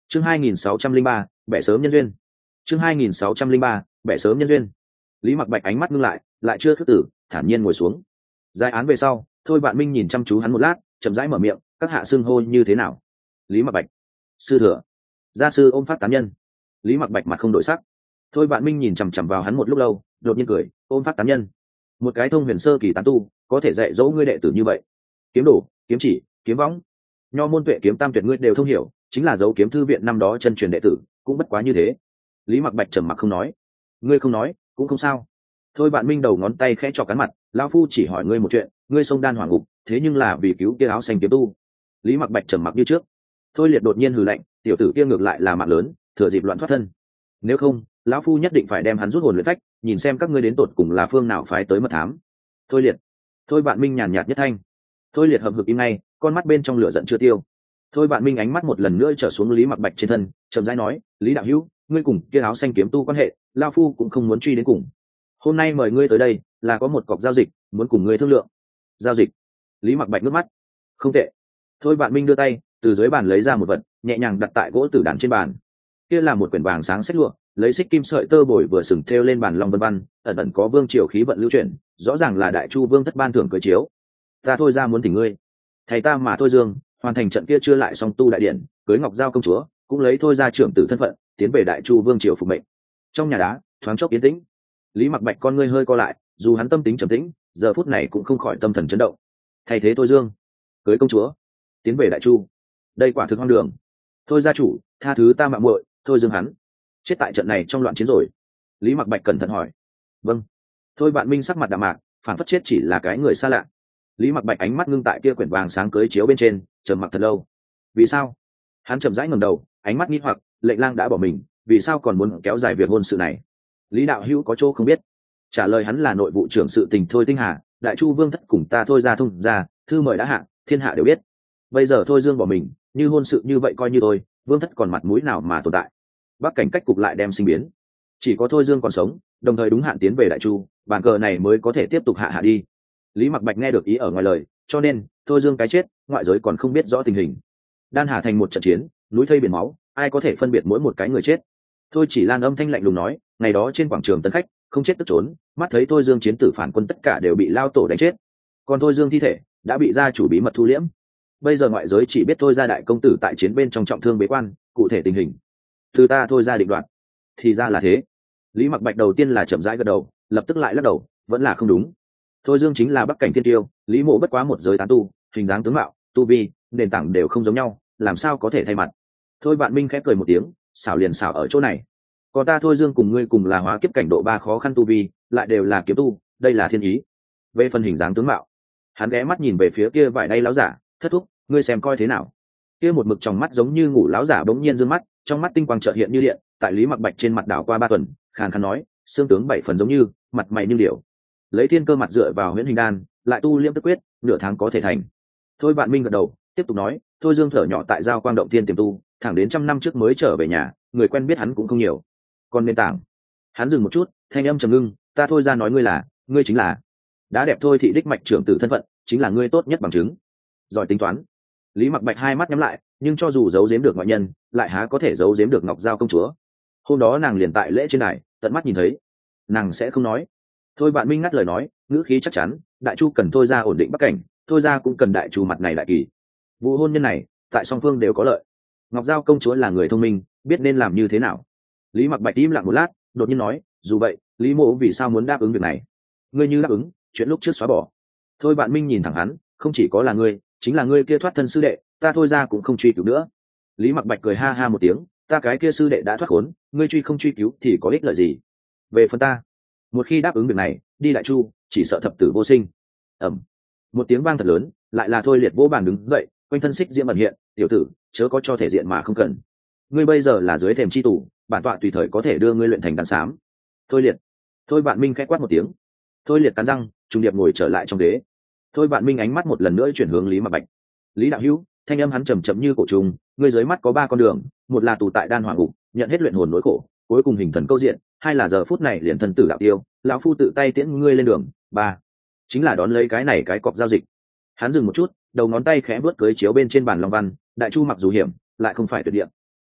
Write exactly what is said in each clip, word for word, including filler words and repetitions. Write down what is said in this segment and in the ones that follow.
chương hai nghìn sáu trăm linh ba bẻ sớm nhân duyên. chương hai nghìn sáu trăm linh ba bẻ sớm nhân duyên. Lý Mặc Bạch ánh mắt ngưng lại, lại chưa khước tử, thản nhiên ngồi xuống. Giải án về sau, Thôi Vạn Minh nhìn chăm chú hắn một lát, chậm rãi mở miệng, các hạ xưng hô như thế nào? Lý Mặc Bạch. Sư thừa. Gia sư ôm phát tán nhân. Lý Mặc Bạch mặt không đổi sắc. Thôi Vạn Minh nhìn chằm chằm vào hắn một lúc lâu, đột nhiên cười, ôm phát tán nhân. Một cái thông huyền sơ kỳ tán tu, có thể dạy dỗ ngươi đệ tử như vậy? Kiếm đồ, kiếm chỉ, kiếm võng, nho môn tuệ kiếm tam tuyệt ngươi đều thông hiểu, chính là dấu kiếm thư viện năm đó chân truyền đệ tử, cũng bất quá như thế. Lý Mặc Bạch trầm mặc không nói. Ngươi không nói, cũng không sao. Thôi Vạn Minh đầu ngón tay khẽ chọc cắn mặt, lão phu chỉ hỏi ngươi một chuyện, ngươi xông đan hỏa ngục, thế nhưng là vì cứu kia áo xanh kiếm tu. Lý Mặc Bạch trầm mặc như trước. Thôi Liệt đột nhiên hừ lạnh, tiểu tử kia ngược lại là mạng lớn, thừa dịp loạn thoát thân. Nếu không, lão phu nhất định phải đem hắn rút hồn luyện phách, nhìn xem các ngươi đến tột cùng là phương nào phái tới mật thám. Thôi Liệt. Thôi Vạn Minh nhàn nhạt nhất thanh. Thôi Liệt hậm hực im ngay, con mắt bên trong lửa giận chưa tiêu. Thôi Vạn Minh ánh mắt một lần nữa trở xuống Lý Mặc Bạch trên thân, chậm rãi nói, Lý đạo hữu, ngươi cùng kia áo xanh kiếm tu quan hệ, lão phu cũng không muốn truy đến cùng. Hôm nay mời ngươi tới đây, là có một cọc giao dịch, muốn cùng ngươi thương lượng. Giao dịch? Lý Mặc Bạch nước mắt. Không tệ. Thôi Vạn Minh đưa tay, từ dưới bàn lấy ra một vật, nhẹ nhàng đặt tại gỗ tử đàn trên bàn. Kia là một quyển vàng sáng xếp lụa, lấy xích kim sợi tơ bồi vừa sừng thêu lên bàn long vân văn, ẩn ẩn có vương triều khí vận lưu chuyển, rõ ràng là đại chu vương thất ban thưởng cưới chiếu. Ta thôi ra muốn thỉnh ngươi, thầy ta mà thôi dương, hoàn thành trận kia chưa lại song tu đại điện, cưới ngọc giao công chúa, cũng lấy thôi ra trưởng tử thân phận, tiến về đại chu vương triều phục mệnh. Trong nhà đá, thoáng chốc yên tĩnh. Lý Mặc Bạch con ngươi hơi co lại, dù hắn tâm tính trầm tĩnh, giờ phút này cũng không khỏi tâm thần chấn động. Thay thế thôi dương, cưới công chúa, tiến về đại chu, đây quả thực hoang đường. Thôi gia chủ, tha thứ ta mạo muội, thôi dương hắn chết tại trận này trong loạn chiến rồi. Lý Mặc Bạch cẩn thận hỏi. Vâng. Thôi Vạn Minh sắc mặt đạm mạc, phản phất chết chỉ là cái người xa lạ. Lý Mặc Bạch ánh mắt ngưng tại kia quyển vàng sáng cưới chiếu bên trên, trầm mặc thật lâu. Vì sao? Hắn chậm rãi ngẩng đầu, ánh mắt nghi hoặc, lệnh lang đã bỏ mình, vì sao còn muốn kéo dài việc hôn sự này? Lý đạo hữu có chỗ không biết. Trả lời hắn là nội vụ trưởng sự tình Thôi Tinh Hà, đại chu vương thất cùng ta thôi ra thông ra, thư mời đã hạ, thiên hạ đều biết. Bây giờ thôi dương bỏ mình, như hôn sự như vậy coi như thôi, vương thất còn mặt mũi nào mà tồn tại? Bắc cảnh cách cục lại đem sinh biến, chỉ có thôi dương còn sống, đồng thời đúng hạn tiến về đại chu, bàn cờ này mới có thể tiếp tục hạ hạ đi. Lý Mặc Bạch nghe được ý ở ngoài lời, cho nên thôi dương cái chết, ngoại giới còn không biết rõ tình hình. Đan Hà thành một trận chiến, núi thây biển máu, ai có thể phân biệt mỗi một cái người chết? Thôi Chỉ Lan âm thanh lạnh lùng nói, ngày đó trên quảng trường Tân Khách, không chết tức trốn, mắt thấy thôi dương chiến tử phản quân tất cả đều bị lao tổ đánh chết, còn thôi dương thi thể đã bị gia chủ bí mật thu liễm. Bây giờ ngoại giới chỉ biết thôi ra đại công tử tại chiến bên trong trọng thương bế quan, cụ thể tình hình từ ta thôi ra định đoạt. Thì ra là thế. Lý Mặc Bạch đầu tiên là chậm rãi gật đầu, lập tức lại lắc đầu, vẫn là không đúng. Thôi dương chính là bắc cảnh thiên tiêu, Lý Mộ bất quá một giới tán tu, hình dáng tướng mạo, tu vi, nền tảng đều không giống nhau, làm sao có thể thay mặt? Thôi Vạn Minh khẽ cười một tiếng, xảo liền xảo ở chỗ này. Còn ta thôi dương cùng ngươi cùng là hóa kiếp cảnh độ ba khó khăn tu vi, lại đều là kiếm tu, đây là thiên ý. Về phần hình dáng tướng mạo, hắn ghé mắt nhìn về phía kia vải đay lão giả, thất thúc, ngươi xem coi thế nào? Kia một mực trong mắt giống như ngủ lão giả bỗng nhiên dương mắt, trong mắt tinh quang chợt hiện như điện, tại Lý Mặc Bạch trên mặt đảo qua ba tuần, khàn khàn nói, xương tướng bảy phần giống như, mặt mày như điểu. Lấy thiên cơ mặt dựa vào huyễn hình đan, lại tu liêm tức quyết, nửa tháng có thể thành. Thôi Vạn Minh gật đầu, tiếp tục nói, thôi dương thở nhỏ tại giao quang động thiên tiềm tu, thẳng đến trăm năm trước mới trở về nhà, người quen biết hắn cũng không nhiều. Còn nền tảng, hắn dừng một chút, thanh âm trầm ngưng, ta thôi ra nói ngươi là, ngươi chính là đã đẹp thôi thị đích mạch trưởng tử thân phận, chính là ngươi tốt nhất bằng chứng. Giỏi tính toán. Lý Mặc Bạch hai mắt nhắm lại, nhưng cho dù giấu giếm được ngoại nhân, lại há có thể giấu giếm được Ngọc Giao công chúa. Hôm đó nàng liền tại lễ trên đài, tận mắt nhìn thấy, nàng sẽ không nói. Thôi Vạn Minh ngắt lời nói, ngữ khí chắc chắn, đại chu cần thôi ra ổn định bắc cảnh, thôi ra cũng cần đại chu mặt này đại kỳ. Vụ hôn nhân này, tại song phương đều có lợi. Ngọc Giao công chúa là người thông minh, biết nên làm như thế nào. Lý Mặc Bạch im lặng một lát, đột nhiên nói, dù vậy, Lý Mộ vì sao muốn đáp ứng việc này? Ngươi như đáp ứng, chuyện lúc trước xóa bỏ. Thôi Vạn Minh nhìn thẳng hắn, không chỉ có là ngươi, chính là ngươi kia thoát thân sư đệ, ta thôi ra cũng không truy cứu nữa. Lý Mặc Bạch cười ha ha một tiếng, ta cái kia sư đệ đã thoát khốn, ngươi truy không truy cứu thì có ích lợi gì? Về phần ta, một khi đáp ứng việc này, đi đại chu, chỉ sợ thập tử vô sinh. Ầm. Một tiếng vang thật lớn, lại là Thôi Liệt vỗ bàn đứng dậy, quanh thân xích diễm ẩn hiện, tiểu tử, chớ có cho thể diện mà không cần. Ngươi bây giờ là dưới thềm chi tù, bản tọa tùy thời có thể đưa ngươi luyện thành đan xám. Thôi Liệt. Thôi Vạn Minh khẽ quát một tiếng. Thôi Liệt cắn răng, trùng điệp ngồi trở lại trong ghế. Thôi Vạn Minh ánh mắt một lần nữa chuyển hướng Lý Mặc Bạch. Lý đạo hữu, thanh âm hắn trầm trầm như cổ trùng, ngươi dưới mắt có ba con đường, một là tù tại đan hoàng ngục, nhận hết luyện hồn nỗi khổ, cuối cùng hình thần câu diện, hai là giờ phút này liền thân tử đạo tiêu, lão phu tự tay tiễn ngươi lên đường, ba chính là đón lấy cái này cái cọc giao dịch. Hắn dừng một chút, đầu ngón tay khẽ vuốt cưới chiếu bên trên bàn long văn, đại chu mặc dù hiểm, lại không phải tuyệt địa.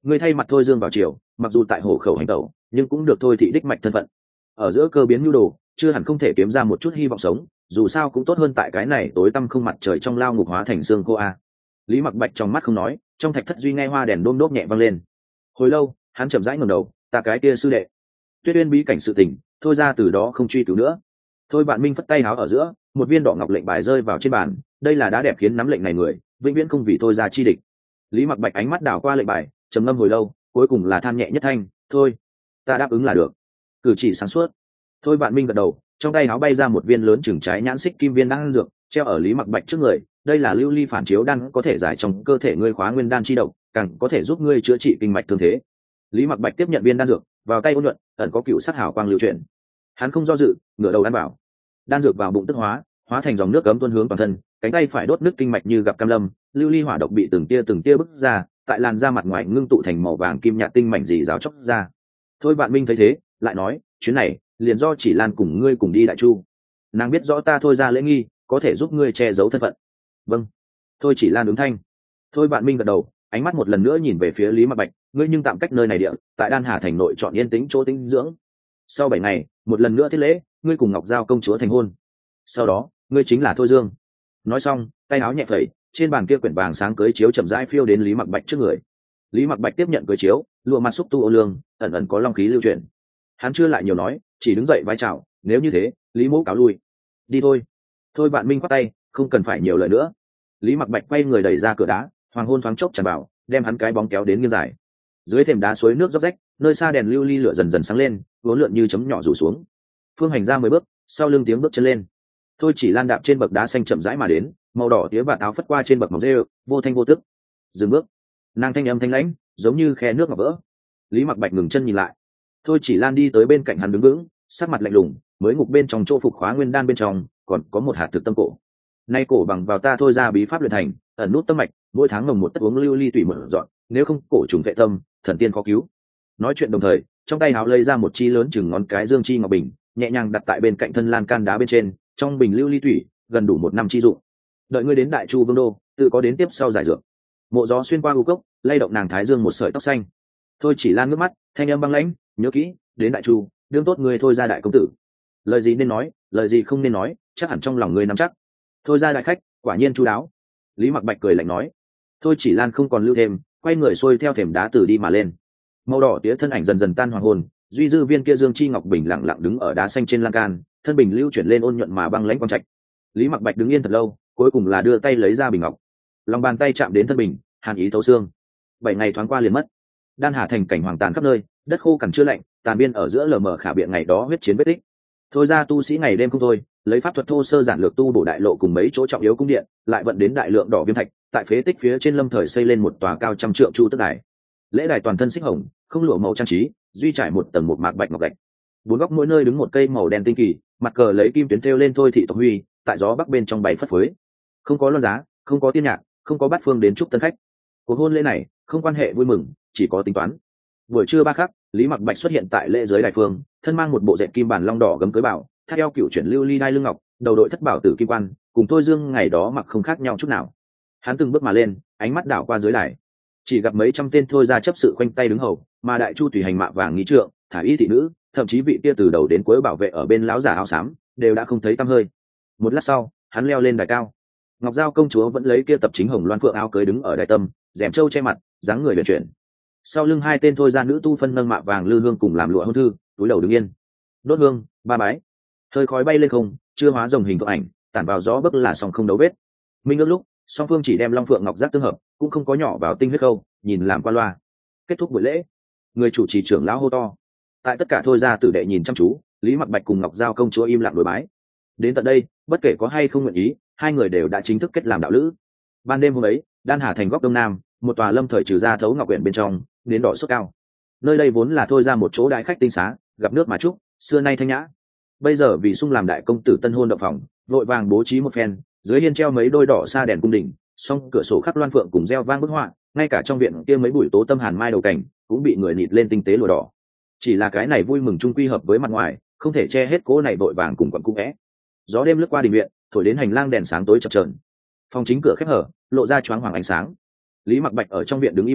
Ngươi thay mặt Thôi Dương vào triều, mặc dù tại hồ khẩu hành tẩu, nhưng cũng được Thôi thị đích mạch thân phận. Ở giữa cơ biến nhu đồ, chưa hẳn không thể kiếm ra một chút hy vọng sống, dù sao cũng tốt hơn tại cái này tối tăm không mặt trời trong lao ngục hóa thành xương khô a. Lý Mặc Bạch trong mắt không nói, trong thạch thất duy nghe hoa đèn đôm đốp nhẹ vang lên. Hồi lâu, hắn chậm rãi ngẩng đầu, ta cái kia sư đệ. Tuyết Uyên bí cảnh sự tình, thôi ra từ đó không truy cứu nữa. Thôi Vạn Minh phất tay háo ở giữa, một viên đỏ ngọc lệnh bài rơi vào trên bàn, đây là đá đẹp khiến nắm lệnh này người, vĩnh viễn không vì thôi ra chi địch. Lý Mặc Bạch ánh mắt đảo qua lệnh bài, trầm ngâm hồi lâu, cuối cùng là than nhẹ nhất thanh, thôi, ta đáp ứng là được. Cử chỉ sáng suốt. Thôi Vạn Minh gật đầu, trong tay áo bay ra một viên lớn chừng trái nhãn xích kim viên đan dược, treo ở Lý Mặc Bạch trước người, đây là lưu ly phản chiếu đan, có thể giải trong cơ thể ngươi khóa nguyên đan chi độc, càng có thể giúp ngươi chữa trị kinh mạch thương thế. Lý Mặc Bạch tiếp nhận viên đan dược, vào tay ôn nhuận, ẩn có cựu sắc hào quang lưu chuyển. Hắn không do dự, ngửa đầu ăn vào. Đan dược vào bụng tức hóa, hóa thành dòng nước cấm tuôn hướng toàn thân, cánh tay phải đốt nước kinh mạch như gặp cam lâm, lưu ly hỏa độc bị từng tia từng tia bức ra, tại làn da mặt ngoài ngưng tụ thành màu vàng kim nhạt tinh mảnh dì rào chóc ra. Thôi Vạn Minh thấy thế, lại nói, chuyến này liền do chỉ Lan cùng ngươi cùng đi Đại Chu. Nàng biết rõ ta thôi ra lễ nghi, có thể giúp ngươi che giấu thân phận. Vâng. Thôi chỉ Lan ứng thanh. Thôi Vạn Minh gật đầu, ánh mắt một lần nữa nhìn về phía Lý Mặc Bạch, ngươi nhưng tạm cách nơi này địa, tại Đan Hà thành nội chọn yên tĩnh chỗ tĩnh dưỡng. Sau bảy ngày, một lần nữa thiết lễ, ngươi cùng Ngọc Giao công chúa thành hôn. Sau đó, ngươi chính là Thôi Dương. Nói xong, tay áo nhẹ phẩy, trên bàn kia quyển vàng sáng cưới chiếu chậm rãi phiêu đến Lý Mặc Bạch trước người. Lý Mặc Bạch tiếp nhận cưới chiếu, lụa mặt xúc tu ô lương, ẩn ẩn có long khí lưu chuyển. Hắn chưa lại nhiều nói, chỉ đứng dậy vai chào, nếu như thế, Lý mẫu cáo lui. Đi thôi. Thôi Vạn Minh quát tay, không cần phải nhiều lời nữa. Lý Mặc Bạch quay người đẩy ra cửa đá, hoàng hôn thoáng chốc tràn vào, đem hắn cái bóng kéo đến nghiêng dài. Dưới thềm đá suối nước róc rách, nơi xa đèn lưu ly lửa dần dần sáng lên, vốn lượn như chấm nhỏ rủ xuống. Phương hành ra mười bước, sau lưng tiếng bước chân lên. Thôi chỉ Lan đạp trên bậc đá xanh chậm rãi mà đến, màu đỏ tía vạt áo phất qua trên bậc mỏng rêu, vô thanh vô tức. Dừng bước. Nàng thanh âm thanh lãnh, giống như khe nước ngọc vỡ. Lý Mặc Bạch ngừng chân nhìn lại. Thôi chỉ Lan đi tới bên cạnh hắn đứng vững, sắc mặt lạnh lùng, mới ngục bên trong chỗ phục khóa nguyên đan bên trong, còn có một hạt thực tâm cổ. Nay cổ bằng vào ta thôi ra bí pháp luyện thành, ẩn nút tâm mạch, mỗi tháng ngầm một tấc uống lưu ly tùy mở dọn, nếu không cổ trùng vệ tâm, thần tiên khó cứu. Nói chuyện đồng thời, trong tay áo lấy ra một chi lớn chừng ngón cái dương chi ngọc bình, nhẹ nhàng đặt tại bên cạnh thân lan can đá bên trên, trong bình lưu ly thủy, gần đủ một năm chi dụng. Đợi ngươi đến Đại Chu vương đô, tự có đến tiếp sau giải dược. Mộ gió xuyên qua u cốc, lay động nàng thái dương một sợi tóc xanh. Thôi chỉ Lan ngước mắt, thanh âm băng lãnh, nhớ kỹ, đến Đại Chu, đương tốt ngươi thôi ra đại công tử. Lời gì nên nói, lời gì không nên nói, chắc hẳn trong lòng ngươi nắm chắc. Thôi ra đại khách, quả nhiên chu đáo. Lý Mặc Bạch cười lạnh nói. Thôi chỉ Lan không còn lưu thêm, quay người xuôi theo thềm đá từ đi mà lên. Màu đỏ tía thân ảnh dần dần tan hoàng hồn, duy dư viên kia dương chi ngọc bình lặng lặng đứng ở đá xanh trên lan can, thân bình lưu chuyển lên ôn nhuận mà băng lãnh quang trạch. Lý Mặc Bạch đứng yên thật lâu, cuối cùng là đưa tay lấy ra bình ngọc. Lòng bàn tay chạm đến thân bình, hàn ý thấu xương. Bảy ngày thoáng qua liền mất. Đan Hà thành cảnh hoàng tàn khắp nơi, đất khô cằn chưa lạnh, tàn biên ở giữa lờ mờ khả biện ngày đó huyết chiến vết tích. Thôi ra tu sĩ ngày đêm không thôi, lấy pháp thuật thô sơ giản lược tu bổ đại lộ cùng mấy chỗ trọng yếu cung điện, lại vận đến đại lượng đỏ viêm thạch, tại phế tích phía trên lâm thời xây lên một tòa cao trăm trượng chu tức đài. Lễ đài toàn thân xích hồng, không lụa màu trang trí, duy trải một tầng một mạc bạch ngọc gạch. Bốn góc mỗi nơi đứng một cây màu đen tinh kỳ, mặt cờ lấy kim tuyến thêu lên thôi thị tộc huy, tại gió bắc bên trong bay phất phới. Không có loan giá, không có tiên nhạc, không có bát phương đến chúc tân khách. Cuộc hôn lễ này không quan hệ vui mừng, chỉ có tính toán. Buổi trưa ba khắc, Lý Mặc Bạch xuất hiện tại lễ giới đại phương, thân mang một bộ dệt kim bản long đỏ gấm cưới bảo, thắt eo cựu chuyển lưu ly đai lưng ngọc, đầu đội thất bảo tử kim quan, cùng Thôi Dương ngày đó mặc không khác nhau chút nào. Hắn từng bước mà lên, ánh mắt đảo qua dưới đài, chỉ gặp mấy trăm tên thôi ra chấp sự khoanh tay đứng hầu, mà Đại Chu tùy hành mạ vàng nghi trượng, thả y thị nữ, thậm chí vị kia từ đầu đến cuối bảo vệ ở bên lão giả áo xám, đều đã không thấy tăm hơi. Một lát sau, hắn leo lên đài cao. Ngọc Giao công chúa vẫn lấy kia tập chính hồng loan phượng áo cưới đứng ở đài tâm, rèm trâu che mặt, dáng người huyền chuyển. Sau lưng hai tên thôi ra nữ tu phân nâng mạ vàng lư hương cùng làm lụa hôn thư, túi đầu đứng yên. Đốt hương, ba bái. Hơi khói bay lên không, chưa hóa rồng hình phượng ảnh, tản vào gió bấc là song không đấu vết. Minh ước lúc, song phương chỉ đem long phượng ngọc giác tương hợp, cũng không có nhỏ vào tinh huyết câu, nhìn làm qua loa. Kết thúc buổi lễ, người chủ trì trưởng lão hô to. Tại tất cả thôi ra tử đệ nhìn chăm chú, Lý Mặc Bạch cùng Ngọc Giao công chúa im lặng đối bái. Đến tận đây, bất kể có hay không nguyện ý, hai người đều đã chính thức kết làm đạo lữ. Ban đêm hôm ấy, Đan Hà thành góc đông nam, một tòa lâm thời trừ ra thấu ngọc quyển bên trong, đến đỏ sốt cao. Nơi đây vốn là thôi ra một chỗ đại khách tinh xá, gặp nước mà chúc, xưa nay thanh nhã. Bây giờ vì sung làm đại công tử tân hôn động phòng, vội vàng bố trí một phen, dưới hiên treo mấy đôi đỏ xa đèn cung đình, song cửa sổ khắc loan phượng cùng reo vang bức họa, ngay cả trong viện kia mấy bụi tố tâm hàn mai đầu cảnh cũng bị người nịt lên tinh tế lụa đỏ. Chỉ là cái này vui mừng chung quy hợp với mặt ngoài, không thể che hết cố này vội vàng cùng quặn cung é. Gió đêm lướt qua đình viện, thổi đến hành lang đèn sáng tối chập chờn. Phòng chính cửa khép hở, lộ ra choáng hoàng ánh sáng. Lý Mặc Bạch ở trong viện đứng im một lát,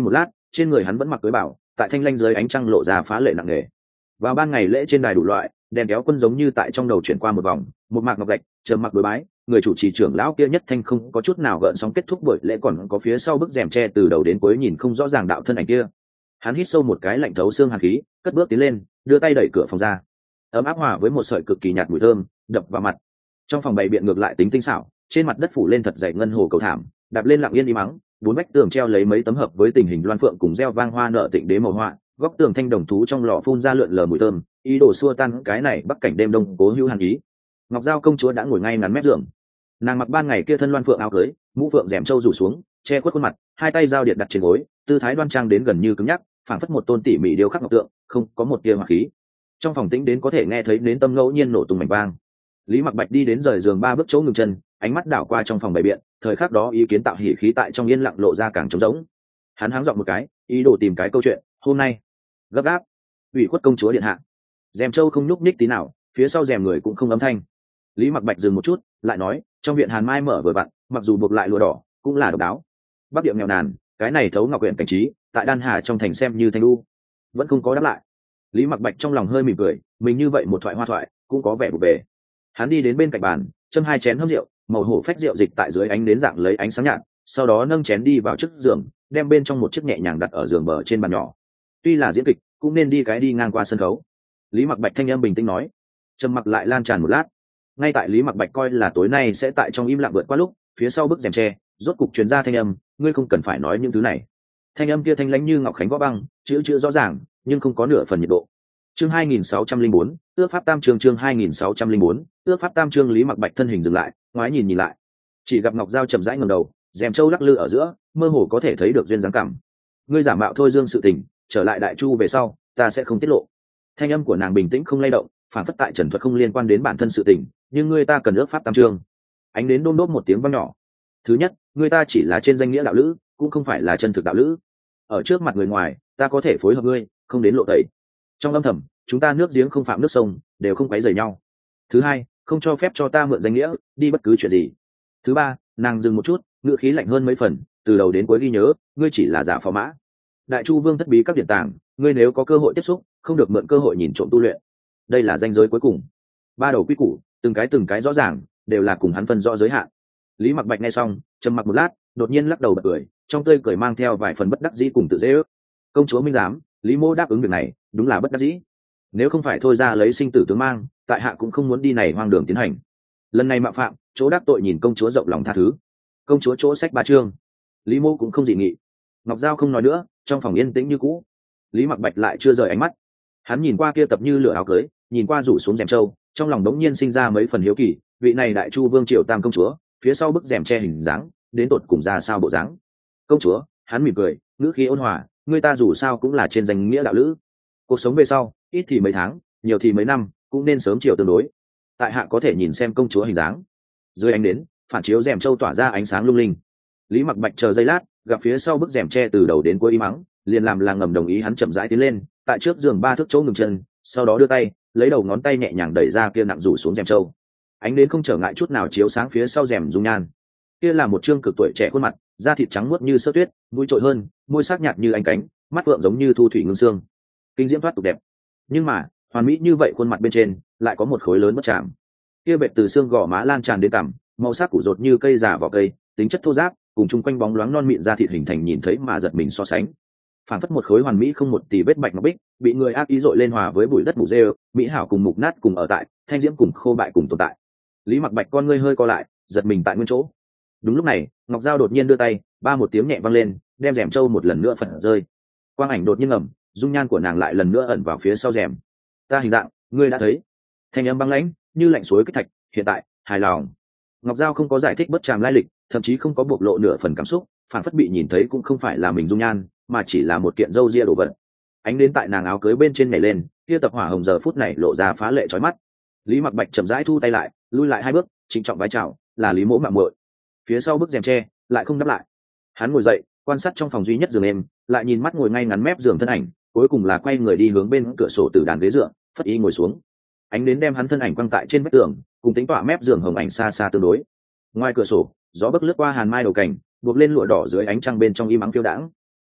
trên người hắn vẫn mặc cưới bảo, tại thanh lanh dưới ánh trăng lộ ra phá lệ nặng nề. Vào ban ngày lễ trên đài đủ loại đèn kéo quân giống như tại trong đầu chuyển qua một vòng, một mạc ngọc gạch trầm mặc đối bái, người chủ trì trưởng lão kia nhất thanh không có chút nào gợn sóng kết thúc buổi lễ, còn có phía sau bức rèm tre từ đầu đến cuối nhìn không rõ ràng đạo thân ảnh kia. Hắn hít sâu một cái lạnh thấu xương hàn khí, cất bước tiến lên, đưa tay đẩy cửa phòng ra. Ấm áp hòa với một sợi cực kỳ nhạt mùi thơm đập vào mặt. Trong phòng bày biện ngược lại tính tinh xảo, trên mặt đất phủ lên thật dày ngân hồ cầu thảm, đạp lên lặng yên im mắng, bốn vách tường treo lấy mấy tấm hợp với tình hình loan phượng cùng gieo vang hoa nợ tịnh đế màu hoa, góc tường thanh đồng thú trong lò phun ra lượn lờ mùi thơm, ý đồ xua tan cái này bắc cảnh đêm đông cố hữu hàn ý. Ngọc Giao công chúa đã ngồi ngay ngắn mép giường, nàng mặc ban ngày kia thân loan phượng áo cưới, mũ phượng rèm trâu rủ xuống, che khuất khuôn mặt, hai tay giao điện đặt trên gối, tư thái đoan trang đến gần như cứng nhắc, phảng phất một tôn tỉ mỉ điêu khắc ngọc tượng, không có một tia hỏa khí. Trong phòng tĩnh đến có thể nghe thấy đến tâm ngẫu nhiên nổ tung mảnh vang. Lý Mặc Bạch đi đến rời giường ba bước chỗ ngừng chân, ánh mắt đảo qua trong phòng bày biện, thời khắc đó ý kiến tạo hỉ khí tại trong yên lặng lộ ra càng trống rỗng. Hắn háng giọng một cái, ý đồ tìm cái câu chuyện. Hôm nay gấp gáp, ủy khuất công chúa điện hạ. Rèm trâu không nhúc nhích tí nào, phía sau rèm người cũng không âm thanh. Lý Mặc Bạch dừng một chút, lại nói, trong viện Hàn Mai mở vừa vặn, mặc dù buộc lại lụa đỏ, cũng là độc đáo. Bắc địa nghèo nàn, cái này thấu ngọc huyện cảnh trí, tại Đan Hà trong thành xem như thanh lưu, vẫn không có đáp lại. Lý Mặc Bạch trong lòng hơi mỉm cười, mình như vậy một thoại hoa thoại, cũng có vẻ bục bề. Hắn đi đến bên cạnh bàn, châm hai chén hâm rượu, màu hổ phách rượu dịch tại dưới ánh đến dạng lấy ánh sáng nhạt, sau đó nâng chén đi vào trước giường, đem bên trong một chiếc nhẹ nhàng đặt ở giường bờ trên bàn nhỏ. Tuy là diễn kịch, cũng nên đi cái đi ngang qua sân khấu. Lý Mặc Bạch thanh âm bình tĩnh nói. Trầm mặc lại lan tràn một lát. Ngay tại Lý Mặc Bạch coi là tối nay sẽ tại trong im lặng vượt qua lúc, phía sau bức rèm tre, rốt cục truyền ra thanh âm, ngươi không cần phải nói những thứ này. Thanh âm kia thanh lãnh như ngọc khánh võ băng, chữ chữ rõ ràng, nhưng không có nửa phần nhiệt độ. Chương hai nghìn sáu trăm lẻ bốn, ước pháp tam chương chương hai nghìn sáu trăm lẻ bốn, ước pháp tam chương. Lý Mặc Bạch thân hình dừng lại, ngoái nhìn nhìn lại, chỉ gặp Ngọc Giao chậm rãi ngẩng đầu, rèm châu lắc lư ở giữa, mơ hồ có thể thấy được duyên dáng cảm. Ngươi giả mạo thôi dương sự tình, trở lại Đại Chu về sau, ta sẽ không tiết lộ. Thanh âm của nàng bình tĩnh không lay động, phản phất tại trần thuật không liên quan đến bản thân sự tình, nhưng ngươi ta cần ước pháp tam chương. Ánh đến đôm đốp một tiếng vang nhỏ. Thứ nhất, ngươi ta chỉ là trên danh nghĩa đạo lữ, cũng không phải là chân thực đạo lữ. Ở trước mặt người ngoài, ta có thể phối hợp ngươi, không đến lộ tẩy. Trong âm thầm, chúng ta nước giếng không phạm nước sông, đều không quấy rầy nhau. Thứ hai, không cho phép cho ta mượn danh nghĩa đi bất cứ chuyện gì. Thứ ba, nàng dừng một chút, ngữ khí lạnh hơn mấy phần, từ đầu đến cuối ghi nhớ, ngươi chỉ là giả phò mã. Đại Chu Vương thất bí các điện tàng, ngươi nếu có cơ hội tiếp xúc, không được mượn cơ hội nhìn trộm tu luyện. Đây là ranh giới cuối cùng. Ba đầu quy củ, từng cái từng cái rõ ràng, đều là cùng hắn phân rõ giới hạn. Lý Mặc Bạch nghe xong, trầm mặc một lát, đột nhiên lắc đầu bật cười, trong tươi cười mang theo vài phần bất đắc dĩ cùng tự dễ ước. Công chúa minh giám, Lý Mô đáp ứng việc này, đúng là bất đắc dĩ. Nếu không phải thôi ra lấy sinh tử tướng mang, tại hạ cũng không muốn đi này hoang đường tiến hành. Lần này mạo phạm, chỗ đắc tội nhìn công chúa rộng lòng tha thứ. Công chúa chỗ sách ba chương. Lý Mô cũng không dị nghị. Ngọc Giao không nói nữa, trong phòng yên tĩnh như cũ. Lý Mặc Bạch lại chưa rời ánh mắt. Hắn nhìn qua kia tập như lửa áo cưới, nhìn qua rủ xuống rèm trâu, trong lòng đống nhiên sinh ra mấy phần hiếu kỳ, vị này Đại Chu Vương triều tam công chúa, phía sau bức rèm che hình dáng, đến tột cùng ra sao bộ dáng. Công chúa, hắn mỉm cười, ngữ khí ôn hòa, người ta dù sao cũng là trên danh nghĩa đạo lữ. Cuộc sống về sau, ít thì mấy tháng, nhiều thì mấy năm, cũng nên sớm chiều tương đối. Tại hạ có thể nhìn xem công chúa hình dáng. Dưới ánh đến, phản chiếu rèm trâu tỏa ra ánh sáng lung linh. Lý Mặc Bạch chờ giây lát, gặp phía sau bức rèm che từ đầu đến cuối im mắng, liền làm là ngầm đồng ý. Hắn chậm rãi tiến lên, tại trước giường ba thước chỗ ngừng chân, sau đó đưa tay, lấy đầu ngón tay nhẹ nhàng đẩy ra kia nặng rủ xuống rèm trâu. Ánh đến không trở ngại chút nào chiếu sáng phía sau rèm dung nhan. Kia là một trương cực tuổi trẻ khuôn mặt, da thịt trắng muốt như sơ tuyết, mũi trội hơn, môi sắc nhạt như ánh cánh, mắt phượng giống như thu thủy ngưng xương, kinh diễm thoát tục đẹp. Nhưng mà, hoàn mỹ như vậy khuôn mặt bên trên, lại có một khối lớn bất chạm. Kia bệt từ xương gò má lan tràn đến cằm, màu sắc củ rột như cây già vỏ cây, tính chất thô ráp, cùng chung quanh bóng loáng non mịn da thịt hình thành nhìn thấy mà giật mình so sánh. Phản phất một khối hoàn mỹ không một tì vết bạch ngọc bích, bị người ác ý dội lên hòa với bụi đất mù rêu, mỹ hảo cùng mục nát cùng ở tại, thanh diễm cùng khô bại cùng tồn tại. Lý Mặc Bạch con ngươi hơi co lại, giật mình tại nguyên chỗ. Đúng lúc này, Ngọc Giao đột nhiên đưa tay, ba một tiếng nhẹ vang lên, đem rèm trâu một lần nữa phật rơi. Quang ảnh đột nhiên ngầm, dung nhan của nàng lại lần nữa ẩn vào phía sau rèm. Ta hình dạng, ngươi đã thấy. Thanh âm băng lãnh, như lạnh suối kích thạch, hiện tại, hài lòng. Ngọc Giao không có giải thích bất tràm lai lịch, thậm chí không có bộc lộ nửa phần cảm xúc, phản phất bị nhìn thấy cũng không phải là mình dung nhan, mà chỉ là một kiện râu ria đồ vật. Ánh đến tại nàng áo cưới bên trên nhảy lên, kia tập hỏa hồng giờ phút này lộ ra phá lệ chói mắt. Lý Mặc Bạch chậm rãi thu tay lại, lui lại hai bước, trịnh trọng vái chào, là Lý Mỗ mạo muội. Phía sau bức rèm tre, lại không đáp lại. Hắn ngồi dậy, quan sát trong phòng duy nhất giường em, lại nhìn mắt ngồi ngay ngắn mép giường thân ảnh, cuối cùng là quay người đi hướng bên cửa sổ từ đàn ghế dựa, phất y ngồi xuống. Ánh đến đem hắn thân ảnh quăng tại trên vách tường, cùng tính tọa mép giường hồng ảnh xa xa tương đối. Ngoài cửa sổ, gió bấc lướt qua hàn mai đầu cảnh, buộc lên lụa đỏ dưới ánh trăng bên trong im ắng phiêu đãng.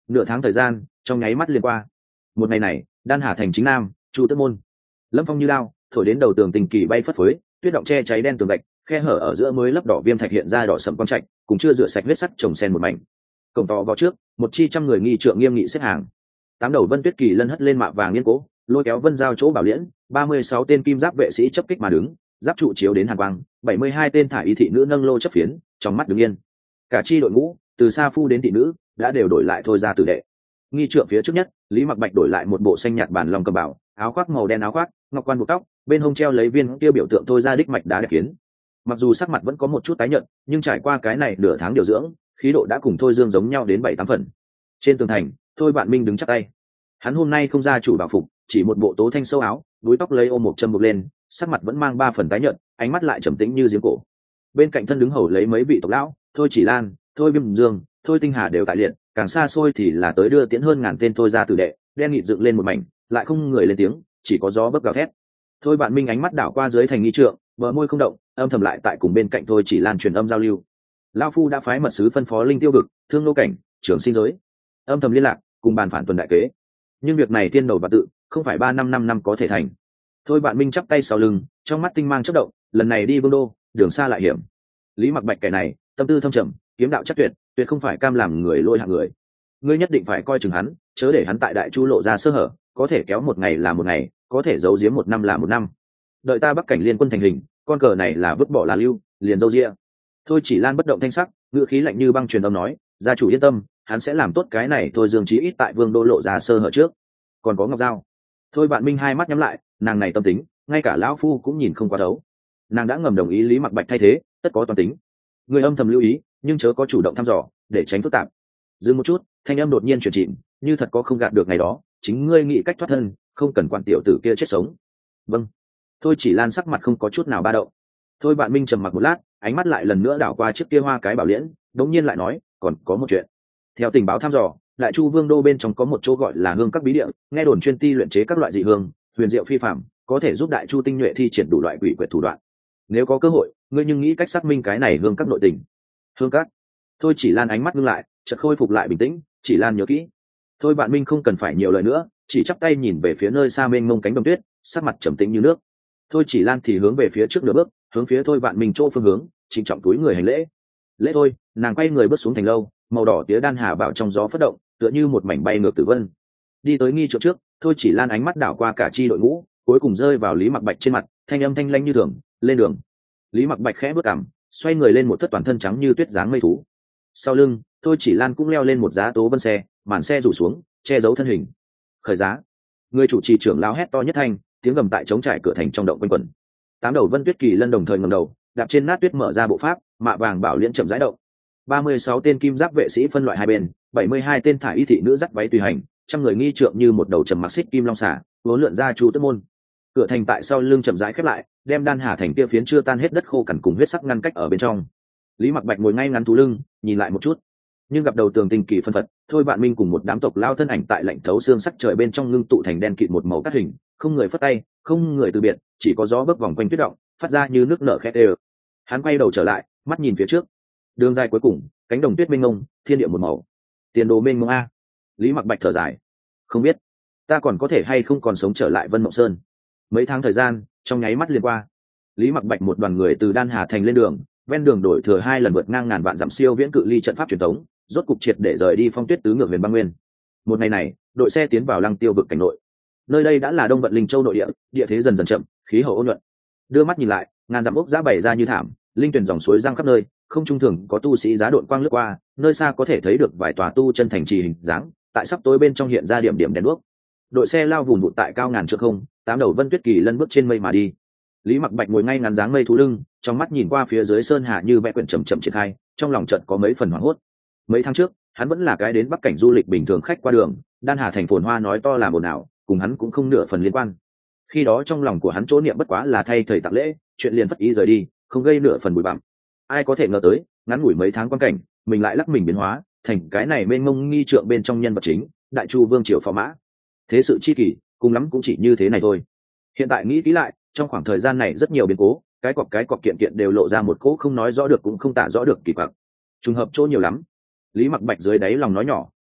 Nửa tháng thời gian trong nháy mắt liền qua. Một ngày này, đan hà thành chính nam, Chu Tước môn. Lâm phong như lao thổi đến đầu tường tình kỳ bay phất phới, tuyết động che cháy đen tường gạch, khe hở ở giữa mới lấp đỏ viêm thạch hiện ra đỏ sẫm quang trạch, cùng chưa rửa sạch huyết sắt trồng sen một mảnh. Cổng to vào trước, một chi trăm người nghi trượng nghiêm nghị xếp hàng. Tám đầu Vân Tuyết Kỳ lân hất lên mạ vàng nghiên cố, lôi kéo Vân Giao chỗ bảo liễn, ba mươi sáu tên kim giáp vệ sĩ chấp kích mà đứng, giáp trụ chiếu đến hàn quang, bảy mươi hai tên thải y thị nữ nâng lô chấp phiến, trong mắt đứng yên. Cả chi đội ngũ, từ sa phu đến thị nữ, đã đều đổi lại thôi ra tử đệ. Nghi trượng phía trước nhất, Lý Mặc Bạch đổi lại một bộ xanh nhạt bản lòng cầm bảo, áo khoác màu đen áo khoác, ngọc quan buộc tóc, bên hông treo lấy viên tiêu biểu tượng thôi ra đích mạch đá đẹp kiến. Mặc dù sắc mặt vẫn có một chút tái nhợt, nhưng trải qua cái này nửa tháng điều dưỡng, khí độ đã cùng thôi dương giống nhau đến bảy tám phần. Trên tường thành, thôi vạn minh đứng chắp tay. Hắn hôm nay không ra chủ bảo phục, chỉ một bộ tố thanh sâu áo, đuôi tóc lấy ôm một châm buộc lên, sắc mặt vẫn mang ba phần tái nhợt, ánh mắt lại trầm tĩnh như giếng cổ. Bên cạnh thân đứng hầu lấy mấy vị tộc lão, thôi chỉ lan, thôi viêm dương, thôi tinh hà đều tại liệt, càng xa xôi thì là tới đưa tiễn hơn ngàn tên thôi ra tử đệ, đen nghịt dựng lên một mảnh, lại không người lên tiếng, chỉ có gió bấc gào thét. Thôi bạn minh ánh mắt đảo qua dưới thành nghi trượng, bờ môi không động, âm thầm lại tại cùng bên cạnh thôi chỉ lan truyền âm giao lưu. Lão phu đã phái mật sứ phân phó linh tiêu vực, thương nô cảnh, trưởng sinh giới, âm thầm liên lạc, cùng bàn phản tuần đại kế. Nhưng việc này thiên đầu và tự, không phải ba năm năm năm có thể thành. Thôi bạn minh chắp tay sau lưng, trong mắt tinh mang chớp động, lần này đi vương đô, đường xa lại hiểm. Lý Mặc Bạch kẻ này, tâm tư thâm trầm, kiếm đạo chắc tuyệt, tuyệt không phải cam làm người lôi hạng người. Ngươi nhất định phải coi chừng hắn, chớ để hắn tại đại chu lộ ra sơ hở, có thể kéo một ngày là một ngày, có thể giấu giếm một năm là một năm. Đợi ta bắc cảnh liên quân thành hình, con cờ này là vứt bỏ là lưu, liền dâu ria. Thôi chỉ lan bất động thanh sắc, ngữ khí lạnh như băng truyền âm nói, gia chủ yên tâm, hắn sẽ làm tốt cái này thôi dương chí ít tại vương đô lộ ra sơ hở trước. Còn có ngọc giao. Thôi bạn minh hai mắt nhắm lại, nàng này tâm tính, ngay cả lão phu cũng nhìn không qua đấu. Nàng đã ngầm đồng ý Lý Mặc Bạch thay thế, tất có toàn tính. Người âm thầm lưu ý, nhưng chớ có chủ động thăm dò, để tránh phức tạp. Dừng một chút, thanh âm đột nhiên chuyển chìm, như thật có không gạt được ngày đó, chính ngươi nghĩ cách thoát thân, không cần quan tiểu tử kia chết sống. Vâng. Thôi chỉ lan sắc mặt không có chút nào ba động. Thôi bạn minh trầm mặc một lát, ánh mắt lại lần nữa đảo qua chiếc kia hoa cái bảo liễn, đống nhiên lại nói, còn có một chuyện. Theo tình báo thăm dò, đại chu vương đô bên trong có một chỗ gọi là hương các bí địa, nghe đồn chuyên ti luyện chế các loại dị hương, huyền diệu phi phạm, có thể giúp đại chu tinh nhuệ thi triển đủ loại quỷ quyệt thủ đoạn. Nếu có cơ hội, ngươi nhưng nghĩ cách xác minh cái này hương các nội tình. Hương các. Thôi chỉ lan ánh mắt ngưng lại, chợt khôi phục lại bình tĩnh, chỉ lan nhớ kỹ. Thôi bạn minh không cần phải nhiều lời nữa, chỉ chắp tay nhìn về phía nơi xa mênh mông cánh đồng tuyết, sắc mặt trầm tĩnh như nước. Thôi chỉ lan thì hướng về phía trước nửa bước, hướng phía thôi bạn minh chỗ phương hướng, trịnh trọng túi người hành lễ. Lễ thôi, nàng quay người bước xuống thành lâu, màu đỏ tía đan hà bảo trong gió phất động, tựa như một mảnh bay ngược tử vân. Đi tới nghi trượng trước, thôi chỉ lan ánh mắt đảo qua cả chi đội ngũ, cuối cùng rơi vào Lý Mặc Bạch trên mặt, thanh âm thanh lãnh như thường, lên đường. Lý Mặc Bạch khẽ bước cằm, xoay người lên một thất toàn thân trắng như tuyết dáng mây thú. Sau lưng, thôi chỉ lan cũng leo lên một giá tố vân xe, màn xe rủ xuống, che giấu thân hình. Khởi giá. Người chủ trì trưởng lao hét to nhất thanh, tiếng gầm tại chống trải cửa thành trong động quanh quẩn. Tám đầu Vân Tuyết Kỳ lân đồng thời ngẩng đầu, đạp trên nát tuyết mở ra bộ pháp, mạ vàng bảo liễn chậm rãi động. ba mươi sáu tên kim giáp vệ sĩ phân loại hai bên, bảy mươi hai tên thải y thị nữ dắt váy tùy hành, trăm người nghi trượng như một đầu trầm mặc xích kim long xả, vốn lượn ra Chu Tước môn. Cửa thành tại sau lưng chậm rãi khép lại, đem đan hà thành kia phiến chưa tan hết đất khô cằn cùng huyết sắc ngăn cách ở bên trong. Lý Mặc Bạch ngồi ngay ngắn thú lưng, nhìn lại một chút, nhưng gặp đầu tường tình kỳ phân phật, thôi bạn minh cùng một đám tộc lao thân ảnh tại lạnh thấu xương sắc trời bên trong ngưng tụ thành đen kịt một màu cắt hình, không người phất tay, không người từ biệt, chỉ có gió bấc vòng quanh tuyết động, phát ra như nước nở khét đều. Hắn quay đầu trở lại, mắt nhìn phía trước, đường dài cuối cùng, cánh đồng tuyết mênh mông, thiên địa một màu, tiền đồ mênh mông a. Lý Mặc Bạch thở dài, không biết ta còn có thể hay không còn sống trở lại Vân Mộng Sơn. Mấy tháng thời gian trong nháy mắt liền qua. Lý Mặc Bạch một đoàn người từ đan hà thành lên đường, ven đường đổi thừa hai lần vượt ngang ngàn vạn dặm siêu viễn cự ly trận pháp truyền thống, rốt cục triệt để rời đi phong tuyết tứ ngược huyền băng nguyên. Một ngày này, đội xe tiến vào Lăng Tiêu vực cảnh nội. Nơi đây đã là Đông Vận Linh Châu nội địa, địa thế dần dần chậm, khí hậu ôn nhuận. Đưa mắt nhìn lại, ngàn dặm ốc giã bày ra như thảm, linh tuyển dòng suối giang khắp nơi, không trung thường có tu sĩ giá độn quang lướt qua, nơi xa có thể thấy được vài tòa tu chân thành trì hình dáng, tại sắp tối bên trong hiện ra điểm điểm đèn đuốc. Đội xe lao vùn vụt tại cao ngàn trượng không, tám đầu Vân Tuyết Kỳ lân bước trên mây mà đi. Lý Mặc Bạch ngồi ngay ngắn dáng mây thú lưng, trong mắt nhìn qua phía dưới sơn hà như vẽ quyển chậm chậm triển khai, trong lòng chợt có mấy phần hoảng hốt. Mấy tháng trước, hắn vẫn là cái đến Bắc cảnh du lịch bình thường khách qua đường, đan hà thành phồn hoa nói to làm ồn ào, cùng hắn cũng không nửa phần liên quan. Khi đó trong lòng của hắn chỗ niệm bất quá là thay thầy tặng lễ, chuyện liền phất ý rời đi, không gây nửa phần bụi bặm. Ai có thể ngờ tới, ngắn ngủi mấy tháng quan cảnh, mình lại lắc mình biến hóa, thành cái này mênh mông nghi trượng bên trong nhân vật chính, Đại Chu vương triều phò mã. Thế sự chi kỳ, cùng lắm cũng chỉ như thế này thôi. Hiện tại nghĩ kỹ lại, trong khoảng thời gian này rất nhiều biến cố, cái cọc cái cọc kiện kiện đều lộ ra một cỗ không nói rõ được cũng không tả rõ được kỳ quặc. Trùng hợp chỗ nhiều lắm. Lý Mặc Bạch dưới đáy lòng nói nhỏ,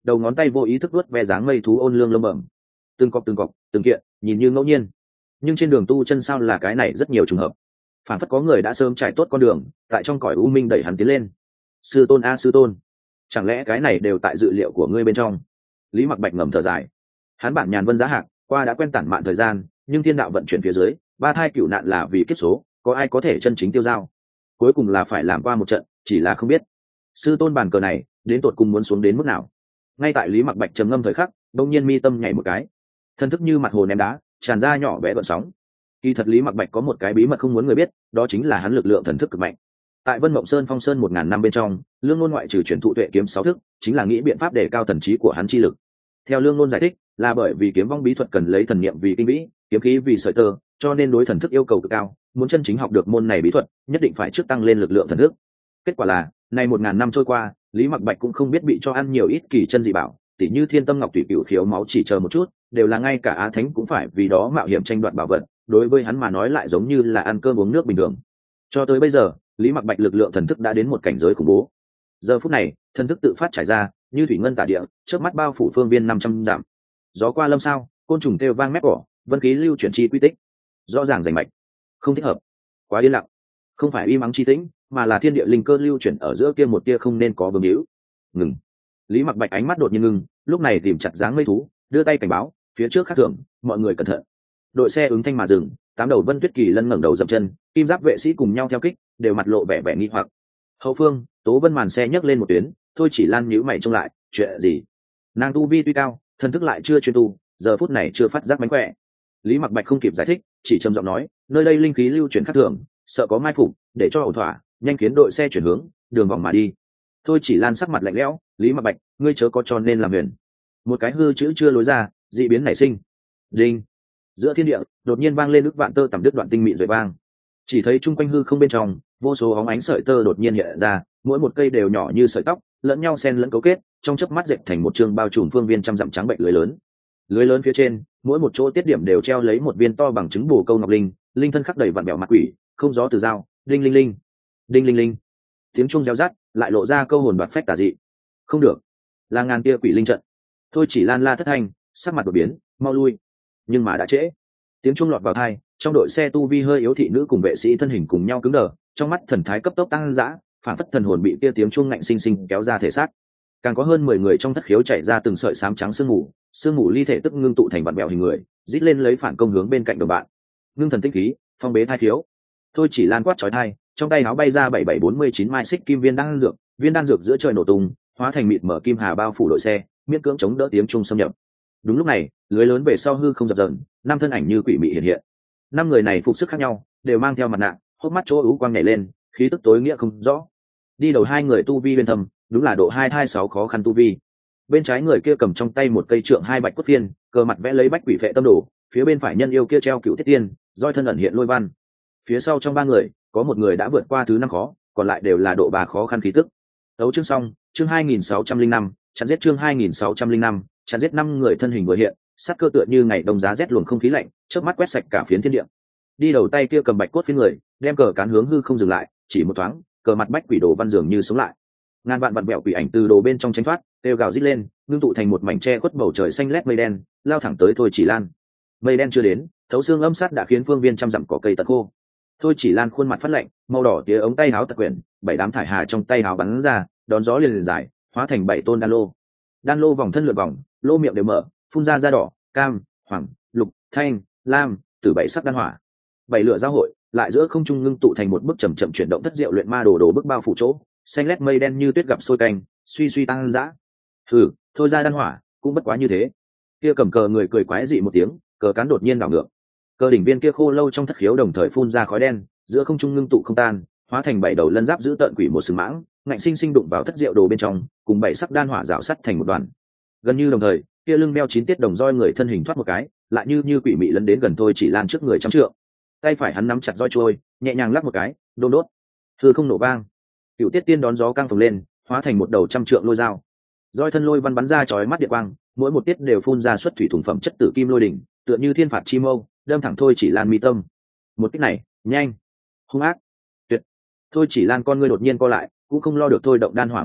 đầu ngón tay vô ý thức vuốt ve dáng mây thú ôn lương lông bẩm, từng cọc từng cọc từng kiện nhìn như ngẫu nhiên, nhưng trên đường tu chân sao là cái này rất nhiều trùng hợp, phản phất có người đã sớm trải tốt con đường tại trong cõi u minh đẩy hắn tiến lên. Sư tôn a sư tôn, chẳng lẽ cái này đều tại dự liệu của ngươi bên trong? Lý Mặc Bạch ngầm thở dài, hắn bản nhàn vân giá hạc qua đã quen tản mạn thời gian, nhưng thiên đạo vận chuyển phía dưới, ba thai cửu nạn là vì kiếp số, có ai có thể chân chính tiêu dao? Cuối cùng là phải làm qua một trận, chỉ là không biết sư tôn bàn cờ này đến tột cùng muốn xuống đến mức nào. Ngay tại Lý Mặc Bạch trầm ngâm thời khắc, đông nhiên mi tâm nhảy một cái, thân thức như mặt hồ ném đá, tràn ra nhỏ bé gợn sóng. Kỳ thật Lý Mặc Bạch có một cái bí mật không muốn người biết, đó chính là hắn lực lượng thần thức cực mạnh. Tại Vân Mộng Sơn Phong Sơn một ngàn năm bên trong, Lương Ngôn ngoại trừ chuyển thụ tuệ kiếm sáu thức, chính là nghĩ biện pháp để cao thần trí của hắn chi lực. Theo Lương Ngôn giải thích, là bởi vì kiếm vong bí thuật cần lấy thần niệm vì kinh vĩ, kiếm khí vì sợi tơ, cho nên đối thần thức yêu cầu cực cao. Muốn chân chính học được môn này bí thuật, nhất định phải trước tăng lên lực lượng thần thức. Kết quả là, nay một ngàn năm trôi qua, Lý Mặc Bạch cũng không biết bị cho ăn nhiều ít kỳ chân dị bảo, tỉ như Thiên Tâm Ngọc Thủy Cửu Khiếu máu chỉ chờ một chút, đều là ngay cả Á Thánh cũng phải vì đó mạo hiểm tranh đoạt bảo vật, đối với hắn mà nói lại giống như là ăn cơm uống nước bình thường. Cho tới bây giờ, Lý Mặc Bạch lực lượng thần thức đã đến một cảnh giới khủng bố. Giờ phút này, thần thức tự phát trải ra, như thủy ngân tả địa, trước mắt bao phủ phương viên năm trăm dặm. Gió qua lâm sao, côn trùng kêu vang mép cỏ, vân khí lưu chuyển chi quy tích. Rõ ràng rành mạch, không thích hợp, quá yên lặng. Không phải im ắng chi tĩnh, mà là thiên địa linh cơ lưu chuyển ở giữa kia một tia không nên có vương hữu. Ngừng. Lý Mặc Bạch ánh mắt đột nhiên ngưng, lúc này tìm chặt dáng mây thú, đưa tay cảnh báo, phía trước khác thường, mọi người cẩn thận. Đội xe ứng thanh mà dừng, tám đầu Vân Tuyết Kỳ lân ngẩng đầu dậm chân, kim giáp vệ sĩ cùng nhau theo kích, đều mặt lộ vẻ vẻ nghi hoặc. Hậu phương, Tố Vân màn xe nhấc lên một tuyến, thôi chỉ Lan nhíu mày trông lại, chuyện gì? Nàng tu vi tuy cao, thần thức lại chưa chuyên tu, giờ phút này chưa phát giác mánh khỏe. Lý Mặc Bạch không kịp giải thích, chỉ trầm giọng nói, nơi đây linh khí lưu chuyển khác thường, sợ có mai phục, để cho ổn thỏa, nhanh khiến đội xe chuyển hướng, đường vòng mà đi. Thôi chỉ Lan sắc mặt lạnh lẽo, Lý Mặc Bạch, ngươi chớ có cho nên làm huyền. Một cái hư chữ chưa lối ra, dị biến nảy sinh. Đinh. Giữa thiên địa đột nhiên vang lên ức vạn tơ tầm đứt đoạn tinh mịn rồi vang, chỉ thấy chung quanh hư không bên trong vô số óng ánh sợi tơ đột nhiên hiện ra, mỗi một cây đều nhỏ như sợi tóc, lẫn nhau xen lẫn cấu kết, trong chớp mắt dệt thành một trường bao trùm phương viên trăm dặm trắng bệnh lưới lớn. Lưới lớn phía trên, mỗi một chỗ tiết điểm đều treo lấy một viên to bằng trứng bồ câu ngọc linh, linh thân khắc đầy vặn bẹo mặt quỷ, không gió từ dao, đinh linh linh, đinh linh linh. Tiếng chuông reo rắt, lại lộ ra câu hồn đoạt phách tà dị. Không được, là ngàn tia quỷ linh trận. Thôi chỉ Lan la thất thanh, sắc mặt đột biến, mau lui. Nhưng mà đã trễ. Tiếng chuông lọt vào tai, trong đội xe tu vi hơi yếu thị nữ cùng vệ sĩ thân hình cùng nhau cứng đờ, trong mắt thần thái cấp tốc tăng dã, phản phất thần hồn bị kia tiếng chuông ngạnh sinh sinh kéo ra thể xác. Càng có hơn mười người trong thất khiếu chảy ra từng sợi xám trắng sương mù, sương mù ly thể tức ngưng tụ thành vặn bẹo hình người, rít lên lấy phản công hướng bên cạnh đồng bạn. Ngưng thần tinh khí, phong bế thai khiếu. Thôi chỉ Lan quát chói tai, trong tay áo bay ra bảy bảy bốn mươi chín mai xích kim viên đan dược, viên đan dược giữa trời nổ tung, hóa thành mịt mở kim hà bao phủ đội xe, miễn cưỡng chống đỡ tiếng chuông xâm nhập. Đúng lúc này, lưới lớn về sau hư không dập dờn, năm thân ảnh như quỷ mị hiện hiện. Năm người này phục sức khác nhau, đều mang theo mặt nạ, hốc mắt chỗ ú quang nhảy lên, khí tức tối nghĩa không rõ. Đi đầu hai người tu vi bên thâm, đúng là độ hai thai sáu khó khăn tu vi. Bên trái người kia cầm trong tay một cây trượng hai bạch cốt phiên, cờ mặt vẽ lấy bách quỷ phệ tâm đồ, phía bên phải nhân yêu kia treo cựu tiết tiên, roi thân ẩn hiện lôi văn. Phía sau trong ba người, có một người đã vượt qua thứ năm khó, còn lại đều là độ ba khó khăn khí tức. Đấu chương xong, chương hai nghìn sáu trăm linh năm, chặn giết chương hai nghìn sáu trăm linh năm, chặn giết năm người thân hình vừa hiện, sát cơ tựa như ngày đông giá rét luồng không khí lạnh, chớp mắt quét sạch cả phiến thiên địa. Đi đầu tay kia cầm bạch cốt phiến người, đem cờ cán hướng hư không dừng lại, chỉ một thoáng, cờ mặt bách quỷ đồ văn dường như sống lại. Ngàn vạn vạn bẹo quỷ ảnh từ đồ bên trong tránh thoát, kêu gào rít lên, ngưng tụ thành một mảnh che khuất bầu trời xanh lét mây đen, lao thẳng tới Thôi Chỉ Lan. Mây đen chưa đến, thấu xương âm sát đã khiến phương viên trăm dặm cỏ cây tận khô. Thôi Chỉ Lan khuôn mặt phát lạnh, màu đỏ tía ống tay áo tật quyển, bảy đám thải hà trong tay áo bắn ra, đón gió liền liền dài, hóa thành bảy tôn đan lô. Đan lô vòng thân lượn vòng, lô miệng đều mở, phun ra da đỏ, cam, hoàng, lục, thanh, lam, từ bảy sắc đan hỏa. Bảy lửa giao hội, lại giữa không trung ngưng tụ thành một bức chậm chậm chuyển động thất diệu luyện ma đồ đồ bức bao phủ chỗ, xanh lét mây đen như tuyết gặp sôi canh, suy suy tăng dã. Hừ, thôi ra đan hỏa, cũng bất quá như thế. Kia cầm cờ người cười quái dị một tiếng, cờ cán đột nhiên đảo ngược. Cờ đỉnh viên kia khô lâu trong thất khiếu đồng thời phun ra khói đen, giữa không trung ngưng tụ không tan, hóa thành bảy đầu lân giáp giữ tợn quỷ một sừng mãng, ngạnh sinh sinh đụng vào thất diệu đồ bên trong, cùng bảy sắc đan hỏa rào sắt thành một đoàn. Gần như đồng thời, kia lưng đeo chín tiết đồng roi người thân hình thoát một cái, lại như như quỷ mị lấn đến gần Thôi Chỉ Lan trước người trăm trượng. Tay phải hắn nắm chặt roi trôi, nhẹ nhàng lắc một cái, đôn đốt, hư không nổ vang. Cựu tiết tiên đón gió căng phồng lên, hóa thành một đầu trăm trượng lôi dao. Roi thân lôi văn bắn ra chói mắt điện quang, mỗi một tiết đều phun ra xuất thủy thủng phẩm chất tử kim lôi đỉnh, tựa như thiên phạt chi mâu, đâm thẳng Thôi Chỉ Lan mi tâm. Một kích này, nhanh, hung ác, tuyệt. Thôi Chỉ Lan con ngươi đột nhiên co lại, cũng không lo được thôi động đan hỏa ngăn địch,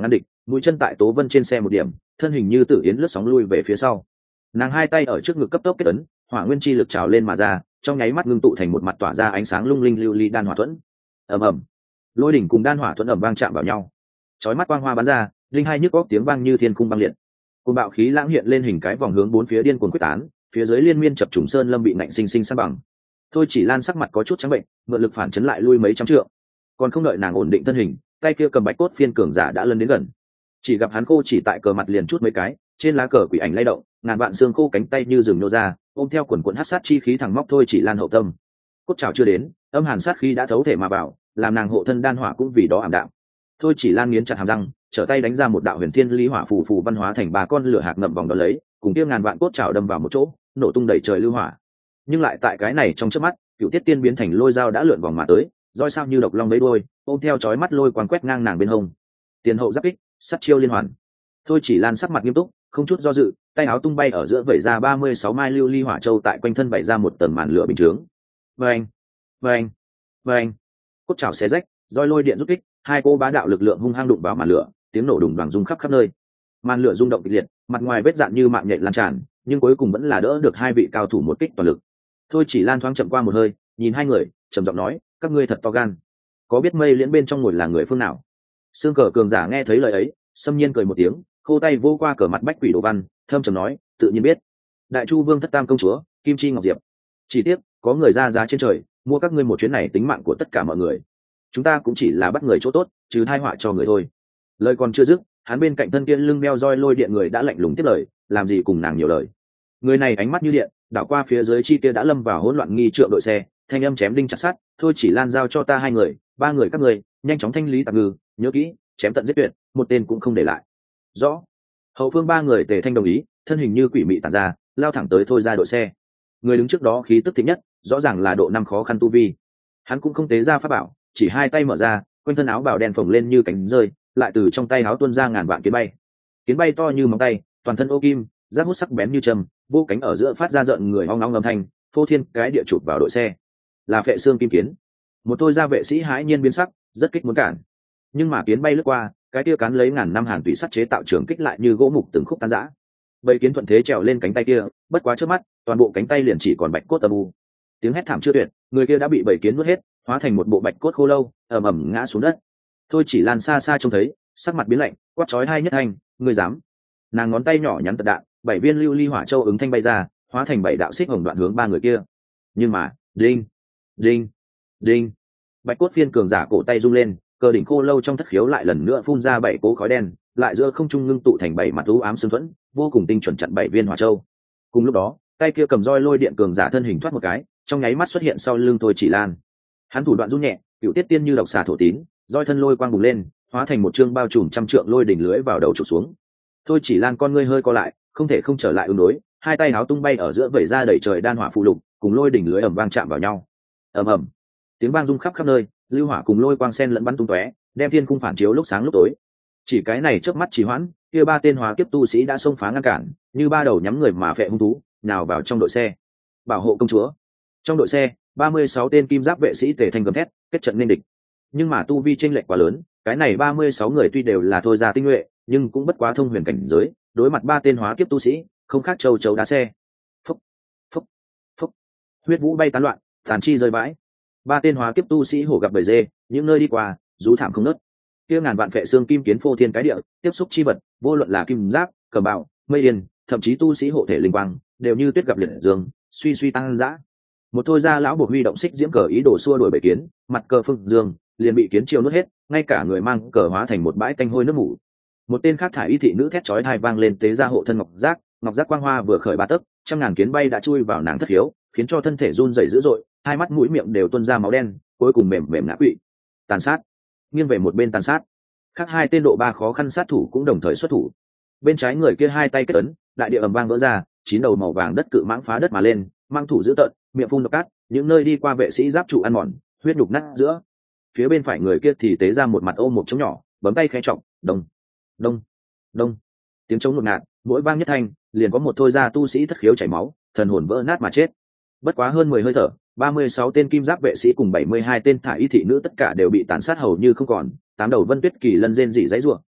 mũi chân tại Tố Vân trên xe một điểm, thân hình như tử yến lướt sóng lui về phía sau. Nàng hai tay ở trước ngực cấp tốc kết ấn, hỏa nguyên chi lực trào lên mà ra, trong nháy mắt ngưng tụ thành một mặt tỏa ra ánh sáng lung linh lưu ly đan hỏa thuẫn. Ầm ầm, lôi đỉnh cùng đan hỏa thuẫn ầm vang chạm vào nhau, chói mắt quang hoa bắn ra, linh hai nhức óc tiếng vang như thiên cung băng liệt. Cuồng bạo khí lãng hiện lên hình cái vòng hướng bốn phía điên cuồng quyết tán, phía dưới liên miên chập trùng sơn lâm bị nạnh sinh sinh san bằng. Thôi Chỉ Lan sắc mặt có chút trắng bệnh, mượn lực phản chấn lại lui mấy trăm trượng. Còn không đợi nàng ổn định thân hình, tay kia cầm bạch cốt phiên cường giả đã lân đến gần. Chỉ gặp hắn khô chỉ tại cờ mặt liền chút mấy cái, trên lá cờ quỷ ảnh lay động, ngàn vạn xương khô cánh tay như rừng nô ra, ôm theo quần quần hắc sát chi khí thẳng móc Thôi Chỉ Lan hậu tâm. Cốt trảo chưa đến, âm hàn sát khí đã thấu thể mà vào, làm nàng hộ thân đan hỏa cũng vì đó ảm đạm. Thôi Chỉ Lan nghiến chặt hàm răng, trở tay đánh ra một đạo huyền thiên lý hỏa phù phù văn hóa thành ba con lửa hạt ngậm vòng đó lấy, cùng kia ngàn vạn cốt trảo đâm vào một chỗ, nổ tung đầy trời lưu hỏa. Nhưng lại tại cái này trong chớp mắt, cựu tiết tiên biến thành lôi dao đã lượn vòng mà tới, roi sao như độc long mấy đuôi, ôm theo chói mắt lôi quang quét ngang nàng bên hông. Tiền hậu giáp kích, sát chiêu liên hoàn. Thôi Chỉ Lan sắc mặt nghiêm túc, không chút do dự, tay áo tung bay ở giữa vẩy ra ba mươi sáu mai lưu ly hỏa châu tại quanh thân bày ra một tầng màn lửa bình chướng. Vâng, vâng, vâng. Cốt chảo xé rách, roi lôi điện rút kích, hai cô bá đạo lực lượng hung hăng đụng vào màn lửa, tiếng nổ đùng đoàng rung khắp khắp nơi. Màn lửa rung động kịch liệt, mặt ngoài vết dạn như mạng nhện lan tràn, nhưng cuối cùng vẫn là đỡ được hai vị cao thủ một kích toàn lực. Thôi Chỉ Lan thoáng chậm qua một hơi, nhìn hai người, trầm giọng nói, các ngươi thật to gan. Có biết mây liễn bên trong ngồi là người phương nào? Xương cờ cường giả nghe thấy lời ấy, xâm nhiên cười một tiếng, khô tay vô qua cờ mặt bách quỷ đồ văn, thâm trầm nói, tự nhiên biết. Đại Chu Vương thất tam công chúa, Kim Chi Ngọc Diệp. Chỉ tiếc, có người ra giá trên trời, mua các ngươi một chuyến này tính mạng của tất cả mọi người. Chúng ta cũng chỉ là bắt người chỗ tốt, trừ tai họa cho người thôi. Lời còn chưa dứt, hắn bên cạnh thân kia lưng đeo roi lôi điện người đã lạnh lùng tiếp lời, làm gì cùng nàng nhiều lời. Người này ánh mắt như điện, đảo qua phía dưới chi kia đã lâm vào hỗn loạn nghi trượng đội xe, thanh âm chém đinh chặt sắt, Thôi Chỉ Lan giao cho ta hai người, ba người các ngươi, nhanh chóng thanh lý tạp ngư, nhớ kỹ, chém tận giết tuyệt, một tên cũng không để lại. Rõ. Hậu phương ba người tề thanh đồng ý, thân hình như quỷ mị tản ra, lao thẳng tới Thôi ra đội xe. Người đứng trước đó khí tức thịnh nhất, rõ ràng là độ năm khó khăn tu vi. Hắn cũng không tế ra pháp bảo, chỉ hai tay mở ra, quanh thân áo bào đen phồng lên như cánh rơi, lại từ trong tay áo tuôn ra ngàn vạn kiến bay. Kiến bay to như móng tay, toàn thân ô kim, rác hút sắc bén như châm, vô cánh ở giữa phát ra giận người ong ong âm thanh, phô thiên cái địa chụp vào đội xe. Là phệ xương kim kiến. Một Thôi ra vệ sĩ hãi nhiên biến sắc, rất kích muốn cản. Nhưng mà kiến bay lướt qua, cái kia cán lấy ngàn năm hàn tùy sắt chế tạo trường kích lại như gỗ mục từng khúc tan rã. Bầy kiến thuận thế trèo lên cánh tay kia, bất quá trước mắt, toàn bộ cánh tay liền chỉ còn bạch cốt âm u. Tiếng hét thảm chưa tuyệt, người kia đã bị bầy kiến nuốt hết, hóa thành một bộ bạch cốt khô lâu, ầm ầm ngã xuống đất. Thôi Chỉ Lan xa xa trông thấy, sắc mặt biến lạnh, quát chói hai nhất thanh, ngươi dám? Nàng ngón tay nhỏ nhắn tật đạn, bảy viên lưu ly hỏa châu ứng thanh bay ra, hóa thành bảy đạo xích hồng đoạn hướng ba người kia. Nhưng mà, đinh, đinh, đinh, bạch cốt phiên cường giả cổ tay rung lên, cờ đỉnh khô lâu trong thất khiếu lại lần nữa phun ra bảy cỗ khói đen, lại giữa không trung ngưng tụ thành bảy mặt u ám sương thuẫn, vô cùng tinh chuẩn chặn bảy viên hỏa châu. Cùng lúc đó, tay kia cầm roi lôi điện cường giả thân hình thoát một cái, trong nháy mắt xuất hiện sau lưng Thôi Chỉ Lan. Hắn thủ đoạn run nhẹ, cựu tiết tiên như độc xà thổ tín, roi thân lôi quang bùng lên, hóa thành một chương bao trùm trăm trượng lôi đỉnh lưới vào đầu chụp xuống. Thôi Chỉ Lan con ngươi hơi co lại, không thể không trở lại ứng đối, hai tay áo tung bay ở giữa vẩy ra đẩy trời đan hỏa phụ lục, cùng lôi đỉnh lưới ầm vang chạm vào nhau. Ầm ầm, tiếng vang rung khắp khắp nơi, lưu hỏa cùng lôi quang sen lẫn bắn tung tóe, đem thiên cung phản chiếu lúc sáng lúc tối. Chỉ cái này chớp mắt trì hoãn, kia ba tên hóa kiếp tu sĩ đã xông phá ngăn cản, như ba đầu nhắm người mà phệ hung thú, nào vào trong đội xe. Bảo hộ công chúa. Trong đội xe, ba mươi sáu tên kim giáp vệ sĩ tề thanh gầm thét, kết trận nên địch. Nhưng mà tu vi chênh lệch quá lớn, cái này ba mươi sáu người tuy đều là Thôi ra tinh nhuệ, nhưng cũng bất quá thông huyền cảnh giới, đối mặt ba tên hóa kiếp tu sĩ, không khác châu chấu đá xe. Phúc, phúc, phúc. Huyết vũ bay tán loạn, tàn chi rơi vãi. Ba tên hóa kiếp tu sĩ hổ gặp bầy dê, những nơi đi qua, rú thảm không nớt. Kia ngàn vạn phệ xương kim kiến phô thiên cái địa, tiếp xúc chi vật, vô luận là kim giáp, cờ bào, mây điên, thậm chí tu sĩ hộ thể linh quang, đều như tuyết gặp liệt dương, suy suy tăng dã. Một Thôi ra lão buộc huy động xích diễm cờ ý đồ xua đuổi bầy kiến, mặt cờ phương dương, liền bị kiến chiêu nuốt hết, ngay cả người mang cờ hóa thành một bãi tanh hôi nước mủ. Một tên khác thải y thị nữ thét chói tai vang lên tế ra hộ thân ngọc giác, ngọc giác quang hoa vừa khởi ba tấc, trăm ngàn kiến bay đã chui vào nàng thất hiếu, khiến cho thân thể run rẩy dữ dội, hai mắt mũi miệng đều tuôn ra máu đen, cuối cùng mềm mềm ngã quỵ. Tàn sát, nghiêng về một bên tàn sát. Khác hai tên độ ba khó khăn sát thủ cũng đồng thời xuất thủ. Bên trái người kia hai tay kết ấn, đại địa ầm vang vỡ ra, chín đầu màu vàng đất cự mãng phá đất mà lên, mang thủ dữ tợn, miệng phun độc cát, những nơi đi qua vệ sĩ giáp trụ ăn mòn, huyết nhục nát giữa. Phía bên phải người kia thì tế ra một mặt ôm một trống nhỏ, bấm tay khẽ trọng, đông, đông, đông. Tiếng trống ngột ngạt, mỗi vang nhất thanh, liền có một Thôi ra tu sĩ thất khiếu chảy máu, thần hồn vỡ nát mà chết. Bất quá hơn mười hơi thở, ba mươi sáu tên kim giáp vệ sĩ cùng bảy mươi hai tên thải y thị nữ tất cả đều bị tàn sát hầu như không còn, tám đầu vân tuyết kỳ lân rên rỉ dãy rủa,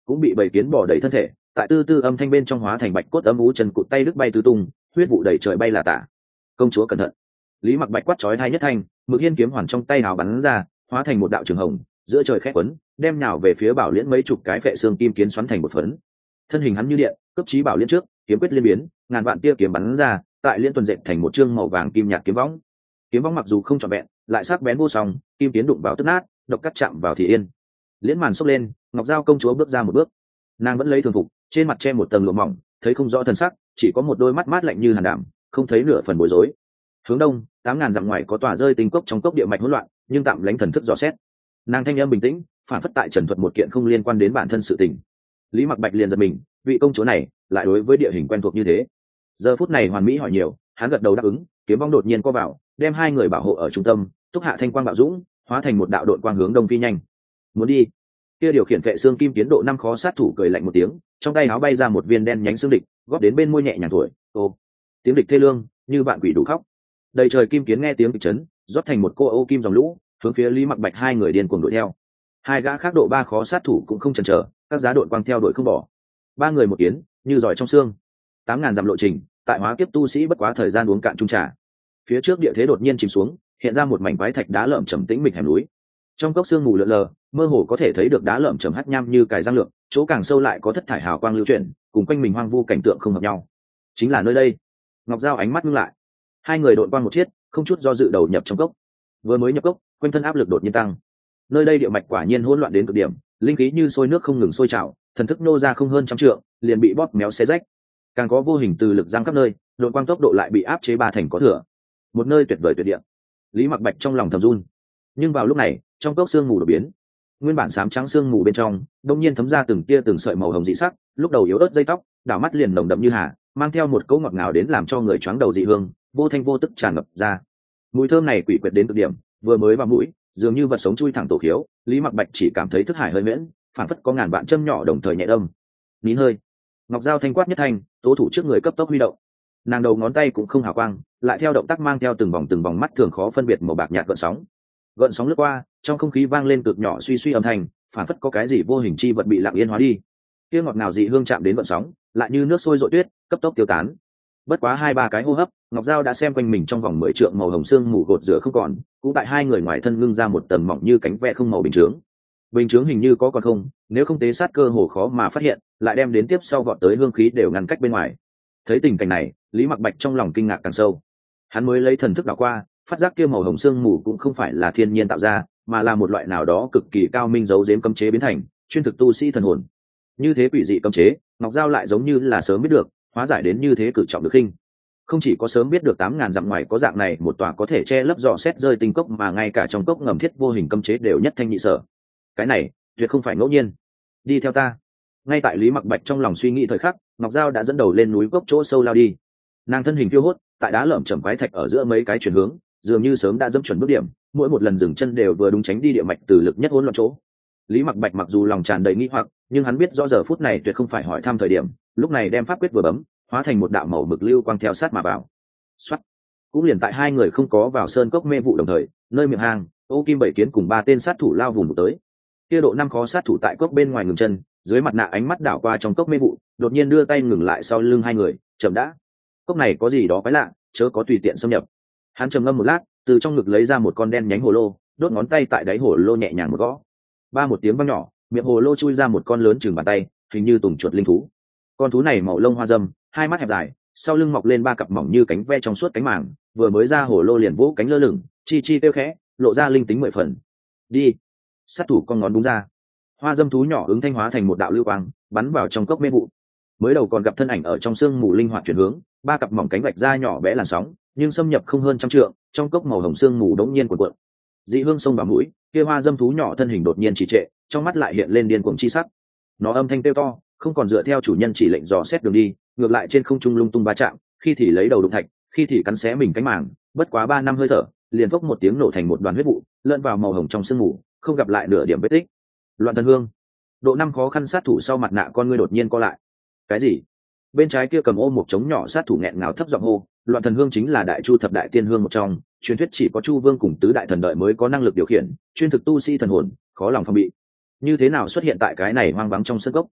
cũng bị bầy kiến bỏ đầy thân thể, tại tư tư âm thanh bên trong hóa thành bạch cốt âm ú, chân cụt tay đứt bay tứ tung, huyết vụ đầy trời bay là tả. Công chúa cẩn thận! Lý Mặc Bạch quát chói tai nhất thanh, Mực Hiên kiếm hoàn trong tay hào bắn ra, hóa thành một đạo trường hồng, giữa trời khẽ quấn, đem nhào về phía Bảo Liễn mấy chục cái phệ xương kim kiến xoắn thành một phấn. Thân hình hắn như điện, cấp chí Bảo Liễn trước, kiếm quyết liên biến, ngàn vạn tia kiếm bắn ra, tại liên tuần dệt thành một chương màu vàng kim nhạt kiếm võng. Kiếm võng mặc dù không trọn vẹn, lại sắc bén vô song, kim tiến đụng vào tức nát, độc cắt chạm vào thì yên. Liễn màn xốc lên, Ngọc Giao công chúa bước ra một bước, nàng vẫn lấy thường phục, trên mặt che một tầng lụa mỏng, thấy không rõ thân sắc, chỉ có một đôi mắt mát lạnh như hàn đảm, không thấy nửa phần bối rối. Hướng đông, tám ngàn dặm ngoài có tòa rơi tinh cốc trong cốc địa mạch hỗn loạn, nhưng tạm lánh thần thức dò xét. Nàng thanh âm bình tĩnh, phản phất tại trần thuật một kiện không liên quan đến bản thân sự tình. Lý Mặc Bạch liền giật mình, vị công chúa này lại đối với địa hình quen thuộc như thế. Giờ phút này Hoàn Mỹ hỏi nhiều, hắn gật đầu đáp ứng, kiếm vong đột nhiên co vào, đem hai người bảo hộ ở trung tâm, túc hạ thanh quang bạo dũng, hóa thành một đạo đội quang hướng đông phi nhanh. Muốn đi? Kia điều khiển vệ xương kim tiến độ năm khó sát thủ cười lạnh một tiếng, trong tay áo bay ra một viên đen nhánh xương địch, góp đến bên môi nhẹ nhàng thổi. Ô, tiếng địch thê lương, như bạn quỷ đủ khóc. Đầy trời kim kiến nghe tiếng kịch chấn, rót thành một cô ô kim dòng lũ, hướng phía Lý Mặc Bạch hai người điên cuồng đuổi theo. Hai gã khác độ ba khó sát thủ cũng không chần chờ, các giá đội quang theo đuổi không bỏ. Ba người một kiến, như giỏi trong xương. Tám ngàn dặm lộ trình, tại hóa kiếp tu sĩ bất quá thời gian uống cạn chung trà. Phía trước địa thế đột nhiên chìm xuống, hiện ra một mảnh quái thạch đá lởm chởm tĩnh mịch hẻm núi. Trong cốc xương mù lượn lờ, mơ hồ có thể thấy được đá lởm chởm hắt nham như cài răng lượng, chỗ càng sâu lại có thất thải hào quang lưu chuyển, cùng quanh mình hoang vu cảnh tượng không hợp nhau. Chính là nơi đây. Ngọc Giao ánh mắt ngưng lại. Hai người đội quang một chiếc, không chút do dự đầu nhập trong cốc. Vừa mới nhập cốc, quanh thân áp lực đột nhiên tăng. Nơi đây địa mạch quả nhiên hỗn loạn đến cực điểm, linh khí như sôi nước không ngừng sôi trào, thần thức nô ra không hơn trăm trượng, liền bị bóp méo xé rách. Càng có vô hình từ lực giăng khắp nơi, đội quang tốc độ lại bị áp chế ba thành có thừa. Một nơi tuyệt vời tuyệt địa. Lý Mặc Bạch trong lòng thầm run. Nhưng vào lúc này, trong cốc xương mù đột biến, nguyên bản xám trắng xương mù bên trong đông nhiên thấm ra từng tia từng sợi màu hồng dị sắc, lúc đầu yếu ớt dây tóc, đảo mắt liền nồng đậm như hà, mang theo một cỗ ngọt ngào đến làm cho người choáng đầu dị hương, vô thanh vô tức tràn ngập ra. Mùi thơm này quỷ quyệt đến cực điểm, vừa mới vào mũi, dường như vật sống chui thẳng tổ khiếu. Lý Mặc Bạch chỉ cảm thấy thức hải hơi miễn, phản phất có ngàn vạn châm nhỏ đồng thời nhẹ đâm. Nín hơi. Ngọc Giao thanh quát nhất thanh, tố thủ trước người cấp tốc huy động. Nàng đầu ngón tay cũng không hào quang, lại theo động tác mang theo từng vòng từng vòng mắt thường khó phân biệt màu bạc nhạt gợn sóng. Gợn sóng lướt qua, trong không khí vang lên cực nhỏ suy suy âm thanh, phản phất có cái gì vô hình chi vật bị lặng yên hóa đi. Kia ngọt ngào dị hương chạm đến gợn sóng, lại như nước sôi rội tuyết, cấp tốc tiêu tán. Bất quá hai ba cái hô hấp, Ngọc Giao đã xem quanh mình trong vòng mười trượng màu hồng xương mù gột rửa không còn, cũng tại hai người ngoài thân ngưng ra một tầng mỏng như cánh ve không màu bình chướng. Bình chướng hình như có còn không, nếu không tế sát cơ hồ khó mà phát hiện, lại đem đến tiếp sau vọt tới hương khí đều ngăn cách bên ngoài. Thấy tình cảnh này, Lý Mặc Bạch trong lòng kinh ngạc càng sâu. Hắn mới lấy thần thức đảo qua, phát giác kia màu hồng xương mù cũng không phải là thiên nhiên tạo ra, mà là một loại nào đó cực kỳ cao minh giấu giếm cấm chế biến thành, chuyên thực tu sĩ thần hồn. Như thế quỷ dị cấm chế, Ngọc Giao lại giống như là sớm biết được, hóa giải đến như thế cử trọng được khinh. Không chỉ có sớm biết được tám ngàn dặm ngoài có dạng này một tòa có thể che lấp dò xét rơi tinh cốc, mà ngay cả trong cốc ngầm thiết vô hình cấm chế đều nhất thanh nhị sở. Cái này tuyệt không phải ngẫu nhiên. Đi theo ta. Ngay tại Lý Mặc Bạch trong lòng suy nghĩ thời khắc, Ngọc Giao đã dẫn đầu lên núi cốc chỗ sâu lao đi. Nàng thân hình phiêu hốt, tại đá lởm chởm quái thạch ở giữa mấy cái chuyển hướng, dường như sớm đã dẫm chuẩn bước điểm, mỗi một lần dừng chân đều vừa đúng tránh đi địa mạch từ lực nhất hỗn loạn chỗ. Lý Mặc Bạch mặc dù lòng tràn đầy nghi hoặc, nhưng hắn biết rõ giờ phút này tuyệt không phải hỏi thăm thời điểm, lúc này đem pháp quyết vừa bấm, hóa thành một đạo màu mực lưu quang theo sát mà vào. Soát. Cũng liền tại hai người không có vào sơn cốc mê vụ đồng thời, nơi miệng hang, Ô Kim Bảy Kiến cùng ba tên sát thủ lao vùng tới. Kia độ năm khó sát thủ tại cốc bên ngoài ngừng chân, dưới mặt nạ ánh mắt đảo qua trong cốc mê vụ, đột nhiên đưa tay ngừng lại sau lưng hai người, chậm đã. Cốc này có gì đó quái lạ, chớ có tùy tiện xâm nhập. Hắn trầm ngâm một lát, từ trong ngực lấy ra một con đen nhánh hồ lô, đốt ngón tay tại đáy hồ lô nhẹ nhàng một gõ. Ba một tiếng vang nhỏ, miệng hồ lô chui ra một con lớn chừng bàn tay, hình như tùng chuột linh thú. Con thú này màu lông hoa râm, hai mắt hẹp dài, sau lưng mọc lên ba cặp mỏng như cánh ve trong suốt cánh màng, vừa mới ra hồ lô liền vỗ cánh lơ lửng, chi chi kêu khẽ, lộ ra linh tính mười phần. Đi. Sát thủ con ngón đúng ra. Hoa dâm thú nhỏ ứng thanh hóa thành một đạo lưu quang, bắn vào trong cốc mê vụ. Mới đầu còn gặp thân ảnh ở trong sương mù linh hoạt chuyển hướng, ba cặp mỏng cánh vạch ra nhỏ bé làn sóng, nhưng xâm nhập không hơn trăm trượng, trong cốc màu hồng sương mù đống nhiên cuộn cuộn. Dị hương sông vào mũi, kia hoa dâm thú nhỏ thân hình đột nhiên trì trệ, trong mắt lại hiện lên điên cuồng chi sắc. Nó âm thanh kêu to, không còn dựa theo chủ nhân chỉ lệnh dò xét đường đi, ngược lại trên không trung lung tung va chạm, khi thì lấy đầu đụng thạch, khi thì cắn xé mình cánh màng, bất quá ba năm hơi thở, liền phốc một tiếng nổ thành một đoàn huyết vụ, lẫn vào màu hồng trong sương mù, không gặp lại nửa điểm vết tích. Loạn thần hương. Độ năm khó khăn sát thủ sau mặt nạ con ngươi đột nhiên co lại. Cái gì? Bên trái kia cầm ô một trống nhỏ sát thủ nghẹn ngào thấp giọng hô, loạn thần hương chính là đại chu thập đại tiên hương một trong, truyền thuyết chỉ có chu vương cùng tứ đại thần đợi mới có năng lực điều khiển, chuyên thực tu sĩ thần hồn, khó lòng phòng bị. Như thế nào xuất hiện tại cái này hoang vắng trong sân cốc,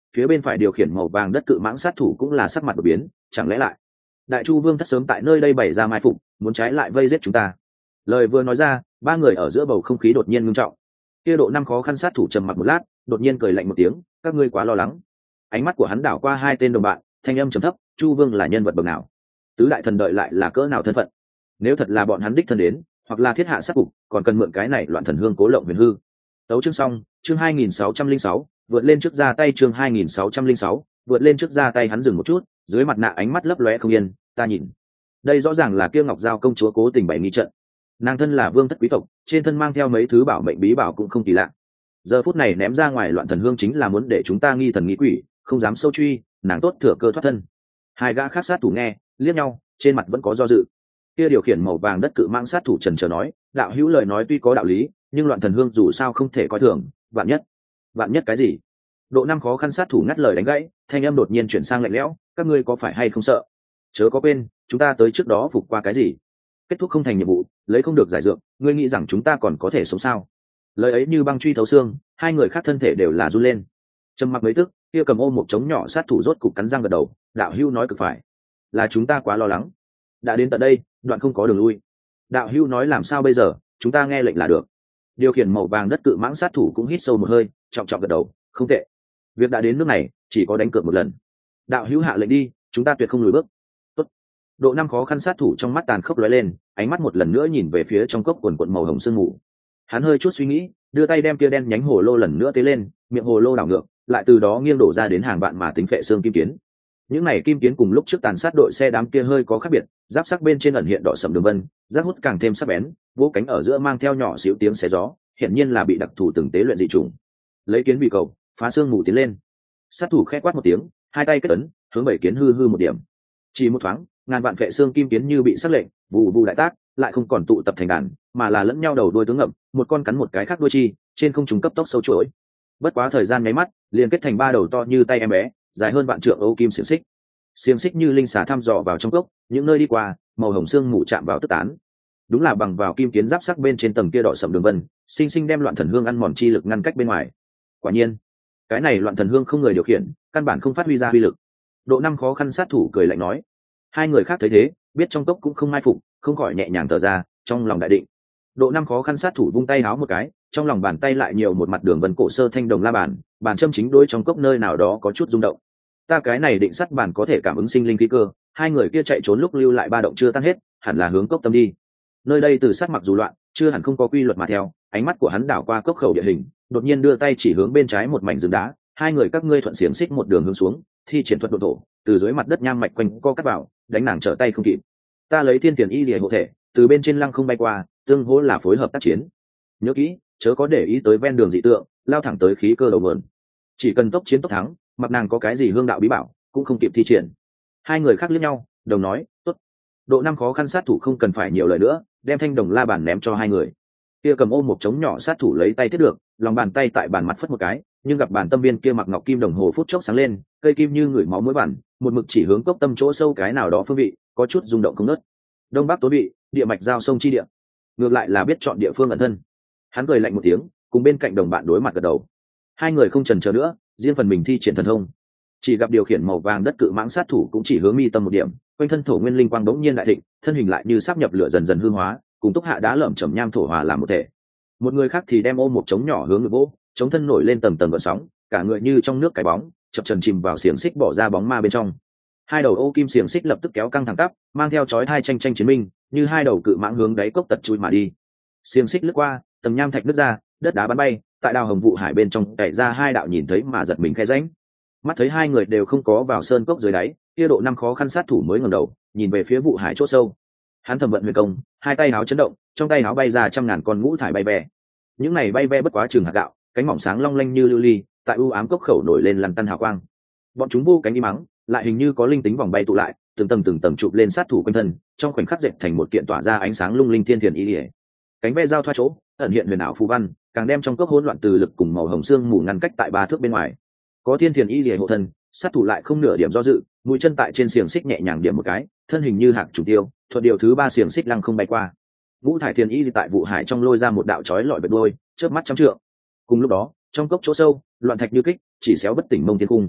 phía bên phải điều khiển màu vàng đất cự mãng sát thủ cũng là sắc mặt đột biến, chẳng lẽ lại đại chu vương thất sớm tại nơi đây bày ra mai phục, muốn trái lại vây giết chúng ta? Lời vừa nói ra, ba người ở giữa bầu không khí đột nhiên ngưng trọng. Kia độ năm khó khăn sát thủ trầm mặc một lát, đột nhiên cười lạnh một tiếng, các ngươi quá lo lắng. Ánh mắt của hắn đảo qua hai tên đồng bạn, thanh âm trầm thấp, chu vương là nhân vật bậc nào? Tứ đại thần đợi lại là cỡ nào thân phận? Nếu thật là bọn hắn đích thân đến, hoặc là thiết hạ sát cục, còn cần mượn cái này loạn thần hương cố lộng huyền hư. Tấu chương xong, chương hai nghìn sáu trăm linh sáu, vượt lên trước ra tay chương hai nghìn sáu trăm linh sáu, vượt lên trước ra tay hắn dừng một chút, dưới mặt nạ ánh mắt lấp lóe không yên, ta nhìn. Đây rõ ràng là Kiêu Ngọc Giao công chúa cố tình bày nghi trận. Nàng thân là vương thất quý tộc, trên thân mang theo mấy thứ bảo mệnh bí bảo cũng không kỳ lạ. Giờ phút này ném ra ngoài loạn thần hương chính là muốn để chúng ta nghi thần nghi quỷ, không dám sâu truy, nàng tốt thừa cơ thoát thân. Hai gã khác sát thủ nghe, liếc nhau, trên mặt vẫn có do dự. Kia điều khiển màu vàng đất cự mang sát thủ trần chờ nói, đạo hữu lời nói tuy có đạo lý, nhưng loạn thần hương dù sao không thể coi thường, vạn nhất. Vạn nhất cái gì? Độ năm khó khăn sát thủ ngắt lời đánh gãy, thanh âm đột nhiên chuyển sang lạnh lẽo, các ngươi có phải hay không sợ? Chớ có quên, chúng ta tới trước đó phục qua cái gì? Kết thúc không thành nhiệm vụ, lấy không được giải dược, ngươi nghĩ rằng chúng ta còn có thể sống sao? Lời ấy như băng truy thấu xương, hai người khác thân thể đều là run lên. Trầm mặc mấy tức, kia cầm ôm một trống nhỏ sát thủ rốt cục cắn răng gật đầu, đạo hữu nói cực phải, là chúng ta quá lo lắng. Đã đến tận đây, đoạn không có đường lui. Đạo hữu nói làm sao bây giờ, chúng ta nghe lệnh là được. Điều khiển màu vàng đất cự mãng sát thủ cũng hít sâu một hơi, trọng trọng gật đầu, không tệ. Việc đã đến nước này, chỉ có đánh cược một lần. Đạo hữu hạ lệnh đi, chúng ta tuyệt không lùi bước. Tốt. Độ năm khó khăn sát thủ trong mắt tàn khốc lóe lên, ánh mắt một lần nữa nhìn về phía trong cốc quần quần màu hồng sương mù. Hắn hơi chút suy nghĩ, đưa tay đem kia đen nhánh hồ lô lần nữa tế lên, miệng hồ lô đảo ngược, lại từ đó nghiêng đổ ra đến hàng vạn mà tính phệ xương kim kiến. Những này kim kiến cùng lúc trước tàn sát đội xe đám kia hơi có khác biệt, giáp sắc bên trên ẩn hiện đỏ sẫm đường vân, giác hút càng thêm sắc bén, vỗ cánh ở giữa mang theo nhỏ xíu tiếng xé gió, hiển nhiên là bị đặc thù từng tế luyện dị trùng. Lấy kiến bị cầu, phá xương mù tiến lên. Sát thủ khẽ quát một tiếng, hai tay kết ấn, hướng bảy kiến hư hư một điểm. Chỉ một thoáng, ngàn vạn phệ xương kim kiến như bị sắc lệnh, vù vù đại tác, lại không còn tụ tập thành đàn, mà là lẫn nhau đầu đuôi tướng ngậm, một con cắn một cái khác đuôi chi, trên không trung cấp tốc sâu chuỗi. Bất quá thời gian nháy mắt, liền kết thành ba đầu to như tay em bé, dài hơn vạn trượng âu kim xiềng xích. Xiềng xích như linh xà thăm dò vào trong cốc, những nơi đi qua, màu hồng xương mù chạm vào tức tán. Đúng là bằng vào kim kiến giáp sắc bên trên tầng kia đỏ sẫm đường vân, sinh sinh đem loạn thần hương ăn mòn chi lực ngăn cách bên ngoài. Quả nhiên, cái này loạn thần hương không người điều khiển, căn bản không phát huy ra uy lực. Độ năm khó khăn sát thủ cười lạnh nói. Hai người khác thấy thế, biết trong cốc cũng không mai phục, không khỏi nhẹ nhàng thở ra, trong lòng đại định. Độ năm khó khăn sát thủ vung tay háo một cái, trong lòng bàn tay lại nhiều một mặt đường vân cổ sơ thanh đồng la bàn, bàn châm chính đối trong cốc nơi nào đó có chút rung động. Ta cái này định sắt bàn có thể cảm ứng sinh linh khí cơ, hai người kia chạy trốn lúc lưu lại ba động chưa tan hết, hẳn là hướng cốc tâm đi. Nơi đây từ sát mặc dù loạn, chưa hẳn không có quy luật mà theo. Ánh mắt của hắn đảo qua cốc khẩu địa hình, đột nhiên đưa tay chỉ hướng bên trái một mảnh rừng đá. Hai người các ngươi thuận xiềng xích một đường hướng xuống, thi triển thuật độ thổ, từ dưới mặt đất nham mạch quanh co cắt vào, đánh nàng trở tay không kịp. Ta lấy thiên tiền y liễu hộ thể, từ bên trên lăng không bay qua, tương hỗ là phối hợp tác chiến. Nhớ kỹ, chớ có để ý tới ven đường dị tượng, lao thẳng tới khí cơ đầu nguồn. Chỉ cần tốc chiến tốc thắng, mặc nàng có cái gì hương đạo bí bảo, cũng không kịp thi triển. Hai người khác liếc nhau, đồng nói, tốt. Độ năm khó khăn sát thủ không cần phải nhiều lời nữa, đem thanh đồng la bàn ném cho hai người. Kia cầm ôm một trống nhỏ sát thủ lấy tay tiếp được, lòng bàn tay tại bàn mặt phất một cái, nhưng gặp bàn tâm viên kia mặc ngọc kim đồng hồ phút chốc sáng lên, cây kim như ngửi máu mũi bản, một mực chỉ hướng cốc tâm chỗ sâu cái nào đó phương vị, có chút rung động không ngớt. Đông bắc tối vị, địa mạch giao sông chi địa. Ngược lại là biết chọn địa phương ẩn thân. Hắn cười lạnh một tiếng, cùng bên cạnh đồng bạn đối mặt gật đầu. Hai người không chần chờ nữa, riêng phần mình thi triển thần thông. Chỉ gặp điều khiển màu vàng đất cự mãng sát thủ cũng chỉ hướng mi tâm một điểm, quanh thân thổ nguyên linh quang bỗng nhiên đại thịnh, thân hình lại như sắp nhập lửa dần dần hư hóa, cùng túc hạ đá lởm chởm nham thổ hòa làm một thể. Một người khác thì đem ôm một trống nhỏ hướng ngực vỗ, chống thân nổi lên tầng tầng gợn sóng, cả người như trong nước cái bóng, chập chờn chìm vào xiềng xích bỏ ra bóng ma bên trong. Hai đầu ô kim xiềng xích lập tức kéo căng thẳng tắp, mang theo chói hai tranh tranh chiến minh, như hai đầu cự mãng hướng đáy cốc tật chui mà đi. Xiềng xích lướt qua, tầng nham thạch nứt ra, đất đá bắn bay, tại đào hồng vụ hải bên trong cày ra hai đạo nhìn thấy mà giật mình khe rãnh. Mắt thấy hai người đều không có vào sơn cốc dưới đáy, kia độ năm khó khăn sát thủ mới ngẩng đầu, nhìn về phía vụ hải chỗ sâu. Hắn thầm vận huyền công, hai tay áo chấn động, trong tay áo bay ra trăm ngàn con ngũ thải bay ve. Những này bay ve bất quá chừng hạt gạo, cánh mỏng sáng long lanh như lưu ly, tại u ám cốc khẩu nổi lên lằn tăn hào quang. Bọn chúng vô cánh đi mắng, lại hình như có linh tính vòng bay tụ lại, từng tầng từng tầng chụp lên sát thủ quanh thân, trong khoảnh khắc dệt thành một kiện tỏa ra ánh sáng lung linh thiên thiền ý liễu. Cánh ve giao thoa chỗ, ẩn hiện huyền ảo phù văn, càng đem trong cốc hỗn loạn từ lực cùng màu hồng xương mù ngăn cách tại ba thước bên ngoài. Có thiên thiền ý liễu hộ thân, sát thủ lại không nửa điểm do dự, mũi chân tại trên xiềng xích nhẹ nhàng điểm một cái, thân hình như hạc trùng tiêu, thuận điều thứ ba xiềng xích lăng không bay qua. Ngũ thải thiền ý tại vụ hải trong lôi ra một đạo chói lọi bật đôi, chớp mắt trăm trượng. Cùng lúc đó, trong cốc chỗ sâu, loạn thạch như kích, chỉ xéo bất tỉnh mông thiên cung,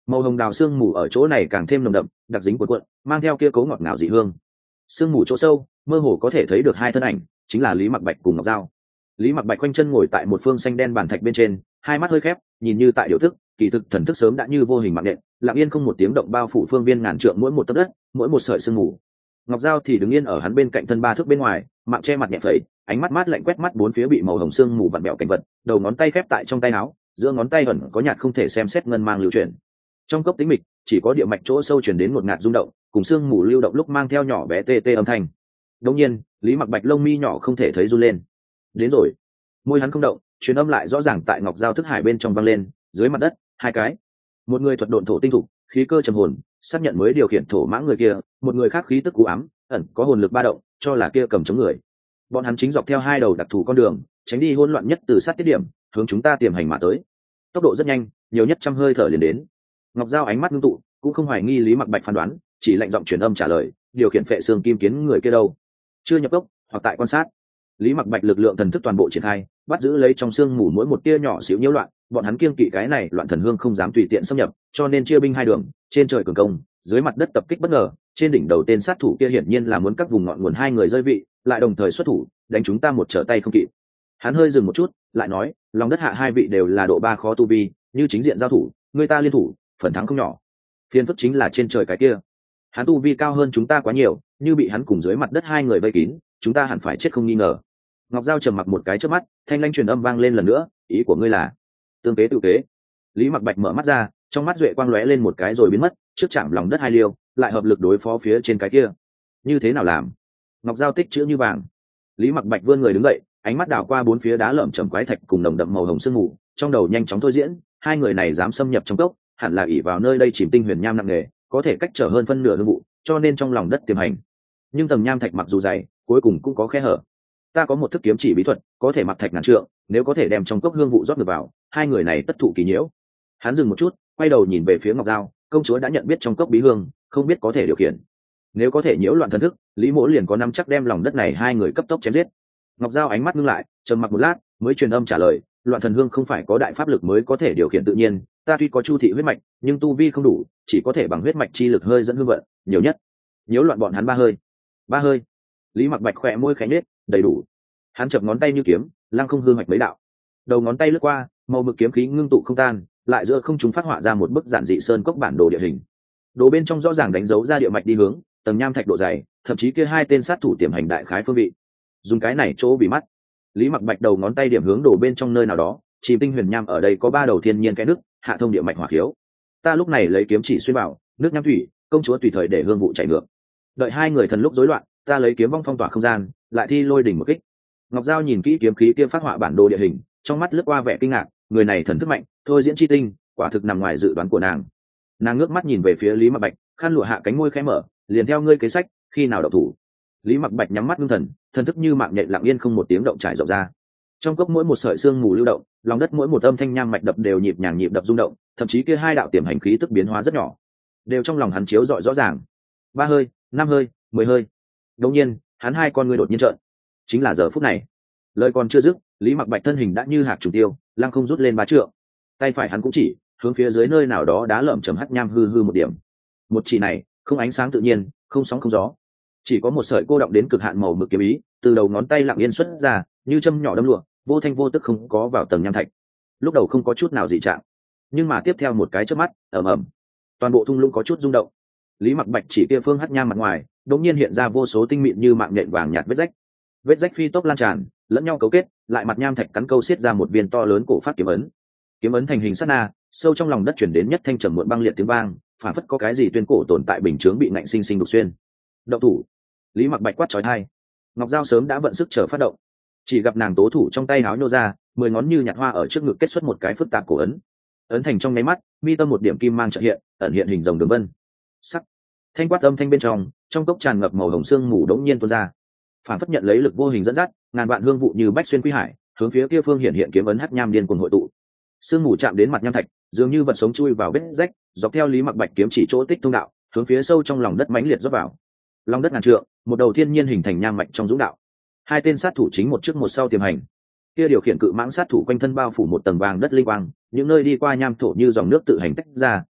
Màu hồng đào sương mù ở chỗ này càng thêm nồng đậm, đặc dính cuộn cuộn, mang theo kia cố ngọt ngào dị hương. Sương mù chỗ sâu, mơ hồ có thể thấy được hai thân ảnh, chính là Lý Mặc Bạch cùng Ngọc Giao. Lý Mặc Bạch quanh chân ngồi tại một phương xanh đen bàn thạch bên trên, hai mắt hơi khép, nhìn như tại điều thức, kỳ thực thần thức sớm đã như vô hình mạng nện, lặng yên không một tiếng động bao phủ phương viên ngàn trượng mỗi một tấc đất, mỗi một sợi sương mù. Ngọc Giao thì đứng yên ở hắn bên cạnh thân ba thước bên ngoài, mạng che mặt nhẹ phẩy, ánh mắt mát lạnh quét mắt bốn phía bị màu hồng sương mù vặn bẹo cảnh vật, đầu ngón tay khép tại trong tay áo, giữa ngón tay ẩn có nhạt không thể xem xét ngân mang lưu chuyển. Trong cốc tĩnh mịch, chỉ có địa mạch chỗ sâu truyền đến một ngạt rung động, cùng sương mù lưu động lúc mang theo nhỏ bé tê tê âm thanh. Đống nhiên, Lý Mặc Bạch lông mi nhỏ không thể thấy run lên. Đến rồi. Môi hắn không động, truyền âm lại rõ ràng tại Ngọc Giao thức hải bên trong vang lên, dưới mặt đất, hai cái. Một người thuật độn thổ tinh thục, khí cơ trầm hồn, xác nhận mới điều khiển thổ mã người kia, một người khác khí tức u ám, ẩn có hồn lực ba động, cho là kia cầm chống người. Bọn hắn chính dọc theo hai đầu đặc thù con đường, tránh đi hỗn loạn nhất từ sát tiết điểm, hướng chúng ta tiềm hành mà tới. Tốc độ rất nhanh, nhiều nhất trăm hơi thở liền đến. Ngọc Giao ánh mắt ngưng tụ, cũng không hoài nghi Lý Mặc Bạch phán đoán, chỉ lạnh giọng truyền âm trả lời, điều khiển phệ xương kim kiến người kia đâu? Chưa nhập cốc, hoặc tại quan sát. Lý Mặc Bạch lực lượng thần thức toàn bộ triển khai, bắt giữ lấy trong xương mù mỗi một tia nhỏ xíu nhiễu loạn, bọn hắn kiêng kỵ cái này loạn thần hương không dám tùy tiện xâm nhập, cho nên chia binh hai đường, trên trời cường công, dưới mặt đất tập kích bất ngờ, trên đỉnh đầu tên sát thủ kia hiển nhiên là muốn các vùng ngọn nguồn hai người rơi vị, lại đồng thời xuất thủ, đánh chúng ta một trở tay không kịp. Hắn hơi dừng một chút, lại nói, lòng đất hạ hai vị đều là độ ba khó tu vi, như chính diện giao thủ, người ta liên thủ, phần thắng không nhỏ. Phiên phức chính là trên trời cái kia. Hắn tu vi cao hơn chúng ta quá nhiều, như bị hắn cùng dưới mặt đất hai người vây kín, chúng ta hẳn phải chết không nghi ngờ. Ngọc Giao trầm mặc một cái trước mắt, thanh lanh truyền âm vang lên lần nữa, ý của ngươi là tương kế tự kế. Lý Mặc Bạch mở mắt ra, trong mắt duệ quang lóe lên một cái rồi biến mất, trước chạm lòng đất hai liêu, lại hợp lực đối phó phía trên cái kia. Như thế nào làm? Ngọc Giao tích chữ như vàng. Lý Mặc Bạch vươn người đứng dậy, ánh mắt đảo qua bốn phía đá lởm chởm quái thạch cùng nồng đậm màu hồng sương mù, trong đầu nhanh chóng thôi diễn, hai người này dám xâm nhập trong cốc, hẳn là ỷ vào nơi đây chìm tinh huyền nham nặng nề, có thể cách trở hơn phân nửa hương vụ, cho nên trong lòng đất tiềm hành. Nhưng tầng nham thạch mặc dù dày, cuối cùng cũng có khe hở. Ta có một thức kiếm chỉ bí thuật, có thể mặc thạch ngàn trượng, nếu có thể đem trong cốc hương vụ rót ngược vào, hai người này tất thụ kỳ nhiễu. Hắn dừng một chút, quay đầu nhìn về phía Ngọc Giao, công chúa đã nhận biết trong cốc bí hương, không biết có thể điều khiển. Nếu có thể nhiễu loạn thần thức, Lý Mỗ liền có nắm chắc đem lòng đất này hai người cấp tốc chém giết. Ngọc Giao ánh mắt ngưng lại, trầm mặc một lát, mới truyền âm trả lời, loạn thần hương không phải có đại pháp lực mới có thể điều khiển tự nhiên, ta tuy có chu thị huyết mạch, nhưng tu vi không đủ, chỉ có thể bằng huyết mạch chi lực hơi dẫn hương vận, nhiều nhất nhiễu loạn bọn hắn ba hơi. Ba hơi. Lý Mặc Bạch khỏe môi khẽ nhếch, đầy đủ. Hắn chập ngón tay như kiếm, lăng không hư mạch mấy đạo. Đầu ngón tay lướt qua, màu mực kiếm khí ngưng tụ không tan, lại giữa không trung phát họa ra một bức giản dị sơn cốc bản đồ địa hình. Đồ bên trong rõ ràng đánh dấu ra địa mạch đi hướng, tầng nham thạch độ dày, thậm chí kia hai tên sát thủ tiềm hành đại khái phương vị. Dùng cái này chỗ bị mắt. Lý Mặc Bạch đầu ngón tay điểm hướng đồ bên trong nơi nào đó, chìm tinh huyền nham ở đây có ba đầu thiên nhiên cái nước, hạ thông địa mạch hỏa khiếu. Ta lúc này lấy kiếm chỉ xuyên bảo, nước nham thủy, công chúa tùy thời để hương vụ chảy ngược. Đợi hai người thần lúc rối loạn, ta lấy kiếm vong phong tỏa không gian, lại thi lôi đỉnh một kích. Ngọc Giao nhìn kỹ kiếm khí kia phát họa bản đồ địa hình, trong mắt lướt qua vẻ kinh ngạc, người này thần thức mạnh, thôi diễn chi tinh, quả thực nằm ngoài dự đoán của nàng. Nàng ngước mắt nhìn về phía Lý Mặc Bạch, khăn lụa hạ cánh môi khẽ mở, liền theo ngươi kế sách, khi nào động thủ. Lý Mặc Bạch nhắm mắt ngưng thần, thần thức như mạng nhện lặng yên không một tiếng động trải rộng ra. Trong cốc mỗi một sợi xương mù lưu động, lòng đất mỗi một âm thanh nham mạch đập đều nhịp nhàng nhịp đập rung động, thậm chí kia hai đạo tiềm hành khí tức biến hóa rất nhỏ, đều trong lòng hắn chiếu rọi rõ ràng. Ba hơi, năm hơi, mười hơi. Đột nhiên, hắn hai con ngươi đột nhiên trợn. Chính là giờ phút này. Lời còn chưa dứt, Lý Mặc Bạch thân hình đã như hạc trùng tiêu, lăng không rút lên ba trượng. Tay phải hắn cũng chỉ, hướng phía dưới nơi nào đó đá lởm chầm hắc nham hư hư một điểm. Một chỉ này, không ánh sáng tự nhiên, không sóng không gió, chỉ có một sợi cô động đến cực hạn màu mực kiếm ý, từ đầu ngón tay lặng yên xuất ra, như châm nhỏ đâm lụa, vô thanh vô tức không có vào tầng nham thạch. Lúc đầu không có chút nào dị trạng, nhưng mà tiếp theo một cái chớp mắt, ầm ầm, toàn bộ thung lũng có chút rung động. Lý Mặc Bạch chỉ kia phương hắc nham mặt ngoài, đột nhiên hiện ra vô số tinh mịn như mạng nhện vàng nhạt vết rách. Vết rách phi tốc lan tràn, lẫn nhau cấu kết, lại mặt nham thạch cắn câu xiết ra một viên to lớn cổ phát kiếm ấn. Kiếm ấn thành hình sát na, sâu trong lòng đất chuyển đến nhất thanh trầm muộn băng liệt tiếng vang, phản phất có cái gì tuyên cổ tồn tại bình chướng bị ngạnh sinh sinh đục xuyên. Động thủ. Lý Mặc Bạch quát chói tai. Ngọc Giao sớm đã vận sức chờ phát động, chỉ gặp nàng tố thủ trong tay háo nhô ra, mười ngón như nhạt hoa ở trước ngực kết xuất một cái phức tạp cổ ấn. Ấn thành trong nháy mắt, mi tâm một điểm kim mang chợt hiện, ẩn hiện hình rồng đường vân. Sắc. Thanh quát âm thanh bên trong, trong cốc tràn ngập màu hồng sương mù đống nhiên tuôn ra. Phản phất nhận lấy lực vô hình dẫn dắt, ngàn vạn hương vụ như bách xuyên quý hải, hướng phía kia phương hiện hiện kiếm ấn hắc nham điên cuồng hội tụ. Sương mù chạm đến mặt nham thạch, dường như vật sống chui vào vết rách, dọc theo Lý Mặc Bạch kiếm chỉ chỗ tích thông đạo, hướng phía sâu trong lòng đất mãnh liệt rót vào. Lòng đất ngàn trượng, một đầu thiên nhiên hình thành nham mạch trong dũng đạo. Hai tên sát thủ chính một trước một sau tiềm hành. Kia điều khiển cự mãng sát thủ quanh thân bao phủ một tầng vàng đất linh quang, những nơi đi qua nham thổ như dòng nước tự hành tách ra,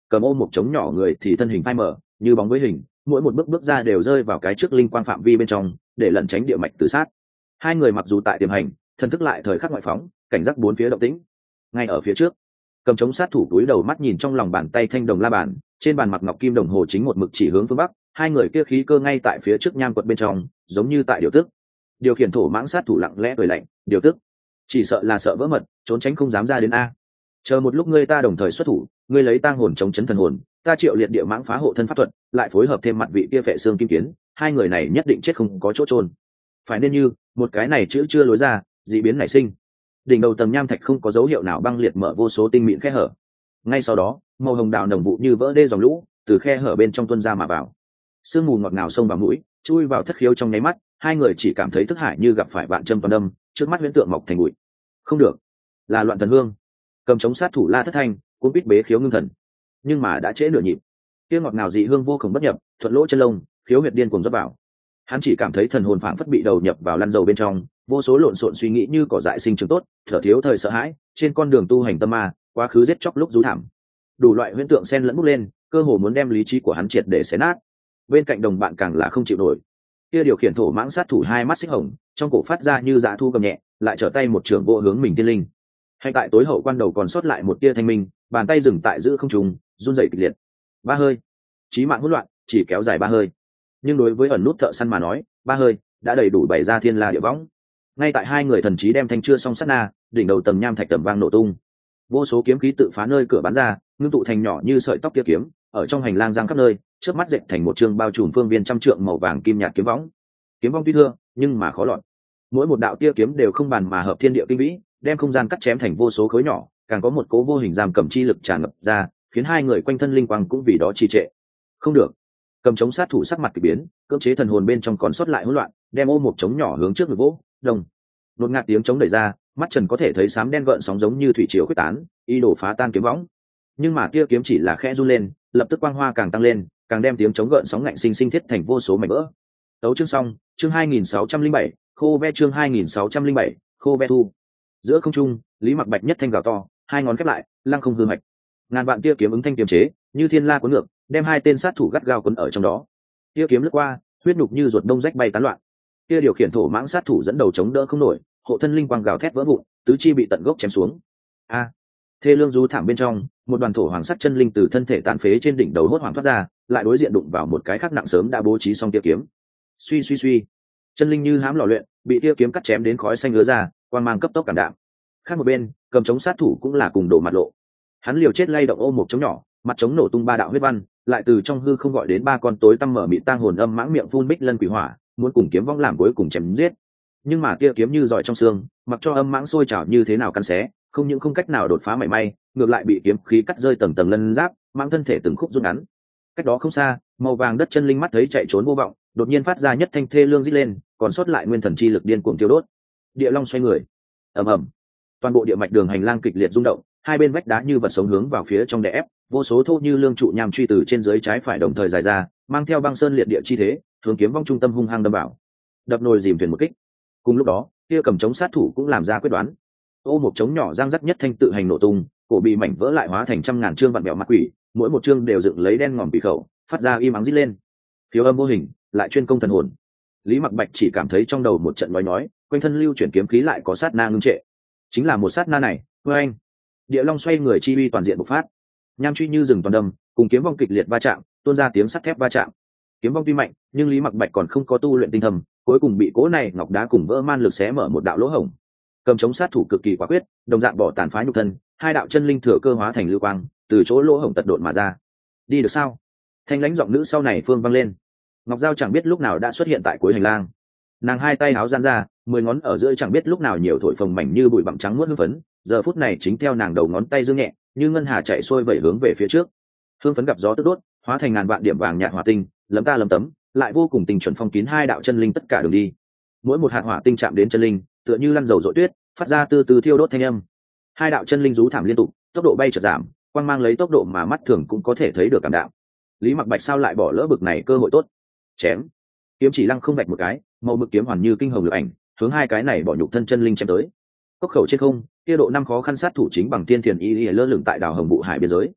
cầm ôm một trống nhỏ người thì thân hình phai mở như bóng với hình, mỗi một bước bước ra đều rơi vào cái trước linh quang phạm vi bên trong để lẩn tránh địa mạch tự sát. Hai người mặc dù tại tiềm hành, thần thức lại thời khắc ngoại phóng, cảnh giác bốn phía động tĩnh. Ngay ở phía trước, cầm chống sát thủ cúi đầu mắt nhìn trong lòng bàn tay thanh đồng la bàn, trên bàn mặt ngọc kim đồng hồ chính một mực chỉ hướng phương bắc. Hai người kia khí cơ ngay tại phía trước nham quật bên trong, giống như tại điều tức. Điều khiển thổ mãng sát thủ lặng lẽ cười lạnh, điều tức, chỉ sợ là sợ vỡ mật, trốn tránh không dám ra đến a. Chờ một lúc ngươi ta đồng thời xuất thủ, ngươi lấy tang hồn chống chấn thần hồn, ta triệu liệt địa mãng phá hộ thân pháp thuật, lại phối hợp thêm mặt vị kia phệ xương kim kiến, hai người này nhất định chết không có chỗ trôn. Phải nên như một cái này chữ chưa lối ra, dị biến nảy sinh. Đỉnh đầu tầng nham thạch không có dấu hiệu nào băng liệt mở vô số tinh mịn khe hở. Ngay sau đó, màu hồng đào nồng vụ như vỡ đê dòng lũ, từ khe hở bên trong tuôn ra mà vào. Sương mù ngọt ngào xông vào mũi, chui vào thất khiếu trong nháy mắt, hai người chỉ cảm thấy thức hải như gặp phải vạn châm toàn đâm, trước mắt huyễn tượng mọc thành bụi. Không được, là loạn thần hương. Cầm chống sát thủ la thất thanh, cũng biết bế khiếu ngưng thần, nhưng mà đã trễ nửa nhịp. Kia ngọt ngào dị hương vô cùng bất nhập, thuận lỗ chân lông, khiếu huyệt điên cuồng rót vào. Hắn chỉ cảm thấy thần hồn phảng phất bị đầu nhập vào lăn dầu bên trong, vô số lộn xộn suy nghĩ như cỏ dại sinh trưởng tốt, thở thiếu thời sợ hãi, trên con đường tu hành tâm ma, quá khứ giết chóc lúc rú thảm. Đủ loại huyễn tượng xen lẫn bốc lên, cơ hồ muốn đem lý trí của hắn triệt để xé nát. Bên cạnh đồng bạn càng là không chịu nổi. Kia điều khiển thổ mãng sát thủ hai mắt xích hồng, trong cổ phát ra như dã thu cầm nhẹ, lại trở tay một trường vô hướng mình tiên linh. Hay tại tối hậu quan đầu còn sót lại một tia thanh minh, bàn tay dừng tại giữ không trùng, run rẩy kịch liệt. Ba hơi, chí mạng hỗn loạn, chỉ kéo dài ba hơi. Nhưng đối với ẩn nút thợ săn mà nói, ba hơi đã đầy đủ bày ra thiên la địa võng. Ngay tại hai người thần trí đem thanh chưa xong sát na, đỉnh đầu tầm nham thạch tầm vang nổ tung, vô số kiếm khí tự phá nơi cửa bắn ra, ngưng tụ thành nhỏ như sợi tóc kia kiếm, ở trong hành lang giang khắp nơi, trước mắt dệt thành một trường bao trùm phương viên trăm trượng màu vàng kim nhạt kiếm võng. Kiếm vong tuy thưa, nhưng mà khó lọt. Mỗi một đạo tia kiếm đều không bàn mà hợp thiên địa kinh vĩ, đem không gian cắt chém thành vô số khối nhỏ, càng có một cố vô hình giam cầm chi lực tràn ngập ra, khiến hai người quanh thân linh quang cũng vì đó trì trệ. Không được. Cầm chống sát thủ sắc mặt kỳ biến, cưỡng chế thần hồn bên trong còn sót lại hỗn loạn, đem ôm một trống nhỏ hướng trước ngực vỗ, đồng. Đột ngạt tiếng trống đẩy ra, mắt Trần có thể thấy sám đen gợn sóng giống như thủy triều khuếch tán, ý đồ phá tan kiếm võng. Nhưng mà tia kiếm chỉ là khẽ run lên, lập tức quang hoa càng tăng lên, càng đem tiếng trống gợn sóng ngạnh sinh sinh thiết thành vô số mảnh vỡ. Tấu chương xong, chương hai nghìn sáu trăm linh bảy, khô ve chương hai nghìn sáu trăm linh bảy, khô ve thu. Giữa không trung, Lý Mặc Bạch nhất thanh gào to, hai ngón khép lại, lăng không hư mạch. Ngàn vạn tia kiếm ứng thanh kiềm chế, như thiên la cuốn ngược, đem hai tên sát thủ gắt gao cuốn ở trong đó. Tia kiếm lướt qua, huyết nhục như ruột đông rách bay tán loạn. Tia điều khiển thổ mãng sát thủ dẫn đầu chống đỡ không nổi, hộ thân linh quang gào thét vỡ vụn, tứ chi bị tận gốc chém xuống. A! À, thê lương rú thảm bên trong, một đoàn thổ hoàng sắc chân linh từ thân thể tàn phế trên đỉnh đầu hốt hoảng thoát ra, lại đối diện đụng vào một cái khác nặng sớm đã bố trí xong tia kiếm. Suy suy suy, chân linh như hãm lò luyện, bị tia kiếm cắt chém đến khói xanh ứa ra, quang mang cấp tốc cảm đạm. Khác một bên, cầm chống sát thủ cũng là cùng đổ mặt lộ. Hắn liều chết lay động ôm một chống nhỏ, mặt chống nổ tung ba đạo huyết văn, lại từ trong hư không gọi đến ba con tối tăm mở mịt tang hồn âm mãng miệng phun bích lân quỷ hỏa, muốn cùng kiếm vong làm cuối cùng chém giết. Nhưng mà tia kiếm như giỏi trong xương, mặc cho âm mãng sôi trào như thế nào căn xé, không những không cách nào đột phá mảy may, ngược lại bị kiếm khí cắt rơi tầng tầng lân giáp, mang thân thể từng khúc rút ngắn. Cách đó không xa, màu vàng đất chân linh mắt thấy chạy trốn vô vọng, đột nhiên phát ra nhất thanh thê lương rít lên, còn sót lại nguyên thần chi lực điên cuồng tiêu đốt. Địa long xoay người, ầm ầm, toàn bộ địa mạch đường hành lang kịch liệt rung động, hai bên vách đá như vật sống hướng vào phía trong đè ép, vô số thô như lương trụ nham truy từ trên dưới trái phải đồng thời dài ra, mang theo băng sơn liệt địa chi thế, hướng kiếm vong trung tâm hung hăng đâm vào, đập nồi dìm thuyền một kích. Cùng lúc đó, kia cầm chống sát thủ cũng làm ra quyết đoán. Ô một chống nhỏ giang rắc nhất thanh tự hành nổ tung, cổ bị mảnh vỡ lại hóa thành trăm ngàn chương vặn bẹo mặt quỷ, mỗi một chương đều dựng lấy đen ngòm bị khẩu, phát ra im ắng rít lên. Phiếu âm vô hình, lại chuyên công thần hồn. Lý Mặc Bạch chỉ cảm thấy trong đầu một trận nói nói, quanh thân lưu chuyển kiếm khí lại có sát na ngưng trệ. Chính là một sát na này, với anh, địa long xoay người chi uy toàn diện bộc phát, nham truy như rừng toàn đâm, cùng kiếm vong kịch liệt va chạm, tuôn ra tiếng sắt thép va chạm. Kiếm vong tuy mạnh, nhưng Lý Mặc Bạch còn không có tu luyện tinh thầm, cuối cùng bị cố này ngọc đá cùng vỡ man lực xé mở một đạo lỗ hổng. Cầm chống sát thủ cực kỳ quả quyết, đồng dạng bỏ tàn phá nhục thân, hai đạo chân linh thừa cơ hóa thành lưu quang, từ chỗ lỗ hổng tật độn mà ra. Đi được sao? Thanh lãnh giọng nữ sau này phương vang lên. Ngọc Giao chẳng biết lúc nào đã xuất hiện tại cuối hành lang, nàng hai tay áo giãn ra, mười ngón ở giữa chẳng biết lúc nào nhiều thổi phồng mảnh như bụi bặm trắng muốt hương phấn, giờ phút này chính theo nàng đầu ngón tay dương nhẹ, như ngân hà chạy xuôi vẩy hướng về phía trước. Hương phấn gặp gió tức đốt, hóa thành ngàn vạn điểm vàng nhạt hỏa tinh, lấm ta lấm tấm, lại vô cùng tình chuẩn phong kín hai đạo chân linh tất cả đường đi. Mỗi một hạt hỏa tinh chạm đến chân linh, tựa như lăn dầu dội tuyết, phát ra từ từ thiêu đốt thanh âm. Hai đạo chân linh rú thảm liên tục, tốc độ bay chợt giảm, quang mang lấy tốc độ mà mắt thường cũng có thể thấy được cảm đạo. Lý Mặc Bạch sao lại bỏ lỡ bực này cơ hội tốt? Chém. Kiếm chỉ lăng không vạch một cái, màu mực kiếm hoàn như kinh hồng lực ảnh, hướng hai cái này bỏ nhục thân chân linh chém tới. Cốc khẩu trên không, kia độ năm khó khăn sát thủ chính bằng tiên thiền y y lơ lửng tại đảo Hồng Bụ Hải biên giới.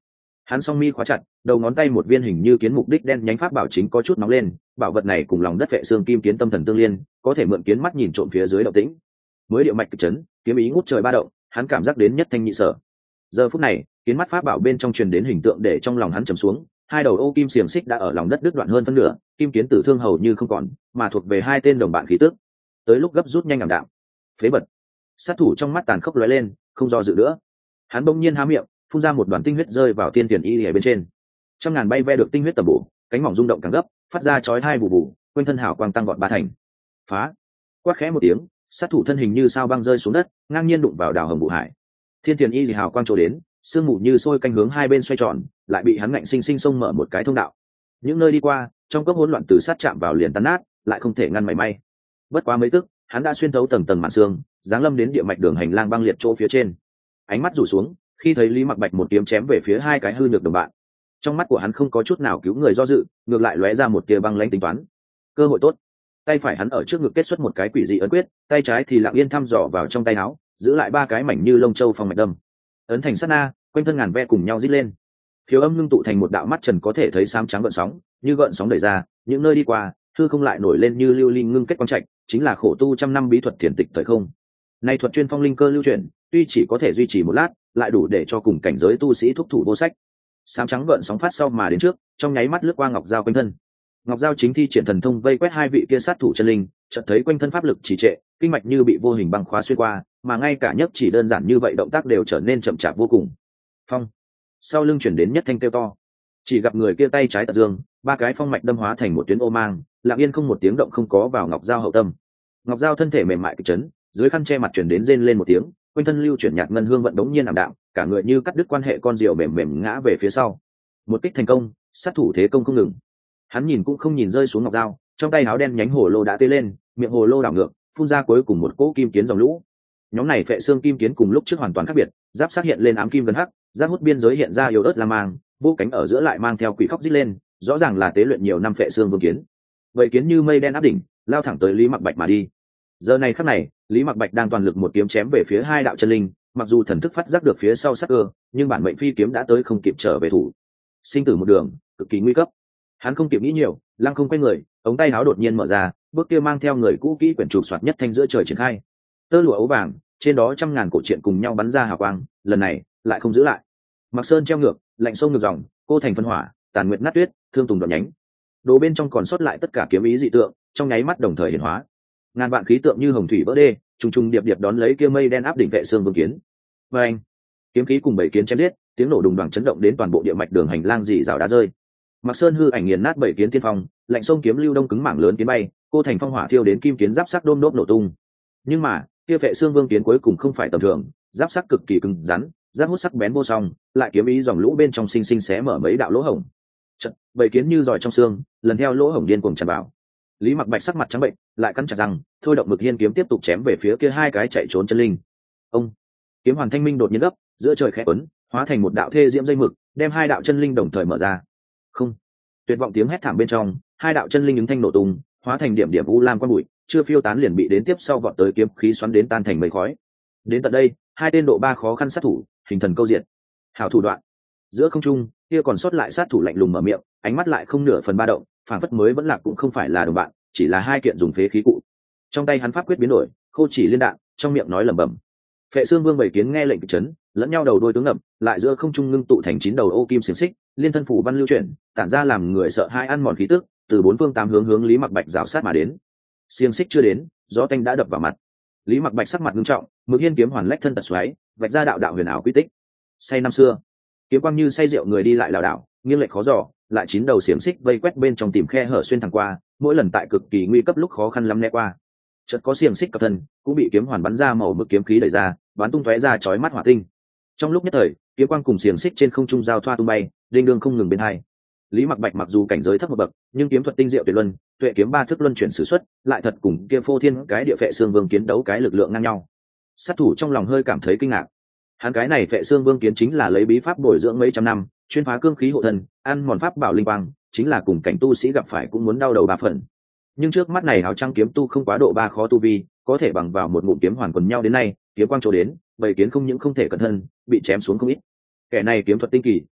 hắn song mi khóa chặt, đầu ngón tay một viên hình như kiến mục đích đen nhánh pháp bảo chính có chút nóng lên. Bảo vật này cùng lòng đất vệ xương kim kiến tâm thần tương liên, có thể mượn kiến mắt nhìn trộm phía dưới động tĩnh. Mới địa mạch kịch chấn, kiếm ý ngút trời ba động, hắn cảm giác đến nhất thanh nhị sở. Giờ phút này, kiến mắt pháp bảo bên trong truyền đến hình tượng để trong lòng hắn trầm xuống. Hai đầu ô kim xiềng xích đã ở lòng đất đứt đoạn hơn phân nửa, kim kiến tử thương hầu như không còn, mà thuộc về hai tên đồng bạn khí tức. Tới lúc gấp rút nhanh ảm đạm. Phế bật. Sát thủ trong mắt tàn khốc lóe lên, không do dự nữa. Hắn bỗng nhiên há miệng, phun ra một đoàn tinh huyết rơi vào tiên tiền y ở bên trên. Trăm ngàn bay ve được tinh huyết tầm bổ, cánh mỏng rung động càng gấp, phát ra chói tai bù bù, quanh thân hào quang tăng vọt ba thành. Phá! Quát khẽ một tiếng, sát thủ thân hình như sao băng rơi xuống đất, ngang nhiên đụng vào đào hồng vụ hải. Thiên tiền y thì hào quang trổ đến, sương mù như sôi canh hướng hai bên xoay tròn, lại bị hắn ngạnh sinh sinh xông mở một cái thông đạo. Những nơi đi qua, trong cấp hỗn loạn từ sát chạm vào liền tan nát, lại không thể ngăn mảy may. Bất quá mấy tức, hắn đã xuyên thấu tầng tầng màn xương, giáng lâm đến địa mạch đường hành lang băng liệt chỗ phía trên. Ánh mắt rủ xuống, khi thấy Lý Mặc Bạch một kiếm chém về phía hai cái hư nhược đồng bạn, trong mắt của hắn không có chút nào cứu người do dự, ngược lại lóe ra một tia băng lãnh tính toán. Cơ hội tốt. Tay phải hắn ở trước ngực kết xuất một cái quỷ dị ấn quyết, tay trái thì lặng yên thăm dò vào trong tay áo, giữ lại ba cái mảnh như lông châu phong mạch đâm. Ấn thành sát na, quanh thân ngàn ve cùng nhau rít lên. Khiếu âm ngưng tụ thành một đạo mắt trần có thể thấy xám trắng gợn sóng, như gợn sóng đẩy ra, những nơi đi qua, hư không lại nổi lên như lưu ly ngưng kết quang trạch, chính là khổ tu trăm năm bí thuật thiền tịch thời không. Nay thuật chuyên phong linh cơ lưu chuyển, tuy chỉ có thể duy trì một lát, lại đủ để cho cùng cảnh giới tu sĩ thúc thủ vô sách. Sám trắng gợn sóng phát sau mà đến trước, trong nháy mắt lướt qua ngọc dao quanh thân. Ngọc dao chính thi triển thần thông vây quét hai vị kia sát thủ chân linh, chợt thấy quanh thân pháp lực trì trệ, kinh mạch như bị vô hình băng khóa xuyên qua, mà ngay cả nhấc chỉ đơn giản như vậy động tác đều trở nên chậm chạp vô cùng. Phong. Sau lưng chuyển đến nhất thanh kêu to. Chỉ gặp người kia tay trái tật dương, ba cái phong mạch đâm hóa thành một tuyến ô mang, lặng yên không một tiếng động không có vào ngọc dao hậu tâm. Ngọc dao thân thể mềm mại kịch chấn, dưới khăn che mặt chuyển đến rên lên một tiếng, quanh thân lưu chuyển nhạt ngân hương vận đống nhiên ảm đạm, cả người như cắt đứt quan hệ con diều mềm mềm ngã về phía sau. Một kích thành công, sát thủ thế công không ngừng. Hắn nhìn cũng không nhìn rơi xuống ngọc dao, trong tay áo đen nhánh hồ lô đã tê lên, miệng hồ lô đảo ngược, phun ra cuối cùng một cỗ kim kiến dòng lũ. Nhóm này phệ xương kim kiến cùng lúc trước hoàn toàn khác biệt, giáp xác hiện lên ám kim gần hắc, giáp hút biên giới hiện ra yếu ớt la mang, vô cánh ở giữa lại mang theo quỷ khóc rít lên, rõ ràng là tế luyện nhiều năm phệ xương vương kiến. Vậy kiến như mây đen áp đỉnh, lao thẳng tới Lý Mặc Bạch mà đi. Giờ này khắc này, Lý Mặc Bạch đang toàn lực một kiếm chém về phía hai đạo chân linh, mặc dù thần thức phát giác được phía sau sắc cơ, nhưng bản mệnh phi kiếm đã tới không kịp trở về thủ. Sinh tử một đường, cực kỳ nguy cấp. Hắn không kịp nghĩ nhiều, lăng không quay người, ống tay áo đột nhiên mở ra, bước kia mang theo người cũ kỹ quyển trục soạt nhất thanh giữa trời triển khai. Tơ lụa ấu vàng, trên đó trăm ngàn cổ truyện cùng nhau bắn ra hào quang, lần này lại không giữ lại. Mặc sơn treo ngược, lạnh sông ngược dòng, cô thành phân hỏa, tàn nguyệt nát tuyết, thương tùng đoạn nhánh. Đồ bên trong còn sót lại tất cả kiếm ý dị tượng, trong nháy mắt đồng thời hiển hóa. Ngàn vạn khí tượng như hồng thủy vỡ đê, trùng trùng điệp điệp đón lấy kia mây đen áp đỉnh vệ xương vương kiến. Và anh, kiếm khí cùng bảy kiến chém giết, tiếng nổ đùng đoàng chấn động đến toàn bộ địa mạch đường hành lang dị rào đá rơi. Mặc sơn hư ảnh nghiền nát bảy kiến tiên phong, lạnh sông kiếm lưu đông cứng mảng lớn kiến bay, cô thành phong hỏa thiêu đến kim kiến giáp sắc đôm đốp nổ tung. Nhưng mà kia vệ xương vương kiến cuối cùng không phải tầm thường, giáp sắc cực kỳ cứng rắn, giáp hút sắc bén vô song, lại kiếm ý dòng lũ bên trong sinh sinh xé mở mấy đạo lỗ hổng. Chật, bảy kiến như giỏi trong xương, lần theo lỗ hổng điên cuồng tràn vào. Lý Mặc Bạch sắc mặt trắng bệnh, lại cắn chặt răng, thôi động mực hiên kiếm tiếp tục chém về phía kia hai cái chạy trốn chân linh. Ông, kiếm hoàn thanh minh đột nhiên gấp, giữa trời khẽ quấn, hóa thành một đạo thê diễm dây mực, đem hai đạo chân linh đồng thời mở ra. Không, tuyệt vọng tiếng hét thảm bên trong, hai đạo chân linh ứng thanh nổ tung, hóa thành điểm điểm u lam quang bụi, chưa phiêu tán liền bị đến tiếp sau vọt tới kiếm khí xoắn đến tan thành mây khói. Đến tận đây, hai tên độ ba khó khăn sát thủ, hình thần câu diện. Hảo thủ đoạn. Giữa không trung, kia còn sót lại sát thủ lạnh lùng mở miệng, ánh mắt lại không nửa phần ba động, phản phất mới vẫn lạc cũng không phải là đồng bạn, chỉ là hai kiện dùng phế khí cụ. Trong tay hắn pháp quyết biến đổi, khô chỉ liên đạn, trong miệng nói lẩm bẩm. Phệ Xương Vương bảy kiến nghe lệnh kịch chấn, lẫn nhau đầu đuôi tướng ngập, lại giữa không trung ngưng tụ thành chín đầu ô kim xiềng xích, liên thân phủ văn lưu chuyển, tản ra làm người sợ hai ăn mòn khí tức, từ bốn phương tám hướng hướng Lý Mặc Bạch rào sát mà đến. Xiềng xích chưa đến, gió tanh đã đập vào mặt. Lý Mặc Bạch sắc mặt nghiêm trọng, mực hiên kiếm hoàn lách thân tật xoáy, vạch ra đạo đạo huyền ảo quy tích. Say năm xưa, kiếm quang như say rượu người đi lại lảo đảo, nghiêng lệch khó dò, lại chín đầu xiềng xích vây quét bên trong tìm khe hở xuyên thẳng qua, mỗi lần tại cực kỳ nguy cấp lúc khó khăn lắm né qua. Chợt có xiềng xích cập thân, cũng bị kiếm hoàn bắn ra màu mực kiếm khí đẩy ra, bắn tung tóe ra chói mắt hỏa tinh. Trong lúc nhất thời, kiếm quang cùng xiềng xích trên không trung giao thoa tung bay, đinh đương không ngừng bên hai. Lý Mặc Bạch mặc dù cảnh giới thấp một bậc, nhưng kiếm thuật tinh diệu tuyệt luân, tuệ kiếm ba thức luân chuyển sử xuất, lại thật cùng kia phô thiên cái địa Phệ Xương Vương kiến đấu cái lực lượng ngang nhau. Sát thủ trong lòng hơi cảm thấy kinh ngạc. Hắn cái này Phệ Xương Vương kiến chính là lấy bí pháp bồi dưỡng mấy trăm năm, chuyên phá cương khí hộ thân, ăn mòn pháp bảo linh quang, chính là cùng cảnh tu sĩ gặp phải cũng muốn đau đầu ba phần. Nhưng trước mắt này áo trắng kiếm tu không quá độ ba khó tu vi, có thể bằng vào một ngụm kiếm hoàn quần nhau đến nay, kiếm quang chỗ đến, bảy kiến không những không thể cẩn thân, bị chém xuống không ít. Kẻ này kiếm thuật tinh kỳ,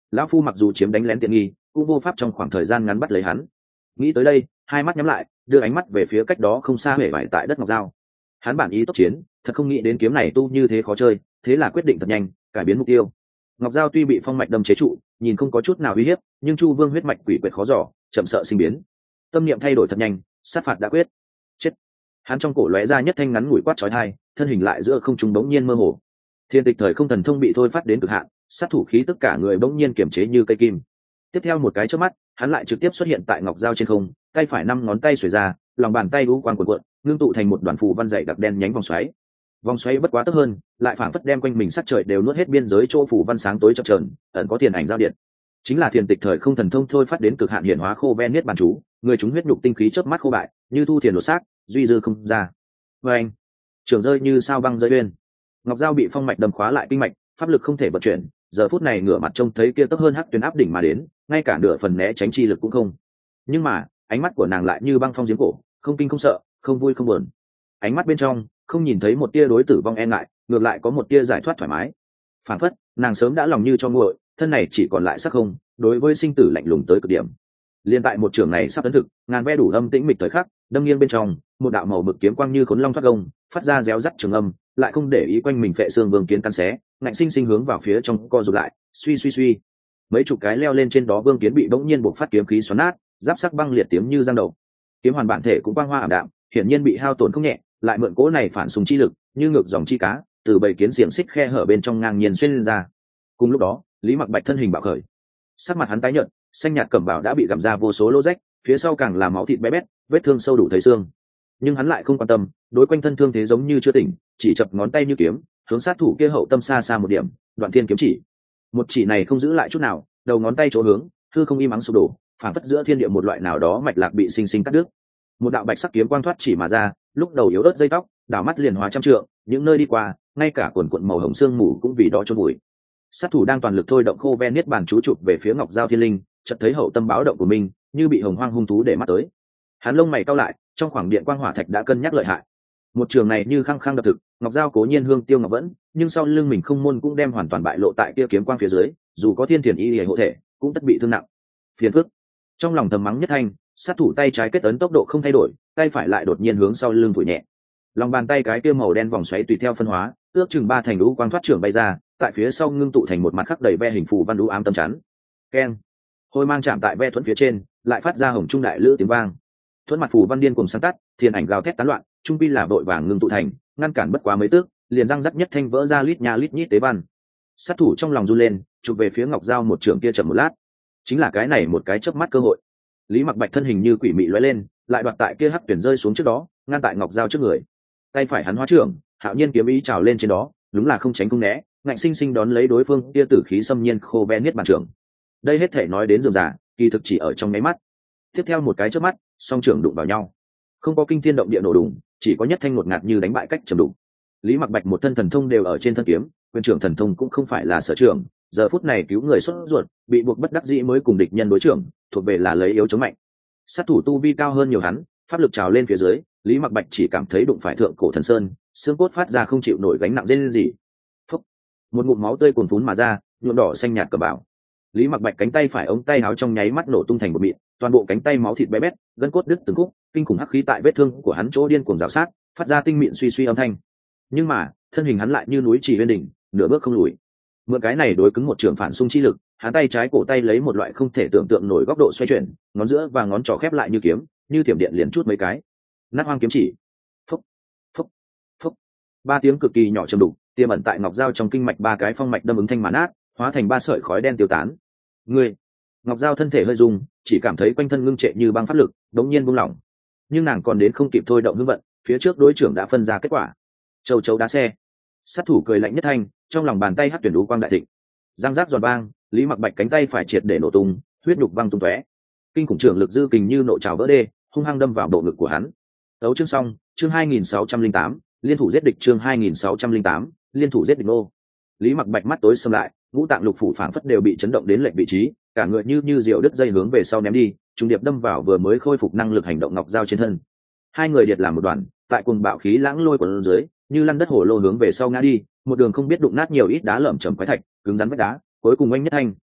lão phu mặc dù chiếm đánh lén tiện nghi cũng vô pháp trong khoảng thời gian ngắn bắt lấy hắn. Nghĩ tới đây, hai mắt nhắm lại, đưa ánh mắt về phía cách đó không xa huệ vải tại đất ngọc dao. Hắn bản ý tốc chiến, thật không nghĩ đến kiếm này tu như thế khó chơi, thế là quyết định thật nhanh cải biến mục tiêu. Ngọc dao tuy bị phong mạch đâm chế trụ, nhìn không có chút nào uy hiếp, nhưng chu vương huyết mạch quỷ quyệt khó dò, chậm sợ sinh biến. Tâm niệm thay đổi thật nhanh, sát phạt đã quyết. Chết. Hắn trong cổ lóe ra nhất thanh ngắn ngủi quát chói tai, thân hình lại giữa không trung bỗng nhiên mơ hồ. Thiên tịch thời không thần thông bị thôi phát đến cực hạn, sát thủ khí tất cả người bỗng nhiên kiềm chế như cây kim. Tiếp theo một cái chớp mắt, hắn lại trực tiếp xuất hiện tại ngọc dao trên không, tay phải năm ngón tay xuề ra, lòng bàn tay u quang cuộn cuộn, ngưng tụ thành một đoàn phù văn dày đặc đen nhánh vòng xoáy. Vòng xoáy bất quá tấp hơn, lại phảng phất đem quanh mình sắc trời đều nuốt hết biên giới chỗ phù văn sáng tối chập chờn, ẩn có tiền ảnh giao điện. Chính là thiên tịch thời không thần thông thôi phát đến cực hạn hiển hóa khô ven niết bàn chú, người chúng huyết nhục tinh khí chớp mắt khô bại, như thu thiền lột xác, duy dư không ra. Và anh, trường rơi như sao băng rơi uyên. Ngọc dao bị phong mạch đâm khóa lại kinh mạch, pháp lực không thể vận chuyển, giờ phút này ngửa mặt trông thấy kia tấp hơn hắc tuyến áp đỉnh mà đến, ngay cả nửa phần né tránh chi lực cũng không. Nhưng mà ánh mắt của nàng lại như băng phong giếng cổ, không kinh không sợ, không vui không buồn. Ánh mắt bên trong không nhìn thấy một tia đối tử vong e ngại, ngược lại có một tia giải thoát thoải mái. Phản phất nàng sớm đã lòng như cho nguội, thân này chỉ còn lại sắc không, đối với sinh tử lạnh lùng tới cực điểm. Liên tại một trường này sắp tấn thực, ngàn ve đủ âm tĩnh mịch thời khắc, đâm nghiêng bên trong, một đạo màu mực kiếm quang như khốn long thoát gông, phát ra réo rắt trường âm, lại không để ý quanh mình phệ xương vương kiến căn xé, ngạnh sinh sinh hướng vào phía trong co rụt lại, suy suy suy. Mấy chục cái leo lên trên đó vương kiến bị bỗng nhiên bộc phát kiếm khí xoắn nát, giáp sắc băng liệt tiếng như giang đầu. Kiếm hoàn bản thể cũng quang hoa ảm đạm, hiển nhiên bị hao tổn không nhẹ, lại mượn cỗ này phản xung chi lực, như ngược dòng chi cá, từ bầy kiến xiềng xích khe hở bên trong ngang nhiên xuyên lên ra. Cùng lúc đó, Lý Mặc Bạch thân hình bạo khởi, sắc mặt hắn tái nhợt, xanh nhạt cẩm bào đã bị gặm ra vô số lỗ rách, phía sau càng là máu thịt bé bét, vết thương sâu đủ thấy xương. Nhưng hắn lại không quan tâm, đối quanh thân thương thế giống như chưa tỉnh, chỉ chập ngón tay như kiếm, hướng sát thủ kia hậu tâm xa xa một điểm, đoạn thiên kiếm chỉ. Một chỉ này không giữ lại chút nào, đầu ngón tay chỗ hướng, hư không im ắng sụp đổ, phản phất giữa thiên địa một loại nào đó mạch lạc bị sinh sinh cắt đứt. Một đạo bạch sắc kiếm quang thoát chỉ mà ra, lúc đầu yếu ớt dây tóc, đảo mắt liền hóa trăm trượng, những nơi đi qua, ngay cả quần quần màu hồng xương mù cũng vì đó chôn bụi. Sát thủ đang toàn lực thôi động khô ven niết bàn chú chụp về phía Ngọc Giao Thiên Linh, chợt thấy hậu tâm báo động của mình, như bị hồng hoang hung thú để mắt tới. Hắn lông mày cau lại, trong khoảng điện quang hỏa thạch đã cân nhắc lợi hại. Một trường này như khăng khăng đập thực, Ngọc Giao cố nhiên hương tiêu ngọc vẫn, nhưng sau lưng mình không môn cũng đem hoàn toàn bại lộ tại kia kiếm quang phía dưới, dù có thiên thiền y hề hộ thể, cũng tất bị thương nặng. Phiền phức. Trong lòng thầm mắng nhất thanh, sát thủ tay trái kết ấn tốc độ không thay đổi, tay phải lại đột nhiên hướng sau lưng thổi nhẹ. Lòng bàn tay cái kia màu đen vòng xoáy tùy theo phân hóa, ước chừng ba thành lũ quang thoát trưởng bay ra, tại phía sau ngưng tụ thành một mặt khắc đầy ve hình phù văn lũ ám tâm chắn. Keng. Hôi mang chạm tại ve thuẫn phía trên, lại phát ra hồng trung đại lữ tiếng vang. Thuẫn mặt phù văn điên cùng sáng tắt, thiên ảnh gào thét tán loạn, trung pi là vội vàng ngưng tụ thành, ngăn cản bất quá mấy tước, liền răng rắc nhất thanh vỡ ra lít nha lít nhít tế văn. Sát thủ trong lòng run lên, chụp về phía Ngọc Giao một trường kia chậm một lát. Chính là cái này một cái chớp mắt cơ hội. Lý Mặc Bạch thân hình như quỷ mị lóe lên, lại đoạt tại kia hắc tuyển rơi xuống trước đó, ngăn tại Ngọc Giao trước người. Tay phải hắn hóa trưởng, hạo nhiên kiếm ý trào lên trên đó, đúng là không tránh không né, ngạnh sinh sinh đón lấy đối phương kia tử khí xâm nhiên khô ven niết bàn trưởng. Đây hết thể nói đến dườm giả, kỳ thực chỉ ở trong nháy mắt. Tiếp theo một cái chớp mắt, song trưởng đụng vào nhau, không có kinh thiên động địa nổ đùng, chỉ có nhất thanh ngột ngạt như đánh bại cách trầm đụng. Lý Mặc Bạch một thân thần thông đều ở trên thân kiếm, quyền trưởng thần thông cũng không phải là sở trường, giờ phút này cứu người xuất ruột, bị buộc bất đắc dĩ mới cùng địch nhân đối trưởng, thuộc về là lấy yếu chống mạnh. Sát thủ tu vi cao hơn nhiều hắn, pháp lực trào lên phía dưới, Lý Mặc Bạch chỉ cảm thấy đụng phải thượng cổ thần sơn, xương cốt phát ra không chịu nổi gánh nặng rên rỉ. Phốc. Một ngụm máu tươi cuồn phún mà ra, nhuộm đỏ xanh nhạt cờ bảo. Lý Mặc Bạch cánh tay phải ống tay áo trong nháy mắt nổ tung thành một mịn, toàn bộ cánh tay máu thịt bé bét, gân cốt đứt từng khúc, kinh khủng hắc khí tại vết thương của hắn chỗ điên cuồng rào sát, phát ra tinh mịn suy suy âm thanh. Nhưng mà, thân hình hắn lại như núi chỉ uyên đỉnh, nửa bước không lùi. Mượn cái này đối cứng một trường phản xung chi lực, hắn tay trái cổ tay lấy một loại không thể tưởng tượng nổi góc độ xoay chuyển, ngón giữa và ngón trỏ khép lại như kiếm, như thiểm điện liền chút mấy cái. Nát hoang kiếm chỉ. Phốc, phốc, phốc. Ba tiếng cực kỳ nhỏ trầm đục, tiềm ẩn tại ngọc dao trong kinh mạch ba cái phong mạch đâm ứng thanh mà nát, hóa thành ba sợi khói đen tiêu tán. Ngươi, ngọc dao thân thể hơi rung, chỉ cảm thấy quanh thân ngưng trệ như băng pháp lực, đống nhiên buông lỏng. Nhưng nàng còn đến không kịp thôi động hưng vận, phía trước đối trưởng đã phân ra kết quả. Châu chấu đá xe. Sát thủ cười lạnh nhất thanh, trong lòng bàn tay hất tuyển đú quang đại thịnh. Giang giác giòn vang, Lý Mặc Bạch cánh tay phải triệt để nổ tung, huyết nhục văng tung tóe. Kinh khủng trưởng lực dư kình như nộ trào vỡ đê, hung hăng đâm vào bộ ngực của hắn. Tấu chương xong, chương hai nghìn sáu trăm linh tám, liên thủ giết địch chương hai nghìn sáu trăm linh tám, liên thủ giết địch nô. Lý Mặc Bạch mắt tối sầm lại, ngũ tạng lục phủ phảng phất đều bị chấn động đến lệch vị trí, cả người như như diều đứt dây hướng về sau ném đi, trùng điệp đâm vào vừa mới khôi phục năng lực hành động ngọc dao trên thân. Hai người điệt làm một đoàn, tại cuồng bạo khí lãng lôi của dưới, như lăn đất hổ lô hướng về sau ngã đi, một đường không biết đụng nát nhiều ít đá lởm chởm quái thạch, cứng rắn vách đá, cuối cùng anh nhất thanh,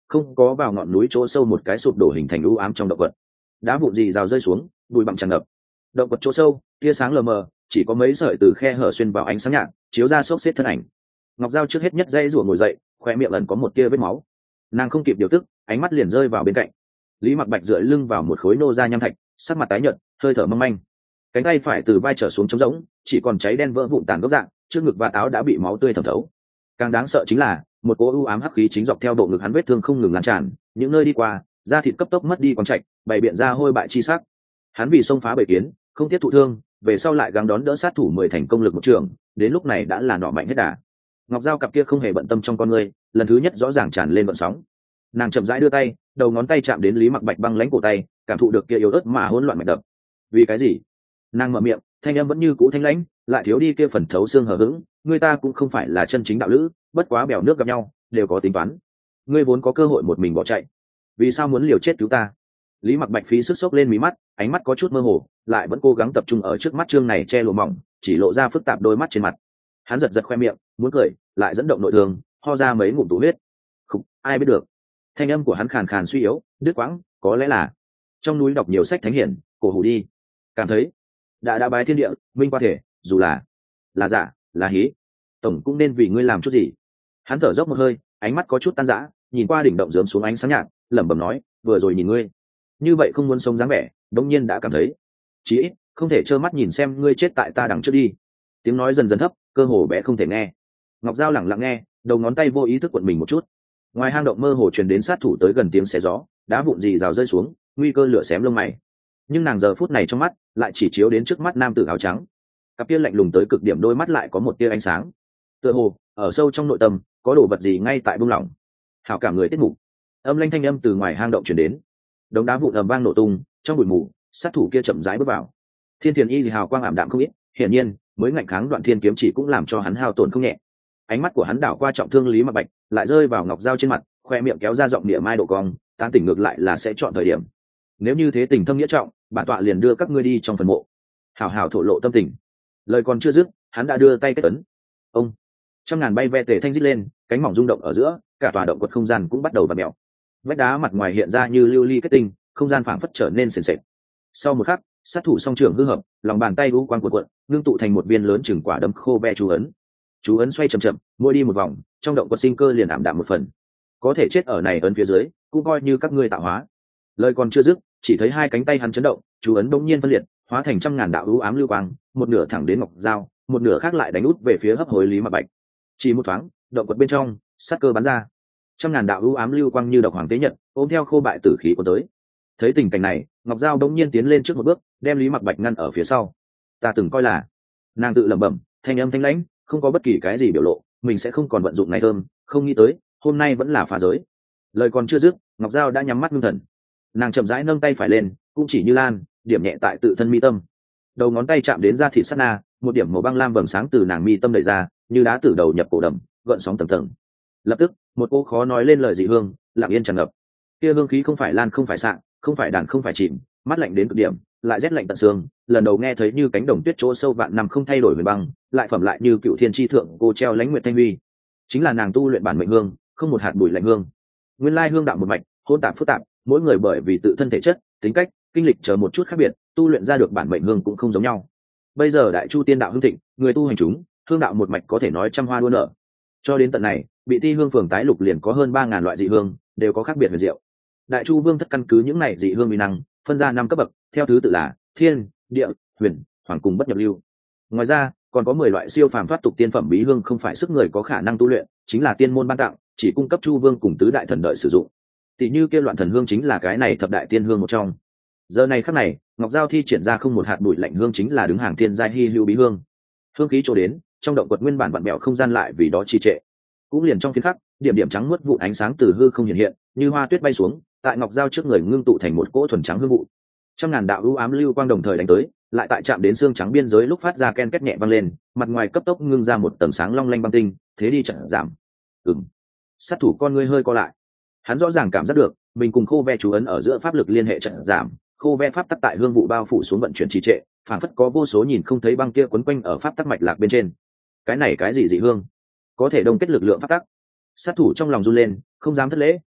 không có vào ngọn núi chỗ sâu một cái sụp đổ hình thành u ám trong động vật. Đá vụn gì rào rơi xuống, bụi bặm tràn ngập. Động vật chỗ sâu, tia sáng lờ mờ, chỉ có mấy sợi từ khe hở xuyên vào ánh sáng nhạt, chiếu ra xốc xếp thân ảnh. Ngọc Giao trước hết nhất dây rủa ngồi dậy, khoe miệng ẩn có một tia vết máu. Nàng không kịp điều tức, ánh mắt liền rơi vào bên cạnh. Lý Mặc Bạch dựa lưng vào một khối nô ra nham thạch, sắc mặt tái nhợt, hơi thở mong manh. Cánh tay phải từ vai trở xuống trống rỗng, chỉ còn cháy đen vỡ vụn tàn gốc dạng, trước ngực và áo đã bị máu tươi thẩm thấu. Càng đáng sợ chính là một cỗ u ám hắc khí chính dọc theo bộ ngực hắn vết thương không ngừng lan tràn, những nơi đi qua, da thịt cấp tốc mất đi quang trạch, bày biện ra hôi bại chi sắc. Hắn vì xông phá bầy kiến, không tiếp thụ thương, về sau lại gắng đón đỡ sát thủ mười thành công lực một trường, đến lúc này đã là nọ mạnh hết đà. Ngọc Giao cặp kia không hề bận tâm trong con người, lần thứ nhất rõ ràng tràn lên vận sóng. Nàng chậm rãi đưa tay, đầu ngón tay chạm đến Lý Mặc Bạch băng lãnh cổ tay, cảm thụ được kia yếu ớt mà hỗn loạn mạch đập. Vì cái gì? Nàng mở miệng, thanh âm vẫn như cũ thanh lãnh, lại thiếu đi kia phần thấu xương hờ hững. Người ta cũng không phải là chân chính đạo lữ, bất quá bèo nước gặp nhau, đều có tính toán. Ngươi vốn có cơ hội một mình bỏ chạy, vì sao muốn liều chết cứu ta? Lý Mặc Bạch phí sức sốc lên mí mắt, ánh mắt có chút mơ hồ, lại vẫn cố gắng tập trung ở trước mắt trương này che lụa mỏng, chỉ lộ ra phức tạp đôi mắt trên mặt. Hắn giật giật khoe miệng, muốn cười, lại dẫn động nội thương, ho ra mấy ngụm tụ huyết. Không, ai biết được. Thanh âm của hắn khàn khàn suy yếu, đứt quãng, có lẽ là trong núi đọc nhiều sách thánh hiển, cổ hủ đi. Cảm thấy đã đã bái thiên địa, minh qua thể, dù là là giả, là hí, tổng cũng nên vì ngươi làm chút gì. Hắn thở dốc một hơi, ánh mắt có chút tan rã, nhìn qua đỉnh động rớm xuống ánh sáng nhạt, lẩm bẩm nói, vừa rồi nhìn ngươi như vậy không muốn sống dáng vẻ, đống nhiên đã cảm thấy chí ít không thể trơ mắt nhìn xem ngươi chết tại ta đằng trước đi. Tiếng nói dần dần thấp, cơ hồ bé không thể nghe. Ngọc Giao lẳng lặng nghe, đầu ngón tay vô ý thức quận mình một chút. Ngoài hang động mơ hồ truyền đến sát thủ tới gần tiếng xé gió, đá vụn gì rào rơi xuống, nguy cơ lửa xém lông mày. Nhưng nàng giờ phút này trong mắt lại chỉ chiếu đến trước mắt nam tử áo trắng, cặp kia lạnh lùng tới cực điểm đôi mắt lại có một tia ánh sáng. Tựa hồ ở sâu trong nội tâm có đồ vật gì ngay tại buông lỏng. Hảo cảm người tiết mục. Âm lanh thanh âm từ ngoài hang động truyền đến. Đống đá vụn ầm vang nổ tung, trong bụi mù, sát thủ kia chậm rãi bước vào. Thiên Tiền Y thì hào quang ảm đạm không ít, hiển nhiên, mới ngạnh kháng Đoạn Thiên kiếm chỉ cũng làm cho hắn hao tổn không nhẹ. Ánh mắt của hắn đảo qua trọng thương Lý Mặc Bạch, lại rơi vào Ngọc Giao trên mặt, khoe miệng kéo ra giọng địa mai độ cong, tán tỉnh ngược lại là sẽ chọn thời điểm. Nếu như thế tình thâm nghĩa trọng, bản tọa liền đưa các ngươi đi trong phần mộ. Hảo hảo thổ lộ tâm tình. Lời còn chưa dứt, hắn đã đưa tay kết ấn. Ông, trăm ngàn bay ve tề thanh rít lên, cánh mỏng rung động ở giữa, cả tòa động quật không gian cũng bắt đầu vặn mèo. Vách đá mặt ngoài hiện ra như lưu ly kết tinh, không gian phảng phất trở nên sền sệt. Sau một khắc, sát thủ song trưởng hư hợp, lòng bàn tay u quang cuộn cuộn, ngưng tụ thành một viên lớn chừng quả đấm khô be chú ấn. Chú ấn xoay chậm chậm, mỗi đi một vòng, trong động quật sinh cơ liền ảm đạm một phần. Có thể chết ở này ấn phía dưới, cũng coi như các ngươi tạo hóa. Lời còn chưa dứt, chỉ thấy hai cánh tay hắn chấn động, chú ấn bỗng nhiên phân liệt, hóa thành trăm ngàn đạo u ám lưu quang, một nửa thẳng đến Ngọc Giao, một nửa khác lại đánh út về phía hấp hối Lý Mặc Bạch. Chỉ một thoáng, động quật bên trong, sát cơ bắn ra. Trăm ngàn đạo u ám lưu quang như độc hoàng tế nhật, ôm theo khô bại tử khí của tới. Thấy tình cảnh này, Ngọc Giao đống nhiên tiến lên trước một bước, đem Lý Mặc Bạch ngăn ở phía sau. Ta từng coi là, nàng tự lẩm bẩm, thanh âm thanh lãnh, không có bất kỳ cái gì biểu lộ, mình sẽ không còn vận dụng này thơm, không nghĩ tới, hôm nay vẫn là phá giới. Lời còn chưa dứt, Ngọc Giao đã nhắm mắt ngưng thần. Nàng chậm rãi nâng tay phải lên, cũng chỉ như lan, điểm nhẹ tại tự thân mi tâm. Đầu ngón tay chạm đến da thịt sát na, một điểm màu băng lam vầng sáng từ nàng mi tâm đẩy ra, như đá từ đầu nhập cổ đầm, gợn sóng tầng tầng. Lập tức, một cô khó nói lên lời dị hương, lặng yên tràn ngập. Kia hương khí không phải lan không phải sạng, không phải đàn không phải chìm, mắt lạnh đến cực điểm, lại rét lạnh tận xương. Lần đầu nghe thấy như cánh đồng tuyết chỗ sâu vạn năm không thay đổi huyền băng, lại phẩm lại như cựu thiên chi thượng cô treo lãnh nguyệt thanh huy. Chính là nàng tu luyện bản mệnh hương, không một hạt bụi lạnh hương. Nguyên lai hương đạo một mạch, hỗn tạp phức tạp, mỗi người bởi vì tự thân thể chất, tính cách, kinh lịch chờ một chút khác biệt, tu luyện ra được bản mệnh hương cũng không giống nhau. Bây giờ đại chu tiên đạo hưng thịnh, người tu hành chúng, hương đạo một mạch có thể nói trăm hoa đua nở. Cho đến tận này, bị ti hương phường tái lục liền có hơn ba ngàn loại dị hương, đều có khác biệt huyền diệu. Đại chu vương thất căn cứ những này dị hương uy năng, phân ra năm cấp bậc, theo thứ tự là thiên, địa, huyền, hoàng cùng bất nhập lưu. Ngoài ra, còn có mười loại siêu phàm thoát tục tiên phẩm bí hương không phải sức người có khả năng tu luyện, chính là tiên môn ban tặng, chỉ cung cấp chu vương cùng tứ đại thần đợi sử dụng. Tỷ như kia loạn thần hương chính là cái này thập đại tiên hương một trong. Giờ này khắc này, Ngọc Giao thi triển ra không một hạt bụi lạnh hương chính là đứng hàng thiên giai hi hữu bí hương. Hương khí trổ đến, trong động quật nguyên bản vặn bẹo không gian lại vì đó trì trệ. Cũng liền trong phiến khắc, điểm điểm trắng muốt vụ ánh sáng từ hư không hiện hiện, như hoa tuyết bay xuống, tại Ngọc Giao trước người ngưng tụ thành một cỗ thuần trắng hương vụ. Trăm ngàn đạo u ám lưu quang đồng thời đánh tới, lại tại chạm đến xương trắng biên giới lúc phát ra ken két nhẹ vang lên, mặt ngoài cấp tốc ngưng ra một tầng sáng long lanh băng tinh, thế đi chậm giảm. Ừm. Sát thủ con ngươi hơi co lại. Hắn rõ ràng cảm giác được, mình cùng khô ve chú ấn ở giữa pháp lực liên hệ chậm giảm, khô ve pháp tắc tại hương vụ bao phủ xuống vận chuyển trì trệ, phản phất có vô số nhìn không thấy băng kia quấn quanh ở pháp tắc mạch lạc bên trên. Cái này cái gì dị hương? Có thể đông kết lực lượng pháp tắc. Sát thủ trong lòng run lên, không dám thất lễ,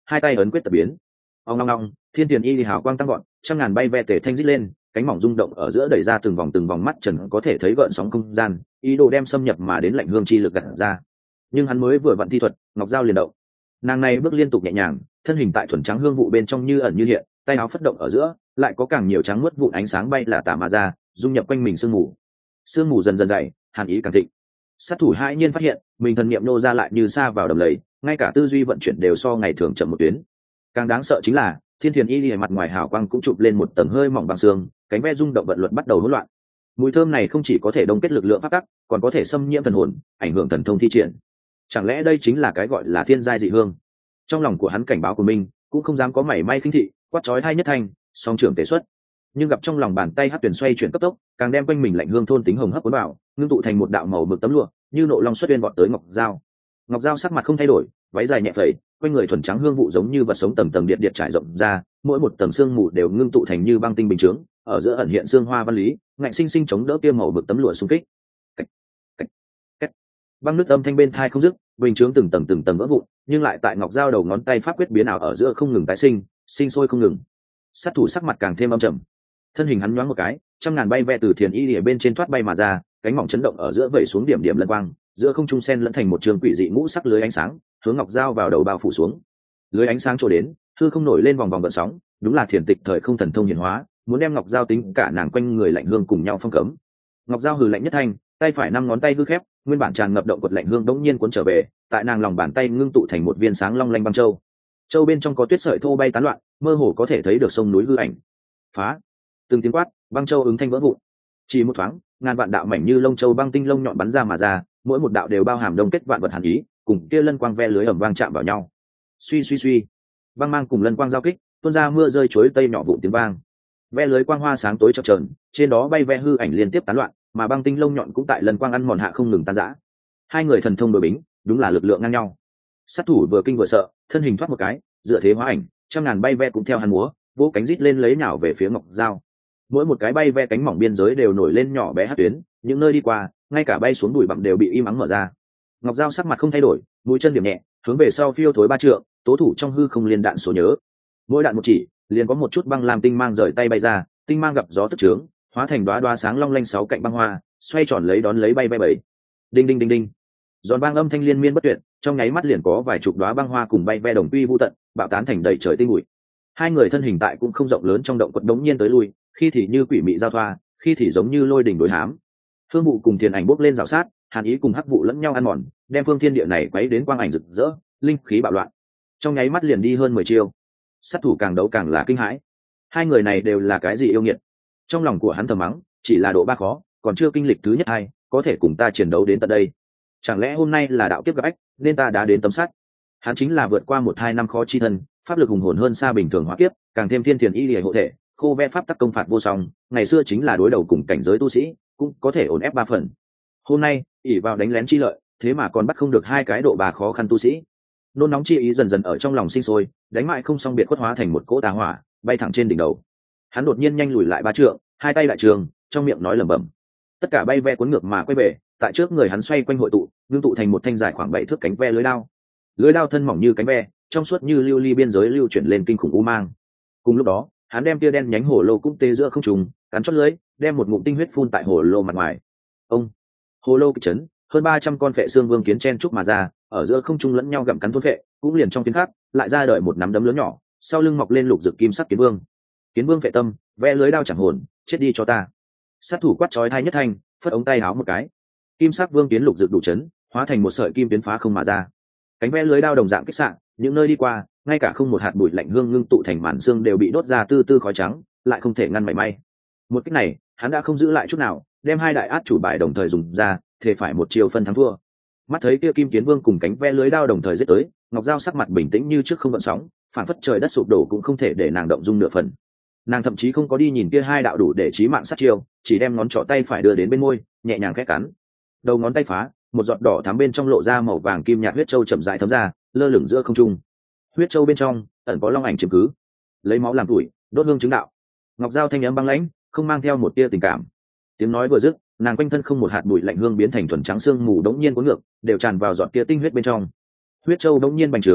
hai tay ấn quyết tập biến. Ông long long, thiên tiền y hào quang tăng gọn, trăm ngàn bay ve tề thanh rít lên, cánh mỏng rung động ở giữa đẩy ra từng vòng từng vòng mắt trần có thể thấy gợn sóng không gian, ý đồ đem xâm nhập mà đến lạnh hương chi lực gặt ra. Nhưng hắn mới vừa vận thi thuật, ngọc dao liền động. Nàng này bước liên tục nhẹ nhàng, thân hình tại thuần trắng hương vụ bên trong như ẩn như hiện, tay áo phất động ở giữa, lại có càng nhiều trắng muốt vụn ánh sáng bay là tả mà ra, dung nhập quanh mình sương mù. Sương mù dần dần dày, hàn ý càng thịnh. Sát thủ hai nhiên phát hiện, mình thần niệm nô ra lại như sa vào đầm lầy, ngay cả tư duy vận chuyển đều so ngày thường chậm một tuyến. Càng đáng sợ chính là, thiên thiền y lìa mặt ngoài hào quang cũng chụp lên một tầng hơi mỏng bằng xương, cánh ve rung động vận luật bắt đầu hỗn loạn. Mùi thơm này không chỉ có thể đông kết lực lượng pháp tắc, còn có thể xâm nhiễm thần hồn, ảnh hưởng thần thông thi triển. Chẳng lẽ đây chính là cái gọi là thiên giai dị hương? Trong lòng của hắn cảnh báo của mình, cũng không dám có mảy may khinh thị, quát chói hai nhất thành, song trưởng tế xuất. Nhưng gặp trong lòng bàn tay hắc tuyển xoay chuyển cấp tốc, càng đem quanh mình lạnh hương thôn tính hồng hấp cuốn vào, ngưng tụ thành một đạo màu mực tấm lụa, như nộ long xuất uyên vọt tới ngọc dao. Ngọc dao sắc mặt không thay đổi, váy dài nhẹ phẩy, quanh người thuần trắng hương vụ giống như vật sống tầng tầng điện điện trải rộng ra, mỗi một tầng xương mù đều ngưng tụ thành như băng tinh bình chướng, ở giữa ẩn hiện xương hoa văn lý, ngạnh sinh sinh chống đỡ kia màu mực tấm lụa xung kích. Cách, cách, cách. Băng nước âm thanh bên thai không dứt, bình chướng từng tầng từng tầng vỡ vụn, nhưng lại tại ngọc dao đầu ngón tay pháp quyết biến ảo ở giữa không ngừng tái sinh, sinh sôi không ngừng. Sát thủ sắc mặt càng thêm âm trầm, thân hình hắn nhoáng một cái, trăm ngàn bay ve từ thiền y ở bên trên thoát bay mà ra, cánh mỏng chấn động ở giữa vẩy xuống điểm điểm lân quang, giữa không trung sen lẫn thành một trường quỷ dị ngũ sắc lưới ánh sáng, hướng ngọc dao vào đầu bao phủ xuống. Lưới ánh sáng trổ đến, hư không nổi lên vòng vòng gợn sóng, đúng là thiền tịch thời không thần thông hiển hóa, muốn đem ngọc dao tính cả nàng quanh người lạnh hương cùng nhau phong cấm. Ngọc dao hừ lạnh nhất thanh, tay phải năm ngón tay hư khép, nguyên bản tràn ngập động quật lạnh hương đống nhiên cuốn trở về, tại nàng lòng bàn tay ngưng tụ thành một viên sáng long lanh băng châu. Châu bên trong có tuyết sợi thô bay tán loạn, mơ hồ có thể thấy được sông núi hư ảnh. Phá! Từng tiếng quát, băng châu ứng thanh vỡ vụn. Chỉ một thoáng, ngàn vạn đạo mảnh như lông châu băng tinh lông nhọn bắn ra mà ra, mỗi một đạo đều bao hàm đông kết vạn vật hàn ý, cùng kia lân quang ve lưới ẩm vang chạm vào nhau. Suy suy suy, băng mang cùng lân quang giao kích, tuôn ra mưa rơi chuối tây nhỏ vụn tiếng vang. Ve lưới quang hoa sáng tối chập chờn, trên đó bay ve hư ảnh liên tiếp tán loạn, mà băng tinh lông nhọn cũng tại lân quang ăn mòn hạ không ngừng tan rã. Hai người thần thông đối bính, đúng là lực lượng ngang nhau. Sát thủ vừa kinh vừa sợ, thân hình thoát một cái, dựa thế hóa ảnh, trăm ngàn bay ve cũng theo hắn múa, vỗ cánh rít lên lấy nhào về phía ngọc dao. Mỗi một cái bay ve cánh mỏng biên giới đều nổi lên nhỏ bé hắc tuyến, những nơi đi qua, ngay cả bay xuống bụi bặm đều bị im ắng mở ra. Ngọc dao sắc mặt không thay đổi, mũi chân điểm nhẹ, hướng về sau phiêu thối ba trượng, tố thủ trong hư không liên đạn số nhớ. Mỗi đạn một chỉ, liền có một chút băng làm tinh mang rời tay bay ra, tinh mang gặp gió tức trướng, hóa thành đóa đóa sáng long lanh sáu cạnh băng hoa, xoay tròn lấy đón lấy bay bay bảy. Đinh đinh đinh đinh. Giòn băng âm thanh liên miên bất tuyệt, trong nháy mắt liền có vài chục đóa băng hoa cùng bay ve đồng quy vu tận, bạo tán thành đầy trời tinh bụi. Hai người thân hình tại cũng không rộng lớn trong động quật đống nhiên tới lui, khi thì như quỷ mị giao thoa, khi thì giống như lôi đỉnh đối hám. Hương vụ cùng thiền ảnh bốc lên rào sát, hàn ý cùng hắc vụ lẫn nhau ăn mòn, đem phương thiên địa này quấy đến quang ảnh rực rỡ, linh khí bạo loạn. Trong nháy mắt liền đi hơn mười chiêu. Sát thủ càng đấu càng là kinh hãi. Hai người này đều là cái gì yêu nghiệt? Trong lòng của hắn thầm mắng, chỉ là độ ba khó, còn chưa kinh lịch thứ nhất hai, có thể cùng ta chiến đấu đến tận đây. Chẳng lẽ hôm nay là đạo kiếp gặp ách, nên ta đã đến tấm sắt? Hắn chính là vượt qua một hai năm khó chi thân, pháp lực hùng hồn hơn xa bình thường hóa kiếp, càng thêm thiên thiền y liễu hộ thể, khô ve pháp tắc công phạt vô song, ngày xưa chính là đối đầu cùng cảnh giới tu sĩ, cũng có thể ổn ép ba phần. Hôm nay, ỷ vào đánh lén chi lợi, thế mà còn bắt không được hai cái độ bà khó khăn tu sĩ. Nôn nóng chi ý dần dần ở trong lòng sinh sôi, đánh mại không xong biệt khuất hóa thành một cỗ tà hỏa, bay thẳng trên đỉnh đầu. Hắn đột nhiên nhanh lùi lại ba trượng, hai tay lại trường, trong miệng nói lẩm bẩm. Tất cả bay ve cuốn ngược mà quay về, tại trước người hắn xoay quanh hội tụ, ngưng tụ thành một thanh dài khoảng bảy thước cánh ve lưới đao. Lưới đao thân mỏng như cánh ve, trong suốt như lưu ly biên giới lưu chuyển lên kinh khủng u mang. Cùng lúc đó, hắn đem tia đen nhánh hồ lô cũng tê giữa không trùng, cắn chót lưới, đem một ngụm tinh huyết phun tại hồ lô mặt ngoài. Ông, hồ lô kịch chấn, hơn ba trăm con phệ xương vương kiến chen trúc mà ra, ở giữa không trung lẫn nhau gặm cắn thôn phệ, cũng liền trong phiến khắc, lại ra đời một nắm đấm lớn nhỏ, sau lưng mọc lên lục rực kim sắc kiến vương. Kiến vương phệ tâm, vẽ lưới đao chẳng hồn, chết đi cho ta. Sát thủ quát chói tai nhất thanh, phất ống tay áo một cái. Kim sắc vương kiến lục rực đủ chấn, hóa thành một sợi kim tuyến phá không mà ra. Cánh vẽ lưới đao đồng dạng kích xạ, những nơi đi qua, ngay cả không một hạt bụi lạnh hương ngưng tụ thành màn xương đều bị đốt ra tư tư khói trắng, lại không thể ngăn mảy may. Một cách này, hắn đã không giữ lại chút nào, đem hai đại át chủ bài đồng thời dùng ra, thể phải một chiều phân thắng thua. Mắt thấy kia kim kiến vương cùng cánh ve lưới đao đồng thời giết tới, ngọc dao sắc mặt bình tĩnh như trước không gợn sóng, phản phất trời đất sụp đổ cũng không thể để nàng động dung nửa phần. Nàng thậm chí không có đi nhìn kia hai đạo đủ để chí mạng sát chiêu, chỉ đem ngón trỏ tay phải đưa đến bên môi, nhẹ nhàng khẽ cắn. Đầu ngón tay phá, một giọt đỏ thắm bên trong lộ ra màu vàng kim nhạt huyết châu chậm rãi thấm ra, lơ lửng giữa không trung. Huyết châu bên trong ẩn có long ảnh chiếm cứ, lấy máu làm tuổi, đốt hương chứng đạo. Ngọc dao thanh âm băng lãnh, không mang theo một tia tình cảm. Tiếng nói vừa dứt, nàng quanh thân không một hạt bụi lạnh hương biến thành thuần trắng xương mù đống nhiên cuốn ngược, đều tràn vào giọt kia tinh huyết bên trong. Huyết châu đống nhiên bành trướng,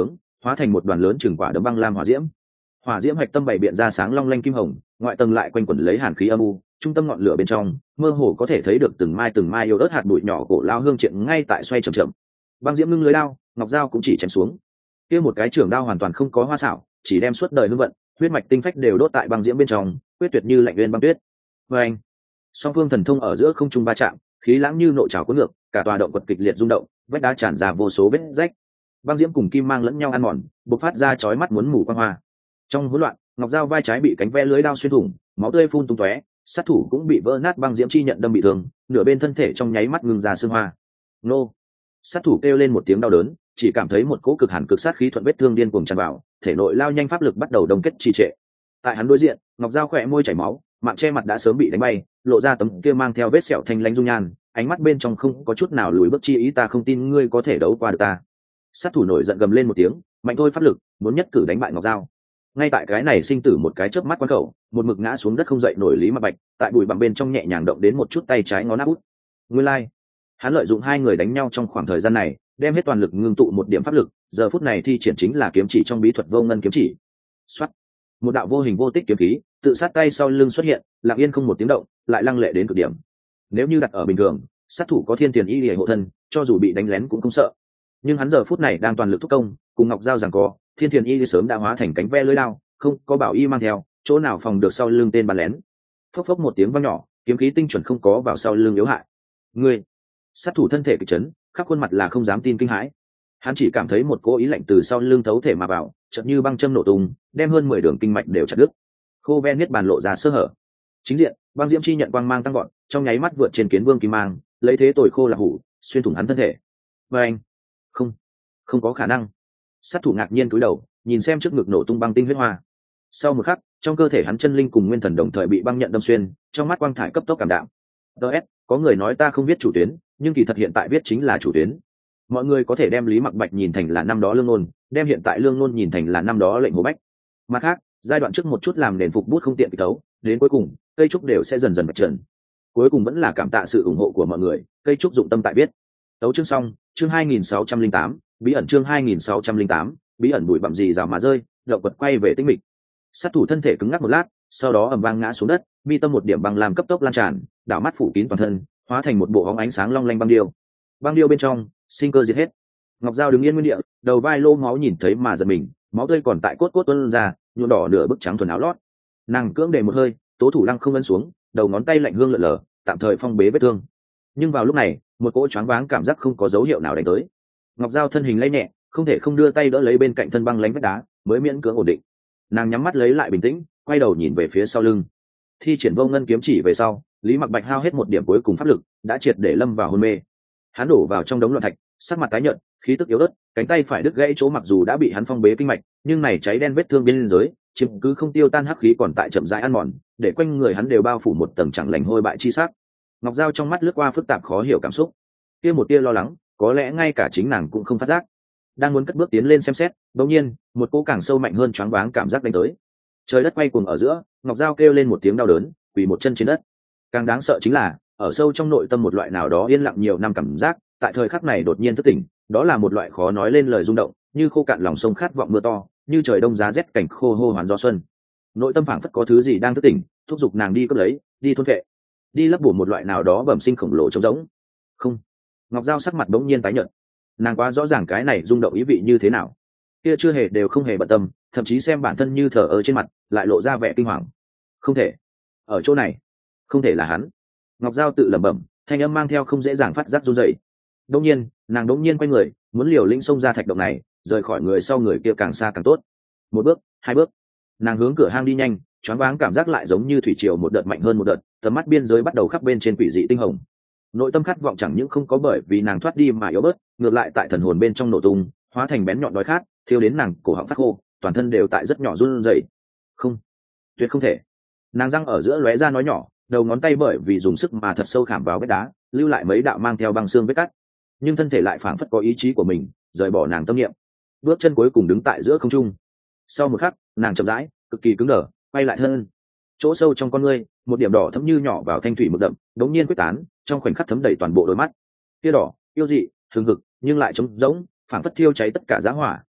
hóa thành một đoàn lớn chừng quả đấm băng lam hỏa diễm. Hỏa diễm hạch tâm bảy biện ra sáng long lanh kim hồng, ngoại tầng lại quanh quẩn lấy hàn khí âm u, trung tâm ngọn lửa bên trong mơ hồ có thể thấy được từng mai từng mai yếu ớt hạt bụi nhỏ cổ lao hương triện ngay tại xoay chậm chậm. Băng diễm ngưng lưới đao, ngọc dao cũng chỉ chém xuống. Kia một cái trường đao hoàn toàn không có hoa xảo, chỉ đem suốt đời hương vận, huyết mạch tinh phách đều đốt tại băng diễm bên trong, quyết tuyệt như lạnh uyên băng tuyết. Và anh, song phương thần thông ở giữa không trung va chạm, khí lãng như nội trào cuốn ngược, cả tòa động quật kịch liệt rung động, vách đá tràn ra vô số vết rách. Băng diễm cùng kim mang lẫn nhau ăn mòn, bộc phát ra chói mắt muốn mù quang hoa. Trong hỗn loạn, ngọc dao vai trái bị cánh ve lưới đao xuyên thủng, máu tươi phun tung tóe, sát thủ cũng bị vỡ nát, băng diễm chi nhận đâm bị thương, nửa bên thân thể trong nháy mắt ngừng ra xương hoa. Nô! Sát thủ kêu lên một tiếng đau đớn, chỉ cảm thấy một cỗ cực hàn cực sát khí thuận vết thương điên cuồng tràn vào, thể nội lao nhanh pháp lực bắt đầu đông kết trì trệ. Tại hắn đối diện, ngọc dao khỏe môi chảy máu, mạng che mặt đã sớm bị đánh bay, lộ ra tấm kia mang theo vết sẹo thanh lãnh dung nhan, ánh mắt bên trong không có chút nào lùi bước chi ý. Ta không tin ngươi có thể đấu qua được ta. Sát thủ nổi giận gầm lên một tiếng, mạnh thôi pháp lực, muốn nhất cử đánh bại ngọc dao. Ngay tại cái này sinh tử một cái chớp mắt quan khẩu, một mực ngã xuống đất không dậy nổi Lý Mặc Bạch, tại bụi bặm bên trong nhẹ nhàng động đến một chút tay trái ngón áp út. Nguyên lai, like. Hắn lợi dụng hai người đánh nhau trong khoảng thời gian này, đem hết toàn lực ngưng tụ một điểm pháp lực, giờ phút này thi triển chính là kiếm chỉ trong bí thuật vô ngân kiếm chỉ. Soát. Một đạo vô hình vô tích kiếm khí tự sát tay sau lưng xuất hiện, lặng yên không một tiếng động, lại lăng lệ đến cực điểm. Nếu như đặt ở bình thường, sát thủ có thiên tiền y liễu hộ thân, cho dù bị đánh lén cũng không sợ. Nhưng hắn giờ phút này đang toàn lực thúc công, cùng ngọc dao giằng co, thiên tiền y sớm đã hóa thành cánh ve lưới đao, không có bảo y mang theo, chỗ nào phòng được sau lưng tên bắn lén. Phốc phốc một tiếng vang nhỏ, kiếm khí tinh chuẩn không có vào sau lưng yếu hại. Ngươi! Sát thủ thân thể kịch chấn, khắp khuôn mặt là không dám tin kinh hãi. Hắn chỉ cảm thấy một cỗ ý lạnh từ sau lưng thấu thể mà vào, chợt như băng châm nổ tung, đem hơn mười đường kinh mạch đều chặt đứt. Khô ven niết bàn lộ ra sơ hở. Chính diện, băng diễm chi nhận quang mang tăng gọn, trong nháy mắt vượt trên kiến vương kim mang, lấy thế tồi khô là hủ, xuyên thủng hắn thân thể. Và anh, không, không có khả năng. Sát thủ ngạc nhiên cúi đầu, nhìn xem trước ngực nổ tung băng tinh huyết hoa. Sau một khắc, trong cơ thể hắn chân linh cùng nguyên thần đồng thời bị băng nhận đâm xuyên, trong mắt quang thải cấp tốc cảm đạm. ds có người nói ta không biết chủ tuyến, nhưng kỳ thật hiện tại biết chính là chủ tuyến. Mọi người có thể đem Lý Mặc Bạch nhìn thành là năm đó Lương Nôn, đem hiện tại Lương Nôn nhìn thành là năm đó Lệnh Hồ Bách. Mặt khác, giai đoạn trước một chút làm nền phục bút không tiện kịch tấu, đến cuối cùng cây trúc đều sẽ dần dần bạch trần. Cuối cùng vẫn là cảm tạ sự ủng hộ của mọi người, cây trúc dụng tâm tại biết. Tấu chương xong, chương hai nghìn sáu trăm linh tám, bí ẩn chương hai nghìn sáu trăm linh tám, bí ẩn bụi bặm gì rào mà rơi, động vật quay về tĩnh mịch. Sát thủ thân thể cứng ngắc một lát, sau đó ầm vang ngã xuống đất, mi tâm một điểm băng làm cấp tốc lan tràn, đảo mắt phủ kín toàn thân, hóa thành một bộ óng ánh sáng long lanh băng điêu. Băng điêu bên trong, sinh cơ diệt hết. Ngọc dao đứng yên nguyên địa, đầu vai lô máu nhìn thấy mà giật mình, máu tươi còn tại cốt cốt tuôn ra, nhuộm đỏ nửa bức trắng thuần áo lót. Nàng cưỡng để một hơi, tố thủ lăng không ấn xuống, đầu ngón tay lạnh hương lượn lờ, tạm thời phong bế vết thương. Nhưng vào lúc này, một cỗ choáng váng cảm giác không có dấu hiệu nào đánh tới. Ngọc dao thân hình lay nhẹ, không thể không đưa tay đỡ lấy bên cạnh thân băng lánh vách đá, mới miễn cưỡng ổn định. Nàng nhắm mắt lấy lại bình tĩnh, quay đầu nhìn về phía sau lưng. Thi triển vô ngân kiếm chỉ về sau, Lý Mặc Bạch hao hết một điểm cuối cùng pháp lực, đã triệt để lâm vào hôn mê. Hắn đổ vào trong đống loạn thạch, sắc mặt tái nhợt, khí tức yếu ớt, cánh tay phải đứt gãy chỗ mặc dù đã bị hắn phong bế kinh mạch, nhưng này cháy đen vết thương bên dưới, chiếm cứ không tiêu tan hắc khí còn tại chậm rãi ăn mòn, để quanh người hắn đều bao phủ một tầng chẳng lành hôi bại chi sắc. Ngọc dao trong mắt lướt qua phức tạp khó hiểu cảm xúc, kia một tia lo lắng, có lẽ ngay cả chính nàng cũng không phát giác. Đang muốn cất bước tiến lên xem xét, đột nhiên, một cỗ càng sâu mạnh hơn choáng váng cảm giác đánh tới. Trời đất quay cuồng ở giữa, Ngọc dao kêu lên một tiếng đau đớn, quỳ một chân trên đất. Càng đáng sợ chính là, ở sâu trong nội tâm một loại nào đó yên lặng nhiều năm cảm giác, tại thời khắc này đột nhiên thức tỉnh, đó là một loại khó nói lên lời rung động, như khô cạn lòng sông khát vọng mưa to, như trời đông giá rét cảnh khô hô hoán gió xuân. Nội tâm phảng phất có thứ gì đang thức tỉnh, thúc giục nàng đi cướp lấy, đi thôn vệ, đi lấp bổ một loại nào đó bẩm sinh khổng lồ trống rỗng. Không. Ngọc dao sắc mặt bỗng nhiên tái nhợt. Nàng quá rõ ràng cái này rung động ý vị như thế nào. Kia chưa hề đều không hề bận tâm, thậm chí xem bản thân như thở ở trên mặt, lại lộ ra vẻ kinh hoàng. Không thể. Ở chỗ này, không thể là hắn. Ngọc dao tự lẩm bẩm, thanh âm mang theo không dễ dàng phát giác run rẩy. Đột nhiên, nàng đột nhiên quay người, muốn liều lĩnh xông ra thạch động này, rời khỏi người sau người kia càng xa càng tốt. Một bước, hai bước, nàng hướng cửa hang đi nhanh, choáng váng cảm giác lại giống như thủy triều một đợt mạnh hơn một đợt, tầm mắt biên giới bắt đầu khắp bên trên quỷ dị tinh hồng. Nội tâm khát vọng chẳng những không có bởi vì nàng thoát đi mà yếu bớt, ngược lại tại thần hồn bên trong nổ tung, hóa thành bén nhọn đói khát, thiêu đến nàng cổ họng phát khô, toàn thân đều tại rất nhỏ run rẩy. Không, tuyệt không thể. Nàng răng ở giữa lóe ra nói nhỏ, đầu ngón tay bởi vì dùng sức mà thật sâu khảm vào vết đá, lưu lại mấy đạo mang theo băng xương vết cắt. Nhưng thân thể lại phảng phất có ý chí của mình, rời bỏ nàng tâm niệm. Bước chân cuối cùng đứng tại giữa không trung. Sau một khắc, nàng chậm rãi, cực kỳ cứng đờ, quay lại thân. Chỗ sâu trong con ngươi, một điểm đỏ thẫm như nhỏ vào thanh thủy mực đậm, đống nhiên quyết tán, trong khoảnh khắc thấm đầy toàn bộ đôi mắt. Kia đỏ, yêu dị, hừng hực, nhưng lại trống rỗng, phảng phất thiêu cháy tất cả giá hỏa,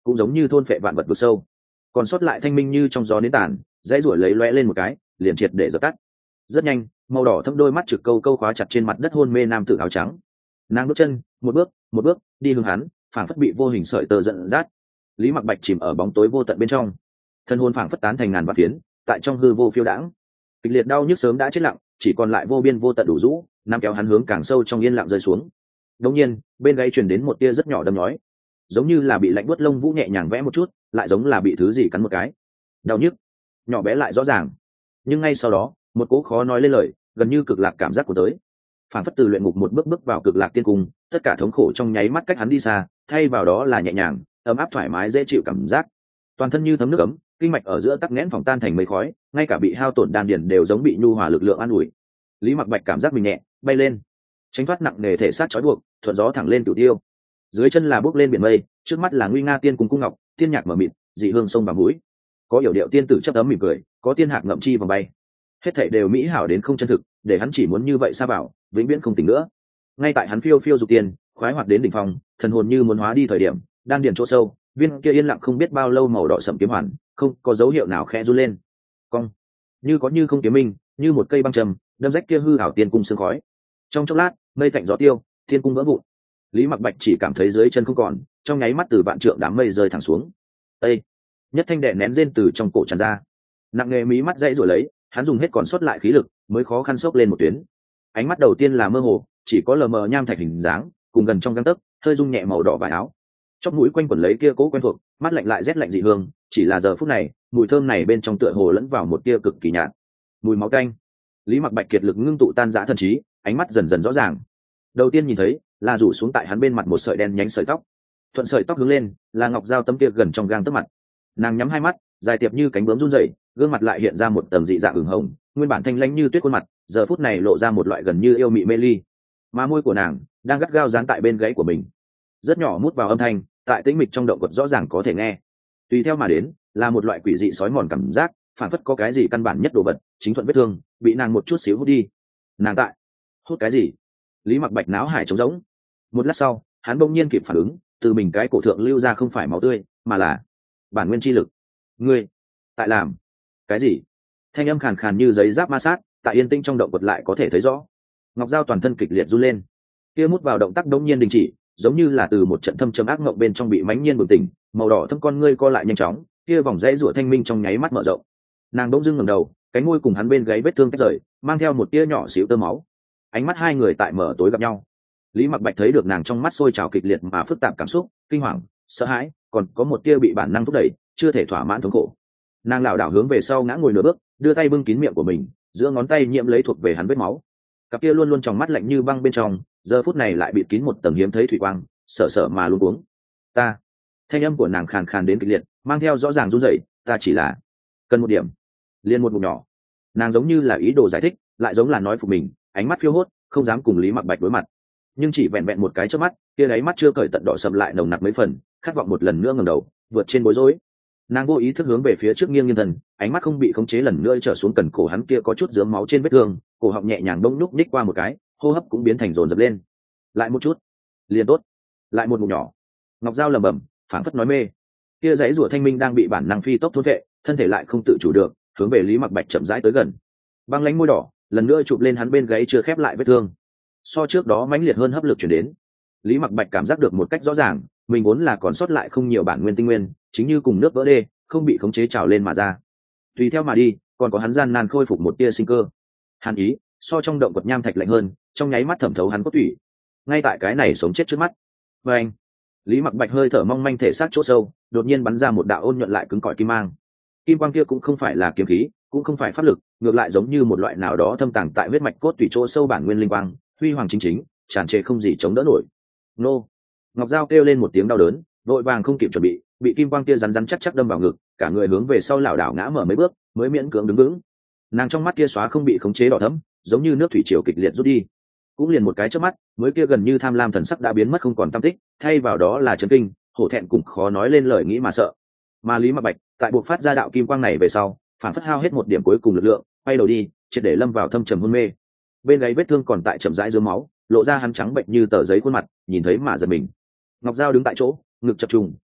cũng giống như thôn phệ vạn vật vực sâu, còn sót lại thanh minh như trong gió nến tàn, dãy ruổi lấy lóe lên một cái liền triệt để dập tắt. Rất nhanh, màu đỏ thâm đôi mắt trực câu câu khóa chặt trên mặt đất hôn mê nam tử áo trắng. Nàng bước chân một bước một bước đi hướng hắn, phảng phất bị vô hình sợi tơ giận dắt. Lý Mặc Bạch chìm ở bóng tối vô tận bên trong, thân hồn phảng phất tán thành ngàn vạn phiến, tại trong hư vô phiêu đãng. Kịch liệt đau nhức sớm đã chết lặng, chỉ còn lại vô biên vô tận đủ rũ, nắm kéo hắn hướng càng sâu trong yên lặng rơi xuống. Đột nhiên, bên gáy truyền đến một tia rất nhỏ đâm nhói, giống như là bị lạnh buốt lông vũ nhẹ nhàng vẽ một chút, lại giống là bị thứ gì cắn một cái. Đau nhức, nhỏ bé lại rõ ràng. Nhưng ngay sau đó, một cỗ khó nói lên lời, gần như cực lạc cảm giác của tới. Phản phất từ luyện ngục một bước bước vào cực lạc tiên cung, tất cả thống khổ trong nháy mắt cách hắn đi xa, thay vào đó là nhẹ nhàng, ấm áp thoải mái dễ chịu cảm giác. Toàn thân như thấm nước ấm, kinh mạch ở giữa tắc nghẽn phòng tan thành mây khói, ngay cả bị hao tổn đan điền đều giống bị nhu hòa lực lượng an ủi. Lý Mặc Bạch cảm giác mình nhẹ, bay lên, tránh thoát nặng nề thể xác trói buộc, thuận gió thẳng lên cửu tiêu. Dưới chân là bước lên biển mây, trước mắt là nguy nga tiên cung cung ngọc, tiên nhạc mở mịt, dị hương sông và mũi. Có yểu điệu tiên tử chấp ấm mỉm cười, có tiên hạc ngậm chi vòng bay. Hết thảy đều mỹ hảo đến không chân thực, để hắn chỉ muốn như vậy xa bảo, vĩnh viễn không tỉnh nữa. Ngay tại hắn phiêu phiêu dục tiền, khoái hoạt đến đỉnh phong, thần hồn như muốn hóa đi thời điểm, đan điền chỗ sâu, viên kia yên lặng không biết bao lâu màu đỏ sẫm kiếm hoàn, không có dấu hiệu nào khẽ run lên. Cong, như có như không kiếm minh, như một cây băng trầm, đâm rách kia hư ảo tiên cung sương khói. Trong chốc lát, mây tạnh gió tiêu, tiên cung vỡ vụn. Lý Mặc Bạch chỉ cảm thấy dưới chân không còn, trong nháy mắt từ vạn trượng đám mây rơi thẳng xuống. Ê! Nhất thanh đệ nén rên từ trong cổ tràn ra, nặng nề mí mắt dãy rồi lấy, hắn dùng hết còn sót lại khí lực, mới khó khăn xốc lên một tuyến. Ánh mắt đầu tiên là mơ hồ, chỉ có lờ mờ nham thạch hình dáng, cùng gần trong gang tấc, hơi rung nhẹ màu đỏ vải áo. Chóp mũi quanh quẩn lấy kia cố quen thuộc, mắt lạnh lại rét lạnh dị hương, chỉ là giờ phút này, mùi thơm này bên trong tựa hồ lẫn vào một tia cực kỳ nhạt, mùi máu tanh. Lý Mặc Bạch kiệt lực ngưng tụ tan rã thần trí, ánh mắt dần dần rõ ràng. Đầu tiên nhìn thấy là rủ xuống tại hắn bên mặt một sợi đen nhánh sợi tóc, thuận sợi tóc hướng lên là ngọc dao tấm kia gần trong gang tấc mặt. Nàng nhắm hai mắt, dài tiệp như cánh bướm run rẩy, gương mặt lại hiện ra một tầng dị dạng ửng hồng, nguyên bản thanh lãnh như tuyết khuôn mặt, giờ phút này lộ ra một loại gần như yêu mị mê ly. Mà môi của nàng đang gắt gao dán tại bên gáy của mình, rất nhỏ mút vào âm thanh, tại tĩnh mịch trong động quật rõ ràng có thể nghe. Tùy theo mà đến là một loại quỷ dị sói mòn cảm giác, phản phất có cái gì căn bản nhất đồ vật chính thuận vết thương bị nàng một chút xíu hút đi. Nàng tại hút cái gì? Lý Mặc Bạch náo hải trống rỗng. Một lát sau, hắn bỗng nhiên kịp phản ứng, từ mình cái cổ thượng lưu ra không phải máu tươi, mà là bản nguyên chi lực. Ngươi tại làm cái gì? Thanh âm khàn khàn như giấy giáp ma sát, tại yên tĩnh trong động quật lại có thể thấy rõ. Ngọc Giao toàn thân kịch liệt run lên, kia mút vào động tác đống nhiên đình chỉ, giống như là từ một trận thâm trầm ác mộng bên trong bị mãnh nhiên bừng tỉnh, màu đỏ thâm con ngươi co lại nhanh chóng, kia vòng dãy rủa thanh minh trong nháy mắt mở rộng. Nàng đống dưng ngẩng đầu, cánh môi cùng hắn bên gáy vết thương tách rời, mang theo một tia nhỏ xíu tơ máu. Ánh mắt hai người tại mở tối gặp nhau. Lý Mặc Bạch thấy được nàng trong mắt sôi trào kịch liệt mà phức tạp cảm xúc, kinh hoàng, sợ hãi, còn có một tia bị bản năng thúc đẩy, chưa thể thỏa mãn thống khổ. Nàng lảo đảo hướng về sau ngã ngồi nửa bước, đưa tay bưng kín miệng của mình, giữa ngón tay nhiễm lấy thuộc về hắn vết máu. Cặp kia luôn luôn trong mắt lạnh như băng bên trong, giờ phút này lại bị kín một tầng hiếm thấy thủy quang, sợ sợ mà luống cuống. Ta, thanh âm của nàng khàn khàn đến kịch liệt, mang theo rõ ràng run rẩy, ta chỉ là cần một điểm, liền một mục nhỏ. Nàng giống như là ý đồ giải thích, lại giống là nói phục mình, ánh mắt phiêu hốt, không dám cùng Lý Mặc Bạch đối mặt. Nhưng chỉ vẹn vẹn một cái chớp mắt, kia đáy mắt chưa cởi tận đỏ sầm lại nồng nặc mấy phần, khát vọng một lần nữa ngẩng đầu, vượt trên bối rối. Nàng vô ý thức hướng về phía trước nghiêng nghiêng thân, ánh mắt không bị khống chế lần nữa trở xuống cần cổ hắn kia có chút dướng máu trên vết thương, cổ họng nhẹ nhàng đông nhúc ních qua một cái, hô hấp cũng biến thành dồn dập lên. Lại một chút, liền tốt. Lại một ngụm nhỏ. Ngọc Giao lẩm bẩm, phảng phất nói mê. Kia dãy rủa thanh minh đang bị bản năng phi tốc thôn vệ, thân thể lại không tự chủ được, hướng về Lý Mặc Bạch chậm rãi tới gần. Băng lánh môi đỏ, lần nữa chụp lên hắn bên gáy chưa khép lại vết thương. So trước đó mãnh liệt hơn hấp lực chuyển đến. Lý Mặc Bạch cảm giác được một cách rõ ràng, mình vốn là còn sót lại không nhiều bản nguyên tinh nguyên, chính như cùng nước vỡ đê, không bị khống chế trào lên mà ra. Tùy theo mà đi, còn có hắn gian nan khôi phục một tia sinh cơ. Hàn ý, so trong động quật nham thạch lạnh hơn, trong nháy mắt thẩm thấu hắn cốt tủy. Ngay tại cái này sống chết trước mắt. Và anh, Lý Mặc Bạch hơi thở mong manh thể xác chỗ sâu, đột nhiên bắn ra một đạo ôn nhuận lại cứng cỏi kim mang. Kim quang kia cũng không phải là kiếm khí, cũng không phải pháp lực, ngược lại giống như một loại nào đó thâm tàng tại huyết mạch cốt tủy chỗ sâu bản nguyên linh quang, huy hoàng chính chính, tràn trề không gì chống đỡ nổi. Nô! Ngọc Giao kêu lên một tiếng đau đớn, vội vàng không kịp chuẩn bị, bị kim quang kia rắn rắn chắc chắc đâm vào ngực, cả người hướng về sau lảo đảo ngã mở mấy bước, mới miễn cưỡng đứng vững. Nàng trong mắt kia xóa không bị khống chế đỏ thẫm, giống như nước thủy triều kịch liệt rút đi. Cũng liền một cái chớp mắt, mới kia gần như tham lam thần sắc đã biến mất không còn tăm tích, thay vào đó là chấn kinh, hổ thẹn cùng khó nói lên lời nghĩ mà sợ. Mà Lý Mặc Bạch, tại buộc phát ra đạo kim quang này về sau, phản phất hao hết một điểm cuối cùng lực lượng, quay đầu đi, triệt để lâm vào thâm trầm hôn mê. Bên gáy vết thương còn tại chậm rãi rớm máu, lộ ra hắn trắng bệnh như tờ giấy khuôn mặt, nhìn thấy mà giật mình. Ngọc Giao đứng tại chỗ, ngực chập trùng,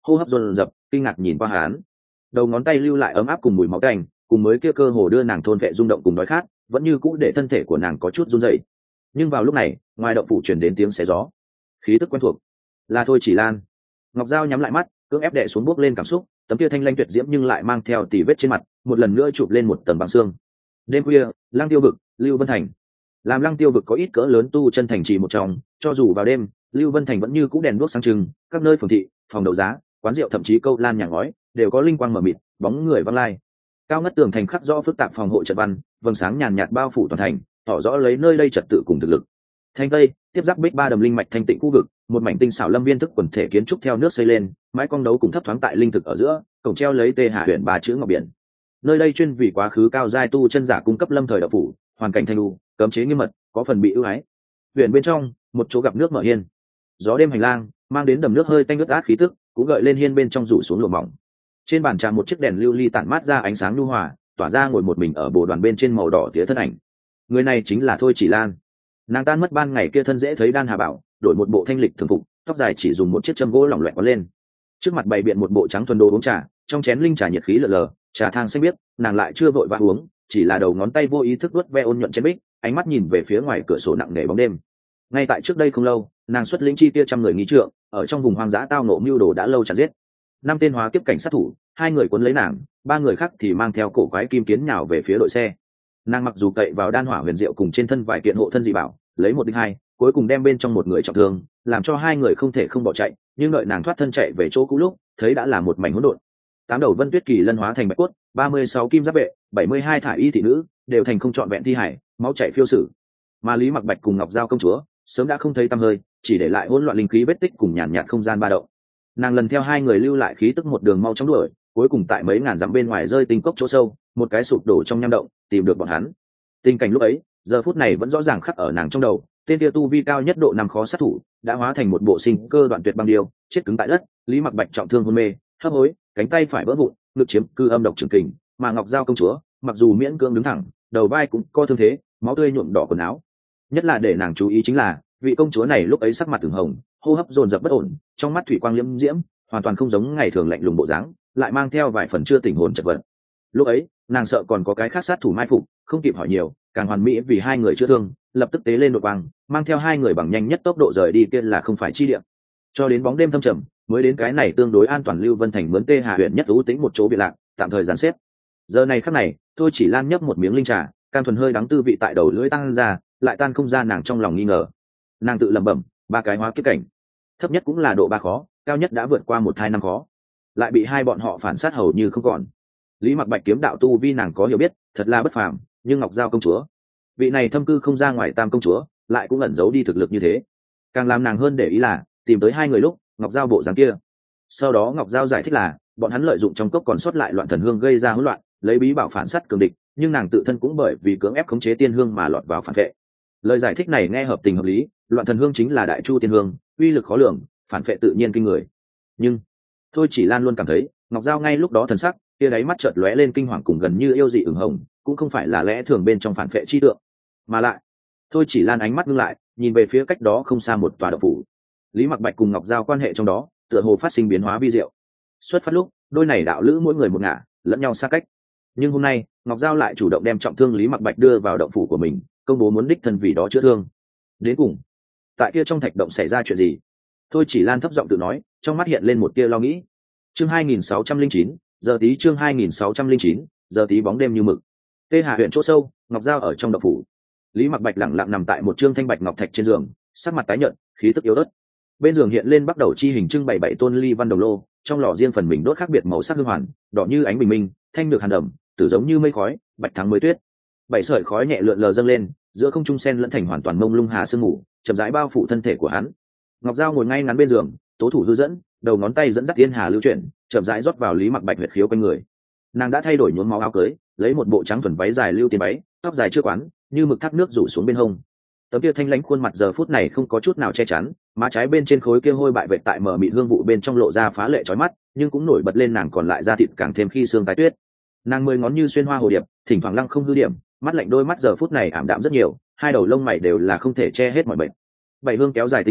hô hấp dồn dập, kinh ngạc nhìn qua hắn. Đầu ngón tay lưu lại ấm áp cùng mùi máu tanh, cùng mới kia cơ hồ đưa nàng thôn vệ rung động cùng đói khát, vẫn như cũ để thân thể của nàng có chút run rẩy. Nhưng vào lúc này, ngoài động phủ truyền đến tiếng xé gió, khí tức quen thuộc, là Thôi Chỉ Lan. Ngọc Dao nhắm lại mắt, cưỡng ép đè xuống bước lên cảm xúc, tấm kia thanh lanh tuyệt diễm nhưng lại mang theo tỉ vết trên mặt, một lần nữa chụp lên một tầng băng xương. Đêm khuya, Lăng Tiêu vực, Lưu Vân Thành. Làm Lăng Tiêu vực có ít cỡ lớn tu chân thành trì một trong, cho dù vào đêm, Lưu Vân Thành vẫn như cũ đèn đuốc sáng trưng, các nơi phường thị, phòng đấu giá, quán rượu thậm chí câu lan nhà ngói, đều có linh quang mở mịt, bóng người văng lai. Cao ngất tường thành khắc rõ phức tạp phòng hộ trận văn, vầng sáng nhàn nhạt bao phủ toàn thành, tỏ rõ lấy nơi đây trật tự cùng thực lực. Thành Tây, tiếp giáp Bích Ba đầm linh mạch thanh tịnh khu vực, một mảnh tinh xảo lâm viên thức quần thể kiến trúc theo nước xây lên, mái cong đấu cùng thấp thoáng tại linh thực ở giữa, cổng treo lấy Tê Hà huyện ba chữ ngọc biển. Nơi đây chuyên vì quá khứ cao giai tu chân giả cung cấp lâm thời đạo phủ, hoàn cảnh thanh lưu, cấm chế nghiêm mật, có phần bị ưu ái. Huyện bên trong, một chỗ gặp nước mở hiên. Gió đêm hành lang, mang đến đầm nước hơi tanh ướt át khí tức, cũng gợi lên hiên bên trong rủ xuống lụa mỏng. Trên bàn trà một chiếc đèn lưu ly tản mát ra ánh sáng nhu hòa, tỏa ra ngồi một mình ở bồ đoàn bên trên màu đỏ tía thân ảnh. Người này chính là Thôi Chỉ Lan. Nàng tan mất ban ngày kia thân dễ thấy đan hà bảo, đổi một bộ thanh lịch thường phục, tóc dài chỉ dùng một chiếc châm gỗ lỏng loẹt có lên. Trước mặt bày biện một bộ trắng thuần đồ uống trà, trong chén linh trà nhiệt khí lờ lờ, trà thang xanh biếc, nàng lại chưa vội vã uống, chỉ là đầu ngón tay vô ý thức vuốt ve ôn nhuận chén bích, ánh mắt nhìn về phía ngoài cửa sổ nặng nề bóng đêm. Ngay tại trước đây không lâu, nàng xuất lĩnh chi kia trăm người nghi trượng, ở trong vùng hoang dã tao ngộ mưu đồ đã lâu chặt giết. Năm tên hóa kiếp cảnh sát thủ, hai người cuốn lấy nàng, ba người khác thì mang theo cổ quái kim kiến nhào về phía đội xe. Nàng mặc dù cậy vào đan hỏa huyền diệu cùng trên thân vài kiện hộ thân dị bảo, lấy một đích hai, cuối cùng đem bên trong một người trọng thương, làm cho hai người không thể không bỏ chạy, nhưng đợi nàng thoát thân chạy về chỗ cũ lúc, thấy đã là một mảnh hỗn độn. Tám đầu Vân Tuyết Kỳ lân hóa thành bạch cốt, ba mươi sáu kim giáp vệ, bảy mươi hai thải y thị nữ, đều thành không trọn vẹn thi hải, máu chảy phiêu sử. Mà Lý Mặc Bạch cùng Ngọc Giao công chúa, sớm đã không thấy tăm hơi, chỉ để lại hỗn loạn linh khí vết tích cùng nhàn nhạt không gian ba động. Nàng lần theo hai người lưu lại khí tức một đường mau chóng đuổi, cuối cùng tại mấy ngàn dặm bên ngoài rơi tinh cốc chỗ sâu, một cái sụp đổ trong nham động, tìm được bọn hắn. Tình cảnh lúc ấy, giờ phút này vẫn rõ ràng khắc ở nàng trong đầu, tên kia tu vi cao nhất độ năm khó sát thủ, đã hóa thành một bộ sinh cơ đoạn tuyệt băng điêu, chết cứng tại đất. Lý Mặc Bạch trọng thương hôn mê, hấp hối, cánh tay phải vỡ vụn, ngực chiếm cư âm độc trường kình, mà Ngọc Giao công chúa, mặc dù miễn cưỡng đứng thẳng, đầu vai cũng có thương thế, máu tươi nhuộm đỏ quần áo. Nhất là để nàng chú ý chính là, vị công chúa này lúc ấy sắc mặt từng hồng, hô hấp dồn dập bất ổn, trong mắt thủy quang liễm diễm, hoàn toàn không giống ngày thường lạnh lùng bộ dáng, lại mang theo vài phần chưa tỉnh hồn chật vật. Lúc ấy, nàng sợ còn có cái khác sát thủ mai phục, không kịp hỏi nhiều, càng hoàn mỹ vì hai người chữa thương, lập tức tế lên đội quang, mang theo hai người bằng nhanh nhất tốc độ rời đi kia là không phải chi địa. Cho đến bóng đêm thâm trầm, mới đến cái này tương đối an toàn Lưu Vân Thành mướn Tê Hà huyện nhất ưu tĩnh một chỗ biệt lạc, tạm thời dàn xếp. Giờ này khắc này, Thôi Chỉ Lan nhấp một miếng linh trà, cam thuần hơi đắng tư vị tại đầu lưỡi tan ra, lại tan không ra nàng trong lòng nghi ngờ. Nàng tự lẩm bẩm, ba cái hóa kiếp cảnh, thấp nhất cũng là độ ba khó, cao nhất đã vượt qua một hai năm khó, lại bị hai bọn họ phản sát hầu như không còn. Lý Mặc Bạch kiếm đạo tu vi nàng có hiểu biết, thật là bất phàm, nhưng Ngọc Giao công chúa, vị này thâm cư không ra ngoài tam công chúa, lại cũng ẩn giấu đi thực lực như thế. Càng làm nàng hơn để ý là, tìm tới hai người lúc, Ngọc Giao bộ dáng kia. Sau đó Ngọc Giao giải thích là, bọn hắn lợi dụng trong cốc còn sót lại loạn thần hương gây ra hỗn loạn, lấy bí bảo phản sát cường địch, nhưng nàng tự thân cũng bởi vì cưỡng ép khống chế tiên hương mà lọt vào phản vệ. Lời giải thích này nghe hợp tình hợp lý, loạn thần hương chính là đại chu tiên hương, uy lực khó lường, phản vệ tự nhiên kinh người. Nhưng Thôi Chỉ Lan luôn cảm thấy, Ngọc Giao ngay lúc đó thần sắc, kia đáy mắt chợt lóe lên kinh hoàng cùng gần như yêu dị ửng hồng, cũng không phải là lẽ thường bên trong phản vệ chi tượng, mà lại, Thôi Chỉ Lan ánh mắt ngưng lại, nhìn về phía cách đó không xa một tòa động phủ. Lý Mặc Bạch cùng Ngọc Giao quan hệ trong đó, tựa hồ phát sinh biến hóa vi diệu. Xuất phát lúc, đôi này đạo lữ mỗi người một ngả, lẫn nhau xa cách. Nhưng hôm nay, Ngọc Giao lại chủ động đem trọng thương Lý Mặc Bạch đưa vào động phủ của mình, công bố muốn đích thân vì đó chữa thương. Đến cùng, tại kia trong thạch động xảy ra chuyện gì? Thôi Chỉ Lan thấp giọng tự nói, trong mắt hiện lên một tia lo nghĩ. Chương hai nghìn sáu trăm lẻ chín, giờ tí chương hai nghìn sáu trăm lẻ chín, giờ tí bóng đêm như mực. Tê Hà huyện chỗ sâu, Ngọc Giao ở trong động phủ. Lý Mặc Bạch lẳng lặng nằm tại một trương thanh bạch ngọc thạch trên giường, sắc mặt tái nhợt, khí tức yếu ớt. Bên giường hiện lên bắt đầu chi hình trưng bảy bảy tôn ly văn đồng lô, trong lò riêng phần mình đốt khác biệt màu sắc hương hoàn, đỏ như ánh bình minh, thanh được hàn đậm, tử giống như mây khói, bạch thắng mới tuyết. Bảy sợi khói nhẹ lượn lờ dâng lên, giữa không trung sen lẫn thành hoàn toàn mông lung hà sương ngủ, chậm rãi bao phủ thân thể của hắn. Ngọc Giao ngồi ngay ngắn bên giường, tố thủ hư dẫn, đầu ngón tay dẫn dắt tiên hà lưu chuyển, chậm rãi rót vào Lý Mặc Bạch huyệt khiếu quanh người. Nàng đã thay đổi nhuốm máu áo cưới, lấy một bộ trắng thuần váy dài lưu tiền váy, tóc dài chưa quán, như mực thác nước rủ xuống bên hông. Tấm kia thanh lãnh khuôn mặt giờ phút này không có chút nào che chắn, má trái bên trên khối kia hôi bại vệt tại mở mịt hương vụ bên trong lộ ra phá lệ chói mắt, nhưng cũng nổi bật lên nàng còn lại da thịt càng thêm khi xương tái tuyết. Nàng mười ngón như xuyên hoa hồ điệp, thỉnh thoảng lăng không hư điểm, mắt lạnh đôi mắt giờ phút này ảm đạm rất nhiều, hai đầu lông mày đều là không thể che hết mọi bệnh. Bảy hương kéo dài tính mạng,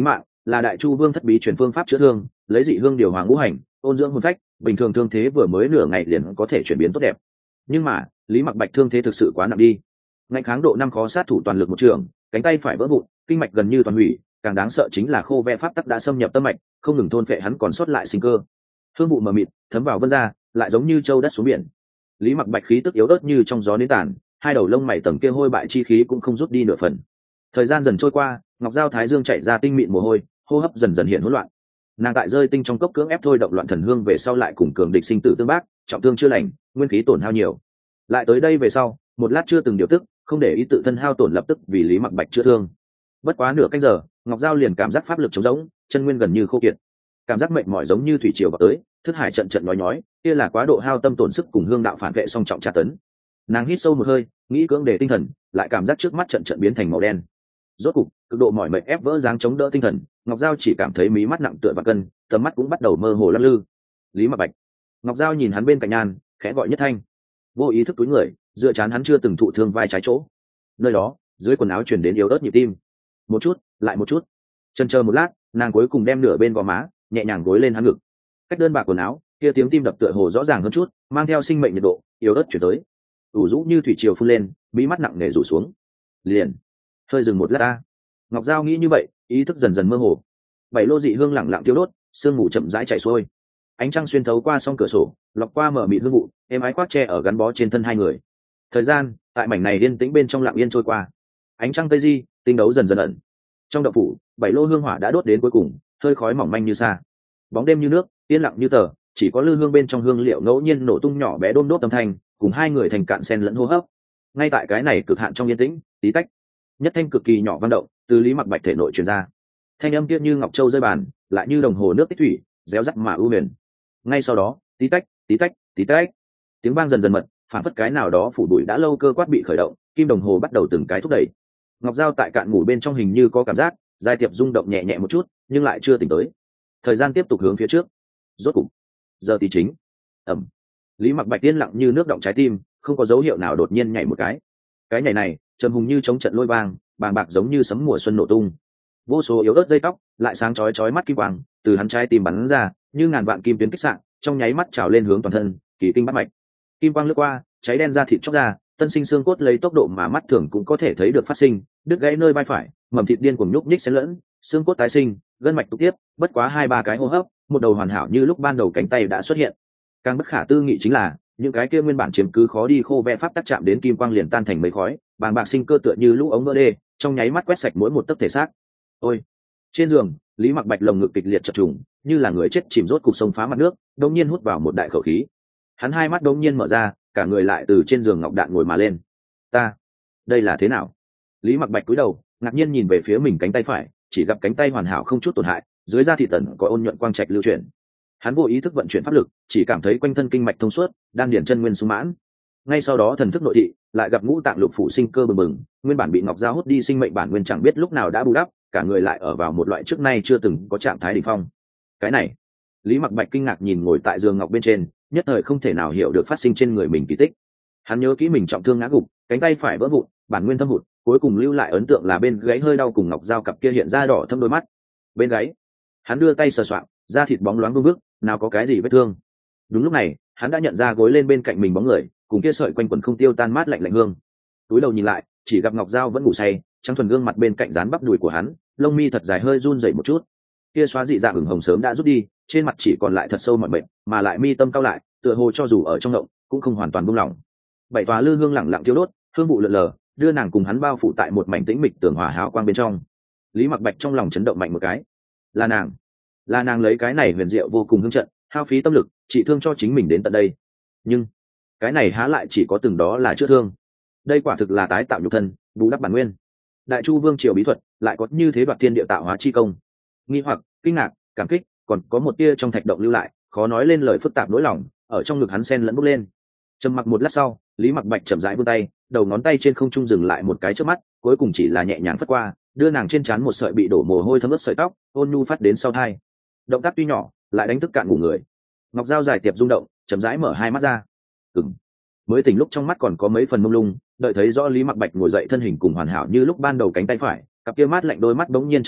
là đại chu vương thất bí truyền phương pháp chữa thương, lấy dị hương điều hòa ngũ hành, ôn dưỡng hồn phách, bình thường thương thế vừa mới nửa ngày liền có thể chuyển biến tốt đẹp. Nhưng mà Lý Mặc Bạch thương thế thực sự quá nặng đi, ngạnh kháng độ năm khó sát thủ toàn lực một trường, cánh tay phải vỡ vụn, kinh mạch gần như toàn hủy, càng đáng sợ chính là khô ve pháp tắc đã xâm nhập tâm mạch, không ngừng thôn phệ hắn còn sót lại sinh cơ. Hương vụ mờ mịt thấm vào vân ra, lại giống như châu đất xuống biển. Lý Mặc Bạch khí tức yếu ớt như trong gió nến tàn, hai đầu lông mày tầng kia hôi bại chi khí cũng không rút đi nửa phần. Thời gian dần trôi qua, ngọc giao thái dương chảy ra tinh mịn mồ hôi, hô hấp dần dần hiện hỗn loạn. Nàng tại rơi tinh trong cốc cưỡng ép thôi động loạn thần hương về sau lại cùng cường địch sinh tử tương bác, trọng thương chưa lành, nguyên khí tổn hao nhiều. Lại tới đây về sau, một lát chưa từng điều tức, không để ý tự thân hao tổn lập tức vì Lý Mặc Bạch chữa thương. Bất quá nửa canh giờ, ngọc giao liền cảm giác pháp lực trống rỗng, chân nguyên gần như khô kiệt, cảm giác mệt mỏi giống như thủy triều vào tới, thức hải trận trận nói nhói, kia là quá độ hao tâm tổn sức cùng hương đạo phản vệ song trọng tra tấn. Nàng hít sâu một hơi, nghĩ cưỡng để tinh thần, lại cảm giác trước mắt trận trận biến thành màu đen. Rốt cục, cực độ mỏi mệt ép vỡ dáng chống đỡ tinh thần, ngọc giao chỉ cảm thấy mí mắt nặng tựa vào cân, tầm mắt cũng bắt đầu mơ hồ lắc lư. Lý Mặc Bạch. Ngọc giao nhìn hắn bên cạnh nhan, khẽ gọi nhất thanh. Vô ý thức túi người, dựa chán hắn chưa từng thụ thương vai trái chỗ. Nơi đó, dưới quần áo truyền đến yếu ớt nhịp tim. Một chút, lại một chút. Chần chờ một lát, nàng cuối cùng đem nửa bên gò má nhẹ nhàng gối lên hắn ngực. Cách đơn bạc quần áo, kia tiếng tim đập tựa hồ rõ ràng hơn chút, mang theo sinh mệnh nhiệt độ, yếu ớt chuyển tới. ủ rũ như thủy triều phun lên, bí mắt nặng nề rủ xuống. Liền, hơi dừng một lát ta. Ngọc giao nghĩ như vậy, ý thức dần dần mơ hồ. Bảy lô dị hương lặng lặng tiêu đốt, sương mù chậm rãi chảy xuôi. Ánh trăng xuyên thấu qua song cửa sổ, lọc qua mở mịt hương vụ, êm ái khoác che ở gắn bó trên thân hai người. Thời gian tại mảnh này yên tĩnh bên trong lặng yên trôi qua. Ánh trăng tây di, tinh đấu dần dần ẩn. Trong động phủ, bảy lô hương hỏa đã đốt đến cuối cùng, hơi khói mỏng manh như xa. Bóng đêm như nước, yên lặng như tờ, chỉ có lư hương bên trong hương liệu ngẫu nhiên nổ tung nhỏ bé đôm đốt âm thanh, cùng hai người thành cạn sen lẫn hô hấp. Ngay tại cái này cực hạn trong yên tĩnh, tí tách, nhất thanh cực kỳ nhỏ vang động từ Lý Mặc Bạch thể nội truyền ra. Thanh âm kia như ngọc châu rơi bàn, lại như đồng hồ nước tích thủy, réo rắt mà ưu huyền. Ngay sau đó, tí tách, tí tách, tí tách, tiếng vang dần dần mật, phản phất cái nào đó phủ bụi đã lâu cơ quát bị khởi động, kim đồng hồ bắt đầu từng cái thúc đẩy. Ngọc giao tại cạn ngủ bên trong hình như có cảm giác, giai tiệp rung động nhẹ nhẹ một chút, nhưng lại chưa tỉnh tới. Thời gian tiếp tục hướng phía trước. Rốt cục, giờ tí chính. Ẩm. Lý Mặc Bạch tiên lặng như nước động trái tim, không có dấu hiệu nào đột nhiên nhảy một cái. Cái nhảy này, trầm hùng như chống trận lôi vang, bàng bạc giống như sấm mùa xuân nổ tung. Vô số yếu ớt dây tóc, lại sáng chói chói mắt kim quang, từ hắn trái tim bắn ra, như ngàn vạn kim tuyến kích xạ, trong nháy mắt trào lên hướng toàn thân, kỳ kinh bắt mạch. Kim quang lướt qua, cháy đen ra thịt chóc ra, tân sinh xương cốt lấy tốc độ mà mắt thường cũng có thể thấy được phát sinh, đứt gãy nơi vai phải, mầm thịt điên cuồng nhúc nhích xen lẫn, xương cốt tái sinh, gân mạch tục tiếp, bất quá hai ba cái hô hấp, một đầu hoàn hảo như lúc ban đầu cánh tay đã xuất hiện. Càng bất khả tư nghị chính là, những cái kia nguyên bản chiếm cứ khó đi khô ve pháp tác chạm đến kim quang liền tan thành mây khói, bàng bạc sinh cơ tựa như lũ ống vỡ đê, trong nháy mắt quét sạch mỗi một tấc thể xác. Ôi! Trên giường, Lý Mặc Bạch lồng ngực kịch liệt chập trùng, như là người chết chìm rốt cục sông phá mặt nước, đột nhiên hút vào một đại khẩu khí. Hắn hai mắt đột nhiên mở ra, cả người lại từ trên giường ngọc đạn ngồi mà lên. Ta, đây là thế nào? Lý Mặc Bạch cúi đầu, ngạc nhiên nhìn về phía mình cánh tay phải, chỉ gặp cánh tay hoàn hảo không chút tổn hại, dưới da thịt tần có ôn nhuận quang trạch lưu chuyển. Hắn vô ý thức vận chuyển pháp lực, chỉ cảm thấy quanh thân kinh mạch thông suốt, đan điển chân nguyên sung mãn. Ngay sau đó thần thức nội thị, lại gặp ngũ tạng lục phủ sinh cơ bừng bừng, nguyên bản bị ngọc giao hút đi sinh mệnh bản nguyên chẳng biết lúc nào đã bù đắp, cả người lại ở vào một loại trước nay chưa từng có trạng thái đỉnh phong. Cái này, Lý Mặc Bạch kinh ngạc nhìn ngồi tại giường ngọc bên trên, nhất thời không thể nào hiểu được phát sinh trên người mình kỳ tích. Hắn nhớ kỹ mình trọng thương ngã gục, cánh tay phải vỡ vụn, bản nguyên thâm hụt, cuối cùng lưu lại ấn tượng là bên gáy hơi đau cùng ngọc giao cặp kia hiện ra đỏ thâm đôi mắt. Bên gáy, hắn đưa tay sờ soạng, da thịt bóng loáng vương vức, nào có cái gì vết thương. Đúng lúc này, hắn đã nhận ra gối lên bên cạnh mình bóng người, cùng kia sợi quanh quần không tiêu tan mát lạnh lạnh hương. Túi đầu nhìn lại, chỉ gặp ngọc giao vẫn ngủ say, trắng thuần gương mặt bên cạnh dán bắp đùi của hắn, lông mi thật dài hơi run rẩy một chút. Kia xóa dị dạng ửng hồng sớm đã rút đi, trên mặt chỉ còn lại thật sâu mỏi mệt, mà lại mi tâm cao lại, tựa hồ cho dù ở trong động cũng không hoàn toàn buông lỏng. Bảy tòa lư hương lẳng lặng thiêu đốt, hương vụ lượn lờ, đưa nàng cùng hắn bao phủ tại một mảnh tĩnh mịch tường hòa hào quang bên trong. Lý Mặc Bạch trong lòng chấn động mạnh một cái. Là nàng, là nàng lấy cái này huyền diệu vô cùng hương trận, hao phí tâm lực, trị thương cho chính mình đến tận đây. Nhưng cái này há lại chỉ có từng đó là chữa thương. Đây quả thực là tái tạo nhục thân, bù đắp bản nguyên. Đại Chu Vương triều bí thuật lại có như thế đoạt thiên địa tạo hóa chi công. Nghi hoặc, kinh ngạc, cảm kích, còn có một tia trong thạch động lưu lại, khó nói lên lời phức tạp nỗi lòng, ở trong ngực hắn xen lẫn bốc lên. Trầm mặc một lát sau, Lý Mặc Bạch chậm rãi vươn tay, đầu ngón tay trên không trung dừng lại một cái trước mắt, cuối cùng chỉ là nhẹ nhàng phất qua, đưa nàng trên trán một sợi bị đổ mồ hôi thấm ướt sợi tóc, ôn nhu phát đến sau tai. Động tác tuy nhỏ, lại đánh thức cạn ngủ người. Ngọc Giao dài tiệp rung động, chậm rãi mở hai mắt ra. Ừm. Mới tỉnh lúc trong mắt còn có mấy phần mông lung, đợi thấy rõ Lý Mặc Bạch ngồi dậy thân hình cùng hoàn hảo như lúc ban đầu cánh tay phải, cặp kia mát lạnh đôi mắt bỗng nhiên trợ to,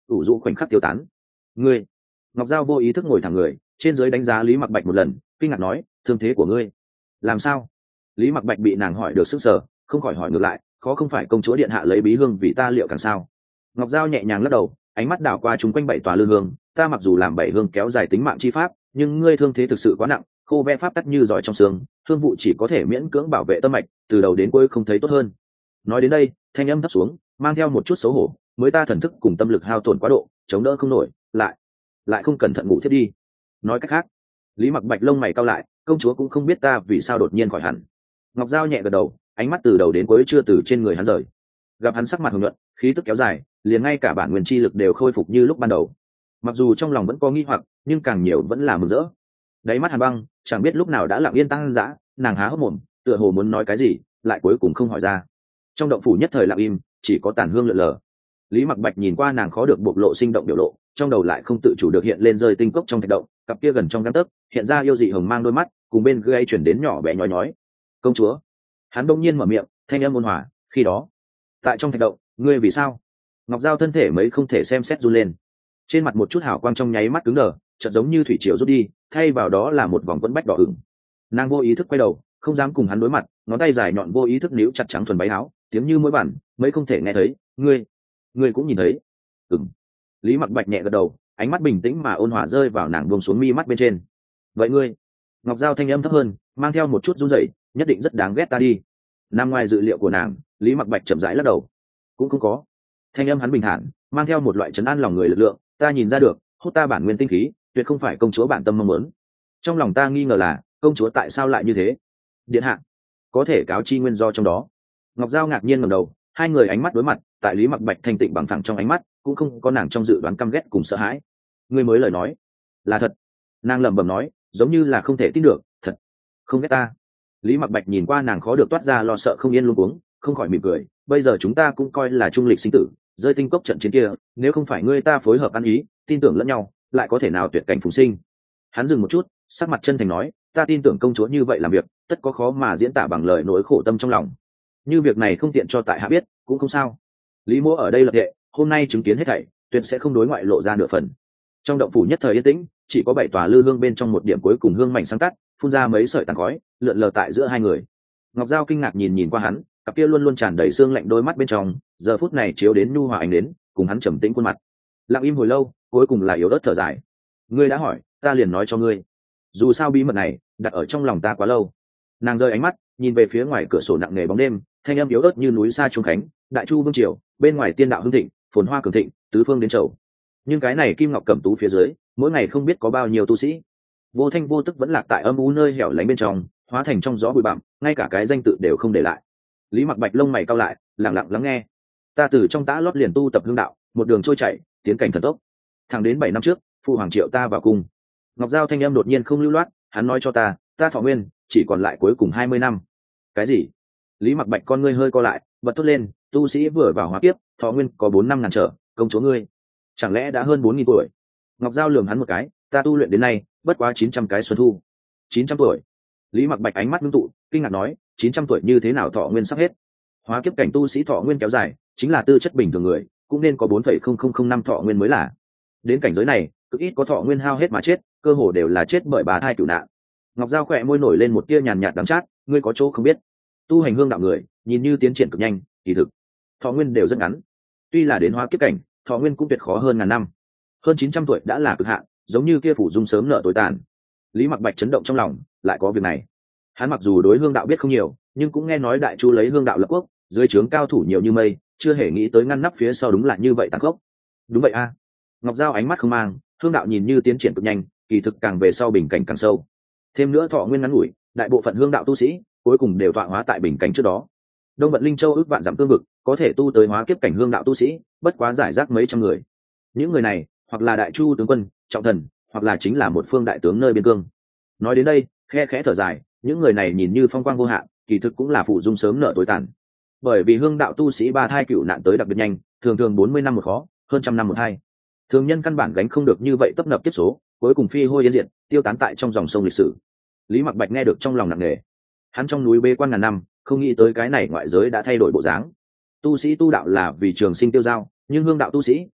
ủ rũ khoảnh khắc tiêu tán. Ngươi. Ngọc Giao vô ý thức ngồi thẳng người, trên dưới đánh giá Lý Mặc Bạch một lần, kinh ngạc nói, thương thế của ngươi làm sao? Lý Mặc Bạch bị nàng hỏi được sức sở, không khỏi hỏi ngược lại, khó không phải công chúa điện hạ lấy bí hương vì ta liệu càng sao? Ngọc Giao nhẹ nhàng lắc đầu, ánh mắt đảo qua chúng quanh bảy tòa lư hương, ta mặc dù làm bảy hương kéo dài tính mạng chi pháp, nhưng ngươi thương thế thực sự quá nặng, khô ve pháp tắc như giỏi trong xương, thương vụ chỉ có thể miễn cưỡng bảo vệ tâm mạch, từ đầu đến cuối không thấy tốt hơn. Nói đến đây, thanh âm thấp xuống, mang theo một chút xấu hổ, mới ta thần thức cùng tâm lực hao tổn quá độ, chống đỡ không nổi, lại lại không cẩn thận ngủ thiết đi. Nói cách khác, Lý Mặc Bạch lông mày cau lại, công chúa cũng không biết ta vì sao đột nhiên khỏi hẳn. Ngọc Giao nhẹ gật đầu, ánh mắt từ đầu đến cuối chưa từ trên người hắn rời. Gặp hắn sắc mặt hồng nhuận, khí tức kéo dài, liền ngay cả bản nguyên chi lực đều khôi phục như lúc ban đầu. Mặc dù trong lòng vẫn có nghi hoặc, nhưng càng nhiều vẫn là mừng rỡ. Đáy mắt Hàn Băng chẳng biết lúc nào đã lặng yên tăng dã, nàng há hốc mồm, tựa hồ muốn nói cái gì, lại cuối cùng không hỏi ra. Trong động phủ nhất thời lặng im, chỉ có tàn hương lượn lờ. Lý Mặc Bạch nhìn qua nàng khó được bộc lộ sinh động biểu lộ, trong đầu lại không tự chủ được hiện lên rơi tinh cốc trong thạch động, cặp kia gần trong gang tấc, hiện ra yêu dị hồng mang đôi mắt, cùng bên gây chuyển đến nhỏ bé nhói nhói. Công chúa. Hắn bỗng nhiên mở miệng, thanh âm ôn hòa, khi đó, tại trong thạch động, ngươi vì sao? Ngọc Giao thân thể mấy không thể xem xét run lên, trên mặt một chút hào quang trong nháy mắt cứng đờ, chợt giống như thủy triều rút đi, thay vào đó là một vòng quẫn bách đỏ ửng. Nàng vô ý thức quay đầu, không dám cùng hắn đối mặt, ngón tay dài nhọn vô ý thức níu chặt trắng thuần váy áo, tiếng như mũi bản, mấy không thể nghe thấy, ngươi, ngươi cũng nhìn thấy. Ừm. Lý Mặc Bạch nhẹ gật đầu, ánh mắt bình tĩnh mà ôn hòa rơi vào nàng buông xuống mi mắt bên trên. Vậy ngươi? Ngọc Giao thanh âm thấp hơn, mang theo một chút run rẩy, nhất định rất đáng ghét ta đi. Nằm ngoài dự liệu của nàng, Lý Mặc Bạch chậm rãi lắc đầu. Cũng không có. Thanh âm hắn bình thản, mang theo một loại trấn an lòng người lực lượng, ta nhìn ra được, hút ta bản nguyên tinh khí, tuyệt không phải công chúa bản tâm mong muốn. Trong lòng ta nghi ngờ là, công chúa tại sao lại như thế? Điện hạ, có thể cáo chi nguyên do trong đó. Ngọc Giao ngạc nhiên ngẩng đầu, hai người ánh mắt đối mặt, tại Lý Mặc Bạch thanh tịnh bằng phẳng trong ánh mắt, cũng không có nàng trong dự đoán căm ghét cùng sợ hãi. Ngươi mới lời nói là thật. Nàng lẩm bẩm nói, giống như là không thể tin được, thật không ghét ta. Lý Mặc Bạch nhìn qua nàng khó được toát ra lo sợ không yên luống cuống, không khỏi mỉm cười, bây giờ chúng ta cũng coi là trung lịch sinh tử, rơi tinh cốc trận chiến kia, nếu không phải ngươi ta phối hợp ăn ý, tin tưởng lẫn nhau, lại có thể nào tuyệt cảnh phùng sinh. Hắn dừng một chút, sắc mặt chân thành nói, ta tin tưởng công chúa như vậy làm việc, tất có khó mà diễn tả bằng lời nỗi khổ tâm trong lòng. Như việc này không tiện cho tại hạ biết, cũng không sao. Lý Mỗ ở đây lập hệ, hôm nay chứng kiến hết thảy, tuyệt sẽ không đối ngoại lộ ra nửa phần. Trong động phủ nhất thời yên tĩnh, chỉ có bảy tòa lư hương bên trong một điểm cuối cùng hương mảnh sáng tắt, phun ra mấy sợi tàn khói, lượn lờ tại giữa hai người. Ngọc Giao kinh ngạc nhìn nhìn qua hắn, cặp kia luôn luôn tràn đầy xương lạnh đôi mắt bên trong, giờ phút này chiếu đến nhu hòa ánh đến, cùng hắn trầm tĩnh khuôn mặt. Lặng im hồi lâu, cuối cùng là yếu ớt thở dài. Ngươi đã hỏi, ta liền nói cho ngươi. Dù sao bí mật này đặt ở trong lòng ta quá lâu. Nàng rơi ánh mắt, nhìn về phía ngoài cửa sổ nặng nề bóng đêm, thanh âm yếu ớt như núi xa trung khánh, đại chu vương triều, bên ngoài tiên đạo hưng thịnh, phồn hoa cường thịnh, tứ phương đến chầu. Nhưng cái này kim ngọc cẩm tú phía dưới, mỗi ngày không biết có bao nhiêu tu sĩ, vô thanh vô tức vẫn lạc tại âm u nơi hẻo lánh bên trong, hóa thành trong gió bụi bặm, ngay cả cái danh tự đều không để lại. Lý Mặc Bạch lông mày cau lại, lặng lặng lắng nghe. Ta từ trong tã lót liền tu tập hương đạo, một đường trôi chảy, tiến cảnh thần tốc. Thẳng đến bảy năm trước, phụ hoàng triệu ta vào cung. Ngọc Giao thanh âm đột nhiên không lưu loát, hắn nói cho ta, ta thọ nguyên chỉ còn lại cuối cùng hai mươi năm. Cái gì? Lý Mặc Bạch con ngươi hơi co lại, bật thốt lên, tu sĩ vừa vào hóa kiếp, thọ nguyên có bốn năm ngàn trở, công chúa ngươi chẳng lẽ đã hơn bốn nghìn tuổi? Ngọc Giao lườm hắn một cái, ta tu luyện đến nay bất quá chín trăm cái xuân thu. Chín trăm tuổi? Lý Mặc Bạch ánh mắt ngưng tụ, kinh ngạc nói, chín trăm tuổi như thế nào thọ nguyên sắp hết? Hóa kiếp cảnh tu sĩ thọ nguyên kéo dài, chính là tư chất bình thường người, cũng nên có bốn phẩy không không không năm thọ nguyên mới là. Đến cảnh giới này, cực ít có thọ nguyên hao hết mà chết, cơ hồ đều là chết bởi bá thai cửu nạn. Ngọc Giao khỏe môi nổi lên một tia nhàn nhạt đắng chát, ngươi có chỗ không biết, tu hành hương đạo người, nhìn như tiến triển cực nhanh, kỳ thực thọ nguyên đều rất ngắn. Tuy là đến hóa kiếp cảnh, thọ nguyên cũng tuyệt khó hơn ngàn năm. Hơn chín trăm tuổi đã là cực hạn, giống như kia phủ dung sớm nợ tối tàn. Lý Mặc Bạch chấn động trong lòng, lại có việc này. Hắn mặc dù đối hương đạo biết không nhiều, nhưng cũng nghe nói đại chu lấy hương đạo lập quốc, dưới trướng cao thủ nhiều như mây, chưa hề nghĩ tới ngăn nắp phía sau đúng là như vậy tàn khốc. Đúng vậy a. Ngọc Giao ánh mắt không mang, hương đạo nhìn như tiến triển cực nhanh, kỳ thực càng về sau bình cảnh càng sâu. Thêm nữa thọ nguyên ngắn ngủi, đại bộ phận hương đạo tu sĩ cuối cùng đều tọa hóa tại bình cảnh trước đó. Đông Vận Linh Châu ước vạn dặm cương vực, có thể tu tới hóa kiếp cảnh hương đạo tu sĩ, bất quá giải rác mấy trăm người. Những người này, hoặc là đại chu tướng quân, trọng thần, hoặc là chính là một phương đại tướng nơi biên cương. Nói đến đây, khe khẽ thở dài, những người này nhìn như phong quang vô hạn, kỳ thực cũng là phụ dung sớm nợ tối tàn. Bởi vì hương đạo tu sĩ ba thai cựu nạn tới đặc biệt nhanh, thường thường bốn mươi năm một khó, hơn trăm năm một thai. Thường nhân căn bản gánh không được như vậy tấp nập kiếp số, cuối cùng phi hôi yên diệt, tiêu tán tại trong dòng sông lịch sử. Lý Mặc Bạch nghe được trong lòng nặng nề. Hắn trong núi bế quan ngàn năm, không nghĩ tới cái này ngoại giới đã thay đổi bộ dáng. Tu sĩ tu đạo là vì trường sinh tiêu giao, nhưng hương đạo tu sĩ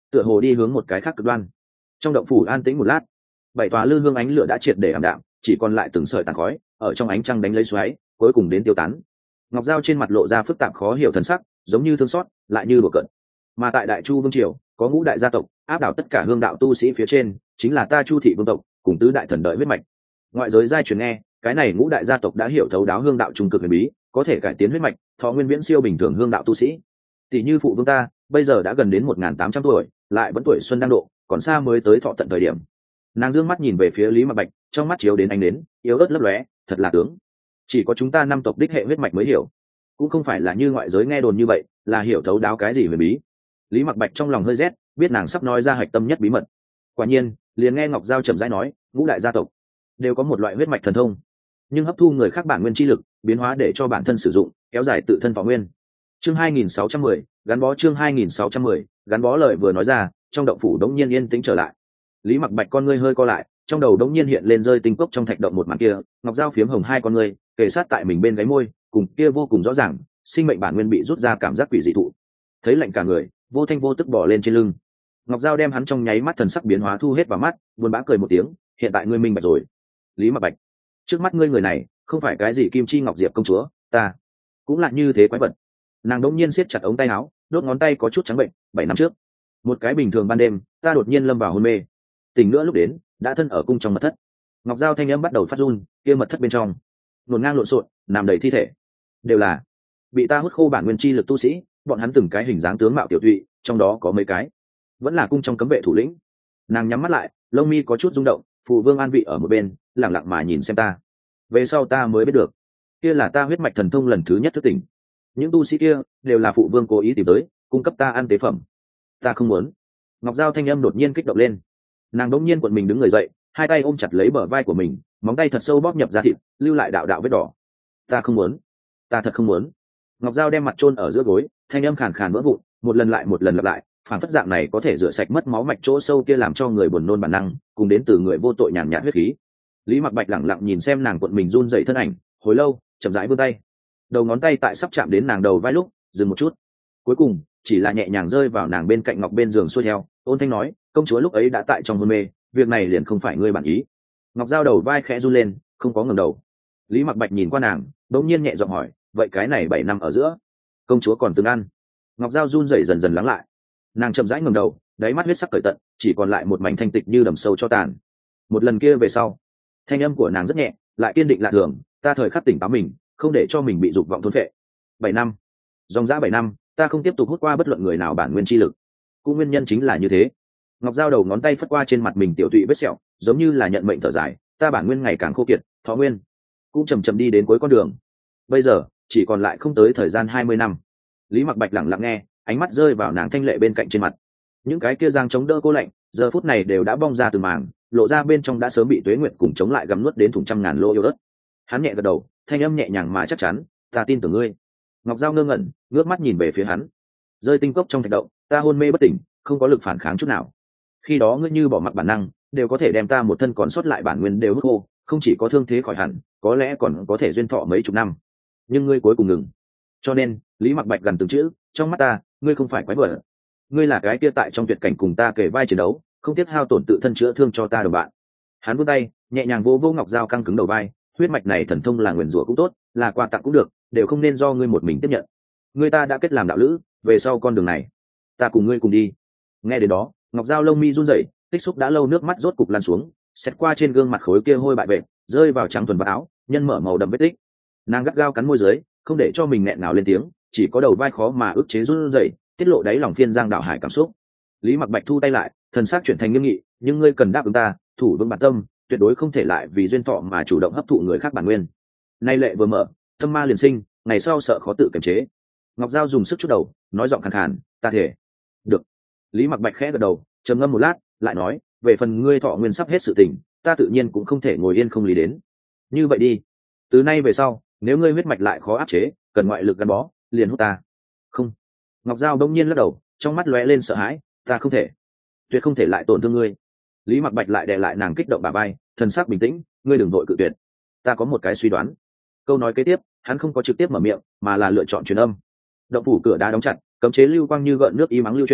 tựa hồ đi hướng một cái khác cực đoan. Trong động phủ an tĩnh một lát, bảy tòa lư hương ánh lửa đã triệt để ảm đạm, chỉ còn lại từng sợi tàn khói ở trong ánh trăng đánh lấy xoáy, cuối cùng đến tiêu tán. Ngọc Giao trên mặt lộ ra phức tạp khó hiểu thần sắc, giống như thương xót lại như đùa cợt. Mà tại Đại Chu vương triều có ngũ đại gia tộc áp đảo tất cả hương đạo tu sĩ phía trên, chính là ta Chu thị vương tộc cùng tứ đại thần đợi huyết mạch. Ngoại giới giai truyền nghe, cái này ngũ đại gia tộc đã hiểu thấu đáo hương đạo trung cực huyền bí, có thể cải tiến huyết mạch, thọ nguyên viễn siêu bình thường hương đạo tu sĩ. Tỷ như phụ vương ta, bây giờ đã gần đến một nghìn tám trăm tuổi, lại vẫn tuổi xuân đang độ, còn xa mới tới thọ tận thời điểm. Nàng dương mắt nhìn về phía Lý Mặc Bạch, trong mắt chiếu đến ánh đến, yếu ớt lấp lóe, thật là tướng. Chỉ có chúng ta năm tộc đích hệ huyết mạch mới hiểu, cũng không phải là như ngoại giới nghe đồn như vậy, là hiểu thấu đáo cái gì huyền bí. Lý Mặc Bạch trong lòng hơi rét, biết nàng sắp nói ra hạch tâm nhất bí mật. Quả nhiên, liền nghe Ngọc Giao chậm rãi nói, ngũ đại gia tộc đều có một loại huyết mạch thần thông, nhưng hấp thu người khác bản nguyên chi lực, biến hóa để cho bản thân sử dụng, kéo dài tự thân thọ nguyên. Chương hai nghìn sáu trăm mười, gắn bó chương hai nghìn sáu trăm mười, gắn bó lời vừa nói ra, trong động phủ đống nhiên yên tĩnh trở lại. Lý Mặc Bạch con ngươi hơi co lại, trong đầu đống nhiên hiện lên rơi tinh cốc trong thạch động một màn kia, Ngọc Giao phiếm hồng hai con ngươi, kề sát tại mình bên gáy môi, cùng kia vô cùng rõ ràng, sinh mệnh bản nguyên bị rút ra cảm giác quỷ dị thụ. Thấy lạnh cả người, vô thanh vô tức bò lên trên lưng. Ngọc Giao đem hắn trong nháy mắt thần sắc biến hóa thu hết vào mắt, buồn bã cười một tiếng, hiện tại ngươi minh bạch rồi. Lý Mặc Bạch, trước mắt ngươi người này, không phải cái gì Kim Chi Ngọc Diệp công chúa, ta cũng là như thế quái vật. Nàng đống nhiên siết chặt ống tay áo, đốt ngón tay có chút trắng bệnh. Bảy năm trước, một cái bình thường ban đêm, ta đột nhiên lâm vào hôn mê. Tỉnh nữa lúc đến, đã thân ở cung trong mật thất. Ngọc Giao thanh âm bắt đầu phát run, kia mật thất bên trong, luồn ngang lộn xộn, nằm đầy thi thể, đều là bị ta hút khô bản nguyên chi lực tu sĩ, bọn hắn từng cái hình dáng tướng mạo tiểu tụy, trong đó có mấy cái vẫn là cung trong cấm vệ thủ lĩnh. Nàng nhắm mắt lại, lông mi có chút rung động, phụ vương an vị ở một bên, lặng lặng mà nhìn xem ta. Về sau ta mới biết được, kia là ta huyết mạch thần thông lần thứ nhất thức tỉnh. Những tu sĩ kia đều là phụ vương cố ý tìm tới, cung cấp ta ăn tế phẩm. Ta không muốn. Ngọc Giao thanh âm đột nhiên kích động lên. Nàng đống nhiên cuộn mình đứng người dậy, hai tay ôm chặt lấy bờ vai của mình, móng tay thật sâu bóp nhập ra thịt, lưu lại đạo đạo vết đỏ. Ta không muốn, ta thật không muốn. Ngọc Giao đem mặt chôn ở giữa gối, thanh âm khàn khàn vỡ vụn, một lần lại một lần lặp lại, phản phất dạng này có thể rửa sạch mất máu mạch chỗ sâu kia làm cho người buồn nôn bản năng, cùng đến từ người vô tội nhàn nhạt huyết khí. Lý Mặc Bạch lẳng lặng nhìn xem nàng cuộn mình run dậy thân ảnh, hồi lâu, chậm rãi vươn tay, đầu ngón tay tại sắp chạm đến nàng đầu vai lúc dừng một chút, cuối cùng chỉ là nhẹ nhàng rơi vào nàng bên cạnh ngọc bên giường xuôi theo, ôn thanh nói, công chúa lúc ấy đã tại trong hôn mê, việc này liền không phải ngươi bản ý. Ngọc Giao đầu vai khẽ run lên, không có ngẩng đầu. Lý Mặc Bạch nhìn qua nàng, bỗng nhiên nhẹ giọng hỏi, vậy cái này bảy năm ở giữa, công chúa còn từng ăn? Ngọc Giao run rẩy dần dần lắng lại, nàng chậm rãi ngẩng đầu, đáy mắt huyết sắc cởi tận, chỉ còn lại một mảnh thanh tịch như đầm sâu cho tàn. Một lần kia về sau, thanh âm của nàng rất nhẹ, lại kiên định lạ thường, ta thời khắc tỉnh táo mình, không để cho mình bị dục vọng thôn phệ. Bảy năm, dòng dã bảy năm, ta không tiếp tục hút qua bất luận người nào bản nguyên chi lực. Cũng nguyên nhân chính là như thế. Ngọc Giao đầu ngón tay phất qua trên mặt mình tiểu tụy vết sẹo, giống như là nhận mệnh thở dài, ta bản nguyên ngày càng khô kiệt, thọ nguyên cũng chầm chậm đi đến cuối con đường. Bây giờ chỉ còn lại không tới thời gian hai mươi năm. Lý Mặc Bạch lặng lặng nghe, ánh mắt rơi vào nàng thanh lệ bên cạnh trên mặt. Những cái kia giang chống đỡ cô lạnh, giờ phút này đều đã bong ra từ màng, lộ ra bên trong đã sớm bị tuế nguyệt cùng chống lại gặm nuốt đến thủng trăm ngàn lô yêu đất. Hắn nhẹ gật đầu, thanh âm nhẹ nhàng mà chắc chắn, ta tin tưởng ngươi. Ngọc Giao ngơ ngẩn, ngước mắt nhìn về phía hắn. Rơi tinh cốc trong thạch động, ta hôn mê bất tỉnh, không có lực phản kháng chút nào. Khi đó ngươi như bỏ mặc bản năng, đều có thể đem ta một thân còn sót lại bản nguyên đều hút khô, không chỉ có thương thế khỏi hẳn, có lẽ còn có thể duyên thọ mấy chục năm. Nhưng ngươi cuối cùng ngừng. Cho nên, Lý Mặc Bạch gần từng chữ, trong mắt ta, ngươi không phải quái vật. Ngươi là cái kia tại trong tuyệt cảnh cùng ta kề vai chiến đấu, không tiếc hao tổn tự thân chữa thương cho ta đồng bạn. Hắn vươn tay, nhẹ nhàng vô vô Ngọc Giao căng cứng đầu vai, huyết mạch này thần thông là nguyền rủa cũng tốt, là quà tặng cũng được, đều không nên do ngươi một mình tiếp nhận. Ngươi ta đã kết làm đạo lữ, về sau con đường này, ta cùng ngươi cùng đi. Nghe đến đó, Ngọc Giao lông mi run rẩy, tích xúc đã lâu nước mắt rốt cục lan xuống, xét qua trên gương mặt khối kia hôi bại vệ, rơi vào trắng thuần và áo, nhân mở màu đậm vết tích. Nàng gắt gao cắn môi dưới, không để cho mình nghẹn nào lên tiếng, chỉ có đầu vai khó mà ức chế run rẩy, tiết lộ đáy lòng phiên giang đảo hải cảm xúc. Lý Mặc Bạch thu tay lại, thần sắc chuyển thành nghiêm nghị, nhưng ngươi cần đáp ứng ta, thủ vững bản tâm, tuyệt đối không thể lại vì duyên thọ mà chủ động hấp thụ người khác bản nguyên. Nay lệ vừa mở, tâm ma liền sinh, ngày sau sợ khó tự kiềm chế. Ngọc Giao dùng sức chút đầu, nói giọng khàn khàn, ta thể. Được. Lý Mặc Bạch khẽ gật đầu, trầm ngâm một lát, lại nói, về phần ngươi thọ nguyên sắp hết sự tình, ta tự nhiên cũng không thể ngồi yên không lý đến. Như vậy đi, từ nay về sau, nếu ngươi huyết mạch lại khó áp chế, cần ngoại lực gắn bó, liền hút ta. Không. Ngọc Giao đông nhiên lắc đầu, trong mắt lóe lên sợ hãi, ta không thể, tuyệt không thể lại tổn thương ngươi. Lý Mặc Bạch lại đè lại nàng kích động bà bay, thần sắc bình tĩnh, ngươi đừng vội cự tuyệt. Ta có một cái suy đoán. Câu nói kế tiếp, hắn không có trực tiếp mở miệng, mà là lựa chọn truyền âm. Động phủ cửa đá đóng chặt, cấm chế lưu quang như gợn nước y mắng lưu chuyển,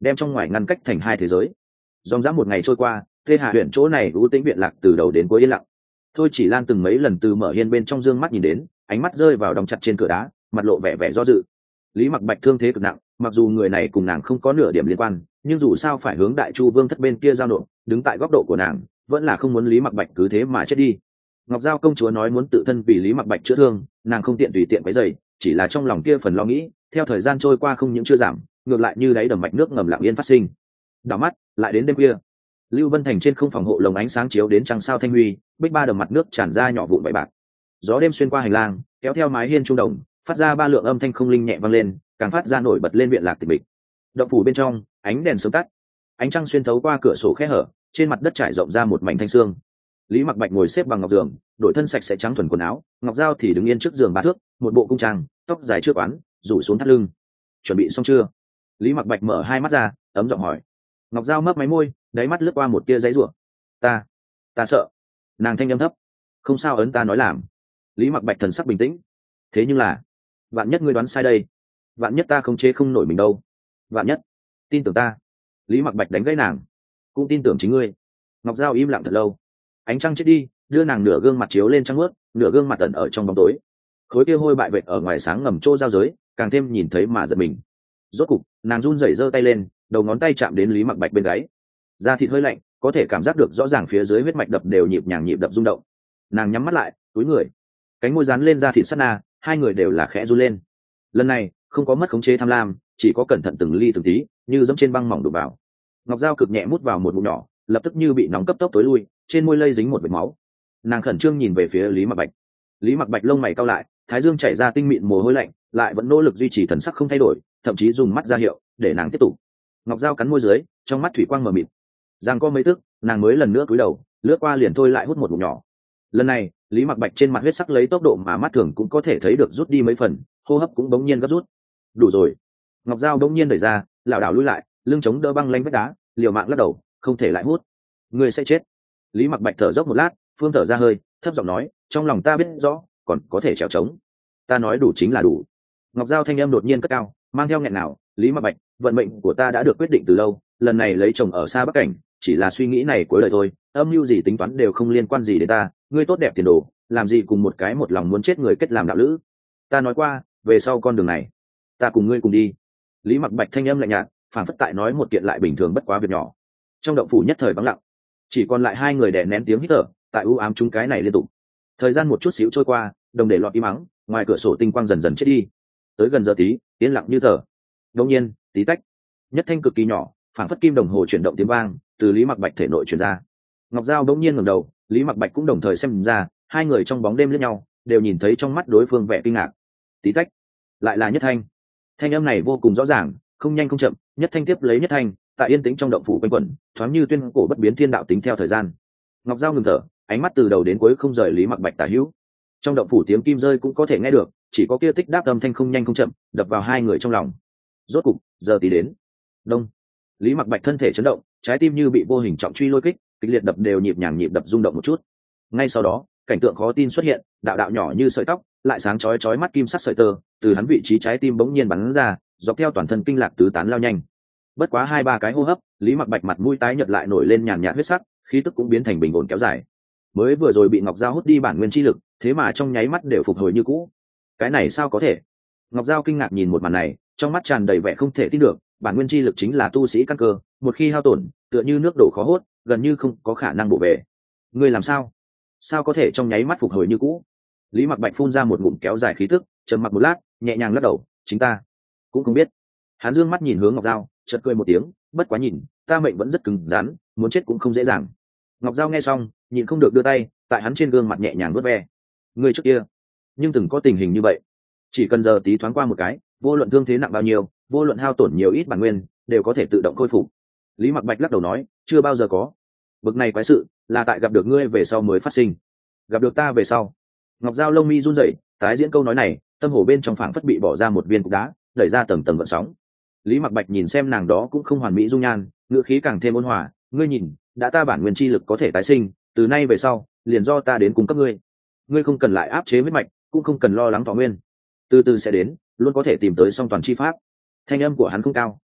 đem trong ngoài ngăn cách thành hai thế giới. Dòng dã một ngày trôi qua, Tê Hà huyện chỗ này ưu tĩnh viện lạc từ đầu đến cuối yên lặng. Thôi Chỉ Lan từng mấy lần từ mở hiên bên trong dương mắt nhìn đến, ánh mắt rơi vào đóng chặt trên cửa đá, mặt lộ vẻ vẻ do dự. Lý Mặc Bạch thương thế cực nặng, mặc dù người này cùng nàng không có nửa điểm liên quan, nhưng dù sao phải hướng Đại Chu Vương thất bên kia giao nộp, đứng tại góc độ của nàng, vẫn là không muốn Lý Mặc Bạch cứ thế mà chết đi. Ngọc Giao công chúa nói muốn tự thân vì Lý Mặc Bạch chữa thương, nàng không tiện tùy tiện cái giày, chỉ là trong lòng kia phần lo nghĩ, theo thời gian trôi qua không những chưa giảm, ngược lại như đáy đầm mạch nước ngầm lặng yên phát sinh. Đảo mắt, lại đến đêm khuya. Lưu Vân Thành trên không phòng hộ lồng ánh sáng chiếu đến trăng sao thanh huy, bích ba đầm mặt nước tràn ra nhỏ vụn bậy bạc. Gió đêm xuyên qua hành lang, kéo theo mái hiên trung đồng, phát ra ba lượng âm thanh không linh nhẹ vang lên, càng phát ra nổi bật lên viện lạc tịch mịch. Động phủ bên trong, ánh đèn sớm tắt, ánh trăng xuyên thấu qua cửa sổ khe hở, trên mặt đất trải rộng ra một mảnh thanh xương. Lý Mặc Bạch ngồi xếp bằng ngọc giường, đổi thân sạch sẽ trắng thuần quần áo, Ngọc Giao thì đứng yên trước giường ba thước, một bộ cung trang, tóc dài chưa quán, rủ xuống thắt lưng. Chuẩn bị xong chưa? Lý Mặc Bạch mở hai mắt ra, ấm giọng hỏi. Ngọc Giao mấp máy môi, đáy mắt lướt qua một tia giấy rủa. Ta, ta sợ. Nàng thanh âm thấp. Không sao, ấn ta nói làm. Lý Mặc Bạch thần sắc bình tĩnh. Thế nhưng là, vạn nhất ngươi đoán sai đây, vạn nhất ta không chế không nổi mình đâu, vạn nhất, tin tưởng ta. Lý Mặc Bạch đánh gãy nàng. Cũng tin tưởng chính ngươi. Ngọc Giao im lặng thật lâu. Ánh trăng chết đi, đưa nàng nửa gương mặt chiếu lên trăng mướt, nửa gương mặt ẩn ở trong bóng tối. Khối kia hôi bại vệt ở ngoài sáng ngầm chỗ giao giới, càng thêm nhìn thấy mà giật mình. Rốt cục, nàng run rẩy giơ tay lên, đầu ngón tay chạm đến Lý Mặc Bạch bên gáy. Da thịt hơi lạnh, có thể cảm giác được rõ ràng phía dưới huyết mạch đập đều nhịp nhàng nhịp đập rung động. Nàng nhắm mắt lại, cúi người, cánh môi dán lên da thịt sát na, hai người đều là khẽ run lên. Lần này, không có mất khống chế tham lam, chỉ có cẩn thận từng ly từng tí, như dẫm trên băng mỏng đụng vào. Ngọc Giao cực nhẹ mút vào một ngụm nhỏ, lập tức như bị nóng cấp tốc tối lui, trên môi lây dính một vệt máu. Nàng khẩn trương nhìn về phía Lý Mặc Bạch. Lý Mặc Bạch lông mày cau lại, thái dương chảy ra tinh mịn mồ hôi lạnh, lại vẫn nỗ lực duy trì thần sắc không thay đổi, thậm chí dùng mắt ra hiệu để nàng tiếp tục. Ngọc Giao cắn môi dưới, trong mắt thủy quang mờ mịt. Giang có mấy tức, nàng mới lần nữa cúi đầu, lướt qua liền thôi lại hút một ngụm nhỏ. Lần này, Lý Mặc Bạch trên mặt huyết sắc lấy tốc độ mà mắt thường cũng có thể thấy được rút đi mấy phần, hô hấp cũng bỗng nhiên gấp rút. Đủ rồi. Ngọc Giao bỗng nhiên đẩy ra, lảo đảo lùi lại, lưng chống đỡ băng lanh vách đá, liều mạng lắc đầu, không thể lại hút. Ngươi sẽ chết. Lý Mặc Bạch thở dốc một lát, phương thở ra hơi, thấp giọng nói, trong lòng ta biết rõ, còn có thể trèo trống. Ta nói đủ chính là đủ. Ngọc Giao thanh âm đột nhiên cất cao, mang theo nghẹn nào, Lý Mặc Bạch, vận mệnh của ta đã được quyết định từ lâu, lần này lấy chồng ở xa Bắc Cảnh, chỉ là suy nghĩ này cuối đời thôi, âm mưu gì tính toán đều không liên quan gì đến ta, ngươi tốt đẹp tiền đồ, làm gì cùng một cái một lòng muốn chết người kết làm đạo lữ. Ta nói qua, về sau con đường này, ta cùng ngươi cùng đi. Lý Mặc Bạch thanh âm lạnh nhạt, phản phất tại nói một kiện lại bình thường bất quá việc nhỏ. Trong động phủ nhất thời vắng lặng, chỉ còn lại hai người đè nén tiếng hít thở, tại u ám chúng cái này liên tục. Thời gian một chút xíu trôi qua, đồng để lọt im mắng, ngoài cửa sổ tinh quang dần dần chết đi. Tới gần giờ tí, yên lặng như tờ. Đột nhiên, tí tách, nhất thanh cực kỳ nhỏ, phản phất kim đồng hồ chuyển động tiếng vang, từ Lý Mặc Bạch thể nội truyền ra. Ngọc Giao đột nhiên ngẩng đầu, Lý Mặc Bạch cũng đồng thời xem ra, hai người trong bóng đêm liếc nhau, đều nhìn thấy trong mắt đối phương vẻ kinh ngạc. Tí tách, lại là nhất thanh. Thanh âm này vô cùng rõ ràng, không nhanh không chậm, nhất thanh tiếp lấy nhất thanh, tại yên tĩnh trong động phủ quanh quẩn, thoáng như tuyên cổ bất biến thiên đạo tính theo thời gian. Ngọc Giao ngừng thở, ánh mắt từ đầu đến cuối không rời Lý Mặc Bạch tả hữu. Trong động phủ tiếng kim rơi cũng có thể nghe được, chỉ có kia tích đáp âm thanh không nhanh không chậm, đập vào hai người trong lòng. Rốt cục, giờ tí đến. Đông. Lý Mặc Bạch thân thể chấn động, trái tim như bị vô hình trọng truy lôi kích, kịch liệt đập đều nhịp nhàng nhịp đập rung động một chút. Ngay sau đó, cảnh tượng khó tin xuất hiện, đạo đạo nhỏ như sợi tóc, lại sáng chói chói mắt kim sắc sợi tơ, từ hắn vị trí trái tim bỗng nhiên bắn ra, dọc theo toàn thân kinh lạc tứ tán lao nhanh. Bất quá hai ba cái hô hấp, Lý Mặc Bạch mặt mũi tái nhợt lại nổi lên nhàn nhạt huyết sắc, khí tức cũng biến thành bình ổn kéo dài. Mới vừa rồi bị Ngọc Giao hút đi bản nguyên chi lực, thế mà trong nháy mắt đều phục hồi như cũ. Cái này sao có thể? Ngọc Giao kinh ngạc nhìn một màn này, trong mắt tràn đầy vẻ không thể tin được, bản nguyên chi lực chính là tu sĩ căn cơ, một khi hao tổn, tựa như nước đổ khó hốt, gần như không có khả năng bổ về. Ngươi làm sao? Sao có thể trong nháy mắt phục hồi như cũ? Lý Mặc Bạch phun ra một ngụm kéo dài khí tức, trầm mặc một lát, nhẹ nhàng lắc đầu, chính ta cũng không biết. Hắn dương mắt nhìn hướng Ngọc Giao, chợt cười một tiếng, bất quá nhìn, ta mệnh vẫn rất cứng rắn, muốn chết cũng không dễ dàng. Ngọc Giao nghe xong, nhịn không được đưa tay, tại hắn trên gương mặt nhẹ nhàng vuốt ve. Ngươi trước kia, nhưng từng có tình hình như vậy, chỉ cần giờ tí thoáng qua một cái, vô luận thương thế nặng bao nhiêu, vô luận hao tổn nhiều ít bản nguyên, đều có thể tự động khôi phục. Lý Mặc Bạch lắc đầu nói, chưa bao giờ có. Bực này quái sự, là tại gặp được ngươi về sau mới phát sinh. Gặp được ta về sau. Ngọc Giao lông mi run rẩy, tái diễn câu nói này, tâm hồ bên trong phảng phất bị bỏ ra một viên cục đá, đẩy ra tầng tầng gợn sóng. Lý Mặc Bạch nhìn xem nàng đó cũng không hoàn mỹ dung nhan, ngữ khí càng thêm ôn hòa, ngươi nhìn, đã ta bản nguyên chi lực có thể tái sinh, từ nay về sau, liền do ta đến cung cấp ngươi. Ngươi không cần lại áp chế huyết mạch, cũng không cần lo lắng thọ nguyên. Từ từ sẽ đến, luôn có thể tìm tới song toàn chi pháp. Thanh âm của hắn không cao,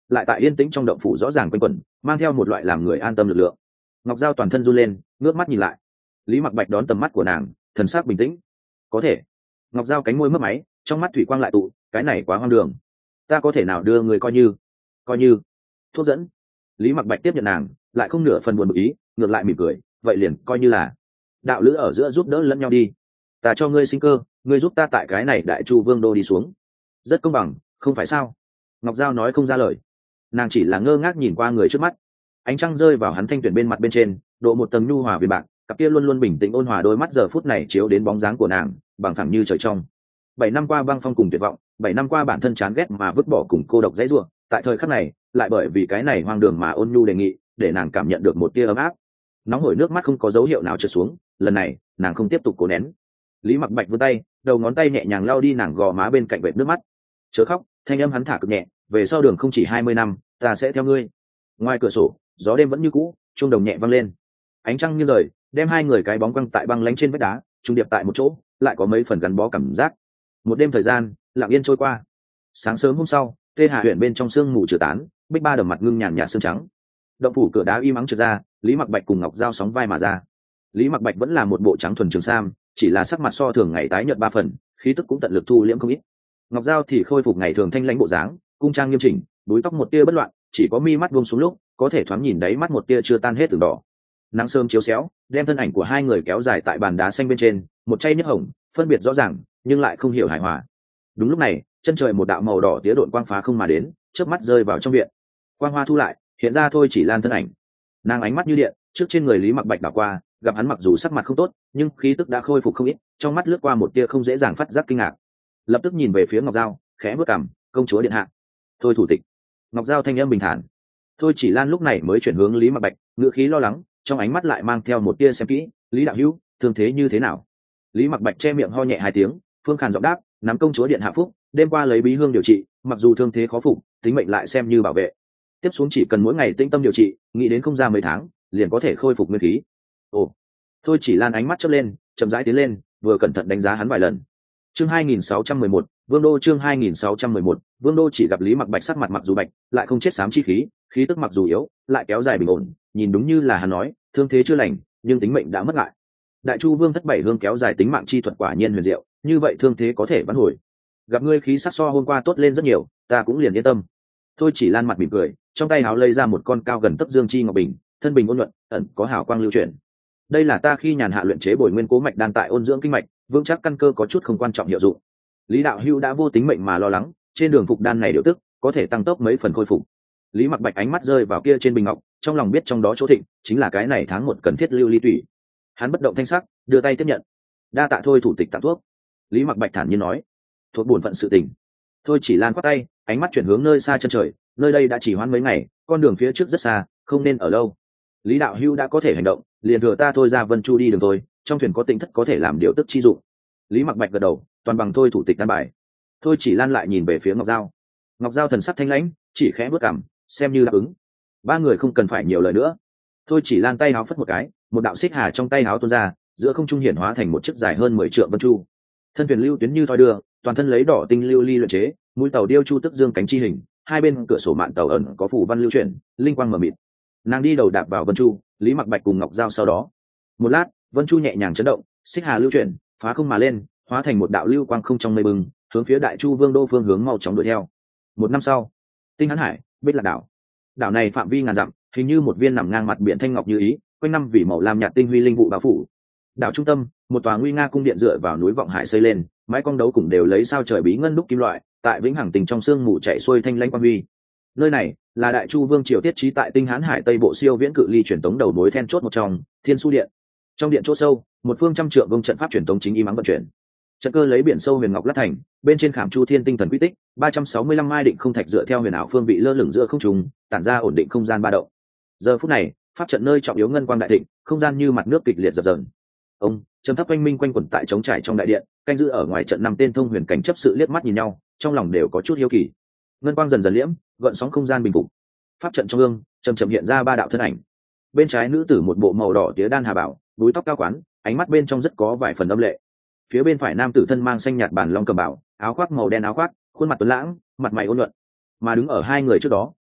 lại tại yên tĩnh trong động phủ rõ ràng quanh quẩn, mang theo một loại làm người an tâm lực lượng. Ngọc Giao toàn thân run lên, ngước mắt nhìn lại. Lý Mặc Bạch đón tầm mắt của nàng, thần sắc bình tĩnh. Có thể. Ngọc Giao cánh môi mấp máy, trong mắt thủy quang lại tụ, cái này quá hoang đường. Ta có thể nào đưa người coi như, coi như thuốc dẫn. Lý Mặc Bạch tiếp nhận nàng, lại không nửa phần buồn bực ý, ngược lại mỉm cười, vậy liền coi như là đạo lữ ở giữa giúp đỡ lẫn nhau đi. Ta cho ngươi sinh cơ, ngươi giúp ta tại cái này Đại Chu Vương đô đi xuống, rất công bằng, không phải sao? Ngọc Giao nói không ra lời, nàng chỉ là ngơ ngác nhìn qua người trước mắt. Ánh trăng rơi vào hắn thanh tuyển bên mặt bên trên, độ một tầng nhu hòa viền bạc, cặp kia luôn luôn bình tĩnh ôn hòa đôi mắt giờ phút này chiếu đến bóng dáng của nàng, bằng thẳng như trời trong. Bảy năm qua băng phong cùng tuyệt vọng, bảy năm qua bản thân chán ghét mà vứt bỏ cùng cô độc dãy rủa, tại thời khắc này, lại bởi vì cái này hoang đường mà ôn nhu đề nghị, để nàng cảm nhận được một tia ấm áp. Nóng hổi nước mắt không có dấu hiệu nào trượt xuống, lần này, nàng không tiếp tục cố nén. Lý Mặc Bạch vươn tay, đầu ngón tay nhẹ nhàng lau đi nàng gò má bên cạnh vệt nước mắt. Chớ khóc, thanh âm hắn thả cực nhẹ, về sau đường không chỉ hai mươi năm, ta sẽ theo ngươi. Ngoài cửa sổ, gió đêm vẫn như cũ, chuông đồng nhẹ vang lên. Ánh trăng như rời, đem hai người cái bóng quăng tại băng lánh trên vách đá, trung điệp tại một chỗ, lại có mấy phần gắn bó cảm giác. Một đêm thời gian, lặng yên trôi qua. Sáng sớm hôm sau, Tê Hà huyện bên trong sương mù trừ tán, Bích Ba đầm mặt ngưng nhàn nhạt sương trắng. Động phủ cửa đá im ắng trượt ra, Lý Mặc Bạch cùng Ngọc Giao sóng vai mà ra. Lý Mặc Bạch vẫn là một bộ trắng thuần trường sam, chỉ là sắc mặt so thường ngày tái nhợt ba phần, khí tức cũng tận lực thu liễm không ít. Ngọc Giao thì khôi phục ngày thường thanh lãnh bộ dáng, cung trang nghiêm chỉnh, búi tóc một tia bất loạn, chỉ có mi mắt buông xuống lúc có thể thoáng nhìn đáy mắt một tia chưa tan hết từng đỏ. Nắng sớm chiếu xéo, đem thân ảnh của hai người kéo dài tại bàn đá xanh bên trên, một chay nhất hồng, phân biệt rõ ràng, nhưng lại không hiểu hài hòa. Đúng lúc này, chân trời một đạo màu đỏ tía độn quang phá không mà đến, chớp mắt rơi vào trong viện. Quang hoa thu lại, hiện ra Thôi Chỉ Lan thân ảnh. Nàng ánh mắt như điện, trước trên người Lý Mặc Bạch đảo qua, gặp hắn mặc dù sắc mặt không tốt, nhưng khí tức đã khôi phục không ít, trong mắt lướt qua một tia không dễ dàng phát giác kinh ngạc. Lập tức nhìn về phía Ngọc Giao, khẽ bước cằm, công chúa điện hạ. Thôi thủ tịch. Ngọc Giao thanh âm bình thản. Thôi Chỉ Lan lúc này mới chuyển hướng Lý Mặc Bạch, ngữ khí lo lắng, trong ánh mắt lại mang theo một tia xem kỹ. Lý đạo hữu, thương thế như thế nào? Lý Mặc Bạch che miệng ho nhẹ hai tiếng, phương khàn giọng đáp, nắm công chúa điện hạ phúc, đêm qua lấy bí hương điều trị, mặc dù thương thế khó phục, tính mệnh lại xem như bảo vệ. Tiếp xuống chỉ cần mỗi ngày tĩnh tâm điều trị, nghĩ đến không ra mấy tháng, liền có thể khôi phục nguyên khí. Ồ. Thôi Chỉ Lan ánh mắt chớp lên, chậm rãi tiến lên, vừa cẩn thận đánh giá hắn vài lần. Chương hai nghìn sáu trăm mười một, Vương đô chương hai nghìn sáu trăm mười một, Vương đô chỉ gặp Lý Mặc Bạch sắc mặt mặc dù bạch, lại không chết xám chi khí, khí tức mặc dù yếu, lại kéo dài bình ổn, nhìn đúng như là hắn nói, thương thế chưa lành, nhưng tính mệnh đã mất lại. Đại Chu Vương thất bảy hương kéo dài tính mạng chi thuật quả nhiên huyền diệu, như vậy thương thế có thể vãn hồi. Gặp ngươi khí sắc so hôm qua tốt lên rất nhiều, ta cũng liền yên tâm. Thôi Chỉ Lan mặt mỉm cười, trong tay áo lấy ra một con cao gần tấc dương chi ngọc bình, thân bình ôn nhuận, ẩn có hào quang lưu chuyển. Đây là ta khi nhàn hạ luyện chế bồi nguyên cố mạch đan tại ôn dưỡng kinh mạch, vững chắc căn cơ có chút không quan trọng hiệu dụng. Lý đạo hữu đã vô tính mệnh mà lo lắng, trên đường phục đan này điều tức có thể tăng tốc mấy phần khôi phục. Lý Mặc Bạch ánh mắt rơi vào kia trên bình ngọc, trong lòng biết trong đó chỗ thịnh chính là cái này tháng một cần thiết lưu ly tủy. Hắn bất động thanh sắc, đưa tay tiếp nhận. Đa tạ Thôi thủ tịch tặng thuốc. Lý Mặc Bạch thản nhiên nói, thuộc bổn phận sự tình. Thôi Chỉ Lan quát tay, ánh mắt chuyển hướng nơi xa chân trời, nơi đây đã chỉ hoãn mấy ngày, con đường phía trước rất xa, không nên ở lâu. Lý đạo hữu đã có thể hành động, liền thừa ta thôi ra Vân Chu đi đường thôi, trong thuyền có tỉnh thất có thể làm điều tức chi dụng. Lý Mặc Bạch gật đầu, toàn bằng Thôi thủ tịch đan bài. Thôi Chỉ Lan lại nhìn về phía Ngọc Giao. Ngọc Giao thần sắc thanh lãnh, chỉ khẽ bước cằm, xem như đáp ứng. Ba người không cần phải nhiều lời nữa. Thôi Chỉ Lan tay áo phất một cái, một đạo xích hà trong tay áo tuôn ra, giữa không trung hiển hóa thành một chiếc dài hơn mười trượng vân chu. Thân thuyền lưu tuyến như thoi đưa, toàn thân lấy đỏ tinh lưu ly luyện chế, mũi tàu điêu chu tức dương cánh chi hình, hai bên cửa sổ mạn tàu ẩn có phủ văn lưu chuyển, linh quang mờ mịt. Nàng đi đầu đạp vào vân chu, Lý Mặc Bạch cùng Ngọc Giao sau đó. Một lát, vân chu nhẹ nhàng chấn động, xích hà lưu chuyển, phá không mà lên, hóa thành một đạo lưu quang không trong mây bừng, hướng phía Đại Chu Vương đô phương hướng mau chóng đuổi theo. Một năm sau, Tinh Hán Hải, Bích Lạc đảo. Đảo này phạm vi ngàn dặm, hình như một viên nằm ngang mặt biển thanh ngọc như ý, quanh năm vì màu lam nhạt tinh huy linh vụ bao phủ. Đảo trung tâm, một tòa nguy nga cung điện dựa vào núi vọng hải xây lên, mái cong đấu cũng đều lấy sao trời bí ngân đúc kim loại, tại vĩnh hằng tình trong sương mù chạy xuôi thanh lãnh quang huy. Nơi này là Đại Chu Vương triều tiết trí tại Tinh Hán Hải Tây bộ siêu viễn cự ly truyền tống đầu nối then chốt một trong, Thiên Su Điện. Trong điện chỗ sâu, một phương trăm trượng vông trận pháp truyền tống chính im ắng vận chuyển. Trận cơ lấy biển sâu huyền ngọc lát thành, bên trên khảm chu thiên tinh thần quy tích, ba trăm sáu mươi lăm mai định không thạch dựa theo huyền ảo phương vị lơ lửng giữa không trung, tản ra ổn định không gian ba động. Giờ phút này, pháp trận nơi trọng yếu ngân quang đại thịnh, không gian như mặt nước kịch liệt dập dờn. Ông, trầm thấp quanh minh quanh quẩn tại trống trải trong đại điện, canh giữ ở ngoài trận năm tên thông huyền cảnh chấp sự liếc mắt nhìn nhau, trong lòng đều có chút hiếu kỳ. Ngân quang dần dần liễm, gợn sóng không gian bình phục. Pháp trận trung ương, chậm chậm hiện ra ba đạo thân ảnh. Bên trái nữ tử một bộ màu đỏ tía đan hà bảo, búi tóc cao quán, ánh mắt bên trong rất có vài phần âm lệ. Phía bên phải nam tử thân mang xanh nhạt bản long cầm bảo, áo khoác màu đen áo khoác, khuôn mặt tuấn lãng, mặt mày ôn nhuận. Mà đứng ở hai người trước đó,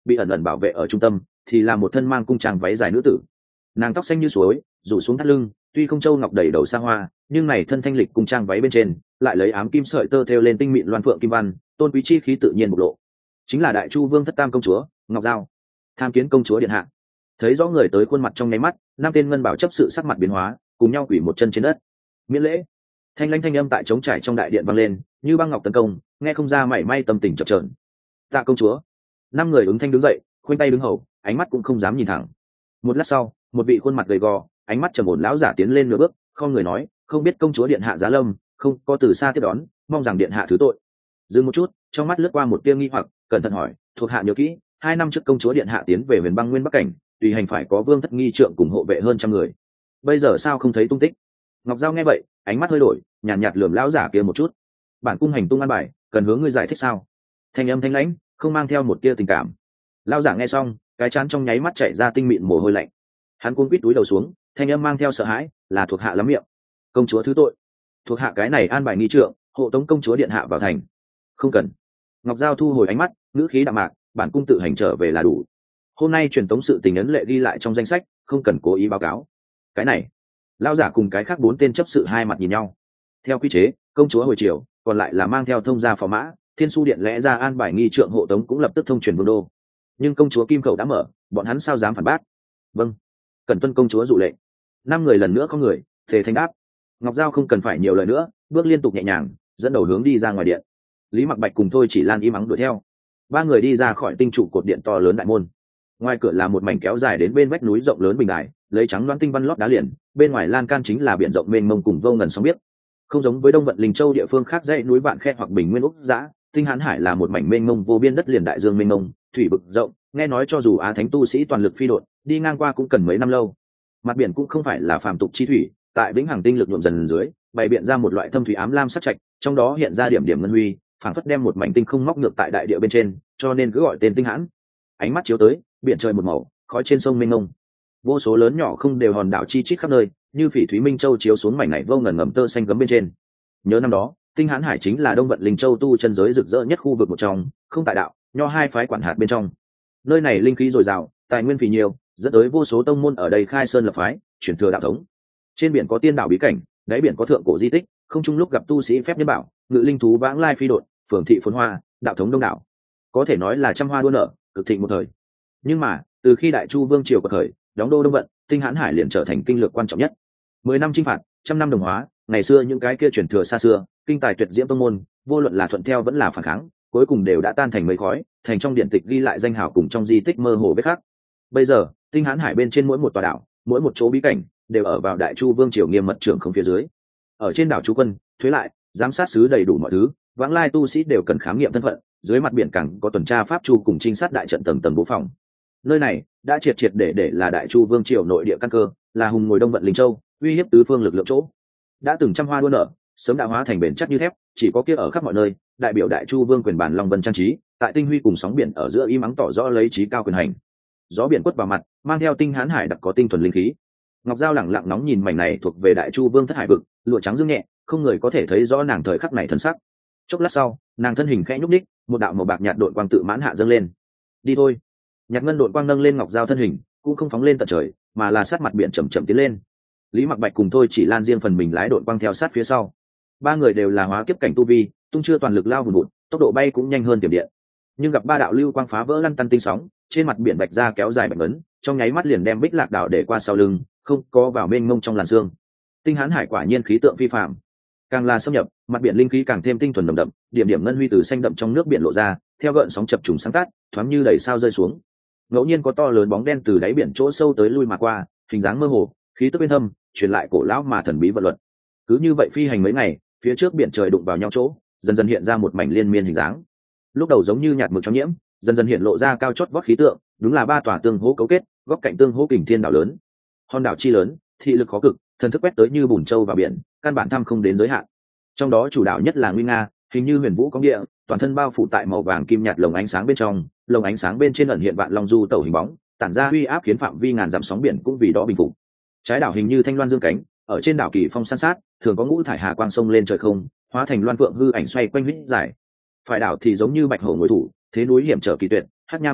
bị ẩn ẩn bảo vệ ở trung tâm thì là một thân mang cung trang váy dài nữ tử. Nàng tóc xanh như suối rủ xuống thắt lưng, tuy không châu ngọc đầy đầu xa hoa, nhưng này thân thanh lịch cung trang váy bên trên lại lấy ám kim sợi tơ thêu lên tinh mịn loan phượng kim văn, tôn quý chi khí tự nhiên bộc lộ. Chính là đại chu vương thất tam công chúa Ngọc Giao, tham kiến công chúa điện hạ. Thấy rõ người tới khuôn mặt trong nháy mắt, năm tên ngân bảo chấp sự sắc mặt biến hóa, cùng nhau quỳ một chân trên đất miễn lễ. Thanh lãnh thanh âm tại trống trải trong đại điện vang lên như băng ngọc tấn công, nghe không ra mảy may tâm tình chập chờn. Tạ công chúa. Năm người ứng thanh đứng dậy, khoanh tay đứng hầu, ánh mắt cũng không dám nhìn thẳng. Một lát sau, một vị khuôn mặt gầy gò, ánh mắt trầm ổn lão giả tiến lên nửa bước, không người nói, không biết công chúa điện hạ giá lâm, không có từ xa tiếp đón, mong rằng điện hạ thứ tội. Dừng một chút, trong mắt lướt qua một tia nghi hoặc, cẩn thận hỏi, thuộc hạ nhớ kỹ, hai năm trước công chúa điện hạ tiến về huyền băng nguyên bắc cảnh, tùy hành phải có vương thất nghi trượng cùng hộ vệ hơn trăm người, bây giờ sao không thấy tung tích? Ngọc Giao nghe vậy, ánh mắt hơi đổi, nhàn nhạt, nhạt lườm lão giả kia một chút. Bản cung hành tung an bài, cần hướng ngươi giải thích sao? Thanh âm thanh lãnh, không mang theo một tia tình cảm. Lão giả nghe xong, cái chán trong nháy mắt chảy ra tinh mịn mồ hôi lạnh. Hắn cuống quít túi đầu xuống, thanh âm mang theo sợ hãi, là thuộc hạ lắm miệng. Công chúa thứ tội, thuộc hạ cái này an bài nghi trượng, hộ tống công chúa điện hạ vào thành. Không cần. Ngọc Giao thu hồi ánh mắt, ngữ khí đạm mạc, bản cung tự hành trở về là đủ. Hôm nay truyền tống sự tình ấn lệ ghi lại trong danh sách, không cần cố ý báo cáo. Cái này, lão giả cùng cái khác bốn tên chấp sự hai mặt nhìn nhau. Theo quy chế, công chúa hồi chiều, còn lại là mang theo thông gia phò mã, thiên su điện lẽ ra an bài nghi trượng hộ tống cũng lập tức thông truyền vương đô. Nhưng công chúa kim khẩu đã mở, bọn hắn sao dám phản bác? Vâng, cần tuân công chúa dụ lệnh. Năm người lần nữa có người thề thanh đáp. Ngọc Giao không cần phải nhiều lời nữa, bước liên tục nhẹ nhàng, dẫn đầu hướng đi ra ngoài điện. Lý Mặc Bạch cùng Thôi Chỉ Lan im ắng đuổi theo. Ba người đi ra khỏi tinh trụ cột điện to lớn đại môn. Ngoài cửa là một mảnh kéo dài đến bên vách núi rộng lớn bình đài, lấy trắng loáng tinh văn lót đá liền, bên ngoài lan can chính là biển rộng mênh mông cùng vô ngần sóng biết. Không giống với Đông Vận Linh Châu địa phương khác dãy núi vạn khe hoặc bình nguyên úc dã, Tinh Hán Hải là một mảnh mênh mông vô biên đất liền đại dương mênh mông, thủy vực rộng, nghe nói cho dù á thánh tu sĩ toàn lực phi độn, đi ngang qua cũng cần mấy năm lâu. Mặt biển cũng không phải là phàm tục chi thủy, tại vĩnh hằng tinh lực nhuộm dần dưới, bày biện ra một loại thâm thủy ám lam sắc trạch, trong đó hiện ra điểm điểm ngân huy, phảng phất đem một mảnh tinh không móc ngược tại đại địa bên trên, cho nên cứ gọi tên Tinh Hán. Ánh mắt chiếu tới, biển trời một màu, khói trên sông mênh mông, vô số lớn nhỏ không đều hòn đảo chi chít khắp nơi, như phỉ thúy minh châu chiếu xuống mảnh này vô ngần ngầm tơ xanh gấm bên trên. Nhớ năm đó, Tinh Hán Hải chính là Đông Vận Linh Châu tu chân giới rực rỡ nhất khu vực một trong, không tại đạo, nho hai phái quản hạt bên trong. Nơi này linh khí dồi dào, tài nguyên phì nhiều, dẫn tới vô số tông môn ở đây khai sơn lập phái, chuyển thừa đạo thống. Trên biển có tiên đảo bí cảnh, đáy biển có thượng cổ di tích, không chung lúc gặp tu sĩ phép nhân bảo, ngự linh thú vãng lai phi độn, phường thị phồn hoa, đạo thống đông đảo. Có thể nói là trăm hoa đua nở, cực thịnh một thời. Nhưng mà, từ khi Đại Chu Vương triều quật khởi, đóng đô Đông Vận, Tinh Hán Hải liền trở thành kinh lược quan trọng nhất. Mười năm chinh phạt, trăm năm đồng hóa, ngày xưa những cái kia truyền thừa xa xưa, kinh tài tuyệt diễm tông môn, vô luận là thuận theo vẫn là phản kháng, cuối cùng đều đã tan thành mây khói, thành trong điện tịch ghi lại danh hào cùng trong di tích mơ hồ vết khắc. Bây giờ, Tinh Hán Hải bên trên mỗi một tòa đảo, mỗi một chỗ bí cảnh, đều ở vào Đại Chu Vương triều nghiêm mật trưởng không phía dưới. Ở trên đảo chú quân, thuế lại, giám sát sứ đầy đủ mọi thứ, vãng lai tu sĩ đều cần khám nghiệm thân phận, dưới mặt biển càng có tuần tra pháp chu cùng trinh sát đại trận tầng tầng bố phòng. Nơi này đã triệt triệt để để là Đại Chu Vương triều nội địa căn cơ, là hùng ngồi Đông Vận Linh Châu, uy hiếp tứ phương lực lượng chỗ. Đã từng trăm hoa đua nở, sớm đã hóa thành bền chắc như thép, chỉ có kia ở khắp mọi nơi, đại biểu Đại Chu Vương quyền bản Long Vân trang trí, tại tinh huy cùng sóng biển ở giữa im ắng tỏ rõ lấy trí cao quyền hành. Gió biển quất vào mặt, mang theo Tinh Hán Hải đặc có tinh thuần linh khí. Ngọc Giao lẳng lặng nóng nhìn mảnh này thuộc về Đại Chu Vương thất hải vực, lụa trắng dương nhẹ, không người có thể thấy rõ nàng thời khắc này thân sắc. Chốc lát sau, nàng thân hình khẽ nhúc nhích, một đạo màu bạc nhạt đội quang tự mãn hạ dâng lên. Đi thôi. Nhạt ngân đội quang nâng lên Ngọc Giao thân hình, cũng không phóng lên tận trời, mà là sát mặt biển chậm chậm tiến lên. Lý Mặc Bạch cùng Thôi Chỉ Lan riêng phần mình lái đội quang theo sát phía sau. Ba người đều là hóa kiếp cảnh tu vi, tung chưa toàn lực lao vùn vụt, tốc độ bay cũng nhanh hơn tiềm điện. Nhưng gặp ba đạo lưu quang phá vỡ lăn tăn tinh sóng, trên mặt biển bạch ra kéo dài bạch ấn, trong nháy mắt liền đem Bích Lạc đảo để qua sau lưng, không có vào mênh mông trong làn sương. Tinh Hán Hải quả nhiên khí tượng phi phàm. Càng là xâm nhập, mặt biển linh khí càng thêm tinh thuần nồng đậm, điểm điểm ngân huy từ xanh đậm trong nước biển lộ ra, theo gợn sóng chập trùng sáng tát, thoáng như đầy sao rơi xuống. Ngẫu nhiên có to lớn bóng đen từ đáy biển chỗ sâu tới lui mà qua, hình dáng mơ hồ, khí tức bên thâm, truyền lại cổ lão mà thần bí vật luật. Cứ như vậy phi hành mấy ngày, phía trước biển trời đụng vào nhau chỗ, dần dần hiện ra một mảnh liên miên hình dáng. Lúc đầu giống như nhạt mực trong nhiễm, dần dần hiện lộ ra cao chót vót khí tượng, đúng là ba tòa tương hỗ cấu kết, góc cạnh tương hỗ kình thiên đảo lớn. Hòn đảo chi lớn, thị lực khó cực, thần thức quét tới như bùn châu vào biển, căn bản thăm không đến giới hạn. Trong đó chủ đạo nhất là Nguy Nga, hình như huyền vũ có địa, toàn thân bao phủ tại màu vàng kim nhạt lồng ánh sáng bên trong, lồng ánh sáng bên trên ẩn hiện vạn long du tẩu hình bóng, tản ra uy áp khiến phạm vi ngàn dặm sóng biển cũng vì đó bình phục. Trái đảo hình như thanh loan dương cánh, ở trên đảo kỳ phong san sát, thường có ngũ thải hà quang sông lên trời không, hóa thành loan phượng hư ảnh xoay quanh huyết giải. Phải đảo thì giống như bạch hổ ngồi thủ, thế núi hiểm trở kỳ tuyệt, hắc nham như sắt,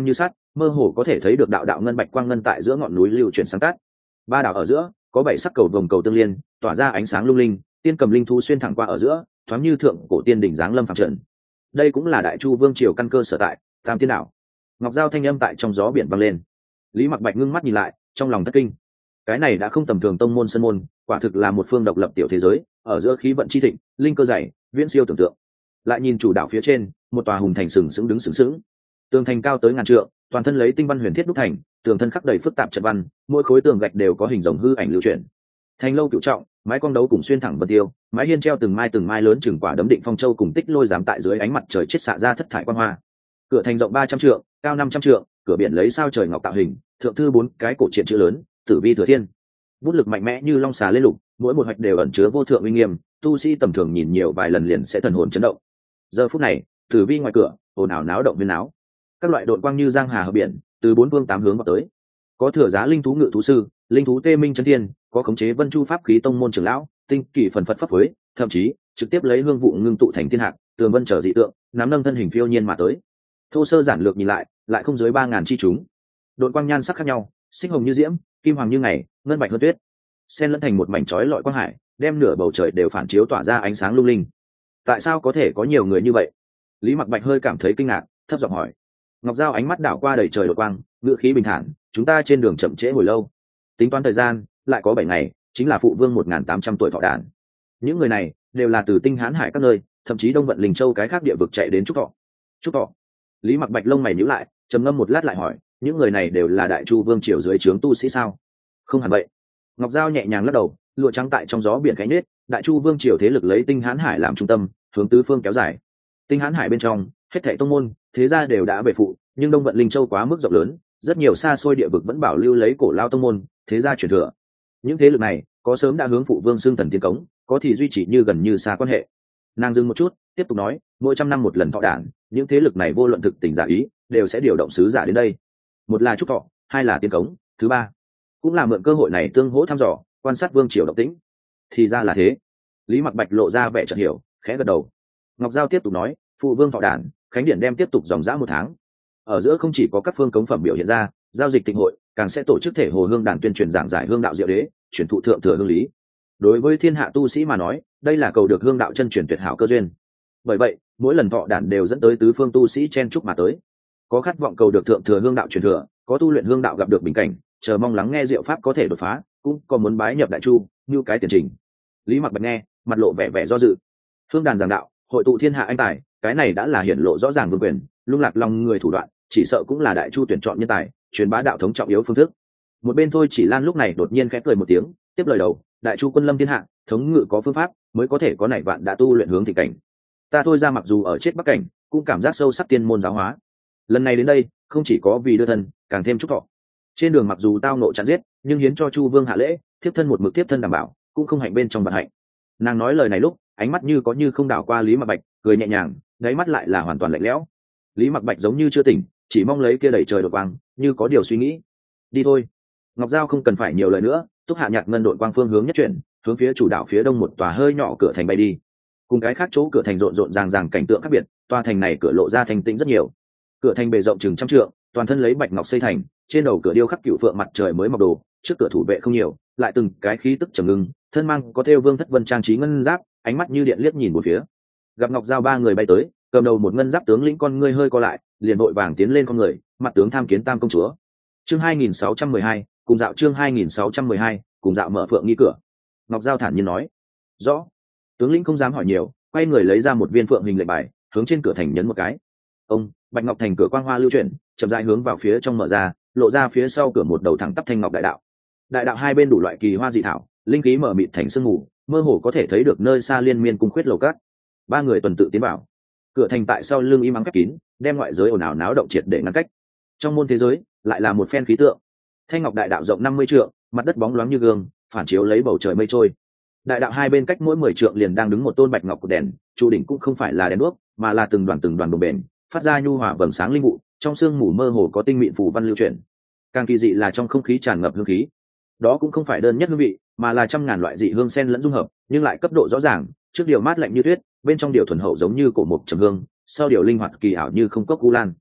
mơ hồ có thể thấy được đạo đạo ngân bạch quang ngân tại giữa ngọn núi lưu chuyển sáng tác. Ba đảo ở giữa có bảy sắc cầu vồng cầu tương liên, tỏa ra ánh sáng lung linh, tiên cầm linh thú xuyên thẳng qua ở giữa, thoáng như thượng cổ tiên đỉnh giáng lâm phàm trần. Đây cũng là Đại Chu vương triều căn cơ sở tại, Tam Tiên đảo. Ngọc Giao thanh âm tại trong gió biển vang lên. Lý Mặc Bạch ngưng mắt nhìn lại, trong lòng thất kinh. Cái này đã không tầm thường tông môn sơn môn, quả thực là một phương độc lập tiểu thế giới, ở giữa khí vận chi thịnh, linh cơ dày, viễn siêu tưởng tượng. Lại nhìn chủ đảo phía trên, một tòa hùng thành sừng sững đứng sừng sững. Tường thành cao tới ngàn trượng, toàn thân lấy tinh văn huyền thiết đúc thành, tường thân khắc đầy phức tạp trận văn, mỗi khối tường gạch đều có hình rồng hư ảnh lưu chuyển. Thành lâu cửu trọng, mái cong đấu cùng xuyên thẳng vân tiêu, mái hiên treo từng mai từng mai lớn chừng quả đấm định phong châu cùng tích lôi giám tại dưới ánh mặt trời chết xạ ra thất thải quang hoa. Cửa thành rộng ba trăm trượng, cao năm trăm trượng, cửa biển lấy sao trời ngọc tạo hình, thượng thư bốn cái cổ truyện chữ lớn, Tử Vi Thừa Thiên. Bút lực mạnh mẽ như long xà lên lục, mỗi một hoạch đều ẩn chứa vô thượng uy nghiêm, tu sĩ tầm thường nhìn nhiều vài lần liền sẽ thần hồn chấn động. Giờ phút này, Tử Vi ngoài cửa, ồn ào náo động viên náo. Các loại đội quang như giang hà hợp biển, từ bốn phương tám hướng vào tới. Có thừa giá linh thú ngự thú sư, linh thú tê minh chân thiên, có khống chế vân chu pháp khí tông môn trưởng lão, tinh kỳ phần phật pháp phối, thậm chí trực tiếp lấy hương vụ ngưng tụ thành thiên hạc, tường vân trở dị tượng, nắm nâng thân hình phiêu nhiên mà tới. Thô sơ giản lược nhìn lại, lại không dưới ba ngàn chi chúng. Đội quang nhan sắc khác nhau, xích hồng như diễm, kim hoàng như ngày, ngân bạch hơn tuyết, xen lẫn thành một mảnh chói lọi quang hải, đem nửa bầu trời đều phản chiếu tỏa ra ánh sáng lung linh. Tại sao có thể có nhiều người như vậy? Lý Mặc Bạch hơi cảm thấy kinh ngạc, thấp giọng hỏi. Ngọc Giao ánh mắt đảo qua đầy trời đội quang, ngữ khí bình thản, chúng ta trên đường chậm trễ hồi lâu. Tính toán thời gian, lại có bảy ngày, chính là phụ vương một nghìn tám trăm tuổi thọ đản. Những người này đều là từ Tinh Hán Hải các nơi, thậm chí Đông Vận Linh Châu cái khác địa vực chạy đến Trúc Thọ. Trúc Thọ. Lý Mặc Bạch lông mày nhíu lại, trầm ngâm một lát lại hỏi, những người này đều là Đại Chu vương triều dưới trướng tu sĩ sao? Không hẳn vậy. Ngọc Giao nhẹ nhàng lắc đầu, lụa trắng tại trong gió biển cánh nết, Đại Chu vương triều thế lực lấy Tinh Hán Hải làm trung tâm, hướng tứ phương kéo dài. Tinh Hán Hải bên trong, hết thảy tông môn, thế gia đều đã về phụ, nhưng Đông Vận Linh Châu quá mức rộng lớn, rất nhiều xa xôi địa vực vẫn bảo lưu lấy cổ lao tông môn, thế gia truyền thừa. Những thế lực này, có sớm đã hướng phụ vương xưng thần tiên cống, có thì duy trì như gần như xa quan hệ. Nàng dừng một chút, tiếp tục nói, mỗi trăm năm một lần thọ đản, những thế lực này vô luận thực tình giả ý, đều sẽ điều động sứ giả đến đây. Một là chúc thọ, hai là tiên cống, thứ ba cũng là mượn cơ hội này tương hỗ thăm dò, quan sát vương triều động tĩnh. Thì ra là thế. Lý Mặc Bạch lộ ra vẻ chợt hiểu, khẽ gật đầu. Ngọc Giao tiếp tục nói, phụ vương thọ đản, khánh điện đem tiếp tục dòng dã một tháng. Ở giữa không chỉ có các phương cống phẩm biểu hiện ra, giao dịch tịnh hội, càng sẽ tổ chức thể hồ hương đàn tuyên truyền giảng giải hương đạo diệu đế, truyền thụ thượng thừa hương lý. Đối với thiên hạ tu sĩ mà nói, đây là cầu được hương đạo chân truyền tuyệt hảo cơ duyên. Bởi vậy, mỗi lần thọ đản đều dẫn tới tứ phương tu sĩ chen chúc mà tới. Có khát vọng cầu được thượng thừa hương đạo truyền thừa, có tu luyện hương đạo gặp được bình cảnh, chờ mong lắng nghe diệu pháp có thể đột phá, cũng có muốn bái nhập Đại Chu, như cái tiền trình. Lý Mặc Bạch nghe, mặt lộ vẻ vẻ do dự. Hương đàn giảng đạo, hội tụ thiên hạ anh tài, cái này đã là hiển lộ rõ ràng vương quyền, lung lạc lòng người thủ đoạn, chỉ sợ cũng là Đại Chu tuyển chọn nhân tài, truyền bá đạo thống trọng yếu phương thức. Một bên Thôi Chỉ Lan lúc này đột nhiên khẽ cười một tiếng, tiếp lời đầu, Đại Chu quân lâm thiên hạ, thống ngự có phương pháp, mới có thể có nảy vạn đã tu luyện hướng thị cảnh. Ta Thôi ra mặc dù ở chết Bắc cảnh, cũng cảm giác sâu sắc tiên môn giáo hóa. Lần này đến đây, không chỉ có vì đưa thân, càng thêm chúc thọ. Trên đường mặc dù tao nộ chặn giết, nhưng hiến cho Chu vương hạ lễ, tiếp thân một mực tiếp thân đảm bảo, cũng không hạnh bên trong vận hạnh. Nàng nói lời này lúc, ánh mắt như có như không đảo qua Lý Mặc Bạch, cười nhẹ nhàng, đáy mắt lại là hoàn toàn lạnh lẽo. Lý Mặc Bạch giống như chưa tỉnh, chỉ mong lấy kia đẩy trời đột quang, như có điều suy nghĩ. Đi thôi. Ngọc Giao không cần phải nhiều lời nữa, túc hạ nhạc ngân đội quang phương hướng nhất chuyển, hướng phía chủ đảo phía đông một tòa hơi nhỏ cửa thành bay đi. Cùng cái khác chỗ cửa thành rộn rộn ràng ràng cảnh tượng khác biệt, tòa thành này cửa lộ ra thanh tĩnh rất nhiều. Cửa thành bề rộng chừng trăm trượng, toàn thân lấy bạch ngọc xây thành, trên đầu cửa điêu khắc cựu phượng mặt trời mới mọc đồ, trước cửa thủ vệ không nhiều, lại từng cái khí tức trầm ngưng, thân mang có thêu vương thất vân trang trí ngân giáp, ánh mắt như điện liếc nhìn một phía. Gặp Ngọc Giao ba người bay tới, cầm đầu một ngân giáp tướng lĩnh con ngươi hơi co lại, liền vội vàng tiến lên con người, mặt tướng tham kiến Tam công chúa. Chương hai nghìn sáu trăm mười hai, cùng dạo chương hai nghìn sáu trăm mười hai, cùng dạo mở phượng nghi cửa. Ngọc Giao thản nhiên nói, rõ. Tướng lĩnh không dám hỏi nhiều, quay người lấy ra một viên phượng hình lệnh bài, hướng trên cửa thành nhấn một cái. Ông, bạch ngọc thành cửa quang hoa lưu chuyển, chậm rãi hướng vào phía trong mở ra, lộ ra phía sau cửa một đầu thẳng tắp thanh ngọc đại đạo. Đại đạo hai bên đủ loại kỳ hoa dị thảo, linh khí mở mịt thành sương mù, mơ hồ có thể thấy được nơi xa liên miên cung khuyết lầu cát. Ba người tuần tự tiến vào. Cửa thành tại sau lưng im ắng khép kín, đem ngoại giới ồn ào náo động triệt để ngăn cách. Trong môn thế giới, lại là một phen khí tượng. Thanh ngọc đại đạo rộng năm mươi trượng, mặt đất bóng loáng như gương, phản chiếu lấy bầu trời mây trôi. Đại đạo hai bên cách mỗi mười trượng liền đang đứng một tôn bạch ngọc của đèn, trụ đỉnh cũng không phải là đèn đuốc, mà là từng đoàn từng đoàn đồng bền, phát ra nhu hòa vầng sáng linh vụ, trong sương mù mơ hồ có tinh mịn phù văn lưu chuyển. Càng kỳ dị là trong không khí tràn ngập hương khí. Đó cũng không phải đơn nhất hương vị, mà là trăm ngàn loại dị hương xen lẫn dung hợp, nhưng lại cấp độ rõ ràng, trước điều mát lạnh như tuyết, bên trong điều thuần hậu giống như cổ mục trầm hương, sau điều linh hoạt kỳ ảo như không cốc u lan.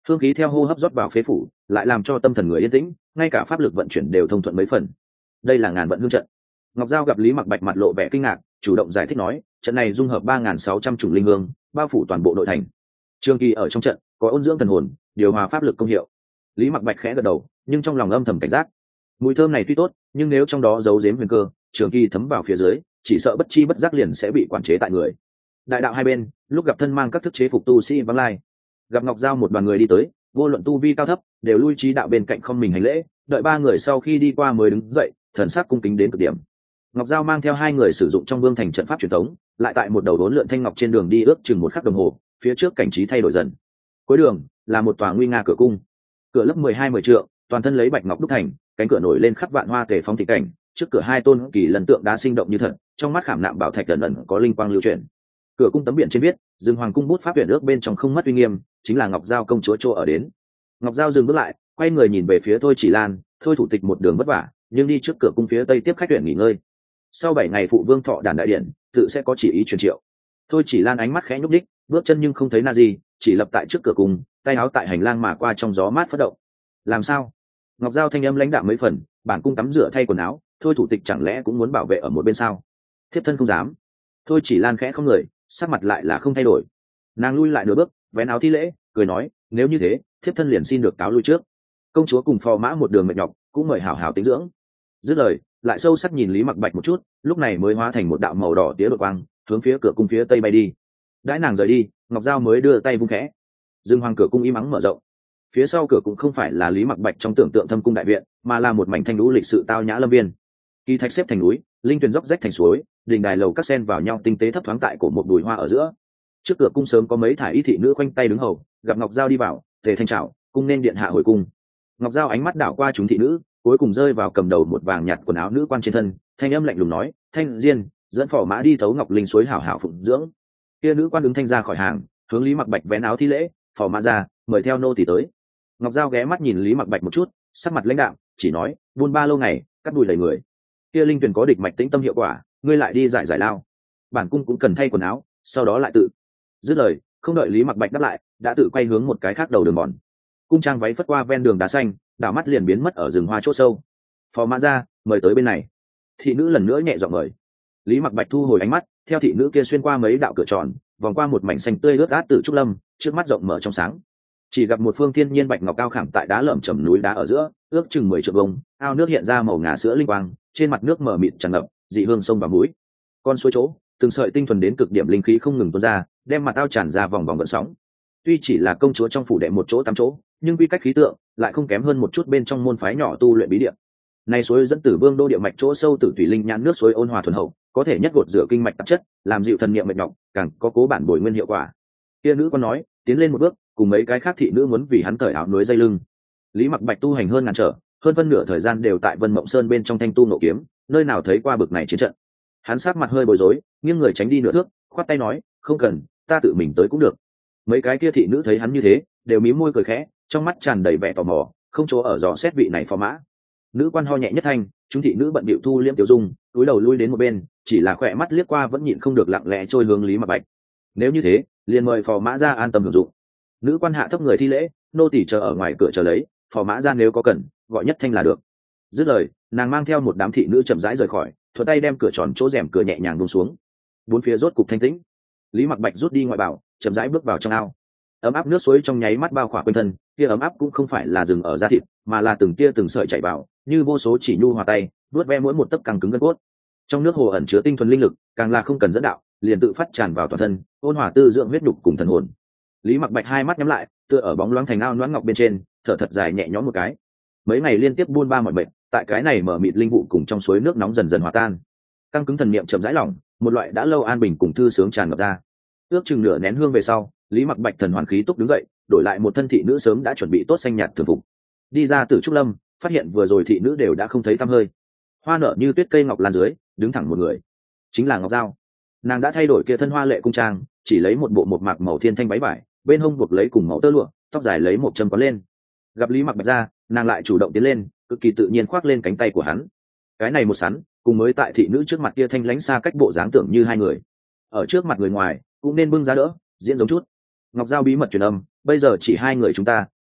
hương khí theo hô hấp rót vào phế phủ, lại làm cho tâm thần người yên tĩnh, ngay cả pháp lực vận chuyển đều thông thuận mấy phần. Đây là ngàn vận hương trận. Ngọc Giao gặp Lý Mặc Bạch mặt lộ vẻ kinh ngạc, chủ động giải thích nói, trận này dung hợp ba nghìn sáu trăm chủng linh hương, bao phủ toàn bộ nội thành. Trường kỳ ở trong trận, có ôn dưỡng thần hồn, điều hòa pháp lực công hiệu. Lý Mặc Bạch khẽ gật đầu, nhưng trong lòng âm thầm cảnh giác. Mùi thơm này tuy tốt, nhưng nếu trong đó giấu giếm huyền cơ, trường kỳ thấm vào phía dưới, chỉ sợ bất chi bất giác liền sẽ bị quản chế tại người. Đại đạo hai bên, lúc gặp thân mang các thức chế phục tu sĩ vắng lai, gặp Ngọc Giao một đoàn người đi tới, vô luận tu vi cao thấp, đều lui trí đạo bên cạnh không mình hành lễ, đợi ba người sau khi đi qua mới đứng dậy, thần sắc cung kính đến cực điểm. Ngọc Giao mang theo hai người sử dụng trong vương thành trận pháp truyền thống, lại tại một đầu đốn lượn thanh ngọc trên đường đi ước chừng một khắc đồng hồ, phía trước cảnh trí thay đổi dần. Cuối đường là một tòa nguy nga cửa cung, cửa lớp mười hai mười trượng, toàn thân lấy bạch ngọc đúc thành, cánh cửa nổi lên khắp vạn hoa tề phong thị cảnh, trước cửa hai tôn kỳ lần tượng đá sinh động như thật, trong mắt khảm nạm bảo thạch ẩn ẩn có linh quang lưu chuyển. Cửa cung tấm biển trên viết, Dương Hoàng cung bút pháp huyền ước bên trong không mất uy nghiêm, chính là Ngọc Giao công chúa chỗ ở đến. Ngọc Giao dừng bước lại, quay người nhìn về phía Thôi Chỉ Lan, Thôi thủ tịch một đường vất vả, nhưng đi trước cửa cung phía tây tiếp khách tuyển nghỉ ngơi. Sau bảy ngày phụ vương thọ đàn đại điện, tự sẽ có chỉ ý truyền triệu. Thôi Chỉ Lan ánh mắt khẽ nhúc đích, bước chân nhưng không thấy na gì, chỉ lập tại trước cửa cung, tay áo tại hành lang mà qua trong gió mát phất động. Làm sao? Ngọc Giao thanh âm lãnh đạm mấy phần, bản cung tắm rửa thay quần áo, Thôi thủ tịch chẳng lẽ cũng muốn bảo vệ ở một bên sao? Thiếp thân không dám. Thôi Chỉ Lan khẽ không người, sắc mặt lại là không thay đổi. Nàng lui lại nửa bước, vén áo thi lễ, cười nói, nếu như thế, thiếp thân liền xin được cáo lui trước. Công chúa cùng phò mã một đường mệt nhọc, cũng mời hảo hảo tĩnh dưỡng. Dứt lời, lại sâu sắc nhìn Lý Mặc Bạch một chút, lúc này mới hóa thành một đạo màu đỏ tía đột quang, hướng phía cửa cung phía tây bay đi. Đãi nàng rời đi, Ngọc Giao mới đưa tay vung khẽ, Dương Hoàng cửa cung im ắng mở rộng. Phía sau cửa cũng không phải là Lý Mặc Bạch trong tưởng tượng thâm cung đại viện, mà là một mảnh thanh lũ lịch sự tao nhã lâm viên. Kỳ thạch xếp thành núi, linh tuyền dốc rách thành suối, đình đài lầu các sen vào nhau tinh tế thấp thoáng tại cổ một đùi hoa ở giữa. Trước cửa cung sớm có mấy thải y thị nữ khoanh tay đứng hầu, gặp Ngọc Giao đi vào, tề thanh trào, cung nên điện hạ hồi cung. Ngọc Giao ánh mắt đảo qua chúng thị nữ, cuối cùng rơi vào cầm đầu một vàng nhạt quần áo nữ quan trên thân, thanh âm lạnh lùng nói, thanh diên, dẫn phò mã đi thấu ngọc linh suối hảo hảo phụng dưỡng. Kia nữ quan đứng thanh ra khỏi hàng, hướng Lý Mặc Bạch vén áo thi lễ, phò mã ra, mời theo nô tỳ tới. Ngọc Giao ghé mắt nhìn Lý Mặc Bạch một chút, sắc mặt lãnh đạm, chỉ nói, buôn ba lâu ngày, cắt đùi đầy người. Kia linh tuyển có địch mạch tĩnh tâm hiệu quả, ngươi lại đi giải giải lao. Bản cung cũng cần thay quần áo, sau đó lại tự. Dứt lời, không đợi Lý Mặc Bạch đáp lại, đã tự quay hướng một cái khác đầu đường mòn. Cung trang váy phất qua ven đường đá xanh, đảo mắt liền biến mất ở rừng hoa chỗ sâu. Phò mã ra, mời tới bên này. Thị nữ lần nữa nhẹ giọng mời. Lý Mặc Bạch thu hồi ánh mắt, theo thị nữ kia xuyên qua mấy đạo cửa tròn, vòng qua một mảnh xanh tươi ướt át từ trúc lâm, trước mắt rộng mở trong sáng. Chỉ gặp một phương thiên nhiên bạch ngọc cao khảm tại đá lởm chởm núi đá ở giữa, ước chừng mười trượng vông, ao nước hiện ra màu ngà sữa linh quang, trên mặt nước mở mịt tràn ngập, dị hương sông vào mũi. Con suối chỗ, từng sợi tinh thuần đến cực điểm linh khí không ngừng tuôn ra, đem mặt ao tràn ra vòng vòng gợn sóng. Tuy chỉ là công chúa trong phủ đệ một chỗ tắm chỗ, nhưng quy cách khí tượng lại không kém hơn một chút bên trong môn phái nhỏ tu luyện bí địa. Này suối dẫn từ vương đô địa mạch chỗ sâu tử thủy linh nhãn nước suối ôn hòa thuần hậu, có thể nhất gột rửa kinh mạch tạp chất, làm dịu thần niệm mệt nhọc, càng có cố bản bồi nguyên hiệu quả. Kia nữ con nói, tiến lên một bước, cùng mấy cái khác thị nữ muốn vì hắn cởi áo núi dây lưng. Lý Mặc Bạch tu hành hơn ngàn trở, hơn phân nửa thời gian đều tại Vân Mộng Sơn bên trong thanh tu nộ kiếm, nơi nào thấy qua bực này chiến trận. Hắn sát mặt hơi bối rối, nghiêng người tránh đi nửa thước, khoát tay nói, không cần, ta tự mình tới cũng được. Mấy cái kia thị nữ thấy hắn như thế, đều mím môi cười khẽ, trong mắt tràn đầy vẻ tò mò, không chỗ ở dò xét vị này phò mã. Nữ quan ho nhẹ nhất thanh, chúng thị nữ bận bịu thu liễm tiểu dung, túi đầu lui đến một bên, chỉ là khỏe mắt liếc qua vẫn nhịn không được lặng lẽ trôi hướng Lý Mặc Bạch. Nếu như thế, liền mời phò mã ra an tâm hưởng dụng. Nữ quan hạ thấp người thi lễ, nô tỳ chờ ở ngoài cửa chờ lấy, phò mã ra nếu có cần, gọi nhất thanh là được. Dứt lời, nàng mang theo một đám thị nữ chậm rãi rời khỏi, thuận tay đem cửa tròn chỗ rèm cửa nhẹ nhàng buông xuống. Bốn phía rốt cục thanh tĩnh. Lý Mặc Bạch rút đi ngoại bảo, chậm rãi bước vào trong ao. Ấm áp nước suối trong nháy mắt bao khỏa quanh thân, kia ấm áp cũng không phải là dừng ở da thịt, mà là từng tia từng sợi chảy vào, như vô số chỉ nhu hòa tay, vuốt ve mỗi một tấc căng cứng gân cốt. Trong nước hồ ẩn chứa tinh thuần linh lực, càng là không cần dẫn đạo, liền tự phát tràn vào toàn thân, ôn hòa tư dưỡng huyết nhục cùng thần hồn. Lý Mặc Bạch hai mắt nhắm lại, tựa ở bóng loáng thành ao loãng ngọc bên trên, thở thật dài nhẹ nhõm một cái. Mấy ngày liên tiếp buôn ba mỏi mệt, tại cái này mở mịt linh vụ cùng trong suối nước nóng dần dần hòa tan. Căng cứng thần niệm chậm rãi lỏng, một loại đã lâu an bình cùng thư sướng tràn ngập ra. Ước chừng nửa nén hương về sau, Lý Mặc Bạch thần hoàn khí túc đứng dậy, đổi lại một thân thị nữ sớm đã chuẩn bị tốt xanh nhạt thường phục. Đi ra từ trúc lâm, phát hiện vừa rồi thị nữ đều đã không thấy tăm hơi. Hoa nở như tuyết cây ngọc lan dưới, đứng thẳng một người, chính là Ngọc Giao. Nàng đã thay đổi kia thân hoa lệ cung trang, chỉ lấy một bộ một mạc màu thiên thanh váy vải, bên hông buộc lấy cùng màu tơ lụa, tóc dài lấy một châm quấn lên. Gặp Lý Mặc Bạch ra, nàng lại chủ động tiến lên, cực kỳ tự nhiên khoác lên cánh tay của hắn. Cái này một sắn, cùng mới tại thị nữ trước mặt kia thanh lãnh xa cách bộ dáng tưởng như hai người. Ở trước mặt người ngoài, cũng nên bưng giá đỡ, diễn giống chút. Ngọc Giao bí mật truyền âm, bây giờ chỉ hai người chúng ta,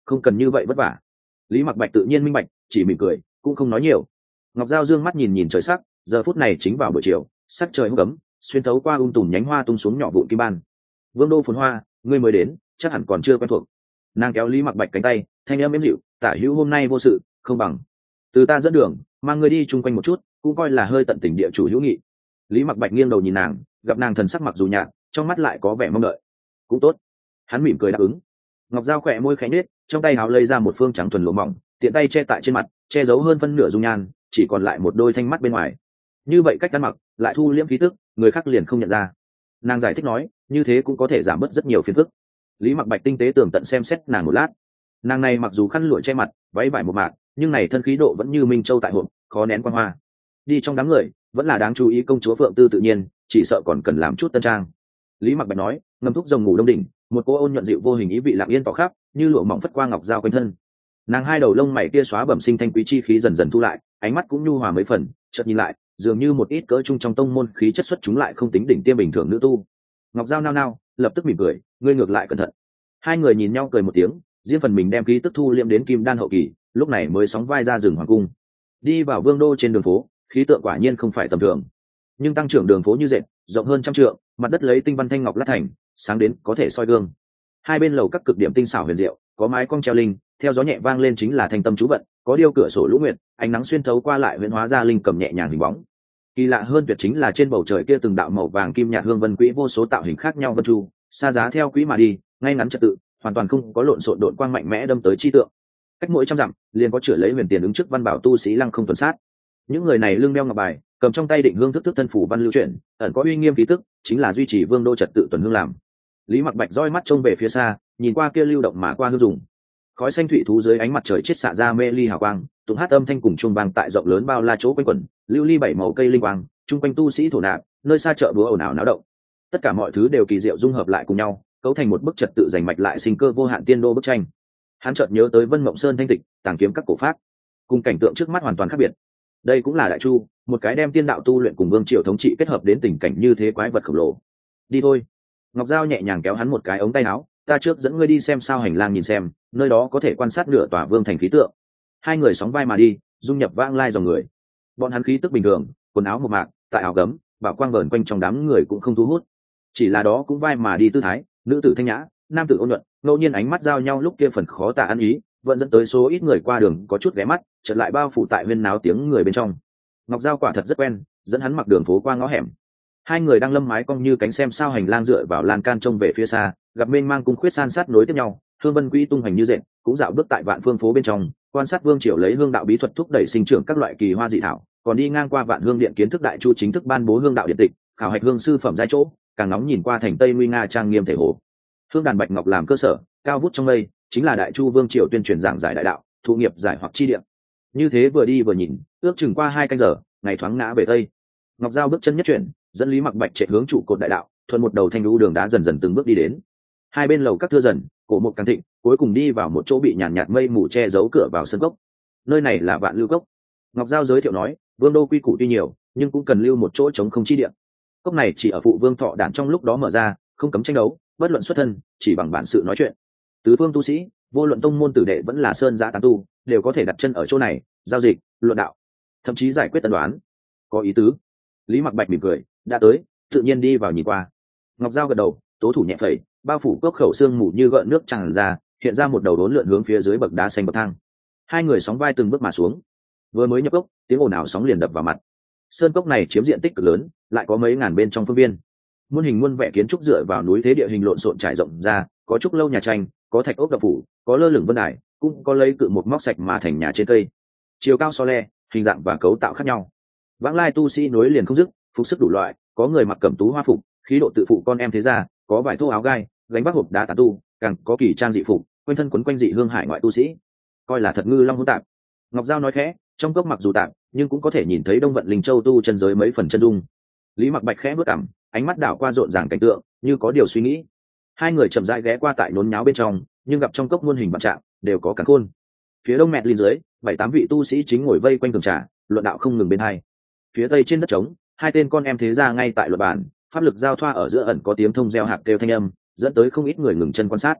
không cần như vậy vất vả. Lý Mặc Bạch tự nhiên minh bạch, chỉ mỉm cười cũng không nói nhiều. Ngọc Giao dương mắt nhìn nhìn trời sắc, giờ phút này chính vào buổi chiều, sắc trời hung cấm, xuyên thấu qua um tùm nhánh hoa tung xuống nhỏ vụn kim ban. Vương đô phồn hoa, ngươi mới đến chắc hẳn còn chưa quen thuộc. Nàng kéo Lý Mặc Bạch cánh tay, thanh âm êm dịu, tả hữu hôm nay vô sự không bằng từ ta dẫn đường, mang ngươi đi chung quanh một chút, cũng coi là hơi tận tình địa chủ hữu nghị. Lý Mặc Bạch nghiêng đầu nhìn nàng, gặp nàng thần sắc mặc dù nhạt, trong mắt lại có vẻ mong đợi. Cũng tốt. Hắn mỉm cười đáp ứng. Ngọc Giao khỏe môi khẽ nết, trong tay háo lấy ra một phương trắng thuần lụa mỏng, tiện tay che tại trên mặt, che giấu hơn phân nửa dung nhan, chỉ còn lại một đôi thanh mắt bên ngoài. Như vậy cách ăn mặc, lại thu liễm khí tức, người khác liền không nhận ra. Nàng giải thích nói, như thế cũng có thể giảm bớt rất nhiều phiền phức. Lý Mặc Bạch tinh tế tường tận xem xét nàng một lát. Nàng này mặc dù khăn lụa che mặt, váy vải một mạc, nhưng này thân khí độ vẫn như minh châu tại hộp, khó nén quan hoa. Đi trong đám người, vẫn là đáng chú ý công chúa Phượng Tư tự nhiên, chỉ sợ còn cần làm chút tân trang. Lý Mặc Bạch nói, ngâm thuốc rồng ngủ đông đỉnh, một cô ôn nhuận dịu vô hình ý vị lặng yên tỏ khắp, như lụa mỏng phất qua Ngọc Giao quanh thân. Nàng hai đầu lông mày kia xóa bẩm sinh thanh quý chi khí dần dần thu lại, ánh mắt cũng nhu hòa mấy phần, chợt nhìn lại, dường như một ít cỡ trung trong tông môn khí chất xuất chúng lại không tính đỉnh tiêm bình thường nữ tu. Ngọc Giao nao nao, lập tức mỉm cười, ngươi ngược lại cẩn thận. Hai người nhìn nhau cười một tiếng, riêng phần mình đem khí tức thu liệm đến kim đan hậu kỳ, lúc này mới sóng vai ra rừng hoàng cung. Đi vào vương đô trên đường phố, khí tượng quả nhiên không phải tầm thường, nhưng tăng trưởng đường phố như dệt, rộng hơn trăm trượng, mặt đất lấy tinh văn thanh ngọc lát thành, sáng đến có thể soi gương. Hai bên lầu các cực điểm tinh xảo huyền diệu, có mái cong treo linh, theo gió nhẹ vang lên chính là thanh tâm chú vận, có điêu cửa sổ lũ nguyệt, ánh nắng xuyên thấu qua lại huyền hóa ra linh cầm nhẹ nhàng hình bóng. Kỳ lạ hơn tuyệt chính là trên bầu trời kia từng đạo màu vàng kim nhạt hương vân quỹ vô số tạo hình khác nhau vân chu, xa giá theo quỹ mà đi, ngay ngắn trật tự, hoàn toàn không có lộn xộn độn quang mạnh mẽ đâm tới chi tượng. Cách mỗi trăm dặm, liền có chữa lấy huyền tiền ứng trước văn bảo tu sĩ lăng không tuần sát. Những người này lưng đeo ngọc bài, cầm trong tay định hương thức thức thân phủ văn lưu chuyển, ẩn có uy nghiêm khí tức, chính là duy trì vương đô trật tự tuần hương làm. Lý Mặc Bạch roi mắt trông về phía xa, nhìn qua kia lưu động mà qua hương dùng. Khói xanh thủy thú dưới ánh mặt trời chết xạ ra mê ly hào quang, tụng hát âm thanh cùng chuông vang tại rộng lớn bao la chỗ quanh quẩn, lưu ly bảy màu cây linh quang, chung quanh tu sĩ thổ nạp, nơi xa chợ búa ồn ào náo động. Tất cả mọi thứ đều kỳ diệu dung hợp lại cùng nhau, cấu thành một bức trật tự rành mạch lại sinh cơ vô hạn tiên đô bức tranh. Hắn chợt nhớ tới Vân Mộng Sơn thanh tịch, tàng kiếm các cổ pháp, cùng cảnh tượng trước mắt hoàn toàn khác biệt. Đây cũng là đại chu, một cái đem tiên đạo tu luyện cùng vương triều thống trị kết hợp đến tình cảnh như thế quái vật khổng lồ. Đi thôi. Ngọc Giao nhẹ nhàng kéo hắn một cái ống tay áo, ta trước dẫn ngươi đi xem sao hành lang nhìn xem, nơi đó có thể quan sát nửa tòa vương thành khí tượng. Hai người sóng vai mà đi, dung nhập vãng lai dòng người. Bọn hắn khí tức bình thường, quần áo một mạc, tại áo gấm, bảo quang vờn quanh trong đám người cũng không thu hút. Chỉ là đó cũng vai mà đi tư thái, nữ tử thanh nhã, nam tử ôn nhuận, ngẫu nhiên ánh mắt giao nhau lúc kia phần khó tả ăn ý, vẫn dẫn tới số ít người qua đường có chút ghé mắt, chợt lại bao phủ tại huyên náo tiếng người bên trong. Ngọc Giao quả thật rất quen, dẫn hắn mặc đường phố qua ngõ hẻm. Hai người đang lâm mái cong như cánh xem sao hành lang dựa vào lan can trông về phía xa, gặp mênh mang cung khuyết san sát nối tiếp nhau, hương vân quỹ tung hành như dệt, cũng dạo bước tại vạn phương phố bên trong, quan sát vương triều lấy hương đạo bí thuật thúc đẩy sinh trưởng các loại kỳ hoa dị thảo, còn đi ngang qua vạn hương điện kiến thức đại chu chính thức ban bố hương đạo điện tịch, khảo hạch hương sư phẩm giai chỗ, càng nóng nhìn qua thành tây nguy nga trang nghiêm thể hồ. Hương đàn bạch ngọc làm cơ sở, cao vút trong mây, chính là đại chu vương triều tuyên truyền giảng giải đại đạo, thụ nghiệp giải hoặc chi địa. Như thế vừa đi vừa nhìn, ước chừng qua hai canh giờ, ngày thoáng ngã về tây. Ngọc Giao bước chân nhất chuyển, dẫn Lý Mặc Bạch chạy hướng trụ cột đại đạo, thuận một đầu thanh lũ đường đá dần dần từng bước đi đến. Hai bên lầu các thưa dần, cổ một càng thịnh, cuối cùng đi vào một chỗ bị nhàn nhạt mây mù che giấu cửa vào sân cốc. Nơi này là Vạn Lưu Cốc. Ngọc Giao giới thiệu nói, vương đô quy củ tuy nhiều, nhưng cũng cần lưu một chỗ trống không chi địa. Cốc này chỉ ở phụ vương thọ đản trong lúc đó mở ra, không cấm tranh đấu, bất luận xuất thân, chỉ bằng bản sự nói chuyện. Tứ phương tu sĩ, vô luận tông môn tử đệ vẫn là sơn giã tán tu, đều có thể đặt chân ở chỗ này, giao dịch, luận đạo, thậm chí giải quyết tân đoán. Có ý tứ. Lý Mặc Bạch mỉm cười, đã tới, tự nhiên đi vào nhìn qua. Ngọc Giao gật đầu, tố thủ nhẹ phẩy, bao phủ cốc khẩu xương mù như gợn nước tràn ra, hiện ra một đầu đốn lượn hướng phía dưới bậc đá xanh bậc thang. Hai người sóng vai từng bước mà xuống. Vừa mới nhập cốc, tiếng ồn ào sóng liền đập vào mặt. Sơn cốc này chiếm diện tích cực lớn, lại có mấy ngàn bên trong phương viên. Muôn hình muôn vẻ kiến trúc dựa vào núi thế địa hình lộn xộn trải rộng ra, có trúc lâu nhà tranh, có thạch ốc đập phủ, có lơ lửng vân đài, cũng có lấy cự một móc sạch mà thành nhà trên cây. Chiều cao so le, hình dạng và cấu tạo khác nhau. Vãng lai tu sĩ nối liền không dứt, phục sức đủ loại, có người mặc cẩm tú hoa phục, khí độ tự phụ con em thế gia, có vải thô áo gai, gánh vác hộp đá tán tu, càng có kỳ trang dị phục, quanh thân quấn quanh dị hương hải ngoại tu sĩ, coi là thật ngư long hỗn tạp. Ngọc Giao nói khẽ, trong cốc mặc dù tạm, nhưng cũng có thể nhìn thấy đông vận linh châu tu chân giới mấy phần chân dung. Lý Mặc Bạch khẽ bước cằm, ánh mắt đảo qua rộn ràng cảnh tượng, như có điều suy nghĩ. Hai người chậm rãi ghé qua tại nốn nháo bên trong, nhưng gặp trong cốc muôn hình vạn trạng, đều có càn khôn. Phía đông mẹt linh dưới, bảy tám vị tu sĩ chính ngồi vây quanh tường trà, luận đạo không ngừng bên hai. Phía tây trên đất trống, hai tên con em thế gia ngay tại luật bản, pháp lực giao thoa ở giữa ẩn có tiếng thông gieo hạt kêu thanh âm, dẫn tới không ít người ngừng chân quan sát.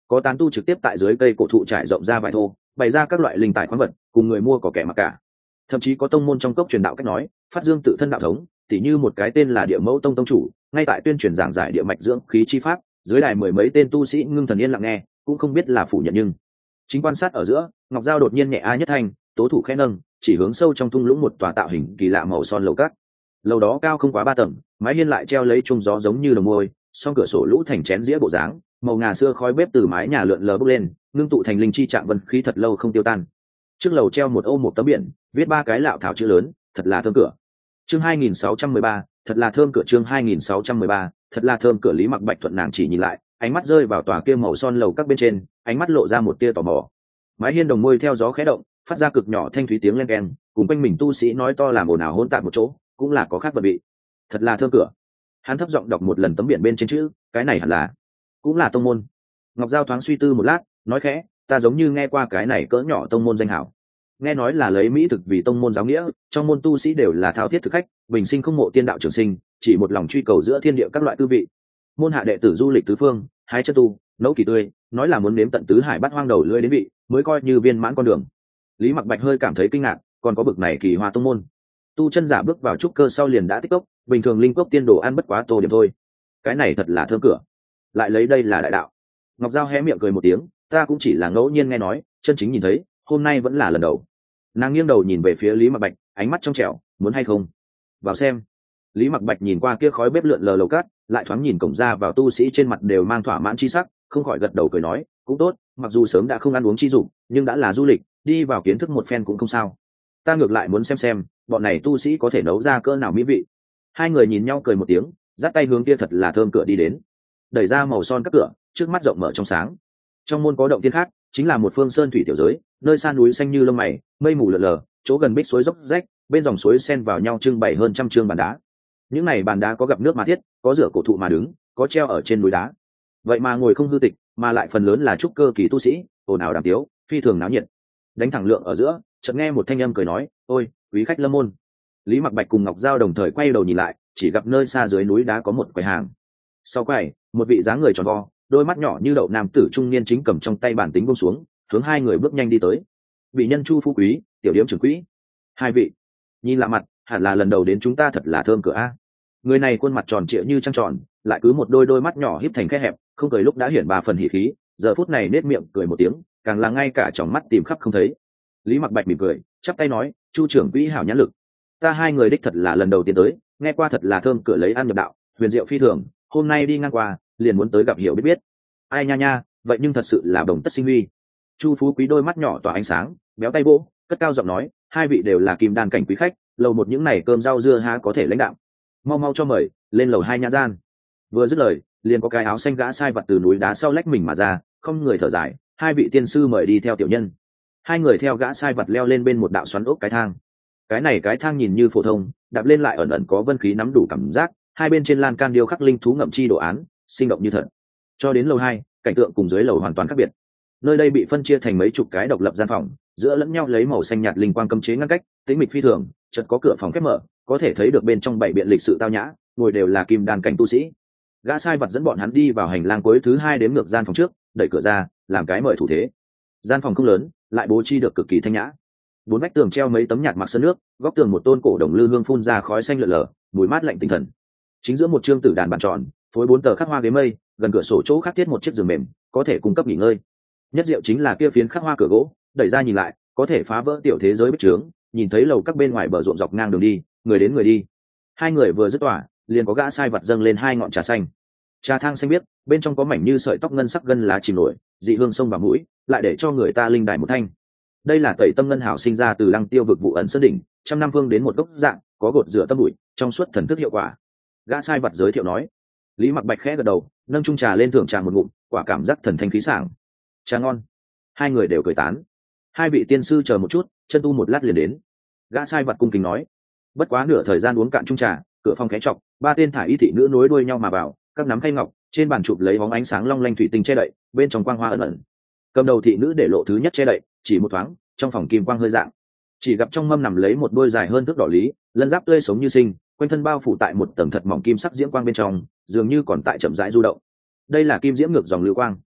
có tán tu trực tiếp tại dưới cây cổ thụ trải rộng ra vài thô, bày ra các loại linh tài khoáng vật, cùng người mua có kẻ mặc cả. Thậm chí có tông môn trong cốc truyền đạo cách nói, phát dương tự thân đạo thống, tỉ như một cái tên là Địa Mẫu Tông tông chủ, ngay tại tuyên truyền giảng giải địa mạch dưỡng khí chi pháp, dưới đài mười mấy tên tu sĩ ngưng thần yên lặng nghe, cũng không biết là phủ nhận nhưng chính quan sát ở giữa, Ngọc Giao đột nhiên nhẹ a nhất thanh, tố thủ khẽ nâng, chỉ hướng sâu trong thung lũng một tòa tạo hình kỳ lạ màu son lầu cát. Lầu đó cao không quá ba tầng, mái hiên lại treo lấy trung gió giống như đồng môi, song cửa sổ lũ thành chén dĩa bộ dáng, màu ngà xưa khói bếp từ mái nhà lượn lờ bốc lên, ngưng tụ thành linh chi trạng vân khí thật lâu không tiêu tan. Trước lầu treo một ô một tấm biển, viết ba cái lạo thảo chữ lớn, thật là thơm cửa. Chương hai nghìn sáu trăm mười ba, thật là thơm cửa. Chương hai nghìn sáu trăm mười ba, thật là thơm cửa. Lý Mặc Bạch thuận nàng chỉ nhìn lại, ánh mắt rơi vào tòa kia màu son lầu các bên trên, ánh mắt lộ ra một tia tò mò. Mái hiên đồng môi theo gió khẽ động, phát ra cực nhỏ thanh thúy tiếng len keng, cùng quanh mình tu sĩ nói to làm ồn ào hỗn tạp một chỗ, cũng là có khác vật vị. Thật là thơm cửa. Hắn thấp giọng đọc một lần tấm biển bên trên chữ, cái này hẳn là cũng là tông môn. Ngọc Giao thoáng suy tư một lát, nói khẽ, ta giống như nghe qua cái này cỡ nhỏ tông môn danh hảo. Nghe nói là lấy mỹ thực vì tông môn giáo nghĩa, trong môn tu sĩ đều là thao thiết thực khách, bình sinh không mộ tiên đạo trường sinh, chỉ một lòng truy cầu giữa thiên địa các loại tư vị. Môn hạ đệ tử du lịch tứ phương, hái chân tu, nấu kỳ tươi, nói là muốn nếm tận tứ hải bát hoang đầu lưỡi đến vị, mới coi như viên mãn con đường. Lý Mặc Bạch hơi cảm thấy kinh ngạc, còn có bực này kỳ hoa tông môn. Tu chân giả bước vào trúc cơ sau liền đã tích cốc, bình thường linh cốc tiên đồ ăn bất quá tô điểm thôi. Cái này thật là thơm cửa. Lại lấy đây là đại đạo. Ngọc Giao hé miệng cười một tiếng, ta cũng chỉ là ngẫu nhiên nghe nói, chân chính nhìn thấy, hôm nay vẫn là lần đầu. Nàng nghiêng đầu nhìn về phía Lý Mặc Bạch, ánh mắt trong trẻo, muốn hay không vào xem. Lý Mặc Bạch nhìn qua kia khói bếp lượn lờ lầu cát, lại thoáng nhìn cổng ra vào tu sĩ trên mặt đều mang thỏa mãn chi sắc, không khỏi gật đầu cười nói, cũng tốt, mặc dù sớm đã không ăn uống chi dụng, nhưng đã là du lịch, đi vào kiến thức một phen cũng không sao. Ta ngược lại muốn xem xem, bọn này tu sĩ có thể nấu ra cỡ nào mỹ vị. Hai người nhìn nhau cười một tiếng, dắt tay hướng kia thật là thơm cửa đi đến. Đẩy ra màu son các cửa, trước mắt rộng mở trong sáng. Trong môn có động tiên khác, chính là một phương sơn thủy tiểu giới, nơi xa núi xanh như lông mày, mây mù lờ lờ, chỗ gần bích suối dốc rách, bên dòng suối xen vào nhau trưng bày hơn trăm trương bàn đá. Những này bàn đá có gặp nước mà thiết, có rửa cổ thụ mà đứng, có treo ở trên núi đá. Vậy mà ngồi không hư tịch, mà lại phần lớn là trúc cơ kỳ tu sĩ, ồn ào đàm tiếu, phi thường náo nhiệt. Đánh thẳng lượng ở giữa, chợt nghe một thanh âm cười nói, ôi, quý khách lâm môn. Lý Mặc Bạch cùng Ngọc Giao đồng thời quay đầu nhìn lại, chỉ gặp nơi xa dưới núi đá có một quầy hàng. Sau quầy, một vị dáng người tròn vo, đôi mắt nhỏ như đậu nam tử trung niên chính cầm trong tay bản tính buông xuống, hướng hai người bước nhanh đi tới. Vị nhân Chu Phú Quý, tiểu điếm trưởng quỹ. Hai vị, nhìn lạ mặt, hẳn là lần đầu đến chúng ta, thật là thơm cửa a. Người này khuôn mặt tròn trịa như trăng tròn, lại cứ một đôi đôi mắt nhỏ híp thành khe hẹp, không cười lúc đã hiển ba phần hỉ khí, giờ phút này nết miệng cười một tiếng, càng là ngay cả tròng mắt tìm khắp không thấy. Lý Mặc Bạch mỉm cười, chắp tay nói, Chu trưởng quỹ hảo nhãn lực. Ta hai người đích thật là lần đầu tiên tới, nghe qua thật là thơm cửa lấy ăn nhập đạo, huyền diệu phi thường, hôm nay đi ngang qua, liền muốn tới gặp hiểu biết biết. Ai nha nha, vậy nhưng thật sự là đồng tất sinh huy. Chu Phú Quý đôi mắt nhỏ tỏa ánh sáng, béo tay vỗ, cất cao giọng nói, hai vị đều là kim đan cảnh quý khách, lầu một những này cơm rau dưa há có thể lãnh đạm. Mau mau cho mời, lên lầu hai nhã gian. Vừa dứt lời, liền có cái áo xanh gã sai vật từ núi đá sau lách mình mà ra, không người thở dài, hai vị tiên sư mời đi theo tiểu nhân. Hai người theo gã sai vật leo lên bên một đạo xoắn ốc cái thang. Cái này cái thang nhìn như phổ thông, đạp lên lại ẩn ẩn có vân khí nắm đủ cảm giác, hai bên trên lan can điêu khắc linh thú ngậm chi đồ án, sinh động như thật. Cho đến lầu hai, cảnh tượng cùng dưới lầu hoàn toàn khác biệt. Nơi đây bị phân chia thành mấy chục cái độc lập gian phòng, giữa lẫn nhau lấy màu xanh nhạt linh quang cấm chế ngăn cách, tĩnh mịch phi thường, chợt có cửa phòng khép mở, có thể thấy được bên trong bảy biện lịch sự tao nhã, ngồi đều là kim đan cảnh tu sĩ. Gã sai vật dẫn bọn hắn đi vào hành lang cuối thứ hai đếm ngược gian phòng trước, đẩy cửa ra, làm cái mời thủ thế. Gian phòng không lớn, lại bố trí được cực kỳ thanh nhã. Bốn vách tường treo mấy tấm nhạt mặc sơn nước, góc tường một tôn cổ đồng lư hương phun ra khói xanh lượn lờ, mùi mát lạnh tinh thần. Chính giữa một trương tử đàn bàn tròn, phối bốn tờ khắc hoa ghế mây, gần cửa sổ chỗ khắc thiết một chiếc giường mềm, có thể cung cấp nghỉ ngơi. Nhất diệu chính là kia phiến khắc hoa cửa gỗ, đẩy ra nhìn lại, có thể phá vỡ tiểu thế giới bích trướng, nhìn thấy lầu các bên ngoài bờ ruộng dọc ngang đường đi, người đến người đi. Hai người vừa dứt tỏa, liền có gã sai vật dâng lên hai ngọn trà xanh. Trà thang xanh biếc, bên trong có mảnh như sợi tóc ngân sắc gân lá chìm nổi, dị hương sông vào mũi, lại để cho người ta linh đài một thanh. Đây là tẩy tâm ngân hảo sinh ra từ lăng tiêu vực vụ ẩn sơn đỉnh, trăm năm phương đến một gốc dạng, có gột rửa tâm bụi, trong suốt thần thức hiệu quả. Gã sai vật giới thiệu nói. Lý Mặc Bạch khẽ gật đầu, nâng chung trà lên thưởng trà một ngụm, quả cảm giác thần thanh khí sảng. Trà ngon. Hai người đều cười tán. Hai vị tiên sư chờ một chút, chân tu một lát liền đến. Gã sai vật cung kính nói. Bất quá nửa thời gian uống cạn chung trà, cửa phòng khẽ chọc, ba tên thải y thị nữ nối đuôi nhau mà vào, các nắm khay ngọc, trên bàn chụp lấy bóng ánh sáng long lanh thủy tinh che đậy, bên trong quang hoa ẩn ẩn. Cầm đầu thị nữ để lộ thứ nhất che đậy, chỉ một thoáng, trong phòng kim quang hơi dạng. Chỉ gặp trong mâm nằm lấy một đôi dài hơn thước đỏ lý, lân giáp tươi sống như sinh, quanh thân bao phủ tại một tầng thật mỏng kim sắc diễm quang bên trong, dường như còn tại chậm rãi du động. Đây là kim diễm ngược dòng lưu quang.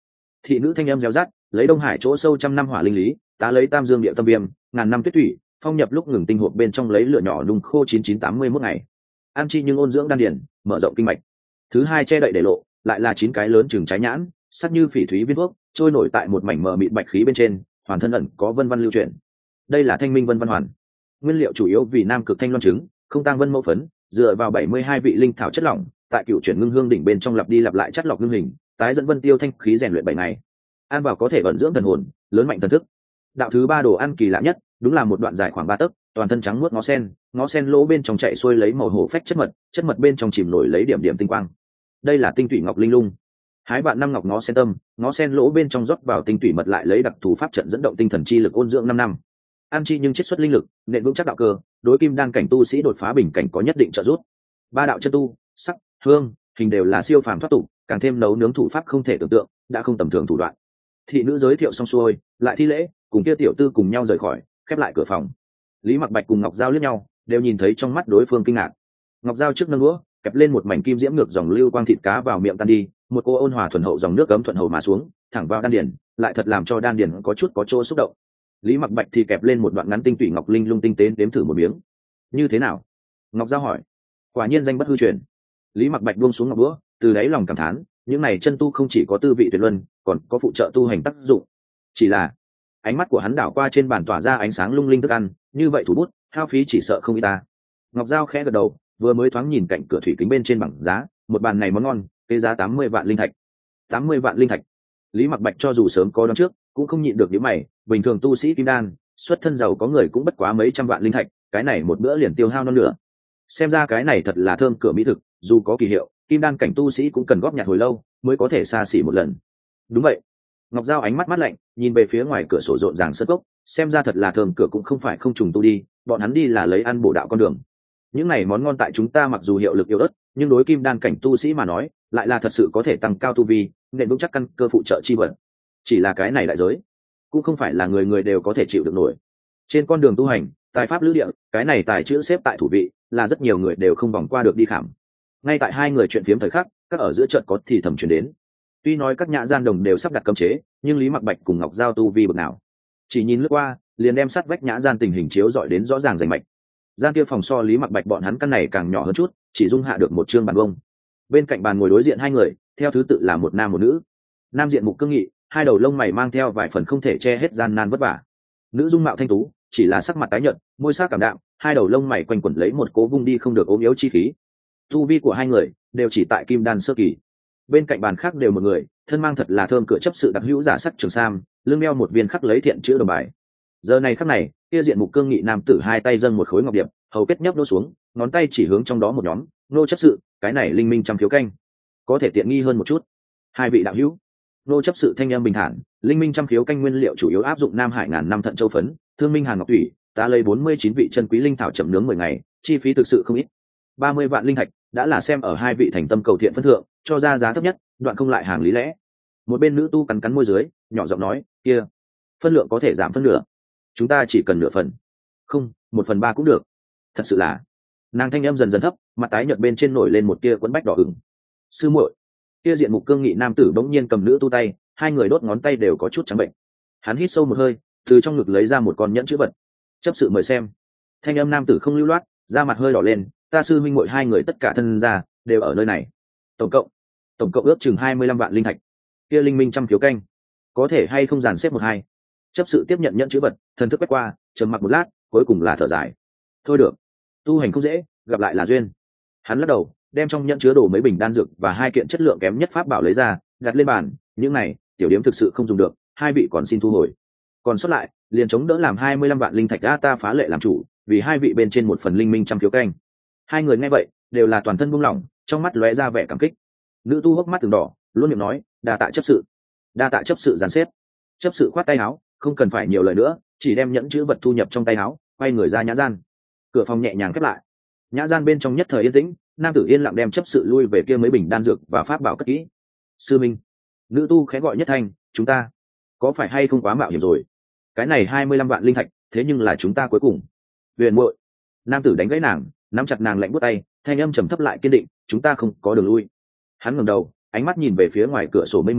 Thị nữ thanh âm réo rắt, lấy Đông Hải chỗ sâu trăm năm hỏa linh lý, tá lấy Tam Dương địa tâm viêm, ngàn năm tuyết thủy, phong nhập lúc ngừng tinh hộp bên trong lấy lửa nhỏ đùng khô chín chín tám mươi mốt ngày. An chi nhưng ôn dưỡng đan điển, mở rộng kinh mạch. Thứ hai che đậy để lộ, lại là chín cái lớn chừng trái nhãn, sắc như phỉ thúy viên thuốc, trôi nổi tại một mảnh mờ mịt bạch khí bên trên, hoàn thân ẩn có vân văn lưu chuyển. Đây là thanh minh vân văn hoàn. Nguyên liệu chủ yếu vì nam cực thanh loan trứng, không tăng vân mẫu phấn, dựa vào bảy mươi hai vị linh thảo chất lỏng, tại cựu chuyển ngưng hương đỉnh bên trong lặp đi lặp lại chất lọc ngưng hình, tái dẫn vân tiêu thanh khí rèn luyện bảy ngày. Ăn vào có thể vận dưỡng thần hồn, lớn mạnh thần thức. Đạo thứ ba đồ ăn kỳ lạ nhất, đúng là một đoạn dài khoảng ba tấc, toàn thân trắng muốt ngó sen, ngó sen lỗ bên trong chạy xuôi lấy màu hổ phách chất mật, chất mật bên trong chìm nổi lấy điểm điểm tinh quang. Đây là tinh tủy ngọc linh lung. Hái bạn năm ngọc ngó sen tâm, ngó sen lỗ bên trong rót vào tinh tủy mật lại lấy đặc thù pháp trận dẫn động tinh thần chi lực ôn dưỡng năm năm. Ăn chi nhưng chiết xuất linh lực, nền vững chắc đạo cơ, đối kim đan cảnh tu sĩ đột phá bình cảnh có nhất định trợ giúp. Ba đạo chân tu, sắc, hương, hình đều là siêu phàm thoát tục, càng thêm nấu nướng thủ pháp không thể tưởng tượng, đã không tầm thường thủ đoạn. Thị nữ giới thiệu xong xuôi, lại thi lễ, cùng kia tiểu tư cùng nhau rời khỏi, khép lại cửa phòng. Lý Mặc Bạch cùng Ngọc Giao liếc nhau, đều nhìn thấy trong mắt đối phương kinh ngạc. Ngọc Giao trước nâng đũa, kẹp lên một mảnh kim diễm ngược dòng lưu quang thịt cá vào miệng tan đi, một cô ôn hòa thuần hậu dòng nước cấm thuận hầu mà xuống, thẳng vào đan điền, lại thật làm cho đan điền có chút có chỗ xúc động. Lý Mặc Bạch thì kẹp lên một đoạn ngắn tinh tủy ngọc linh lung tinh tế đếm thử một miếng. Như thế nào? Ngọc Giao hỏi. Quả nhiên danh bất hư truyền. Lý Mặc Bạch buông xuống ngọc búa, từ đáy lòng cảm thán, những này chân tu không chỉ có tư vị tuyệt luân, còn có phụ trợ tu hành tác dụng. Chỉ là, ánh mắt của hắn đảo qua trên bàn tỏa ra ánh sáng lung linh thức ăn, như vậy thủ bút, hao phí chỉ sợ không ít ta. Ngọc Giao khẽ gật đầu, vừa mới thoáng nhìn cạnh cửa thủy kính bên trên bảng giá, một bàn này món ngon, cái giá tám mươi vạn linh thạch. tám mươi vạn linh thạch. Lý Mặc Bạch cho dù sớm có đoán trước, cũng không nhịn được những mày, bình thường tu sĩ kim đan, xuất thân giàu có người cũng bất quá mấy trăm vạn linh thạch, cái này một bữa liền tiêu hao non nửa. Xem ra cái này thật là thơm cửa mỹ thực, dù có kỳ hiệu, kim đan cảnh tu sĩ cũng cần góp nhặt hồi lâu mới có thể xa xỉ một lần. Đúng vậy. Ngọc Giao ánh mắt mắt lạnh, nhìn về phía ngoài cửa sổ rộn ràng sân cốc, xem ra thật là thơm cửa cũng không phải không trùng tu đi, bọn hắn đi là lấy ăn bổ đạo con đường. Những này món ngon tại chúng ta mặc dù hiệu lực yếu ớt, nhưng đối kim đan cảnh tu sĩ mà nói, lại là thật sự có thể tăng cao tu vi, nên vững chắc căn cơ phụ trợ chi vật. Chỉ là cái này đại giới, cũng không phải là người người đều có thể chịu được nổi. Trên con đường tu hành, tài pháp lữ địa, cái này tài chữ xếp tại thủ vị, là rất nhiều người đều không vòng qua được đi khảm. Ngay tại hai người chuyện phiếm thời khắc, các ở giữa trận có thì thầm truyền đến. Tuy nói các nhã gian đồng đều sắp đặt cấm chế, nhưng Lý Mặc Bạch cùng Ngọc Giao tu vi bậc nào, chỉ nhìn lướt qua, liền đem sát vách nhã gian tình hình chiếu dọi đến rõ ràng rành mạch. Gian kia phòng so Lý Mặc Bạch bọn hắn căn này càng nhỏ hơn chút, chỉ dung hạ được một chương bàn bông. Bên cạnh bàn ngồi đối diện hai người, theo thứ tự là một nam một nữ. Nam diện mục cương nghị, hai đầu lông mày mang theo vài phần không thể che hết gian nan vất vả. Nữ dung mạo thanh tú, chỉ là sắc mặt tái nhợt, môi sắc cảm đạm, hai đầu lông mày quanh quẩn lấy một cố vung đi không được ốm yếu chi khí. Tu vi của hai người đều chỉ tại kim đan sơ kỳ. Bên cạnh bàn khác đều một người, thân mang thật là thơm cửa chấp sự đặc hữu giả sắc trường sam, lưng đeo một viên khắc lấy thiện chữ đồng bài. Giờ này khắc này, kia diện mục cương nghị nam tử hai tay dâng một khối ngọc điệp, hầu kết nhấp nô xuống, ngón tay chỉ hướng trong đó một nhóm, nô chấp sự, cái này linh minh trăm khiếu canh, có thể tiện nghi hơn một chút. Hai vị đạo hữu. Nô chấp sự thanh âm bình thản, linh minh trăm khiếu canh nguyên liệu chủ yếu áp dụng Nam Hải ngàn năm thận châu phấn, thương minh hàn ngọc thủy, ta lấy bốn mươi chín vị chân quý linh thảo chậm nướng mười ngày, chi phí thực sự không ít. ba mươi vạn linh thạch, đã là xem ở hai vị thành tâm cầu thiện phân thượng, cho ra giá thấp nhất, đoạn không lại hàng lý lẽ. Một bên nữ tu cắn cắn môi dưới, nhỏ giọng nói, kia, phân lượng có thể giảm phân nửa, chúng ta chỉ cần nửa phần, không, một phần ba cũng được. Thật sự là, nàng thanh âm dần dần thấp, mặt tái nhợt bên trên nổi lên một tia quấn bách đỏ ửng. Sư muội, kia diện mục cương nghị nam tử bỗng nhiên cầm nữ tu tay, hai người đốt ngón tay đều có chút trắng bệnh. Hắn hít sâu một hơi, từ trong ngực lấy ra một con nhẫn chữ vật. Chấp sự mời xem. Thanh âm nam tử không lưu loát, da mặt hơi đỏ lên, ta sư huynh muội hai người tất cả thân gia đều ở nơi này. Tổng cộng, tổng cộng ước chừng hai mươi lăm vạn linh thạch. Kia linh minh trăm khiếu canh, có thể hay không dàn xếp một hai. Chấp sự tiếp nhận nhẫn chữ vật, thần thức quét qua, trầm mặc một lát, cuối cùng là thở dài. Thôi được, tu hành không dễ, gặp lại là duyên. Hắn lắc đầu, đem trong nhẫn chứa đồ mấy bình đan dược và hai kiện chất lượng kém nhất pháp bảo lấy ra, đặt lên bàn. Những này, tiểu điếm thực sự không dùng được, hai vị còn xin thu hồi. Còn sót lại, liền chống đỡ làm hai mươi lăm vạn linh thạch a ta phá lệ làm chủ, vì hai vị bên trên một phần linh minh trăm khiếu canh. Hai người nghe vậy, đều là toàn thân buông lỏng, trong mắt lóe ra vẻ cảm kích. Nữ tu hốc mắt từng đỏ, luôn miệng nói, đa tạ chấp sự, đa tạ chấp sự dàn xếp. Chấp sự khoát tay áo, không cần phải nhiều lời nữa, chỉ đem nhẫn chữ vật thu nhập trong tay áo, quay người ra nhã gian. Cửa phòng nhẹ nhàng khép lại. Nhã gian bên trong nhất thời yên tĩnh, nam tử yên lặng đem chấp sự lui về kia mấy bình đan dược và pháp bảo cất kỹ. Sư minh. Nữ tu khẽ gọi nhất thanh, chúng ta có phải hay không quá mạo hiểm rồi? Cái này hai mươi lăm vạn linh thạch, thế nhưng là chúng ta cuối cùng. Huyền muội. Nam tử đánh gãy nàng, nắm chặt nàng lạnh buốt tay, thanh âm trầm thấp lại kiên định, chúng ta không có đường lui. Hắn ngẩng đầu, ánh mắt nhìn về phía ngoài cửa sổ mây mù,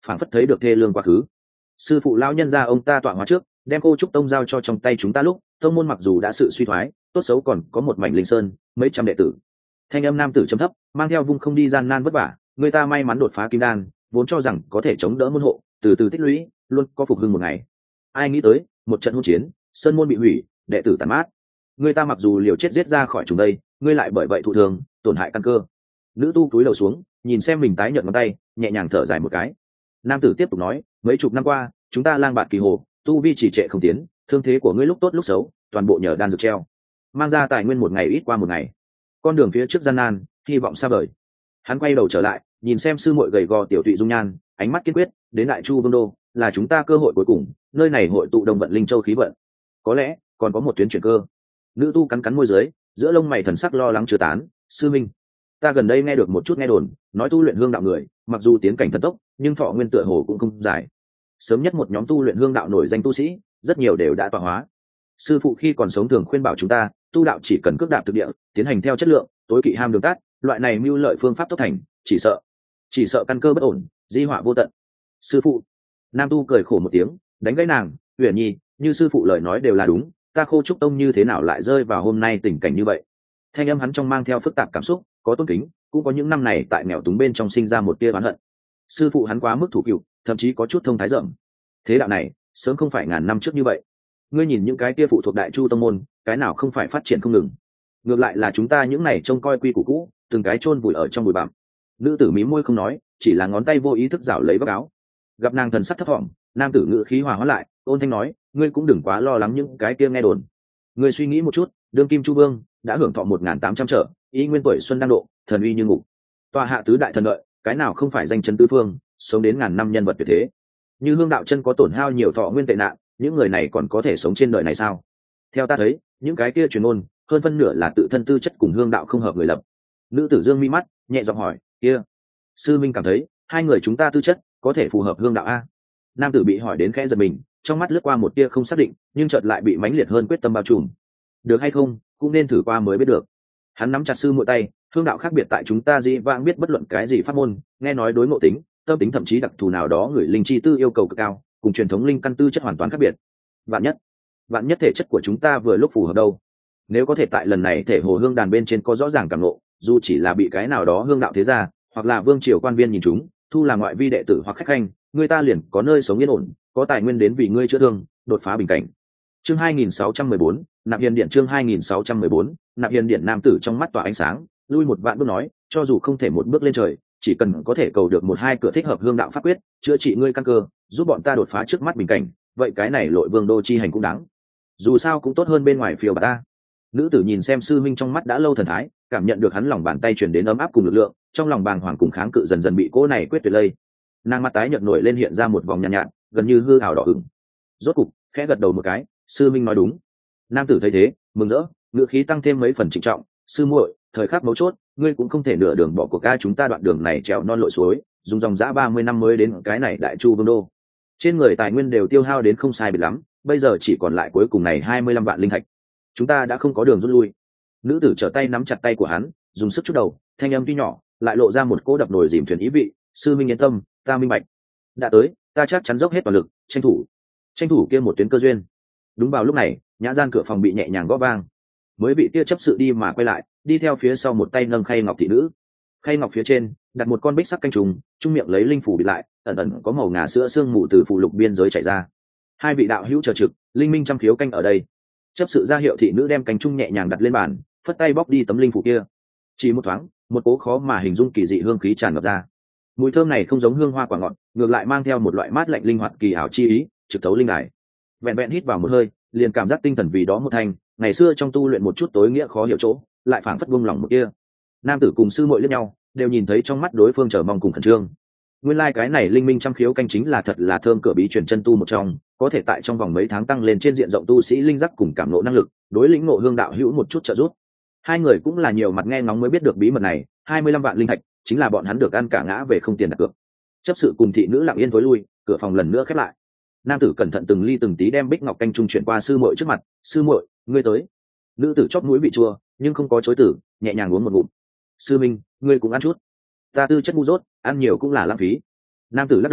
phảng phất thấy được thê lương quá khứ. Sư phụ lão nhân gia ông ta tọa hóa trước, đem cô trúc tông giao cho trong tay chúng ta lúc, tông môn mặc dù đã sự suy thoái, tốt xấu còn có một mảnh linh sơn, mấy trăm đệ tử. Thanh âm nam tử trầm thấp, mang theo vung không đi gian nan vất vả, người ta may mắn đột phá kim đan, vốn cho rằng có thể chống đỡ môn hộ, từ từ tích lũy, luôn có phục hưng một ngày. Ai nghĩ tới, một trận hỗn chiến, sơn môn bị hủy, đệ tử tàn mát. Người ta mặc dù liều chết giết ra khỏi chúng đây, ngươi lại bởi vậy thụ thương, tổn hại căn cơ. Nữ tu cúi đầu xuống, nhìn xem mình tái nhợt ngón tay, nhẹ nhàng thở dài một cái. Nam tử tiếp tục nói, mấy chục năm qua, chúng ta lang bạt kỳ hồ, tu vi chỉ trệ không tiến, thương thế của ngươi lúc tốt lúc xấu, toàn bộ nhờ đan dược treo, mang ra tài nguyên một ngày ít qua một ngày. Con đường phía trước gian nan, hy vọng xa vời. Hắn quay đầu trở lại, nhìn xem sư muội gầy gò tiểu tụy dung nhan, ánh mắt kiên quyết, đến Đại Chu Vương đô, là chúng ta cơ hội cuối cùng, nơi này hội tụ đồng vận linh châu khí vận, có lẽ còn có một tuyến chuyển cơ. Nữ tu cắn cắn môi dưới, giữa lông mày thần sắc lo lắng chưa tán. Sư minh, ta gần đây nghe được một chút nghe đồn, nói tu luyện hương đạo người, mặc dù tiến cảnh thần tốc, nhưng thọ nguyên tựa hồ cũng không dài. Sớm nhất một nhóm tu luyện hương đạo nổi danh tu sĩ, rất nhiều đều đã tọa hóa. Sư phụ khi còn sống thường khuyên bảo chúng ta, tu đạo chỉ cần cước đạp thực địa, tiến hành theo chất lượng, tối kỵ ham đường tắt, loại này mưu lợi phương pháp tốc thành, chỉ sợ, chỉ sợ căn cơ bất ổn, di họa vô tận. Sư phụ, nam tu cười khổ một tiếng, đánh gãy nàng, Huyền Nhi, như sư phụ lời nói đều là đúng, ta Khô Trúc Tông như thế nào lại rơi vào hôm nay tình cảnh như vậy? Thanh âm hắn trong mang theo phức tạp cảm xúc, có tôn kính, cũng có những năm này tại nghèo túng bên trong sinh ra một tia oán hận. Sư phụ hắn quá mức thủ cựu, thậm chí có chút thông thái rộng. Thế đạo này, sớm không phải ngàn năm trước như vậy. Ngươi nhìn những cái kia phụ thuộc Đại Chu Tông môn, cái nào không phải phát triển không ngừng? Ngược lại là chúng ta những này trông coi quy củ cũ, từng cái chôn vùi ở trong bụi bặm. Nữ tử mí môi không nói, chỉ là ngón tay vô ý thức rảo lấy vác áo. Gặp nàng thần sắc thấp thỏm, nam tử ngữ khí hòa hóa lại, ôn thanh nói, ngươi cũng đừng quá lo lắng những cái kia nghe đồn. Ngươi suy nghĩ một chút, đương kim Chu Vương đã hưởng thọ một nghìn tám trăm trở, ý nguyên tuổi xuân đang độ, thần uy như ngục. Tòa hạ tứ đại thần đợi, cái nào không phải danh chân tứ phương, sống đến ngàn năm nhân vật tuyệt thế. Như Hương đạo chân có tổn hao nhiều thọ nguyên tệ nạn, những người này còn có thể sống trên đời này sao? Theo ta thấy, những cái kia truyền ngôn, hơn phân nửa là tự thân tư chất cùng Hương đạo không hợp người lập. Nữ tử dương mi mắt, nhẹ giọng hỏi, kia, sư minh cảm thấy hai người chúng ta tư chất có thể phù hợp Hương đạo a? Nam tử bị hỏi đến khẽ giật mình, trong mắt lướt qua một tia không xác định, nhưng chợt lại bị mãnh liệt hơn quyết tâm bao trùm. Được hay không, cũng nên thử qua mới biết được. Hắn nắm chặt sư muội tay, Hương đạo khác biệt tại chúng ta dĩ vãng biết bất luận cái gì pháp môn, nghe nói đối ngộ tính, tâm tính thậm chí đặc thù nào đó người linh chi tư yêu cầu cực cao, cùng truyền thống linh căn tư chất hoàn toàn khác biệt. Vạn nhất, vạn nhất thể chất của chúng ta vừa lúc phù hợp đâu. Nếu có thể tại lần này thể hồ hương đàn bên trên có rõ ràng cảm ngộ, dù chỉ là bị cái nào đó hương đạo thế gia, hoặc là vương triều quan viên nhìn chúng, thu là ngoại vi đệ tử hoặc khách khanh, người ta liền có nơi sống yên ổn, có tài nguyên đến vì ngươi chữa thương, đột phá bình cảnh. Chương hai nghìn sáu trăm mười bốn, Nạp Hiền Điện. Chương hai nghìn sáu trăm mười bốn, Nạp Hiền Điện. Nam tử trong mắt tỏa ánh sáng, lui một vạn bước nói, cho dù không thể một bước lên trời, chỉ cần có thể cầu được một hai cửa thích hợp hương đạo pháp quyết, chữa trị ngươi căn cơ, giúp bọn ta đột phá trước mắt bình cảnh, vậy cái này lội vương đô chi hành cũng đáng. Dù sao cũng tốt hơn bên ngoài phiêu bạt ta. Nữ tử nhìn xem sư minh trong mắt đã lâu thần thái, cảm nhận được hắn lòng bàn tay truyền đến ấm áp cùng lực lượng, trong lòng bàng hoàng cùng kháng cự dần dần bị cô này quyết tuyệt lây. Nàng mắt tái nhợt nổi lên hiện ra một vòng nhàn nhạt, nhạt, gần như hư ảo đỏ ửng. Rốt cục, khẽ gật đầu một cái, sư minh nói đúng. Nam tử thấy thế, mừng rỡ, ngữ khí tăng thêm mấy phần trịnh trọng, sư muội, thời khắc mấu chốt, ngươi cũng không thể nửa đường bỏ cuộc ca, chúng ta đoạn đường này trèo non lội suối, dùng dòng dã ba mươi năm mới đến cái này Đại Chu Vương đô. Trên người tài nguyên đều tiêu hao đến không sai biệt lắm, bây giờ chỉ còn lại cuối cùng này hai mươi lăm vạn linh thạch. Chúng ta đã không có đường rút lui. Nữ tử trở tay nắm chặt tay của hắn, dùng sức chút đầu, thanh âm tuy nhỏ, lại lộ ra một cỗ đập nồi dìm thuyền ý vị, sư minh yên tâm, ta minh bạch. Đã tới, ta chắc chắn dốc hết toàn lực, tranh thủ, tranh thủ kia một tuyến cơ duyên. Đúng vào lúc này, nhã gian cửa phòng bị nhẹ nhàng gõ vang. Mới bị kia chấp sự đi mà quay lại, đi theo phía sau một tay nâng khay ngọc thị nữ. Khay ngọc phía trên đặt một con bích sắc canh trùng, trung miệng lấy linh phủ bịt lại, ẩn ẩn có màu ngà sữa sương mù từ phụ lục biên giới chảy ra. Hai vị đạo hữu chờ trực, linh minh trăm khiếu canh ở đây. Chấp sự ra hiệu thị nữ đem canh trung nhẹ nhàng đặt lên bàn, phất tay bóc đi tấm linh phủ kia. Chỉ một thoáng, một cố khó mà hình dung kỳ dị hương khí tràn ngập ra. Mùi thơm này không giống hương hoa quả ngọt, ngược lại mang theo một loại mát lạnh linh hoạt kỳ ảo chi ý, trực thấu linh đài. Vẹn vẹn hít vào một hơi, liền cảm giác tinh thần vì đó một thành, ngày xưa trong tu luyện một chút tối nghĩa khó hiểu chỗ, lại phảng phất buông lỏng một kia. Nam tử cùng sư muội liếc nhau, đều nhìn thấy trong mắt đối phương chờ mong cùng khẩn trương. Nguyên lai like cái này linh minh trăm khiếu canh chính là thật là thơm cửa bí truyền chân tu một trong, có thể tại trong vòng mấy tháng tăng lên trên diện rộng tu sĩ linh giác cùng cảm ngộ năng lực, đối lĩnh ngộ hương đạo hữu một chút trợ giúp. Hai người cũng là nhiều mặt nghe ngóng mới biết được bí mật này, hai mươi lăm vạn linh thạch, chính là bọn hắn được ăn cả ngã về không tiền đặt cược. Chấp sự cùng thị nữ lặng yên tối lui, cửa phòng lần nữa khép lại. Nam tử cẩn thận từng ly từng tí đem bích ngọc canh trung chuyển qua sư muội trước mặt, sư muội, ngươi tới. Nữ tử chóp mũi bị chua, nhưng không có chối từ, nhẹ nhàng uống một ngụm. Sư minh, ngươi cũng ăn chút. Ta tư chất ngu dốt, ăn nhiều cũng là lãng phí. Nam tử lắc đầu,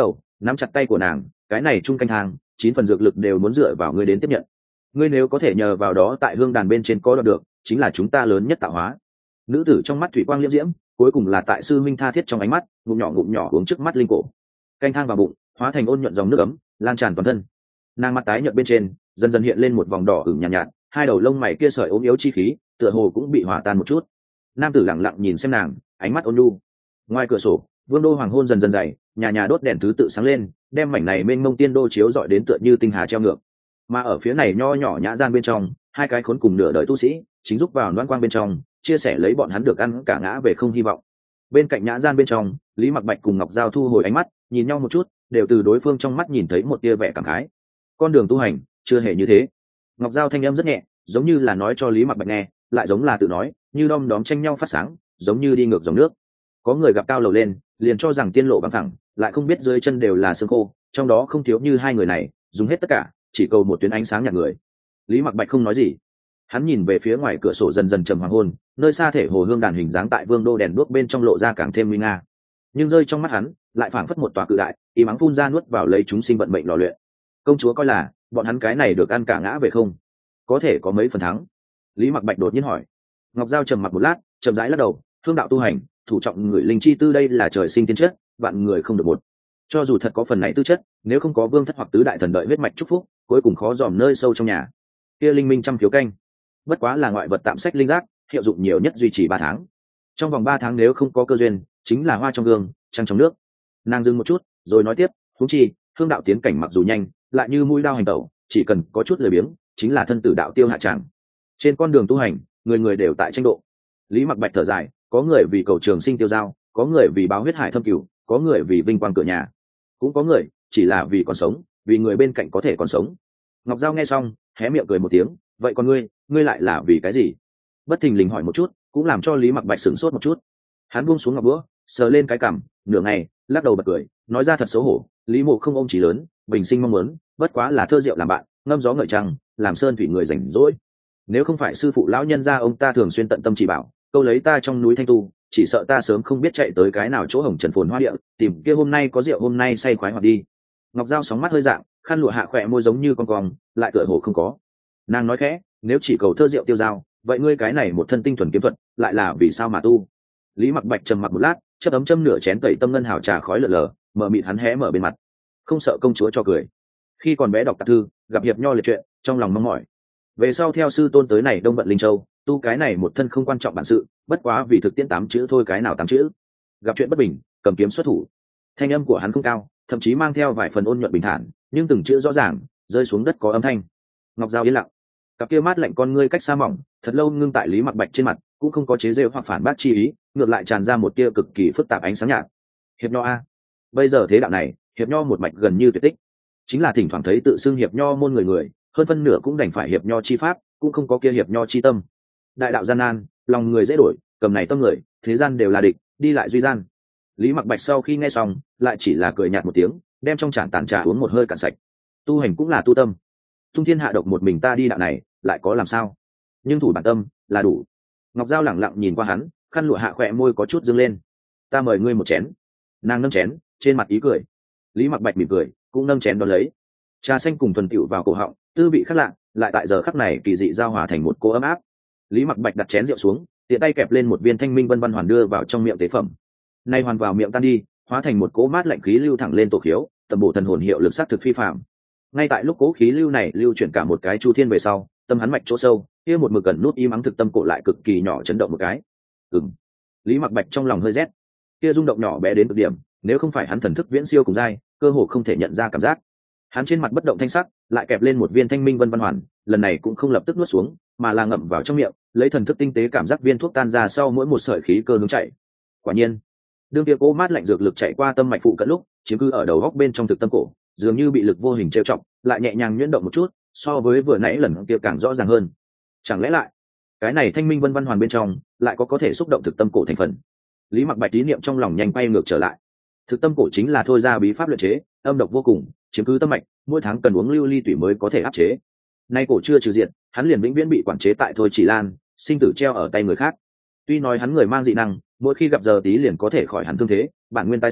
nắm chặt tay của nàng, cái này chung canh thang chín phần dược lực đều muốn dựa vào ngươi đến tiếp nhận. Ngươi nếu có thể nhờ vào đó tại hương đàn bên trên có đoạt được, chính là chúng ta lớn nhất tạo hóa. Nữ tử trong mắt thủy quang liễm diễm, cuối cùng là tại sư minh tha thiết trong ánh mắt, ngụm nhỏ ngụm nhỏ uống trước mắt linh cổ. Canh thang vào bụng, hóa thành ôn nhuận dòng nước ấm, lan tràn toàn thân. Nàng mặt tái nhợt bên trên, dần dần hiện lên một vòng đỏ ửng nhàn nhạt, nhạt, hai đầu lông mày kia sợi ốm yếu chi khí, tựa hồ cũng bị hòa tan một chút. Nam tử lặng lặng nhìn xem nàng, ánh mắt ôn nhu. Ngoài cửa sổ, vương đô hoàng hôn dần dần dày, nhà nhà đốt đèn thứ tự sáng lên, đem mảnh này mênh mông tiên đô chiếu rọi đến tựa như tinh hà treo ngược. Mà ở phía này nho nhỏ nhã gian bên trong, hai cái khốn cùng nửa đời tu sĩ chính giúp vào loan quang bên trong, chia sẻ lấy bọn hắn được ăn cả ngã về không hy vọng. Bên cạnh nhã gian bên trong, Lý Mặc Bạch cùng Ngọc Giao thu hồi ánh mắt, nhìn nhau một chút, đều từ đối phương trong mắt nhìn thấy một tia vẻ cảm khái. Con đường tu hành chưa hề như thế. Ngọc Giao thanh âm rất nhẹ, giống như là nói cho Lý Mặc Bạch nghe, lại giống là tự nói, như đom đóm tranh nhau phát sáng, giống như đi ngược dòng nước. Có người gặp cao lầu lên, liền cho rằng tiên lộ bằng thẳng, lại không biết dưới chân đều là xương khô, trong đó không thiếu như hai người này, dùng hết tất cả, chỉ cầu một tuyến ánh sáng nhạt người. Lý Mặc Bạch không nói gì, hắn nhìn về phía ngoài cửa sổ dần dần trầm hoàng hôn, nơi xa thể hồ hương đàn hình dáng tại vương đô đèn đuốc bên trong lộ ra càng thêm nguy nga, nhưng rơi trong mắt hắn lại phảng phất một tòa cự đại y mắng phun ra nuốt vào lấy chúng sinh vận mệnh lò luyện. Công chúa coi là bọn hắn cái này được ăn cả ngã về không, có thể có mấy phần thắng? Lý Mặc Bạch đột nhiên hỏi. Ngọc Giao trầm mặc một lát, chậm rãi lắc đầu, thương đạo tu hành, thủ trọng người linh chi tư, đây là trời sinh tiên chất, vạn người không được một. Cho dù thật có phần này tư chất, nếu không có vương thất hoặc tứ đại thần đợi huyết mạch chúc phúc, cuối cùng khó dòm nơi sâu trong nhà. Kia linh minh trăm phiếu canh, bất quá là ngoại vật tạm sách linh giác, hiệu dụng nhiều nhất duy trì ba tháng. Trong vòng ba tháng nếu không có cơ duyên, chính là hoa trong gương, trăng trong nước. Nàng dừng một chút, rồi nói tiếp, huống chi, thương đạo tiến cảnh mặc dù nhanh, lại như mũi đao hành tẩu, chỉ cần có chút lười biếng, chính là thân tử đạo tiêu hạ tràng. Trên con đường tu hành, người người đều tại tranh độ. Lý Mặc Bạch thở dài, có người vì cầu trường sinh tiêu dao, có người vì báo huyết hải thâm cửu, có người vì vinh quang cửa nhà, cũng có người chỉ là vì còn sống, vì người bên cạnh có thể còn sống. Ngọc Giao nghe xong, hé miệng cười một tiếng, vậy còn ngươi, ngươi lại là vì cái gì? Bất thình lình hỏi một chút, cũng làm cho Lý Mặc Bạch sửng sốt một chút. Hắn buông xuống ngọc búa, sờ lên cái cằm, nửa ngày, lắc đầu bật cười, nói ra thật xấu hổ, Lý Mộ không ôm chí lớn, bình sinh mong muốn, bất quá là thơ rượu làm bạn, ngâm gió ngợi trăng, làm sơn thủy người rảnh rỗi. Nếu không phải sư phụ lão nhân gia ông ta thường xuyên tận tâm chỉ bảo, câu lấy ta trong núi thanh tu, chỉ sợ ta sớm không biết chạy tới cái nào chỗ hồng trần phồn hoa địa, tìm kia hôm nay có rượu hôm nay say khoái hoạt đi. Ngọc Giao sóng mắt hơi dạng, khăn lụa hạ khỏe môi giống như con cong, lại tựa hồ không có. Nàng nói khẽ, nếu chỉ cầu thơ rượu tiêu dao, vậy ngươi cái này một thân tinh thuần kiếm thuật, lại là vì sao mà tu? Lý Mặc Bạch trầm mặc một lát, chớp ấm châm nửa chén tẩy tâm ngân hào trà khói lờ lờ, mở mịt hắn hé mở bên mặt, không sợ công chúa cho cười. Khi còn bé đọc tạp thư, gặp hiệp nho liệt chuyện, trong lòng mong mỏi. Về sau theo sư tôn tới này Đông Vận Linh Châu, tu cái này một thân không quan trọng bản sự, bất quá vì thực tiễn tám chữ thôi, cái nào tám chữ. Gặp chuyện bất bình, cầm kiếm xuất thủ. Thanh âm của hắn không cao, thậm chí mang theo vài phần ôn nhuận bình thản, nhưng từng chữ rõ ràng, rơi xuống đất có âm thanh. Ngọc Giao yên lặng, cặp kia mát lạnh con ngươi cách xa mỏng, thật lâu ngưng tại Lý Mặc Bạch trên mặt, cũng không có chế giễu hoặc phản bác chi ý, ngược lại tràn ra một tia cực kỳ phức tạp ánh sáng nhạt. Hiệp nho a, bây giờ thế đạo này, hiệp nho một mạch gần như tuyệt tích, chính là thỉnh thoảng thấy tự xưng hiệp nho môn người người, hơn phân nửa cũng đành phải hiệp nho chi pháp, cũng không có kia hiệp nho chi tâm. Đại đạo gian nan, lòng người dễ đổi, cầm này tâm người, thế gian đều là địch, đi lại duy gian. Lý Mặc Bạch sau khi nghe xong, lại chỉ là cười nhạt một tiếng, đem trong chản tàn trà uống một hơi cạn sạch. Tu hành cũng là tu tâm, tung thiên hạ độc một mình ta đi đạo này, lại có làm sao? Nhưng thủ bản tâm là đủ. Ngọc Giao lẳng lặng nhìn qua hắn, khăn lụa hạ khỏe môi có chút dương lên. Ta mời ngươi một chén. Nàng nâng chén, trên mặt ý cười. Lý Mặc Bạch mỉm cười, cũng nâng chén đón lấy. Trà xanh cùng thuần tiểu vào cổ họng, tư vị khác lạ, lại tại giờ khắc này kỳ dị giao hòa thành một cô ấm áp. Lý Mặc Bạch đặt chén rượu xuống, tiện tay kẹp lên một viên thanh minh vân văn hoàn đưa vào trong miệng tế phẩm. Nay hoàn vào miệng tan đi, hóa thành một cỗ mát lạnh khí lưu thẳng lên tổ khiếu, tầm bổ thần hồn hiệu lực sát thực phi phàm. Ngay tại lúc cỗ khí lưu này lưu chuyển cả một cái chu thiên về sau, tâm hắn mạch chỗ sâu, kia một mực gần nút im ắng thực tâm cổ lại cực kỳ nhỏ chấn động một cái. Ừm. Lý Mặc Bạch trong lòng hơi rét. Kia rung động nhỏ bé đến cực điểm, nếu không phải hắn thần thức viễn siêu cùng giai, cơ hồ không thể nhận ra cảm giác. Hắn trên mặt bất động thanh sắc, lại kẹp lên một viên thanh minh vân văn hoàn, lần này cũng không lập tức nuốt xuống, mà là ngậm vào trong miệng, lấy thần thức tinh tế cảm giác viên thuốc tan ra sau mỗi một sợi khí cơ hướng chạy. Quả nhiên, đương kia cố mát lạnh dược lực chạy qua tâm mạch phụ cận lúc, chiếm cứ ở đầu góc bên trong thực tâm cổ, dường như bị lực vô hình trêu chọc, lại nhẹ nhàng nhuyễn động một chút, so với vừa nãy lần kia càng rõ ràng hơn. Chẳng lẽ lại, cái này thanh minh vân văn hoàn bên trong lại có có thể xúc động thực tâm cổ thành phần? Lý Mặc Bạch ý niệm trong lòng nhanh quay ngược trở lại. Thực tâm cổ chính là thôi ra bí pháp luyện chế, âm độc vô cùng, chiếm cứ tâm mạch, mỗi tháng cần uống lưu ly tủy mới có thể áp chế. Nay cổ chưa trừ diệt, hắn liền vĩnh viễn bị quản chế tại thôi chỉ lan, sinh tử treo ở tay người khác. Tuy nói hắn người mang dị năng, mỗi khi gặp giờ tí liền có thể khỏi hẳn thương thế, bản nguyên tái sinh,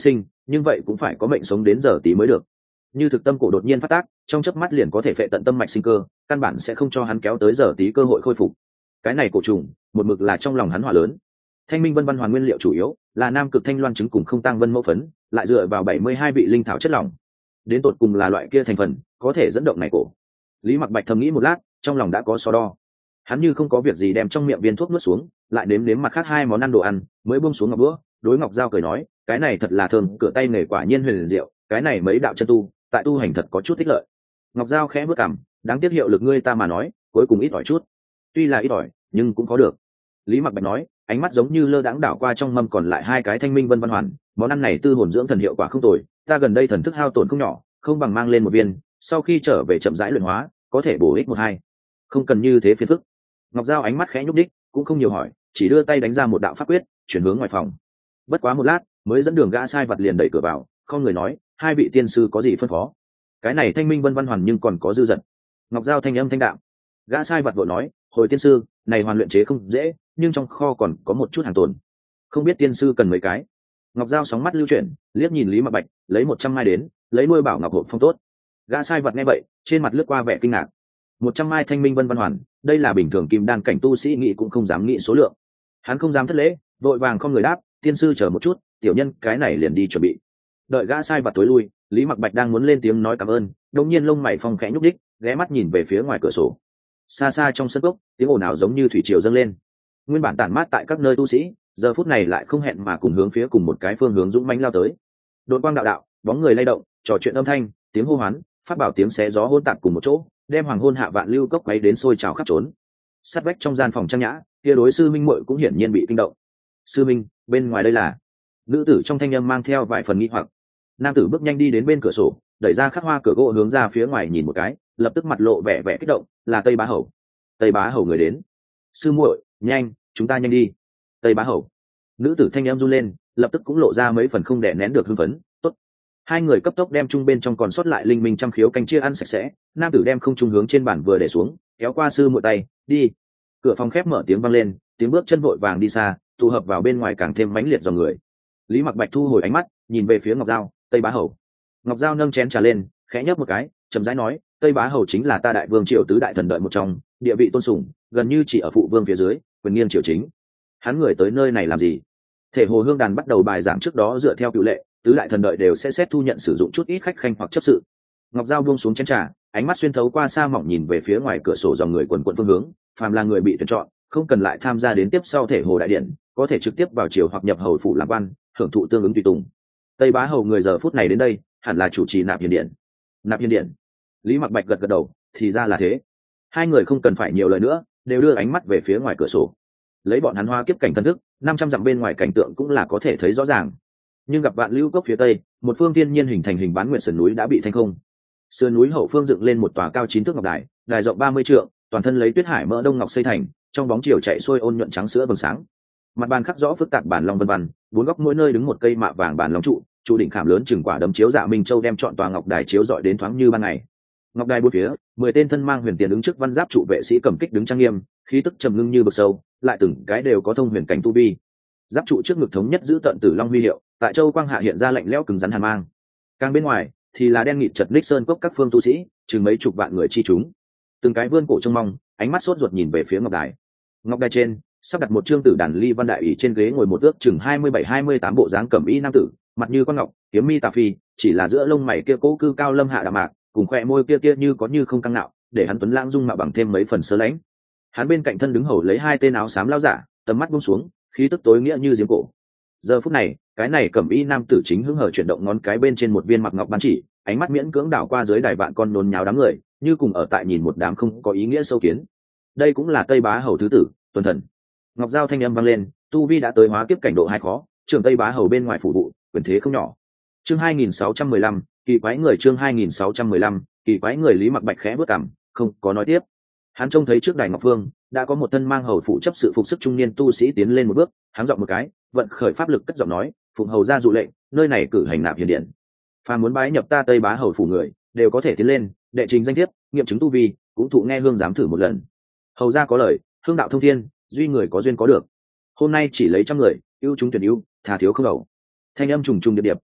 nhưng vậy cũng phải có mệnh sống đến giờ tí mới được. Như thực tâm cổ đột nhiên phát tác, trong chớp mắt liền có thể phệ tận tâm mạch sinh cơ, căn bản sẽ không cho hắn kéo tới giờ tí cơ hội khôi phục. Cái này cổ trùng một mực là trong lòng hắn hỏa lớn. Thanh minh vân văn hoàn nguyên liệu chủ yếu là nam cực thanh loan trứng cùng không tăng vân mẫu phấn, lại dựa vào bảy mươi hai vị linh thảo chất lỏng, đến tột cùng là loại kia thành phần có thể dẫn động này cổ. Lý Mặc Bạch thầm nghĩ một lát, trong lòng đã có so đo. Hắn như không có việc gì đem trong miệng viên thuốc nuốt xuống, lại nếm nếm mặt khác hai món ăn đồ ăn, mới buông xuống ngọc búa, đối Ngọc Giao cười nói, cái này thật là thơm, cửa tay nghề quả nhiên huyền diệu, cái này mấy đạo chân tu, tại tu hành thật có chút ích lợi. Ngọc Giao khẽ bước cằm, đáng tiếc hiệu lực ngươi ta mà nói, cuối cùng ít ỏi chút. Tuy là ít ỏi, nhưng cũng có được. Lý Mặc Bạch nói, ánh mắt giống như lơ đãng đảo qua trong mâm còn lại hai cái thanh minh vân văn hoàn, món ăn này tư hồn dưỡng thần hiệu quả không tồi, ta gần đây thần thức hao tổn không nhỏ, không bằng mang lên một viên, sau khi trở về chậm rãi luyện hóa, có thể bổ ích một hai. Không cần như thế phiền phức. Ngọc Giao ánh mắt khẽ nhúc đích, cũng không nhiều hỏi, chỉ đưa tay đánh ra một đạo pháp quyết, chuyển hướng ngoài phòng. Bất quá một lát, mới dẫn đường gã sai vật liền đẩy cửa vào, không người nói, hai vị tiên sư có gì phân phó? Cái này thanh minh vân văn hoàn nhưng còn có dư dật. Ngọc Giao thanh âm thanh đạm. Gã sai vật vội nói, hồi tiên sư, này hoàn luyện chế không dễ, nhưng trong kho còn có một chút hàng tồn, không biết tiên sư cần mấy cái. Ngọc Giao sóng mắt lưu chuyển, liếc nhìn Lý Mặc Bạch, lấy một trăm mai đến, lấy nuôi bảo ngọc hộp phong tốt. Gã sai vật nghe vậy, trên mặt lướt qua vẻ kinh ngạc. Một trăm mai thanh minh vân văn hoàn, đây là bình thường kim đan cảnh tu sĩ nghĩ cũng không dám nghĩ số lượng. Hắn không dám thất lễ, vội vàng không người đáp, tiên sư chờ một chút, tiểu nhân cái này liền đi chuẩn bị. Đợi gã sai vật tối lui, Lý Mặc Bạch đang muốn lên tiếng nói cảm ơn, đột nhiên lông mày phong khẽ nhúc đích, ghé mắt nhìn về phía ngoài cửa sổ. Xa xa trong sân cốc, tiếng ồn ào giống như thủy triều dâng lên. Nguyên bản tản mát tại các nơi tu sĩ, giờ phút này lại không hẹn mà cùng hướng phía cùng một cái phương hướng dũng mãnh lao tới. Đột quang đạo đạo, bóng người lay động, trò chuyện âm thanh, tiếng hô hoán, phát bảo tiếng xé gió hỗn tạp cùng một chỗ, đem hoàng hôn hạ vạn lưu cốc quấy đến sôi trào khắp trốn. Sát vách trong gian phòng trang nhã, kia đối sư minh muội cũng hiển nhiên bị kinh động. Sư minh, bên ngoài đây là? Nữ tử trong thanh âm mang theo vài phần nghi hoặc. Nam tử bước nhanh đi đến bên cửa sổ, đẩy ra khắc hoa cửa gỗ hướng ra phía ngoài nhìn một cái, lập tức mặt lộ vẻ vẻ kích động, là Tây Bá Hầu. Tây Bá Hầu người đến. Sư muội, nhanh, chúng ta nhanh đi. Tây Bá Hầu. Nữ tử thanh âm run lên, lập tức cũng lộ ra mấy phần không đè nén được hưng phấn. Tốt. Hai người cấp tốc đem chung bên trong còn sót lại linh minh trăm khiếu canh chia ăn sạch sẽ. Nam tử đem không trung hướng trên bàn vừa để xuống, kéo qua sư muội tay, đi. Cửa phòng khép mở tiếng vang lên, tiếng bước chân vội vàng đi xa, tụ hợp vào bên ngoài càng thêm mãnh liệt dòng người. Lý Mặc Bạch thu hồi ánh mắt, nhìn về phía Ngọc Giao, Tây Bá Hầu. Ngọc Giao nâng chén trà lên, khẽ nhấp một cái, chậm rãi nói, Tây Bá Hầu chính là ta đại vương triều tứ đại thần đợi một trong, địa vị tôn sùng, gần như chỉ ở phụ vương phía dưới, quyền nghiêng triều chính. Hắn người tới nơi này làm gì? Thể Hồ Hương đàn bắt đầu bài giảng trước đó dựa theo cựu lệ, tứ đại thần đợi đều sẽ xét thu nhận sử dụng chút ít khách khanh hoặc chấp sự. Ngọc Giao buông xuống chén trà, ánh mắt xuyên thấu qua xa mỏng nhìn về phía ngoài cửa sổ dòng người quần quần phương hướng, phàm là người bị tuyển chọn, không cần lại tham gia đến tiếp sau Thể Hồ đại điện, có thể trực tiếp vào triều hoặc nhập hầu phủ làm quan, hưởng thụ tương ứng tùy tùng. Tây Bá Hầu người giờ phút này đến đây, hẳn là chủ trì nạp hiền điện. Nạp hiền điện. Lý Mặc Bạch gật gật đầu, thì ra là thế. Hai người không cần phải nhiều lời nữa, đều đưa ánh mắt về phía ngoài cửa sổ. Lấy bọn hắn hoa kiếp cảnh thân thức, năm trăm dặm bên ngoài cảnh tượng cũng là có thể thấy rõ ràng. Nhưng gặp vạn lưu cốc phía tây, một phương thiên nhiên hình thành hình bán nguyện sườn núi đã bị thanh không. Sườn núi hậu phương dựng lên một tòa cao chín thước ngọc đài, đài rộng ba mươi trượng, toàn thân lấy tuyết hải mỡ đông ngọc xây thành, trong bóng chiều chạy xuôi ôn nhuận trắng sữa vầng sáng. Mặt bàn khắc rõ phức tạp bản long vân vân, bốn góc mỗi nơi đứng một cây mạ vàng bản long trụ, trụ đỉnh khảm lớn chừng quả đấm chiếu dạ minh châu đem chọn tòa ngọc đài chiếu rọi đến thoáng như ban ngày. Ngọc đài bốn phía, mười tên thân mang huyền tiền ứng trước văn giáp trụ vệ sĩ cầm kích đứng trang nghiêm, khí tức trầm ngưng như vực sâu, lại từng cái đều có thông huyền cảnh tu vi. Giáp trụ trước ngực thống nhất giữ tận tử long huy hiệu, tại châu quang hạ hiện ra lạnh lẽo cứng rắn hàn mang. Càng bên ngoài thì là đen nghịt chật ních sơn cốc các phương tu sĩ, chừng mấy chục vạn người chi chúng. Từng cái vươn cổ trông mong, ánh mắt sốt ruột nhìn về phía ngọc đài. Ngọc đài trên sắp đặt một trương tử đàn ly văn đại ủy, trên ghế ngồi một ước chừng hai mươi bảy hai mươi tám bộ dáng cẩm y nam tử, mặt như con ngọc, kiếm mi tà phi, chỉ là giữa lông mày kia cố cư cao lâm hạ đạm mạc, cùng khoe môi kia kia như có như không căng nạo, để hắn tuấn lãng dung mạo bằng thêm mấy phần sơ lãnh. Hắn bên cạnh thân đứng hầu lấy hai tên áo xám lao giả, tầm mắt buông xuống, khí tức tối nghĩa như giếng cổ. Giờ phút này, cái này cẩm y nam tử chính hứng hở chuyển động ngón cái bên trên một viên mặc ngọc ban chỉ, ánh mắt miễn cưỡng đảo qua dưới đài vạn con nôn nháo đám người, như cùng ở tại nhìn một đám không có ý nghĩa sâu kiến. Đây cũng là Tây Bá Hầu thứ tử, Tuần Thần. Ngọc Giao thanh âm vang lên, tu vi đã tới hóa kiếp cảnh độ hai khó, trưởng Tây Bá Hầu bên ngoài phủ vụ, quyền thế không nhỏ. Chương hai nghìn sáu trăm mười lăm, kỳ quái người chương hai nghìn sáu trăm mười lăm, kỳ quái người. Lý Mặc Bạch khẽ bước cằm, không có nói tiếp. Hắn trông thấy trước đài ngọc phương đã có một thân mang hầu phụ chấp sự phục sức trung niên tu sĩ tiến lên một bước, hắn giọng một cái, vận khởi pháp lực cất giọng nói, phụng hầu ra dụ lệnh, nơi này cử hành nạp hiền điện. Phàm muốn bái nhập ta Tây Bá Hầu phủ người, đều có thể tiến lên, đệ trình danh thiếp, nghiệm chứng tu vi, cũng thụ nghe hương dám thử một lần. Hầu ra có lời, hương đạo thông thiên, duy người có duyên có được. Hôm nay chỉ lấy trăm người, ưu chúng tuyển ưu, thà thiếu không đầu. Thanh âm trùng trùng điệp điệp,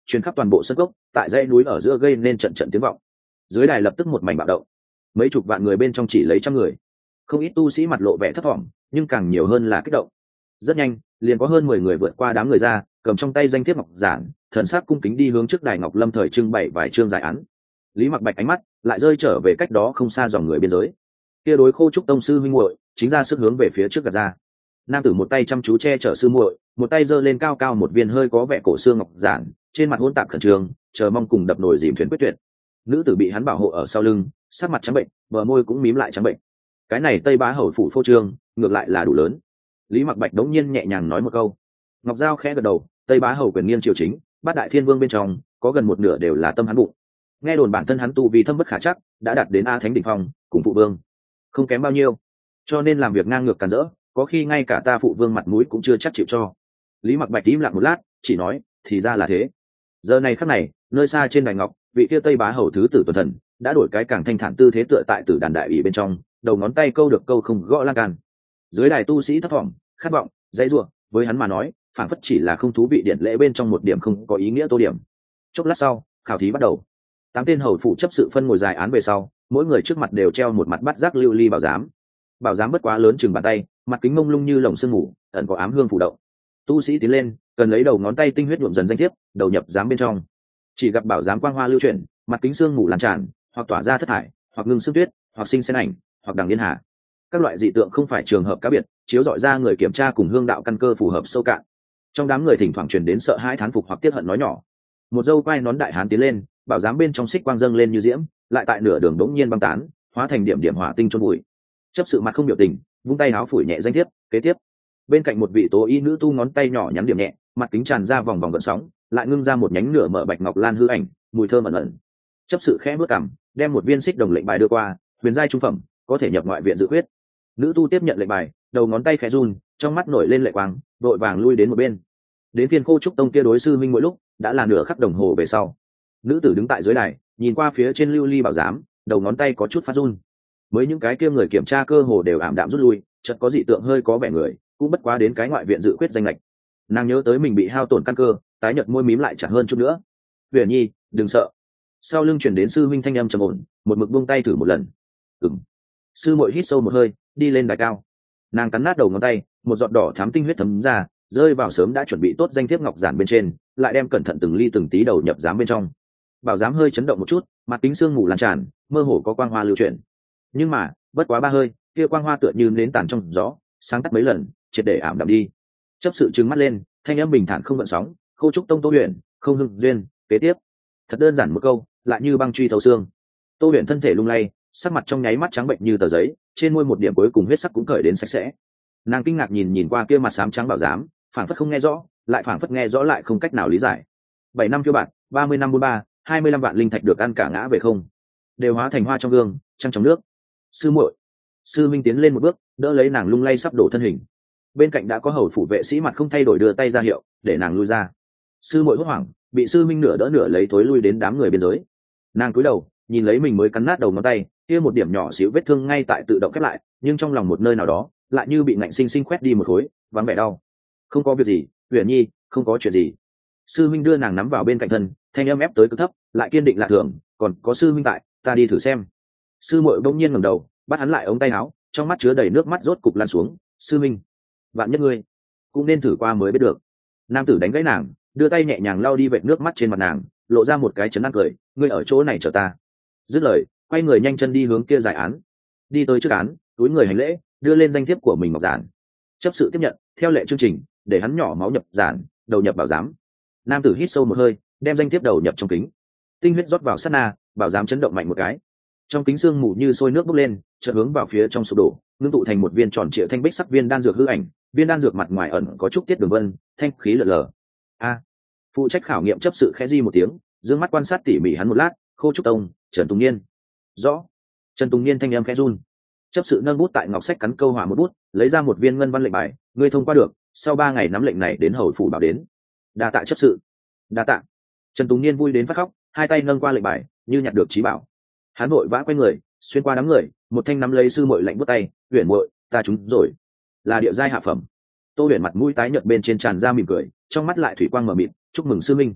truyền khắp toàn bộ sân gốc, tại dãy núi ở giữa gây nên trận trận tiếng vọng. Dưới đài lập tức một mảnh bạo động, mấy chục vạn người bên trong chỉ lấy trăm người, không ít tu sĩ mặt lộ vẻ thất vọng, nhưng càng nhiều hơn là kích động. Rất nhanh, liền có hơn mười người vượt qua đám người ra, cầm trong tay danh thiếp ngọc giản, thần sắc cung kính đi hướng trước đài ngọc lâm thời trưng bày vài chương giải án. Lý Mặc Bạch ánh mắt lại rơi trở về cách đó không xa dòng người biên giới. Kia đối Khô Trúc tông sư huynh muội, chính ra sức hướng về phía trước gạt ra. Nam tử một tay chăm chú che chở sư muội, một tay giơ lên cao cao một viên hơi có vẻ cổ xương ngọc giản, trên mặt hỗn tạp khẩn trương, chờ mong cùng đập nồi dìm thuyền quyết tuyệt. Nữ tử bị hắn bảo hộ ở sau lưng, sắc mặt trắng bệnh, bờ môi cũng mím lại trắng bệnh. Cái này Tây Bá hầu phủ phô trương, ngược lại là đủ lớn. Lý Mặc Bạch đống nhiên nhẹ nhàng nói một câu. Ngọc Giao khẽ gật đầu, Tây Bá hầu quyền nghiêng triều chính, bát đại thiên vương bên trong, có gần một nửa đều là tâm hắn bụng. Nghe đồn bản thân hắn tu vì thâm bất khả chắc, đã đạt đến a thánh đỉnh phong, cùng phụ vương không kém bao nhiêu, cho nên làm việc ngang ngược càn rỡ, có khi ngay cả ta phụ vương mặt mũi cũng chưa chắc chịu cho. Lý Mặc Bạch im lặng một lát, chỉ nói, thì ra là thế. Giờ này khắc này, nơi xa trên đài ngọc, vị kia Tây Bá hầu thứ tử tuần thần đã đổi cái càng thanh thản tư thế tựa tại tử đàn đại ủy bên trong, đầu ngón tay câu được câu không gõ lan can. Dưới đài tu sĩ thất vọng, khát vọng, dãy rủa, với hắn mà nói, phản phất chỉ là không thú vị điện lễ bên trong một điểm không có ý nghĩa tô điểm. Chốc lát sau, khảo thí bắt đầu. Tám tên hầu phụ chấp sự phân ngồi dài án về sau, mỗi người trước mặt đều treo một mặt bắt giác lưu ly bảo giám. Bảo giám bất quá lớn chừng bàn tay, mặt kính mông lung như lồng sương mù, ẩn có ám hương phủ động. Tu sĩ tiến lên, cần lấy đầu ngón tay tinh huyết nhuộm dần danh thiếp, đầu nhập giám bên trong. Chỉ gặp bảo giám quang hoa lưu chuyển, mặt kính sương mù lan tràn, hoặc tỏa ra thất thải, hoặc ngưng sương tuyết, hoặc sinh sen ảnh, hoặc đằng yên hà. Các loại dị tượng không phải trường hợp cá biệt, chiếu dọi ra người kiểm tra cùng hương đạo căn cơ phù hợp sâu cạn. Trong đám người thỉnh thoảng truyền đến sợ hãi thán phục hoặc tiếc hận nói nhỏ. Một dâu quai nón đại hán tiến lên, bảo giám bên trong xích quang dâng lên như diễm, lại tại nửa đường đống nhiên băng tán, hóa thành điểm điểm hỏa tinh chôn bụi. Chấp sự mặt không biểu tình, vung tay áo phủi nhẹ danh thiếp, kế tiếp. Bên cạnh một vị tố y nữ tu ngón tay nhỏ nhắn điểm nhẹ, mặt kính tràn ra vòng vòng gợn sóng, lại ngưng ra một nhánh nửa mở bạch ngọc lan hư ảnh, mùi thơm ẩn ẩn. Chấp sự khẽ bước cằm, đem một viên xích đồng lệnh bài đưa qua, huyền giai trung phẩm, có thể nhập ngoại viện dự quyết. Nữ tu tiếp nhận lệnh bài, đầu ngón tay khẽ run, trong mắt nổi lên lệ quang, vội vàng lui đến một bên. Đến phiên Khô Trúc tông kia đối sư minh mỗi lúc đã là nửa khắc đồng hồ về sau. Nữ tử đứng tại dưới đài, nhìn qua phía trên lưu ly bảo giám, đầu ngón tay có chút phát run. Mới những cái kia người kiểm tra cơ hồ đều ảm đạm rút lui, chợt có dị tượng hơi có vẻ người, cũng bất quá đến cái ngoại viện dự quyết danh lệch. Nàng nhớ tới mình bị hao tổn căn cơ, tái nhợt môi mím lại chặt hơn chút nữa. Huyền Nhi, đừng sợ. Sau lưng chuyển đến sư minh thanh âm trầm ổn, một mực buông tay thử một lần. Ừm. Sư muội hít sâu một hơi, đi lên đài cao. Nàng cắn nát đầu ngón tay, một giọt đỏ thắm tinh huyết thấm ra, rơi vào sớm đã chuẩn bị tốt danh thiếp ngọc giản bên trên, lại đem cẩn thận từng ly từng tí đầu nhập giám bên trong. Bảo giám hơi chấn động một chút, mặt kính xương mù lan tràn, mơ hồ có quang hoa lưu chuyển. Nhưng mà, bất quá ba hơi, kia quang hoa tựa như nến tàn trong gió, sáng tắt mấy lần, triệt để ảm đạm đi. Chấp sự trừng mắt lên, thanh âm bình thản không gợn sóng, Khô Trúc tông Tô Huyền, không hưng duyên, kế tiếp. Thật đơn giản một câu, lại như băng truy thấu xương. Tô Huyền thân thể lung lay, sắc mặt trong nháy mắt trắng bệnh như tờ giấy, trên môi một điểm cuối cùng huyết sắc cũng cởi đến sạch sẽ. Nàng kinh ngạc nhìn nhìn qua kia mặt xám trắng bảo giám, phảng phất không nghe rõ, lại phảng phất nghe rõ lại không cách nào lý giải. Bảy năm phiêu bạt, ba mươi năm buôn ba, hai mươi lăm vạn linh thạch được ăn cả ngã về không, đều hóa thành hoa trong gương, trăng trong nước. Sư muội. Sư minh tiến lên một bước, đỡ lấy nàng lung lay sắp đổ thân hình. Bên cạnh đã có hầu phủ vệ sĩ mặt không thay đổi đưa tay ra hiệu, để nàng lui ra. Sư muội hốt hoảng, bị sư minh nửa đỡ nửa lấy thối lui đến đám người biên giới. Nàng cúi đầu, nhìn lấy mình mới cắn nát đầu ngón tay, kia một điểm nhỏ xíu vết thương ngay tại tự động khép lại, nhưng trong lòng một nơi nào đó, lại như bị ngạnh sinh sinh khoét đi một khối, vắng vẻ đau. Không có việc gì, Huyền Nhi, không có chuyện gì. Sư minh đưa nàng nắm vào bên cạnh thân, thanh âm ép tới cực thấp, lại kiên định lạ thường, còn có sư minh tại, ta đi thử xem. Sư muội bỗng nhiên ngẩng đầu, bắt hắn lại ống tay áo, trong mắt chứa đầy nước mắt rốt cục lan xuống. Sư minh, vạn nhất ngươi cũng nên thử qua mới biết được. Nam tử đánh gãy nàng, đưa tay nhẹ nhàng lau đi vệt nước mắt trên mặt nàng, lộ ra một cái chấn an cười, ngươi ở chỗ này chờ ta. Dứt lời, quay người nhanh chân đi hướng kia giải án. Đi tới trước án, túi người hành lễ, đưa lên danh thiếp của mình ngọc giản. Chấp sự tiếp nhận, theo lệ chương trình, để hắn nhỏ máu nhập giản, đầu nhập bảo giám. Nam tử hít sâu một hơi, đem danh thiếp đầu nhập trong kính. Tinh huyết rót vào sát na, bảo giám chấn động mạnh một cái. Trong kính xương mù như sôi nước bốc lên, chợt hướng vào phía trong sụp đổ, ngưng tụ thành một viên tròn trịa thanh bích sắc viên đan dược hư ảnh. Viên đan dược mặt ngoài ẩn có chút tiết đường vân, thanh khí lờ lờ. A, phụ trách khảo nghiệm chấp sự khẽ di một tiếng, dương mắt quan sát tỉ mỉ hắn một lát. Khô Trúc tông, Trần Tùng Niên. Rõ. Trần Tùng Niên thanh âm khẽ run. Chấp sự nâng bút tại ngọc sách cắn câu hỏa một bút, lấy ra một viên ngân văn lệnh bài, ngươi thông qua được, sau ba ngày nắm lệnh này đến hầu phủ bảo đến. Đa tạ chấp sự. Đa tạ. Trần Tùng Niên vui đến phát khóc, hai tay nâng qua lệnh bài, như nhặt được trí bảo. Hắn vội vã quay người, xuyên qua đám người, một thanh nắm lấy sư muội lạnh bút tay, Huyền muội, ta trúng rồi, là địa giai hạ phẩm. Tô Huyền mặt mũi tái nhợt bên trên tràn ra mỉm cười, trong mắt lại thủy quang mờ mịt, chúc mừng sư minh.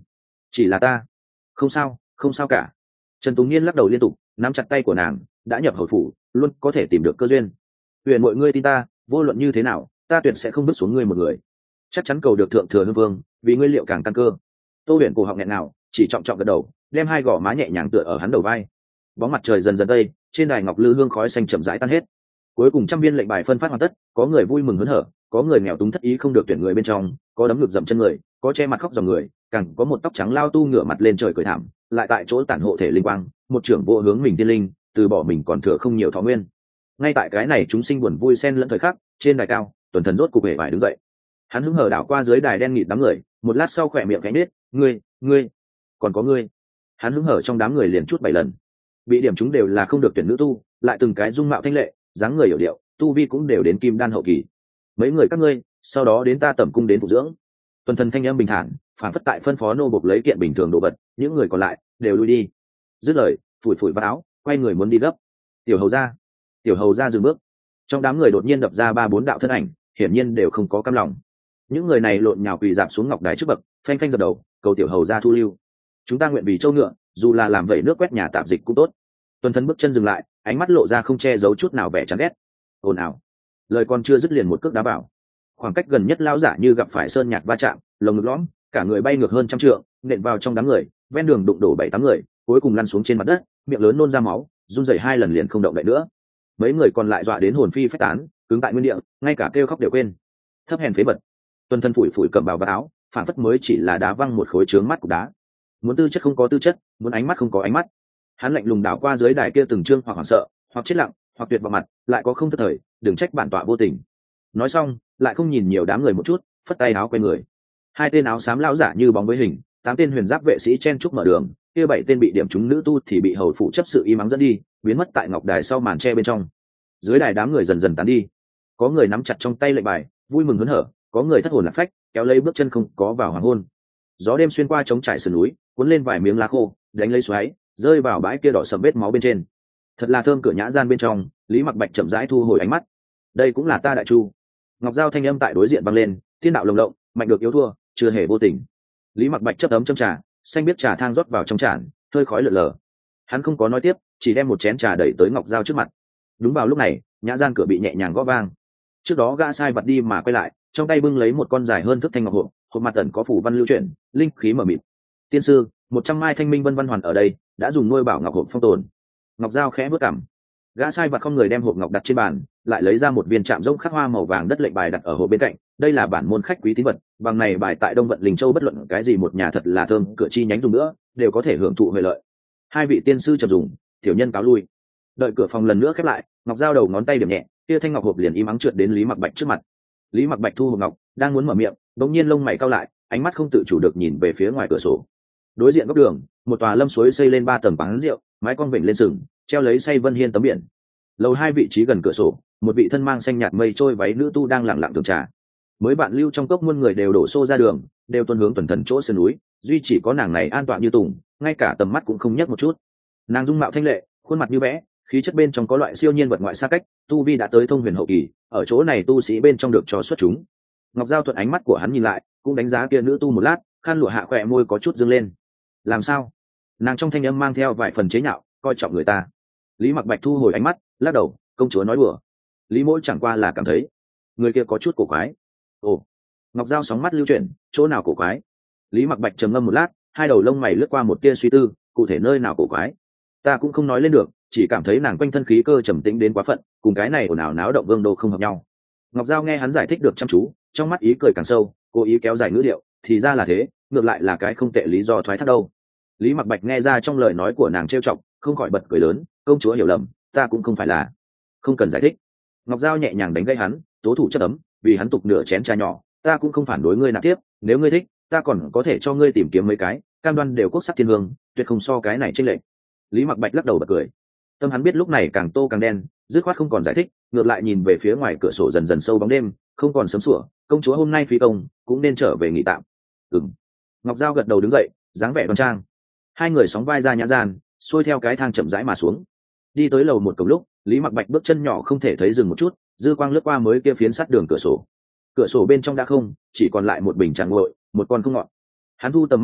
chỉ là ta. Không sao, không sao cả. Trần Tú Nghiên lắc đầu liên tục, nắm chặt tay của nàng. Đã nhập hầu phủ, luôn có thể tìm được cơ duyên. Huyền mọi ngươi tin ta, vô luận như thế nào, ta tuyệt sẽ không bước xuống ngươi một người. Chắc chắn cầu được thượng thừa hưng vương, vì ngươi liệu càng căn cơ. Tô Huyền cổ họng nghẹn nào, chỉ trọng trọng gật đầu, đem hai gò má nhẹ nhàng tựa ở hắn đầu vai. Bóng mặt trời dần dần tây, trên đài ngọc lư hương khói xanh chậm rãi tan hết. Cuối cùng trăm viên lệnh bài phân phát hoàn tất, có người vui mừng hớn hở, có người nghèo túng thất ý không được tuyển người bên trong, có đấm ngực dậm chân người, có che mặt khóc dòng người, càng có một tóc trắng lao tu ngửa mặt lên trời cười thảm, lại tại chỗ tản hộ thể linh quang, một trưởng vô hướng mình thiên linh, từ bỏ mình còn thừa không nhiều thọ nguyên. Ngay tại cái này chúng sinh buồn vui xen lẫn thời khắc, trên đài cao, Tuần Thần rốt cục hề vải đứng dậy. Hắn hứng hở đảo qua dưới đài đen nghịt đám người, một lát sau khỏe miệng cánh nết, ngươi, ngươi, còn có ngươi. Hắn hứng hở trong đám người liền chút bảy lần. Bị điểm chúng đều là không được tuyển nữ tu, lại từng cái dung mạo thanh lệ, dáng người hiểu điệu, tu vi cũng đều đến kim đan hậu kỳ. Mấy người các ngươi, sau đó đến ta tẩm cung đến phụ dưỡng. Tuần Thần thanh âm bình thản, phản phất tại phân phó nô bộc lấy kiện bình thường đồ vật, những người còn lại đều lui đi. Dứt lời, phủi phủi vào áo, quay người muốn đi gấp. Tiểu hầu ra, tiểu hầu ra dừng bước. Trong đám người đột nhiên đập ra ba bốn đạo thân ảnh, hiển nhiên đều không có cam lòng. Những người này lộn nhào quỳ dạp xuống ngọc đài trước bậc, phanh phanh dập đầu, cầu tiểu hầu ra thu lưu. Chúng ta nguyện vì châu ngựa, dù là làm vậy nước quét nhà tạp dịch cũng tốt. Tuần Thần bước chân dừng lại, ánh mắt lộ ra không che giấu chút nào vẻ chán ghét. Ồn ào. Lời còn chưa dứt liền một cước đá vào. Khoảng cách gần nhất lão giả như gặp phải sơn nhạc va chạm, lồng ngực lõm, cả người bay ngược hơn trăm trượng, nện vào trong đám người, ven đường đụng đổ bảy tám người, cuối cùng lăn xuống trên mặt đất, miệng lớn nôn ra máu, run rẩy hai lần liền không động đậy nữa. Mấy người còn lại dọa đến hồn phi phách tán, cứng tại nguyên địa, ngay cả kêu khóc đều quên. Thấp hèn phế vật. Tuần Thần phủi phủi cầm vào vạt áo, phản phất mới chỉ là đá văng một khối trướng mắt của đá. Muốn tư chất không có tư chất, muốn ánh mắt không có ánh mắt. Hắn lạnh lùng đảo qua dưới đài kia từng trương hoặc hoảng sợ, hoặc chết lặng, hoặc tuyệt vào mặt, lại có không thất thời, đừng trách bản tọa vô tình. Nói xong, lại không nhìn nhiều đám người một chút, phất tay áo quay người. Hai tên áo xám lão giả như bóng với hình, tám tên huyền giáp vệ sĩ chen trúc mở đường, kia bảy tên bị điểm trúng nữ tu thì bị hầu phụ chấp sự y mắng dẫn đi, biến mất tại ngọc đài sau màn tre bên trong. Dưới đài đám người dần dần tán đi, có người nắm chặt trong tay lệnh bài, vui mừng hớn hở, có người thất hồn lạc phách, kéo lấy bước chân không có vào hoàng hôn. Gió đêm xuyên qua trống trải sườn núi, cuốn lên vài miếng lá khô, đánh lấy xoáy, rơi vào bãi kia đỏ sầm vết máu bên trên. Thật là thơm. Cửa nhã gian bên trong, Lý Mặc Bạch chậm rãi thu hồi ánh mắt. Đây cũng là ta đại chu. Ngọc Giao thanh âm tại đối diện vang lên, thiên đạo lồng lộng, mạnh được yếu thua, chưa hề vô tình. Lý Mặc Bạch chấp ấm châm trà, xanh biết trà thang rót vào trong chản, hơi khói lượn lờ. Hắn không có nói tiếp, chỉ đem một chén trà đẩy tới Ngọc Giao trước mặt. Đúng vào lúc này, nhã gian cửa bị nhẹ nhàng gõ vang. Trước đó gã sai vật đi mà quay lại, trong tay bưng lấy một con dài hơn thước thanh ngọc hộp, hộp mặt tẩn có phủ văn lưu chuyển, linh khí mở mịt. Tiên sư, một trăm mai thanh minh vân văn hoàn ở đây, đã dùng nuôi bảo ngọc hộp phong tồn. Ngọc Giao khẽ bước cằm. Gã sai vật không người đem hộp ngọc đặt trên bàn, lại lấy ra một viên chạm rỗng khắc hoa màu vàng đất lệnh bài đặt ở hộp bên cạnh. Đây là bản môn khách quý tín vật, bằng này bài tại Đông Vận Linh Châu bất luận cái gì một nhà thật là thơm, cửa chi nhánh dùng nữa, đều có thể hưởng thụ huệ lợi. Hai vị tiên sư chậm dùng, tiểu nhân cáo lui. Đợi cửa phòng lần nữa khép lại, Ngọc Giao đầu ngón tay điểm nhẹ, kia thanh ngọc hộp liền im ắng trượt đến Lý Mặc Bạch trước mặt. Lý Mặc Bạch thu hộp ngọc, đang muốn mở miệng, đột nhiên lông mày cau lại, ánh mắt không tự chủ được nhìn về phía ngoài cửa sổ. Đối diện góc đường, một tòa lâm suối xây lên ba tầng quán rượu, mái con vịnh lên sừng, treo lấy say vân hiên tấm biển. Lầu hai vị trí gần cửa sổ, một vị thân mang xanh nhạt mây trôi váy nữ tu đang lặng lặng thưởng trà. Mới bạn lưu trong cốc muôn người đều đổ xô ra đường, đều tuân hướng Tuần Thần chỗ sườn núi, duy chỉ có nàng này an toàn như tùng, ngay cả tầm mắt cũng không nhấc một chút. Nàng dung mạo thanh lệ, khuôn mặt như vẽ, khí chất bên trong có loại siêu nhiên vật ngoại xa cách, tu vi đã tới thông huyền hậu kỳ, ở chỗ này tu sĩ bên trong được cho xuất chúng. Ngọc Giao thuận ánh mắt của hắn nhìn lại, cũng đánh giá kia nữ tu một lát, khăn lụa hạ khỏe môi có chút dương lên. Làm sao? Nàng trong thanh âm mang theo vài phần chế nhạo, coi trọng người ta. Lý Mặc Bạch thu hồi ánh mắt, lắc đầu, công chúa nói đùa. Lý Mỗ chẳng qua là cảm thấy người kia có chút cổ quái. Ồ. Ngọc Giao sóng mắt lưu chuyển, chỗ nào cổ quái? Lý Mặc Bạch trầm ngâm một lát, hai đầu lông mày lướt qua một tia suy tư, cụ thể nơi nào cổ quái? Ta cũng không nói lên được, chỉ cảm thấy nàng quanh thân khí cơ trầm tĩnh đến quá phận, cùng cái này ồn ào náo động vương đô không hợp nhau. Ngọc Giao nghe hắn giải thích được chăm chú, trong mắt ý cười càng sâu, cố ý kéo dài ngữ điệu, thì ra là thế, ngược lại là cái không tệ lý do thoái thác đâu. Lý Mặc Bạch nghe ra trong lời nói của nàng trêu chọc, không khỏi bật cười lớn, công chúa hiểu lầm, ta cũng không phải là. Không cần giải thích. Ngọc Giao nhẹ nhàng đánh gây hắn, tố thủ chất ấm, vì hắn tục nửa chén trà nhỏ, ta cũng không phản đối ngươi nạp tiếp, nếu ngươi thích, ta còn có thể cho ngươi tìm kiếm mấy cái, cam đoan đều quốc sắc thiên hương, tuyệt không so cái này chênh lệch. Lý Mặc Bạch lắc đầu bật cười. Tâm hắn biết lúc này càng tô càng đen, dứt khoát không còn giải thích, ngược lại nhìn về phía ngoài cửa sổ dần dần sâu bóng đêm, không còn sớm sủa, công chúa hôm nay phi công, cũng nên trở về nghỉ tạm. Ừm. Ngọc Giao gật đầu đứng dậy, dáng vẻ đoan trang. Hai người sóng vai ra nhã gian, xuôi theo cái thang chậm rãi mà xuống. Đi tới lầu một cổng lúc, Lý Mặc Bạch bước chân nhỏ không thể thấy dừng một chút, dư quang lướt qua mới kia phiến sắt đường cửa sổ. Cửa sổ bên trong đã không, chỉ còn lại một bình trà nguội, một con không ngọt. Hắn thu tầm mắt lại,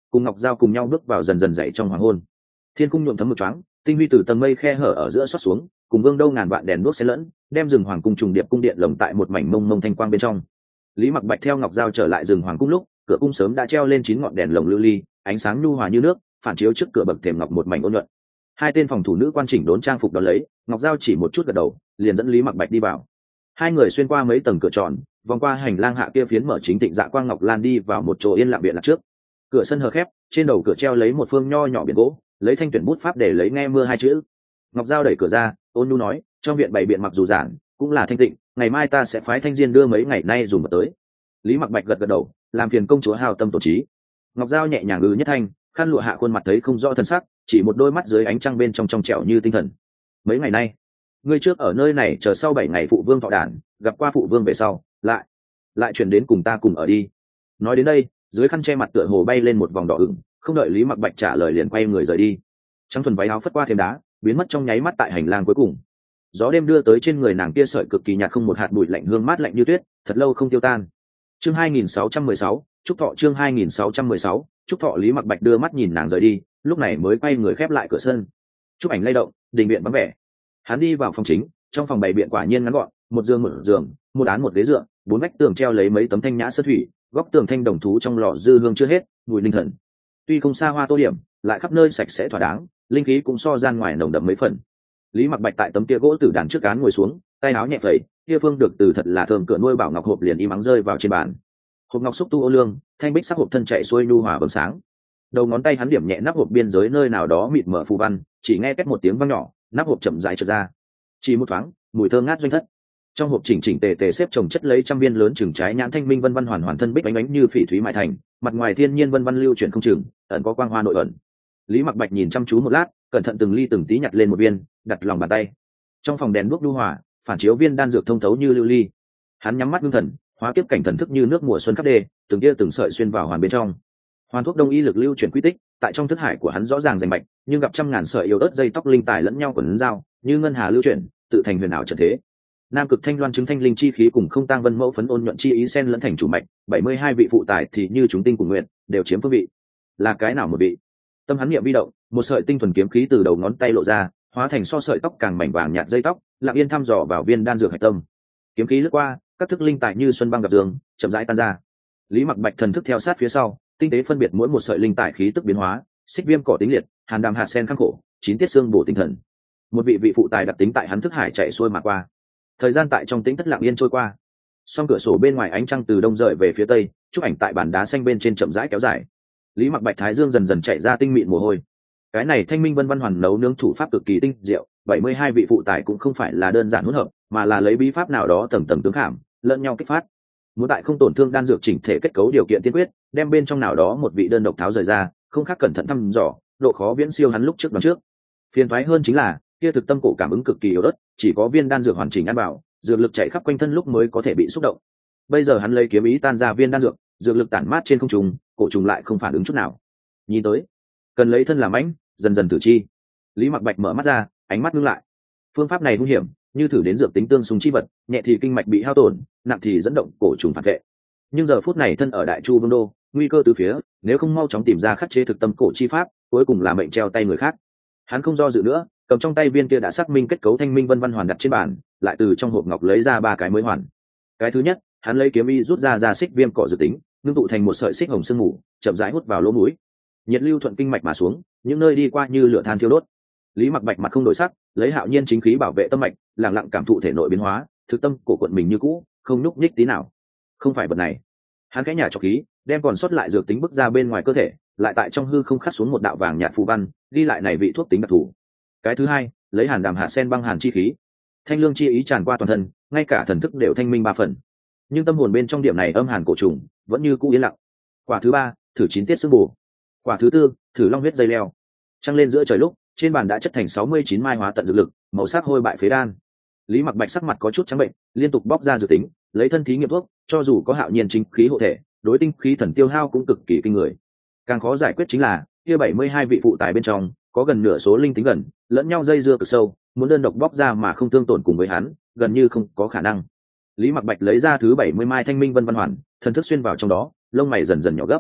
cùng ngọc dao cùng nhau bước vào dần dần dậy trong hoàng hôn. Thiên cung nhuộm thấm mực choáng, tinh huy từ tầng mây khe hở ở giữa xót xuống, cùng vương đâu ngàn vạn đèn đuốc xen lẫn, đem rừng hoàng cung trùng điệp cung điện lồng tại một mảnh mông mông thanh quang bên trong. Lý Mặc Bạch theo ngọc dao trở lại rừng hoàng cung lúc, cửa cung sớm đã treo lên chín ngọn đèn lồng lưu ly, ánh sáng nhu hòa như nước, phản chiếu trước cửa bậc thềm ngọc một mảnh ôn nhuận. Hai tên phòng thủ nữ quan chỉnh đốn trang phục đó lấy, ngọc dao chỉ một chút gật đầu, liền dẫn Lý Mặc Bạch đi vào. Hai người xuyên qua mấy tầng cửa tròn, vòng qua hành lang hạ kia phiến mở chính tịnh dạ quang ngọc lan đi vào một chỗ yên lặng viện lạc trước. Cửa sân hờ khép, trên đầu cửa treo lấy một phương nho nhỏ biển gỗ, lấy thanh tuyển bút pháp để lấy nghe mưa hai chữ. Ngọc dao đẩy cửa ra, ôn nhu nói, trong viện bày biện mặc dù giản, cũng là thanh tịnh, ngày mai ta sẽ phái thanh diên đưa mấy ngày nay dùng vật tới. Lý Mặc Bạch gật gật đầu, làm phiền công chúa hào tâm tổ trí. Ngọc dao nhẹ nhàng ư nhất thanh, khăn lụa hạ khuôn mặt thấy không rõ thân sắc, chỉ một đôi mắt dưới ánh trăng bên trong trong trẻo như tinh thần. Mấy ngày nay, ngươi trước ở nơi này chờ sau bảy ngày phụ vương thọ đản, gặp qua phụ vương về sau, lại lại chuyển đến cùng ta cùng ở đi. Nói đến đây, dưới khăn che mặt tựa hồ bay lên một vòng đỏ ửng, không đợi Lý Mặc Bạch trả lời liền quay người rời đi. Trắng thuần váy áo phất qua thềm đá, biến mất trong nháy mắt tại hành lang cuối cùng. Gió đêm đưa tới trên người nàng kia sợi cực kỳ nhạt không một hạt bụi lạnh hương mát lạnh như tuyết, thật lâu không tiêu tan. Chương hai nghìn sáu trăm mười sáu, Trúc Thọ chương hai nghìn sáu trăm mười sáu, Trúc Thọ. Lý Mặc Bạch đưa mắt nhìn nàng rời đi, lúc này mới quay người khép lại cửa sân. Chụp ảnh lay động, đình viện vắng vẻ. Hắn đi vào phòng chính, trong phòng bày biện quả nhiên ngắn gọn, một giường một giường, một án một ghế dựa, bốn vách tường treo lấy mấy tấm thanh nhã sơn thủy, góc tường thanh đồng thú trong lò dư hương chưa hết, mùi linh thần. Tuy không xa hoa tô điểm, lại khắp nơi sạch sẽ thỏa đáng, linh khí cũng so gian ngoài nồng đậm mấy phần. Lý Mặc Bạch tại tấm kia gỗ tử đàn trước án ngồi xuống, tay áo nhẹ phẩy, kia phương được từ thật là thơm cửa nuôi bảo ngọc hộp liền im ắng rơi vào trên bàn. Hộp ngọc xúc tu ô lương, thanh bích sắc hộp thân chạy xuôi nhu hòa vầng sáng. Đầu ngón tay hắn điểm nhẹ nắp hộp biên giới nơi nào đó mịt mở phù văn, chỉ nghe két một tiếng vang nhỏ, nắp hộp chậm rãi trượt ra. Chỉ một thoáng, mùi thơm ngát doanh thất. Trong hộp chỉnh chỉnh tề tề xếp chồng chất lấy trăm viên lớn chừng trái nhãn thanh minh vân vân hoàn hoàn thân bích bánh bánh như phỉ thúy mại thành, mặt ngoài thiên nhiên vân vân lưu chuyển không chừng, ẩn có quang hoa nội ẩn. Lý Mặc Bạch nhìn chăm chú một lát, cẩn thận từng ly từng tí nhặt lên một viên, đặt lòng bàn tay. Trong phòng đèn đuốc nhu hòa, phản chiếu viên đan dược thông thấu như lưu ly. Hắn nhắm mắt ngưng thần, hóa kiếp cảnh thần thức như nước mùa xuân khắp đê, từng tia từng sợi xuyên vào hoàn bên trong. Hoàn thuốc đông y lực lưu chuyển quy tích, tại trong thức hải của hắn rõ ràng rành mạch, nhưng gặp trăm ngàn sợi yếu ớt dây tóc linh tài lẫn nhau quấn dao, như ngân hà lưu chuyển, tự thành huyền ảo trận thế. Nam cực thanh loan chứng thanh linh chi khí cùng không tang vân mẫu phấn ôn nhuận chi ý sen lẫn thành chủ mạch, bảy mươi hai vị phụ tài thì như chúng tinh cùng nguyện, đều chiếm phương vị. Là cái nào một vị? Tâm hắn niệm vi động, một sợi tinh thuần kiếm khí từ đầu ngón tay lộ ra, hóa thành so sợi tóc càng mảnh vàng nhạt dây tóc, lặng yên thăm dò vào viên đan dược hạch tâm. Kiếm khí lướt qua, các thức linh tài như xuân băng gặp dương, chậm rãi tan ra. Lý Mặc Bạch thần thức theo sát phía sau, tinh tế phân biệt mỗi một sợi linh tài khí tức biến hóa, xích viêm cỏ tính liệt, hàn đàm hạt sen khắc khổ, chín tiết xương bổ tinh thần. Một vị vị phụ tài đặc tính tại hắn thức hải chạy xuôi mà qua. Thời gian tại trong tĩnh thất lặng yên trôi qua. Song cửa sổ bên ngoài ánh trăng từ đông rời về phía tây, chụp ảnh tại bàn đá xanh bên trên chậm rãi kéo dài. Lý Mặc Bạch thái dương dần dần chạy ra tinh mịn mồ hôi. Cái này thanh minh vân văn hoàn nấu nướng thủ pháp cực kỳ tinh diệu, bảy mươi hai vị phụ tài cũng không phải là đơn giản hỗn hợp, mà là lấy bí pháp nào đó tầng tầng tương khảm, lẫn nhau kích phát. Muốn tại không tổn thương đan dược chỉnh thể kết cấu điều kiện tiên quyết, đem bên trong nào đó một vị đơn độc tháo rời ra, không khác cẩn thận thăm dò, độ khó viễn siêu hắn lúc trước đoán trước. Phiền toái hơn chính là, kia thực tâm cổ cảm ứng cực kỳ yếu ớt, chỉ có viên đan dược hoàn chỉnh ăn bảo, dược lực chạy khắp quanh thân lúc mới có thể bị xúc động. Bây giờ hắn lấy kiếm ý tan ra viên đan dược, dược lực tản mát trên không trung, cổ trùng lại không phản ứng chút nào. Nhìn tới, cần lấy thân làm mãnh, dần dần thử chi. Lý Mặc Bạch mở mắt ra, ánh mắt ngưng lại. Phương pháp này nguy hiểm, như thử đến dược tính tương xung chi vật, nhẹ thì kinh mạch bị hao tổn, nặng thì dẫn động cổ trùng phản vệ. Nhưng giờ phút này thân ở Đại Chu Vương đô, nguy cơ từ phía, nếu không mau chóng tìm ra khắc chế thực tâm cổ chi pháp, cuối cùng là mệnh treo tay người khác. Hắn không do dự nữa, cầm trong tay viên kia đã xác minh kết cấu thanh minh vân văn hoàn đặt trên bàn, lại từ trong hộp ngọc lấy ra ba cái mới hoàn. Cái thứ nhất, hắn lấy kiếm y rút ra ra xích viêm cỏ dự tính, ngưng tụ thành một sợi xích hồng sương mù, chậm rãi hút vào lỗ mũi. Nhiệt lưu thuận kinh mạch mà xuống, những nơi đi qua như lửa than thiêu đốt. Lý Mặc Bạch mặt không đổi sắc, lấy hạo nhiên chính khí bảo vệ tâm mạch, lặng lặng cảm thụ thể nội biến hóa, thực tâm cổ quận mình như cũ, không nhúc nhích tí nào. Không phải vật này. Hắn khẽ nhả cho khí, đem còn sót lại dược tính bức ra bên ngoài cơ thể, lại tại trong hư không khắc xuống một đạo vàng nhạt phù văn, ghi lại này vị thuốc tính đặc thù. Cái thứ hai, lấy hàn đàm hạ sen băng hàn chi khí, thanh lương chi ý tràn qua toàn thân, ngay cả thần thức đều thanh minh ba phần. Nhưng tâm hồn bên trong điểm này âm hàn cổ trùng, vẫn như cũ yên lặng. Quả thứ ba, thử chín tiết xương bổ. Quả thứ tư, thử long huyết dây leo. Trăng lên giữa trời lúc, trên bàn đã chất thành sáu mươi chín mai hóa tận dược lực, màu sắc hôi bại phế đan. Lý Mặc Bạch sắc mặt có chút trắng bệnh, liên tục bóc ra dự tính, lấy thân thí nghiệm thuốc, cho dù có hạo nhiên chính khí hộ thể, đối tinh khí thần tiêu hao cũng cực kỳ kinh người. Càng khó giải quyết chính là, kia bảy mươi hai vị phụ tài bên trong, có gần nửa số linh tính gần, lẫn nhau dây dưa cực sâu, muốn đơn độc bóc ra mà không tương tổn cùng với hắn, gần như không có khả năng. Lý Mặc Bạch lấy ra thứ bảy mươi mai thanh minh vân văn hoàn, thần thức xuyên vào trong đó, lông mày dần dần nhỏ gấp.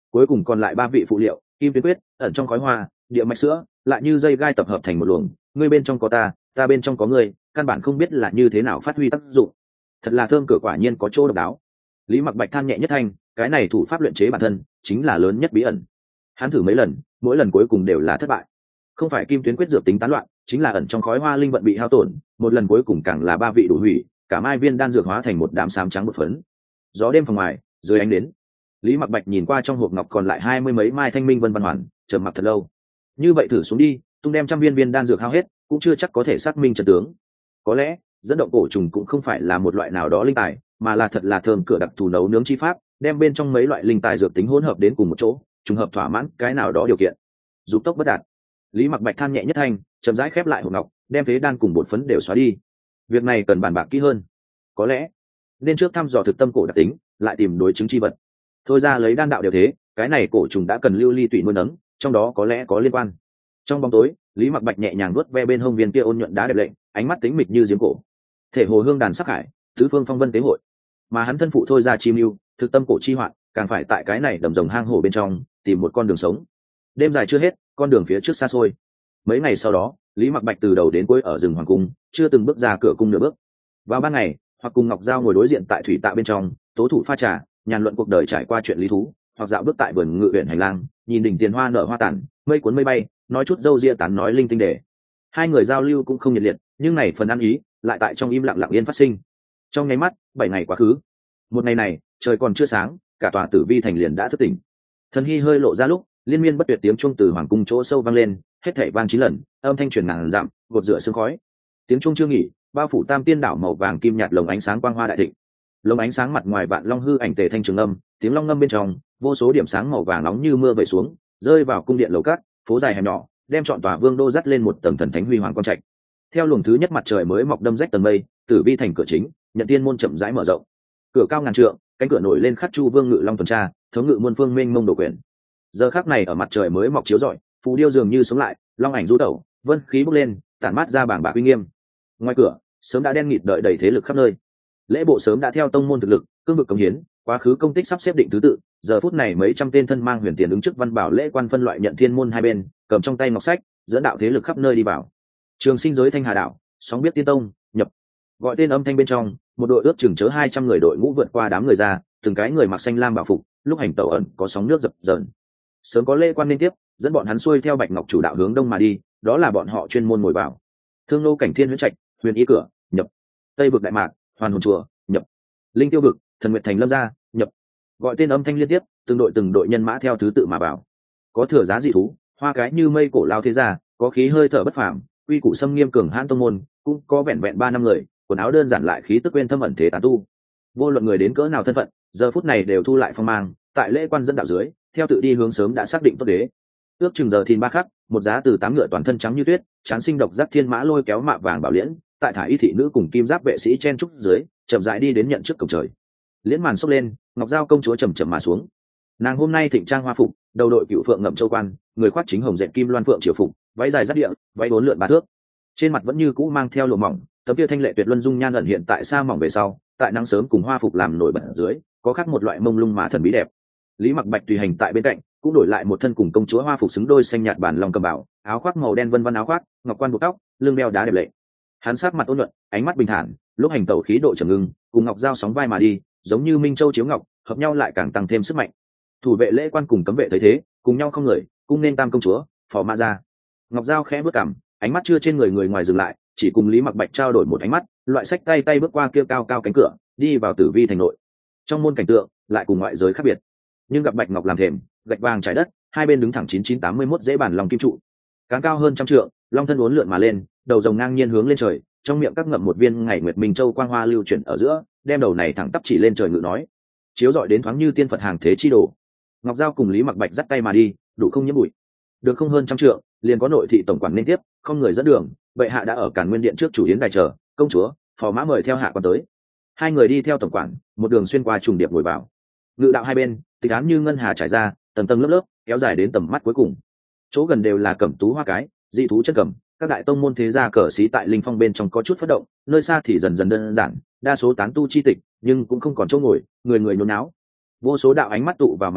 cuối cùng còn lại ba vị phụ liệu kim tuyến quyết ẩn trong khói hoa địa mạch sữa lại như dây gai tập hợp thành một luồng, ngươi bên trong có ta ta bên trong có ngươi, căn bản không biết là như thế nào phát huy tác dụng. Thật là thơm cửa, quả nhiên có chỗ độc đáo. Lý Mặc Bạch than nhẹ nhất thanh, cái này thủ pháp luyện chế bản thân chính là lớn nhất bí ẩn. Hắn thử mấy lần, mỗi lần cuối cùng đều là thất bại. Không phải kim tuyến quyết dược tính tán loạn, chính là ẩn trong khói hoa linh vận bị hao tổn, một lần cuối cùng càng là ba vị đủ hủy, cả mai viên đan dược hóa thành một đám xám trắng một phấn. Gió đêm phòng ngoài, dưới ánh đến, Lý Mặc Bạch nhìn qua trong hộp ngọc còn lại hai mươi mấy mai thanh minh vân văn hoàn, trầm mặc thật lâu. Như vậy thử xuống đi, tung đem trăm viên viên đan dược hao hết, cũng chưa chắc có thể xác minh trận tướng. Có lẽ dẫn động cổ trùng cũng không phải là một loại nào đó linh tài, mà là thật là thơm cửa đặc thù nấu nướng chi pháp, đem bên trong mấy loại linh tài dược tính hỗn hợp đến cùng một chỗ, trùng hợp thỏa mãn cái nào đó điều kiện. Dục tốc bất đạt. Lý Mặc Bạch than nhẹ nhất thanh, chậm rãi khép lại hộp ngọc, đem phế đan cùng bột phấn đều xóa đi. Việc này cần bàn bạc kỹ hơn, có lẽ nên trước thăm dò thực tâm cổ đặc tính, lại tìm đối chứng chi vật. Thôi ra lấy đan đạo đều thế, cái này cổ trùng đã cần lưu ly tùy nuôi nấng, trong đó có lẽ có liên quan. Trong bóng tối, Lý Mặc Bạch nhẹ nhàng nuốt ve bên hông viên kia ôn nhuận đá đẹp lệnh, ánh mắt tính mịch như giếng cổ. Thể hồ hương đàn sắc hải, tứ phương phong vân tế hội, mà hắn thân phụ thôi ra chim lưu, thực tâm cổ chi hoạn, càng phải tại cái này đầm rồng hang hổ bên trong tìm một con đường sống. Đêm dài chưa hết, con đường phía trước xa xôi. Mấy ngày sau đó, Lý Mặc Bạch từ đầu đến cuối ở rừng hoàng cung, chưa từng bước ra cửa cung nửa bước. Vào ban ngày, hoặc cùng Ngọc Giao ngồi đối diện tại thủy tạ bên trong, tố thủ pha trà, nhàn luận cuộc đời trải qua chuyện lý thú, hoặc dạo bước tại vườn ngự huyện hành lang, nhìn đỉnh tiền hoa nở hoa tàn, mây cuốn mây bay, nói chút dâu ria tán nói linh tinh đề. Hai người giao lưu cũng không nhiệt liệt, nhưng này phần ăn ý lại tại trong im lặng lặng yên phát sinh. Trong nháy mắt, bảy ngày quá khứ. Một ngày này, trời còn chưa sáng, cả tòa Tử Vi thành liền đã thức tỉnh. Thần hy hơi lộ ra lúc, liên miên bất tuyệt tiếng chuông từ hoàng cung chỗ sâu vang lên, hết thảy vang chín lần, âm thanh truyền ngàn dặm, gột rửa sương khói. Tiếng chuông chưa nghỉ, bao phủ tam tiên đảo màu vàng kim nhạt lồng ánh sáng quang hoa đại thịnh. Lồng ánh sáng mặt ngoài vạn long hư ảnh tề thanh trường âm, tiếng long ngâm bên trong, vô số điểm sáng màu vàng nóng như mưa vẩy xuống, rơi vào cung điện lầu cát, phố dài hẻm nhỏ, đem trọn tòa vương đô dắt lên một tầng thần thánh huy hoàng quang trạch. Theo luồng thứ nhất mặt trời mới mọc đâm rách tầng mây, Tử Vi thành cửa chính, nhận tiên môn chậm rãi mở rộng. Cửa cao ngàn trượng, cánh cửa nổi lên khắc chu vương ngự long tuần tra, thống ngự muôn phương mênh mông đổ quyền. Giờ khắc này ở mặt trời mới mọc chiếu rọi, phù điêu dường như sống lại, long ảnh du tẩu, vân khí bốc lên, tản mát ra bảng bạc uy nghiêm. Ngoài cửa, sớm đã đen nghịt đợi đầy thế lực khắp nơi. Lễ bộ sớm đã theo tông môn thực lực, cương vực cống hiến, quá khứ công tích sắp xếp định thứ tự. Giờ phút này mấy trăm tên thân mang huyền tiền ứng chức văn bảo lễ quan phân loại nhận thiên môn hai bên, cầm trong tay ngọc sách, dẫn đạo thế lực khắp nơi đi vào. Trường sinh giới Thanh Hà đạo, sóng biết tiên tông nhập, gọi tên âm thanh bên trong, một đội ước chừng chớ hai trăm người đội ngũ vượt qua đám người ra, từng cái người mặc xanh lam bảo phục, lúc hành tẩu ẩn có sóng nước dập dờn. Sớm có lễ quan liên tiếp, dẫn bọn hắn xuôi theo bạch ngọc chủ đạo hướng đông mà đi, đó là bọn họ chuyên môn ngồi vào. Thương Lô cảnh thiên huyễn trạch, huyền ý cửa nhập, tây vực đại mạc, hoàn hồn chùa nhập, linh tiêu vực, thần nguyệt thành lâm gia nhập, gọi tên âm thanh liên tiếp, từng đội từng đội nhân mã theo thứ tự mà vào. Có thừa giá dị thú, hoa cái như mây cổ lao thế gia, có khí hơi thở bất phàm, uy củ xâm nghiêm cường hãn tông môn, cũng có vẹn vẹn ba năm người, quần áo đơn giản lại khí tức quên thâm ẩn thế tán tu. Vô luận người đến cỡ nào thân phận, giờ phút này đều thu lại phong mang, tại lễ quan dẫn đạo dưới, theo tự đi hướng sớm đã xác định tốt đế. Ước chừng giờ thìn ba khắc, một giá từ tám ngựa toàn thân trắng như tuyết, chán sinh độc giác thiên mã lôi kéo mạ vàng bảo liễn, tại thả y thị nữ cùng kim giáp vệ sĩ chen trúc dưới, chậm rãi đi đến nhận trước cổng trời. Liễn màn xốc lên, ngọc giao công chúa chậm chậm mà xuống. Nàng hôm nay thịnh trang hoa phục, đầu đội cựu phượng ngậm châu quan, người khoác chính hồng dệt kim loan phượng triều phục, váy dài rất địa, váy bốn lượn ba thước, trên mặt vẫn như cũ mang theo lụa mỏng, tấm kia thanh lệ tuyệt luân dung nhan ẩn hiện tại xa mỏng về sau, tại nắng sớm cùng hoa phục làm nổi bật ở dưới, có khác một loại mông lung mà thần bí đẹp. Lý Mặc Bạch tùy hành tại bên cạnh, cũng đổi lại một thân cùng công chúa hoa phục xứng đôi xanh nhạt bản lòng cầm bảo, áo khoác màu đen vân vân áo khoác, ngọc quan buộc tóc, lưng đeo đá đẹp lệ. Hắn sát mặt ôn nhuận, ánh mắt bình thản, lúc hành tẩu khí độ trầm ngưng, cùng ngọc giao sóng vai mà đi, giống như minh châu chiếu ngọc, hợp nhau lại càng tăng thêm sức mạnh. Thủ vệ lễ quan cùng cấm vệ thấy thế, cùng nhau không người, cung nên tam công chúa, phò mã ra. Ngọc giao khẽ bước cằm, ánh mắt chưa trên người người ngoài dừng lại, chỉ cùng Lý Mặc Bạch trao đổi một ánh mắt, loại sách tay tay bước qua kia cao cao cánh cửa, đi vào Tử Vi thành nội. Trong môn cảnh tượng lại cùng ngoại giới khác biệt, nhưng gặp bạch ngọc làm thềm, gạch vàng trải đất, hai bên đứng thẳng chín chín tám mươi mốt dễ bản lòng kim trụ, cán cao hơn trăm trượng, long thân uốn lượn mà lên, đầu rồng ngang nhiên hướng lên trời, trong miệng các ngậm một viên ngày nguyệt minh châu quang hoa lưu chuyển ở giữa, đem đầu này thẳng tắp chỉ lên trời ngự nói, chiếu rọi đến thoáng như tiên phật hàng thế chi đồ. Ngọc giao cùng Lý Mặc Bạch dắt tay mà đi, đủ không nhiễm bụi. Được không hơn trăm trượng, liền có nội thị tổng quản nên tiếp, không người dẫn đường, bệ hạ đã ở Càn Nguyên điện trước chủ yến đài chờ, công chúa, phò mã mời theo hạ quan tới. Hai người đi theo tổng quản, một đường xuyên qua trùng điệp ngồi vào. Ngự đạo hai bên, tịch án như ngân hà trải ra, tầng tầng lớp lớp, kéo dài đến tầm mắt cuối cùng. Chỗ gần đều là cẩm tú hoa cái, dị thú chân cẩm, các đại tông môn thế gia cờ xí tại linh phong bên trong có chút phát động, nơi xa thì dần dần đơn giản, đa số tán tu chi tịch, nhưng cũng không còn chỗ ngồi, người người nhốn náo. Vô số đạo ánh mắt tụ vào mà đến,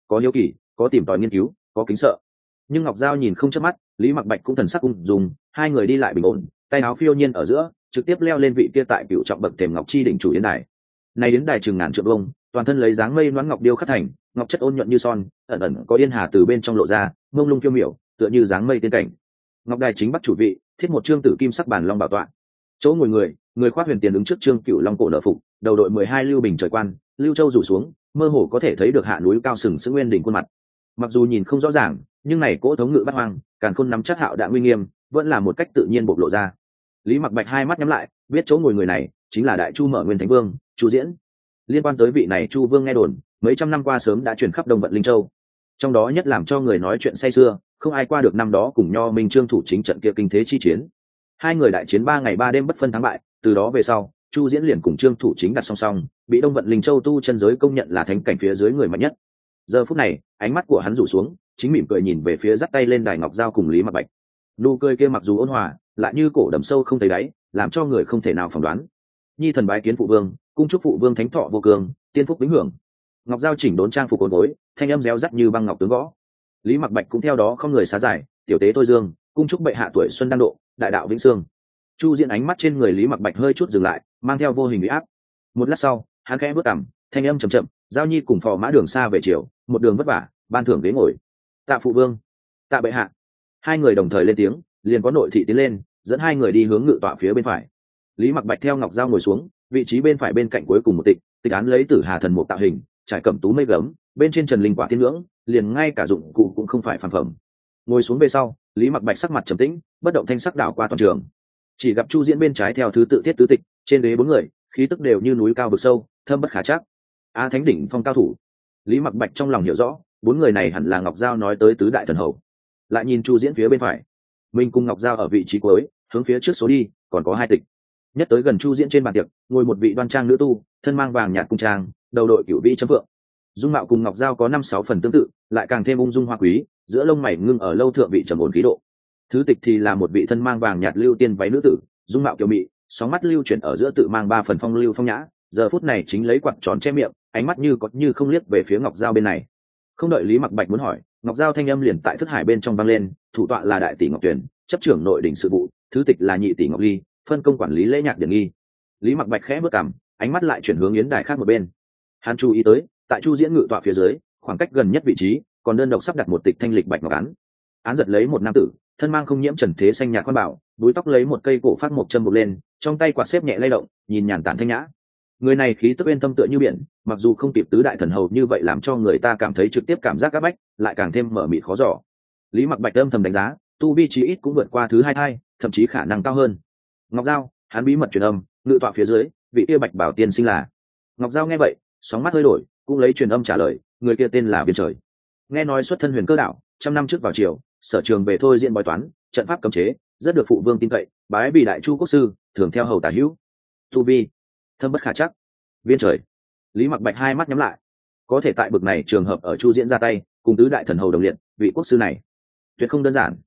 có hiếu kỳ, có tìm tòi nghiên cứu, có kính sợ. Nhưng ngọc giao nhìn không chớp mắt, Lý Mặc Bạch cũng thần sắc ung dung, hai người đi lại bình ổn, tay áo phiêu nhiên ở giữa, trực tiếp leo lên vị kia tại cựu trọng bậc thềm ngọc chi đỉnh chủ yến đài. Này đến đài chừng ngàn trượng vuông, toàn thân lấy dáng mây loáng ngọc điêu khắc thành, ngọc chất ôn nhuận như son, ẩn ẩn có yên hà từ bên trong lộ ra, mông lung phiêu miểu, tựa như dáng mây tiên cảnh. Ngọc đài chính bắc chủ vị, thiết một trương tử kim sắc bàn long bảo tọa. Chỗ ngồi người, người khoác huyền tiền đứng trước trương cựu long cổ nở phục, đầu đội mười hai lưu bình trời quan, lưu châu rủ xuống, mơ hồ có thể thấy được hạ núi cao sừng sững nguyên đỉnh khuôn mặt. Mặc dù nhìn không rõ ràng, nhưng này cỗ thống ngự bát hoang, càn khôn nắm chắc hạo đã uy nghiêm, vẫn là một cách tự nhiên bộc lộ ra. Lý Mặc Bạch hai mắt nhắm lại, biết chỗ ngồi người này chính là đại chu mở nguyên thánh vương Chu Diễn. Liên quan tới vị này Chu vương nghe đồn mấy trăm năm qua sớm đã truyền khắp Đông Vận Linh Châu, trong đó nhất làm cho người nói chuyện say sưa, không ai qua được năm đó cùng Nho Minh Trương thủ chính trận kia kinh thế chi chiến. Hai người đại chiến ba ngày ba đêm bất phân thắng bại, từ đó về sau Chu Diễn liền cùng Trương thủ chính đặt song song, bị Đông Vận Linh Châu tu chân giới công nhận là thánh cảnh phía dưới người mạnh nhất. Giờ phút này ánh mắt của hắn rủ xuống, chính mỉm cười nhìn về phía dắt tay lên đài ngọc giao cùng Lý Mặc Bạch. Nụ cười kia mặc dù ôn hòa, lại như cổ đầm sâu không thấy đáy, làm cho người không thể nào phỏng đoán. Nhi thần bái kiến phụ vương, cung chúc phụ vương thánh thọ vô cường, tiên phúc vĩnh hưởng. Ngọc giao chỉnh đốn trang phục cồn gối, thanh âm réo rắt như băng ngọc tướng gõ. Lý Mặc Bạch cũng theo đó không người xá giải, tiểu tế tôi dương, cung chúc bệ hạ tuổi xuân đăng độ, đại đạo vĩnh sương. Chu Diễn ánh mắt trên người Lý Mặc Bạch hơi chút dừng lại, mang theo vô hình uy áp. Một lát sau, hắn khẽ bước cằm, thanh âm chậm chậm, giao nhi cùng phò mã đường xa về chiều, một đường vất vả, ban thưởng ghế ngồi. Tạ phụ vương, tạ bệ hạ. Hai người đồng thời lên tiếng, liền có nội thị tiến lên, dẫn hai người đi hướng ngự tọa phía bên phải. Lý Mặc Bạch theo ngọc giao ngồi xuống, vị trí bên phải bên cạnh cuối cùng một tịch, tịch án lấy tử hà thần mục tạo hình, trải cẩm tú mây gấm, bên trên trần linh quả tiên ngưỡng, liền ngay cả dụng cụ cũng không phải phàm phẩm. Ngồi xuống về sau, Lý Mặc Bạch sắc mặt trầm tĩnh, bất động thanh sắc đảo qua toàn trường. Chỉ gặp Chu Diễn bên trái theo thứ tự thiết tứ tịch, trên ghế bốn người, khí tức đều như núi cao vực sâu, thâm bất khả trắc. A thánh đỉnh phong cao thủ. Lý Mặc Bạch trong lòng hiểu rõ, bốn người này hẳn là ngọc giao nói tới tứ đại thần hầu. Lại nhìn Chu Diễn phía bên phải, mình cùng ngọc giao ở vị trí cuối, hướng phía trước số đi, còn có hai tịch. Nhất tới gần Chu Diễn trên bàn tiệc, ngồi một vị đoan trang nữ tu, thân mang vàng nhạt cung trang, đầu đội cửu vĩ chấm vượng. Dung mạo cùng ngọc giao có năm sáu phần tương tự, lại càng thêm ung dung hoa quý, giữa lông mày ngưng ở lâu thượng vị trầm ổn khí độ. Thứ tịch thì là một vị thân mang vàng nhạt lưu tiên váy nữ tử, dung mạo kiều mị, sóng mắt lưu chuyển ở giữa tự mang ba phần phong lưu phong nhã, giờ phút này chính lấy quạt tròn che miệng, ánh mắt như có như không liếc về phía ngọc giao bên này. Không đợi Lý Mặc Bạch muốn hỏi, ngọc giao thanh âm liền tại thức hải bên trong vang lên, thủ tọa là đại tỷ ngọc tuyền, chấp trưởng nội đỉnh sự vụ, thứ tịch là nhị tỷ ngọc ly, phân công quản lý lễ nhạc điển nghi. Lý Mặc Bạch khẽ bước cằm, ánh mắt lại chuyển hướng yến đài khác một bên. Hắn chú ý tới, tại Chu Diễn ngự tọa phía dưới, khoảng cách gần nhất vị trí, còn đơn độc sắp đặt một tịch thanh lịch bạch ngọc án. Án giật lấy một nam tử, thân mang không nhiễm trần thế xanh nhạt quan bảo, đuôi tóc lấy một cây cổ phát một châm buộc lên, trong tay quạt xếp nhẹ lay động, nhìn nhàn tản thanh nhã. Người này khí tức yên tâm tựa như biển, mặc dù không kịp tứ đại thần hầu như vậy làm cho người ta cảm thấy trực tiếp cảm giác áp bách, lại càng thêm mở mịt khó dò. Lý Mặc Bạch âm thầm đánh giá, tu vi chí ít cũng vượt qua thứ hai thai, thậm chí khả năng cao hơn. Ngọc Giao, hắn bí mật truyền âm, ngự tọa phía dưới, vị kia bạch bảo tiên sinh là. Ngọc Giao nghe vậy, sóng mắt hơi đổi, cũng lấy truyền âm trả lời, người kia tên là Viên Trời. Nghe nói xuất thân huyền cơ đạo, trăm năm trước vào triều, sở trường về thôi diễn bói toán, trận pháp cấm chế, rất được phụ vương tin cậy, bái vì đại chu quốc sư, thường theo hầu tả hữu. Tu vi thâm bất khả chắc. Viên Trời. Lý Mặc Bạch hai mắt nhắm lại, có thể tại bực này trường hợp ở Chu Diễn ra tay, cùng tứ đại thần hầu đồng liệt, vị quốc sư này tuyệt không đơn giản.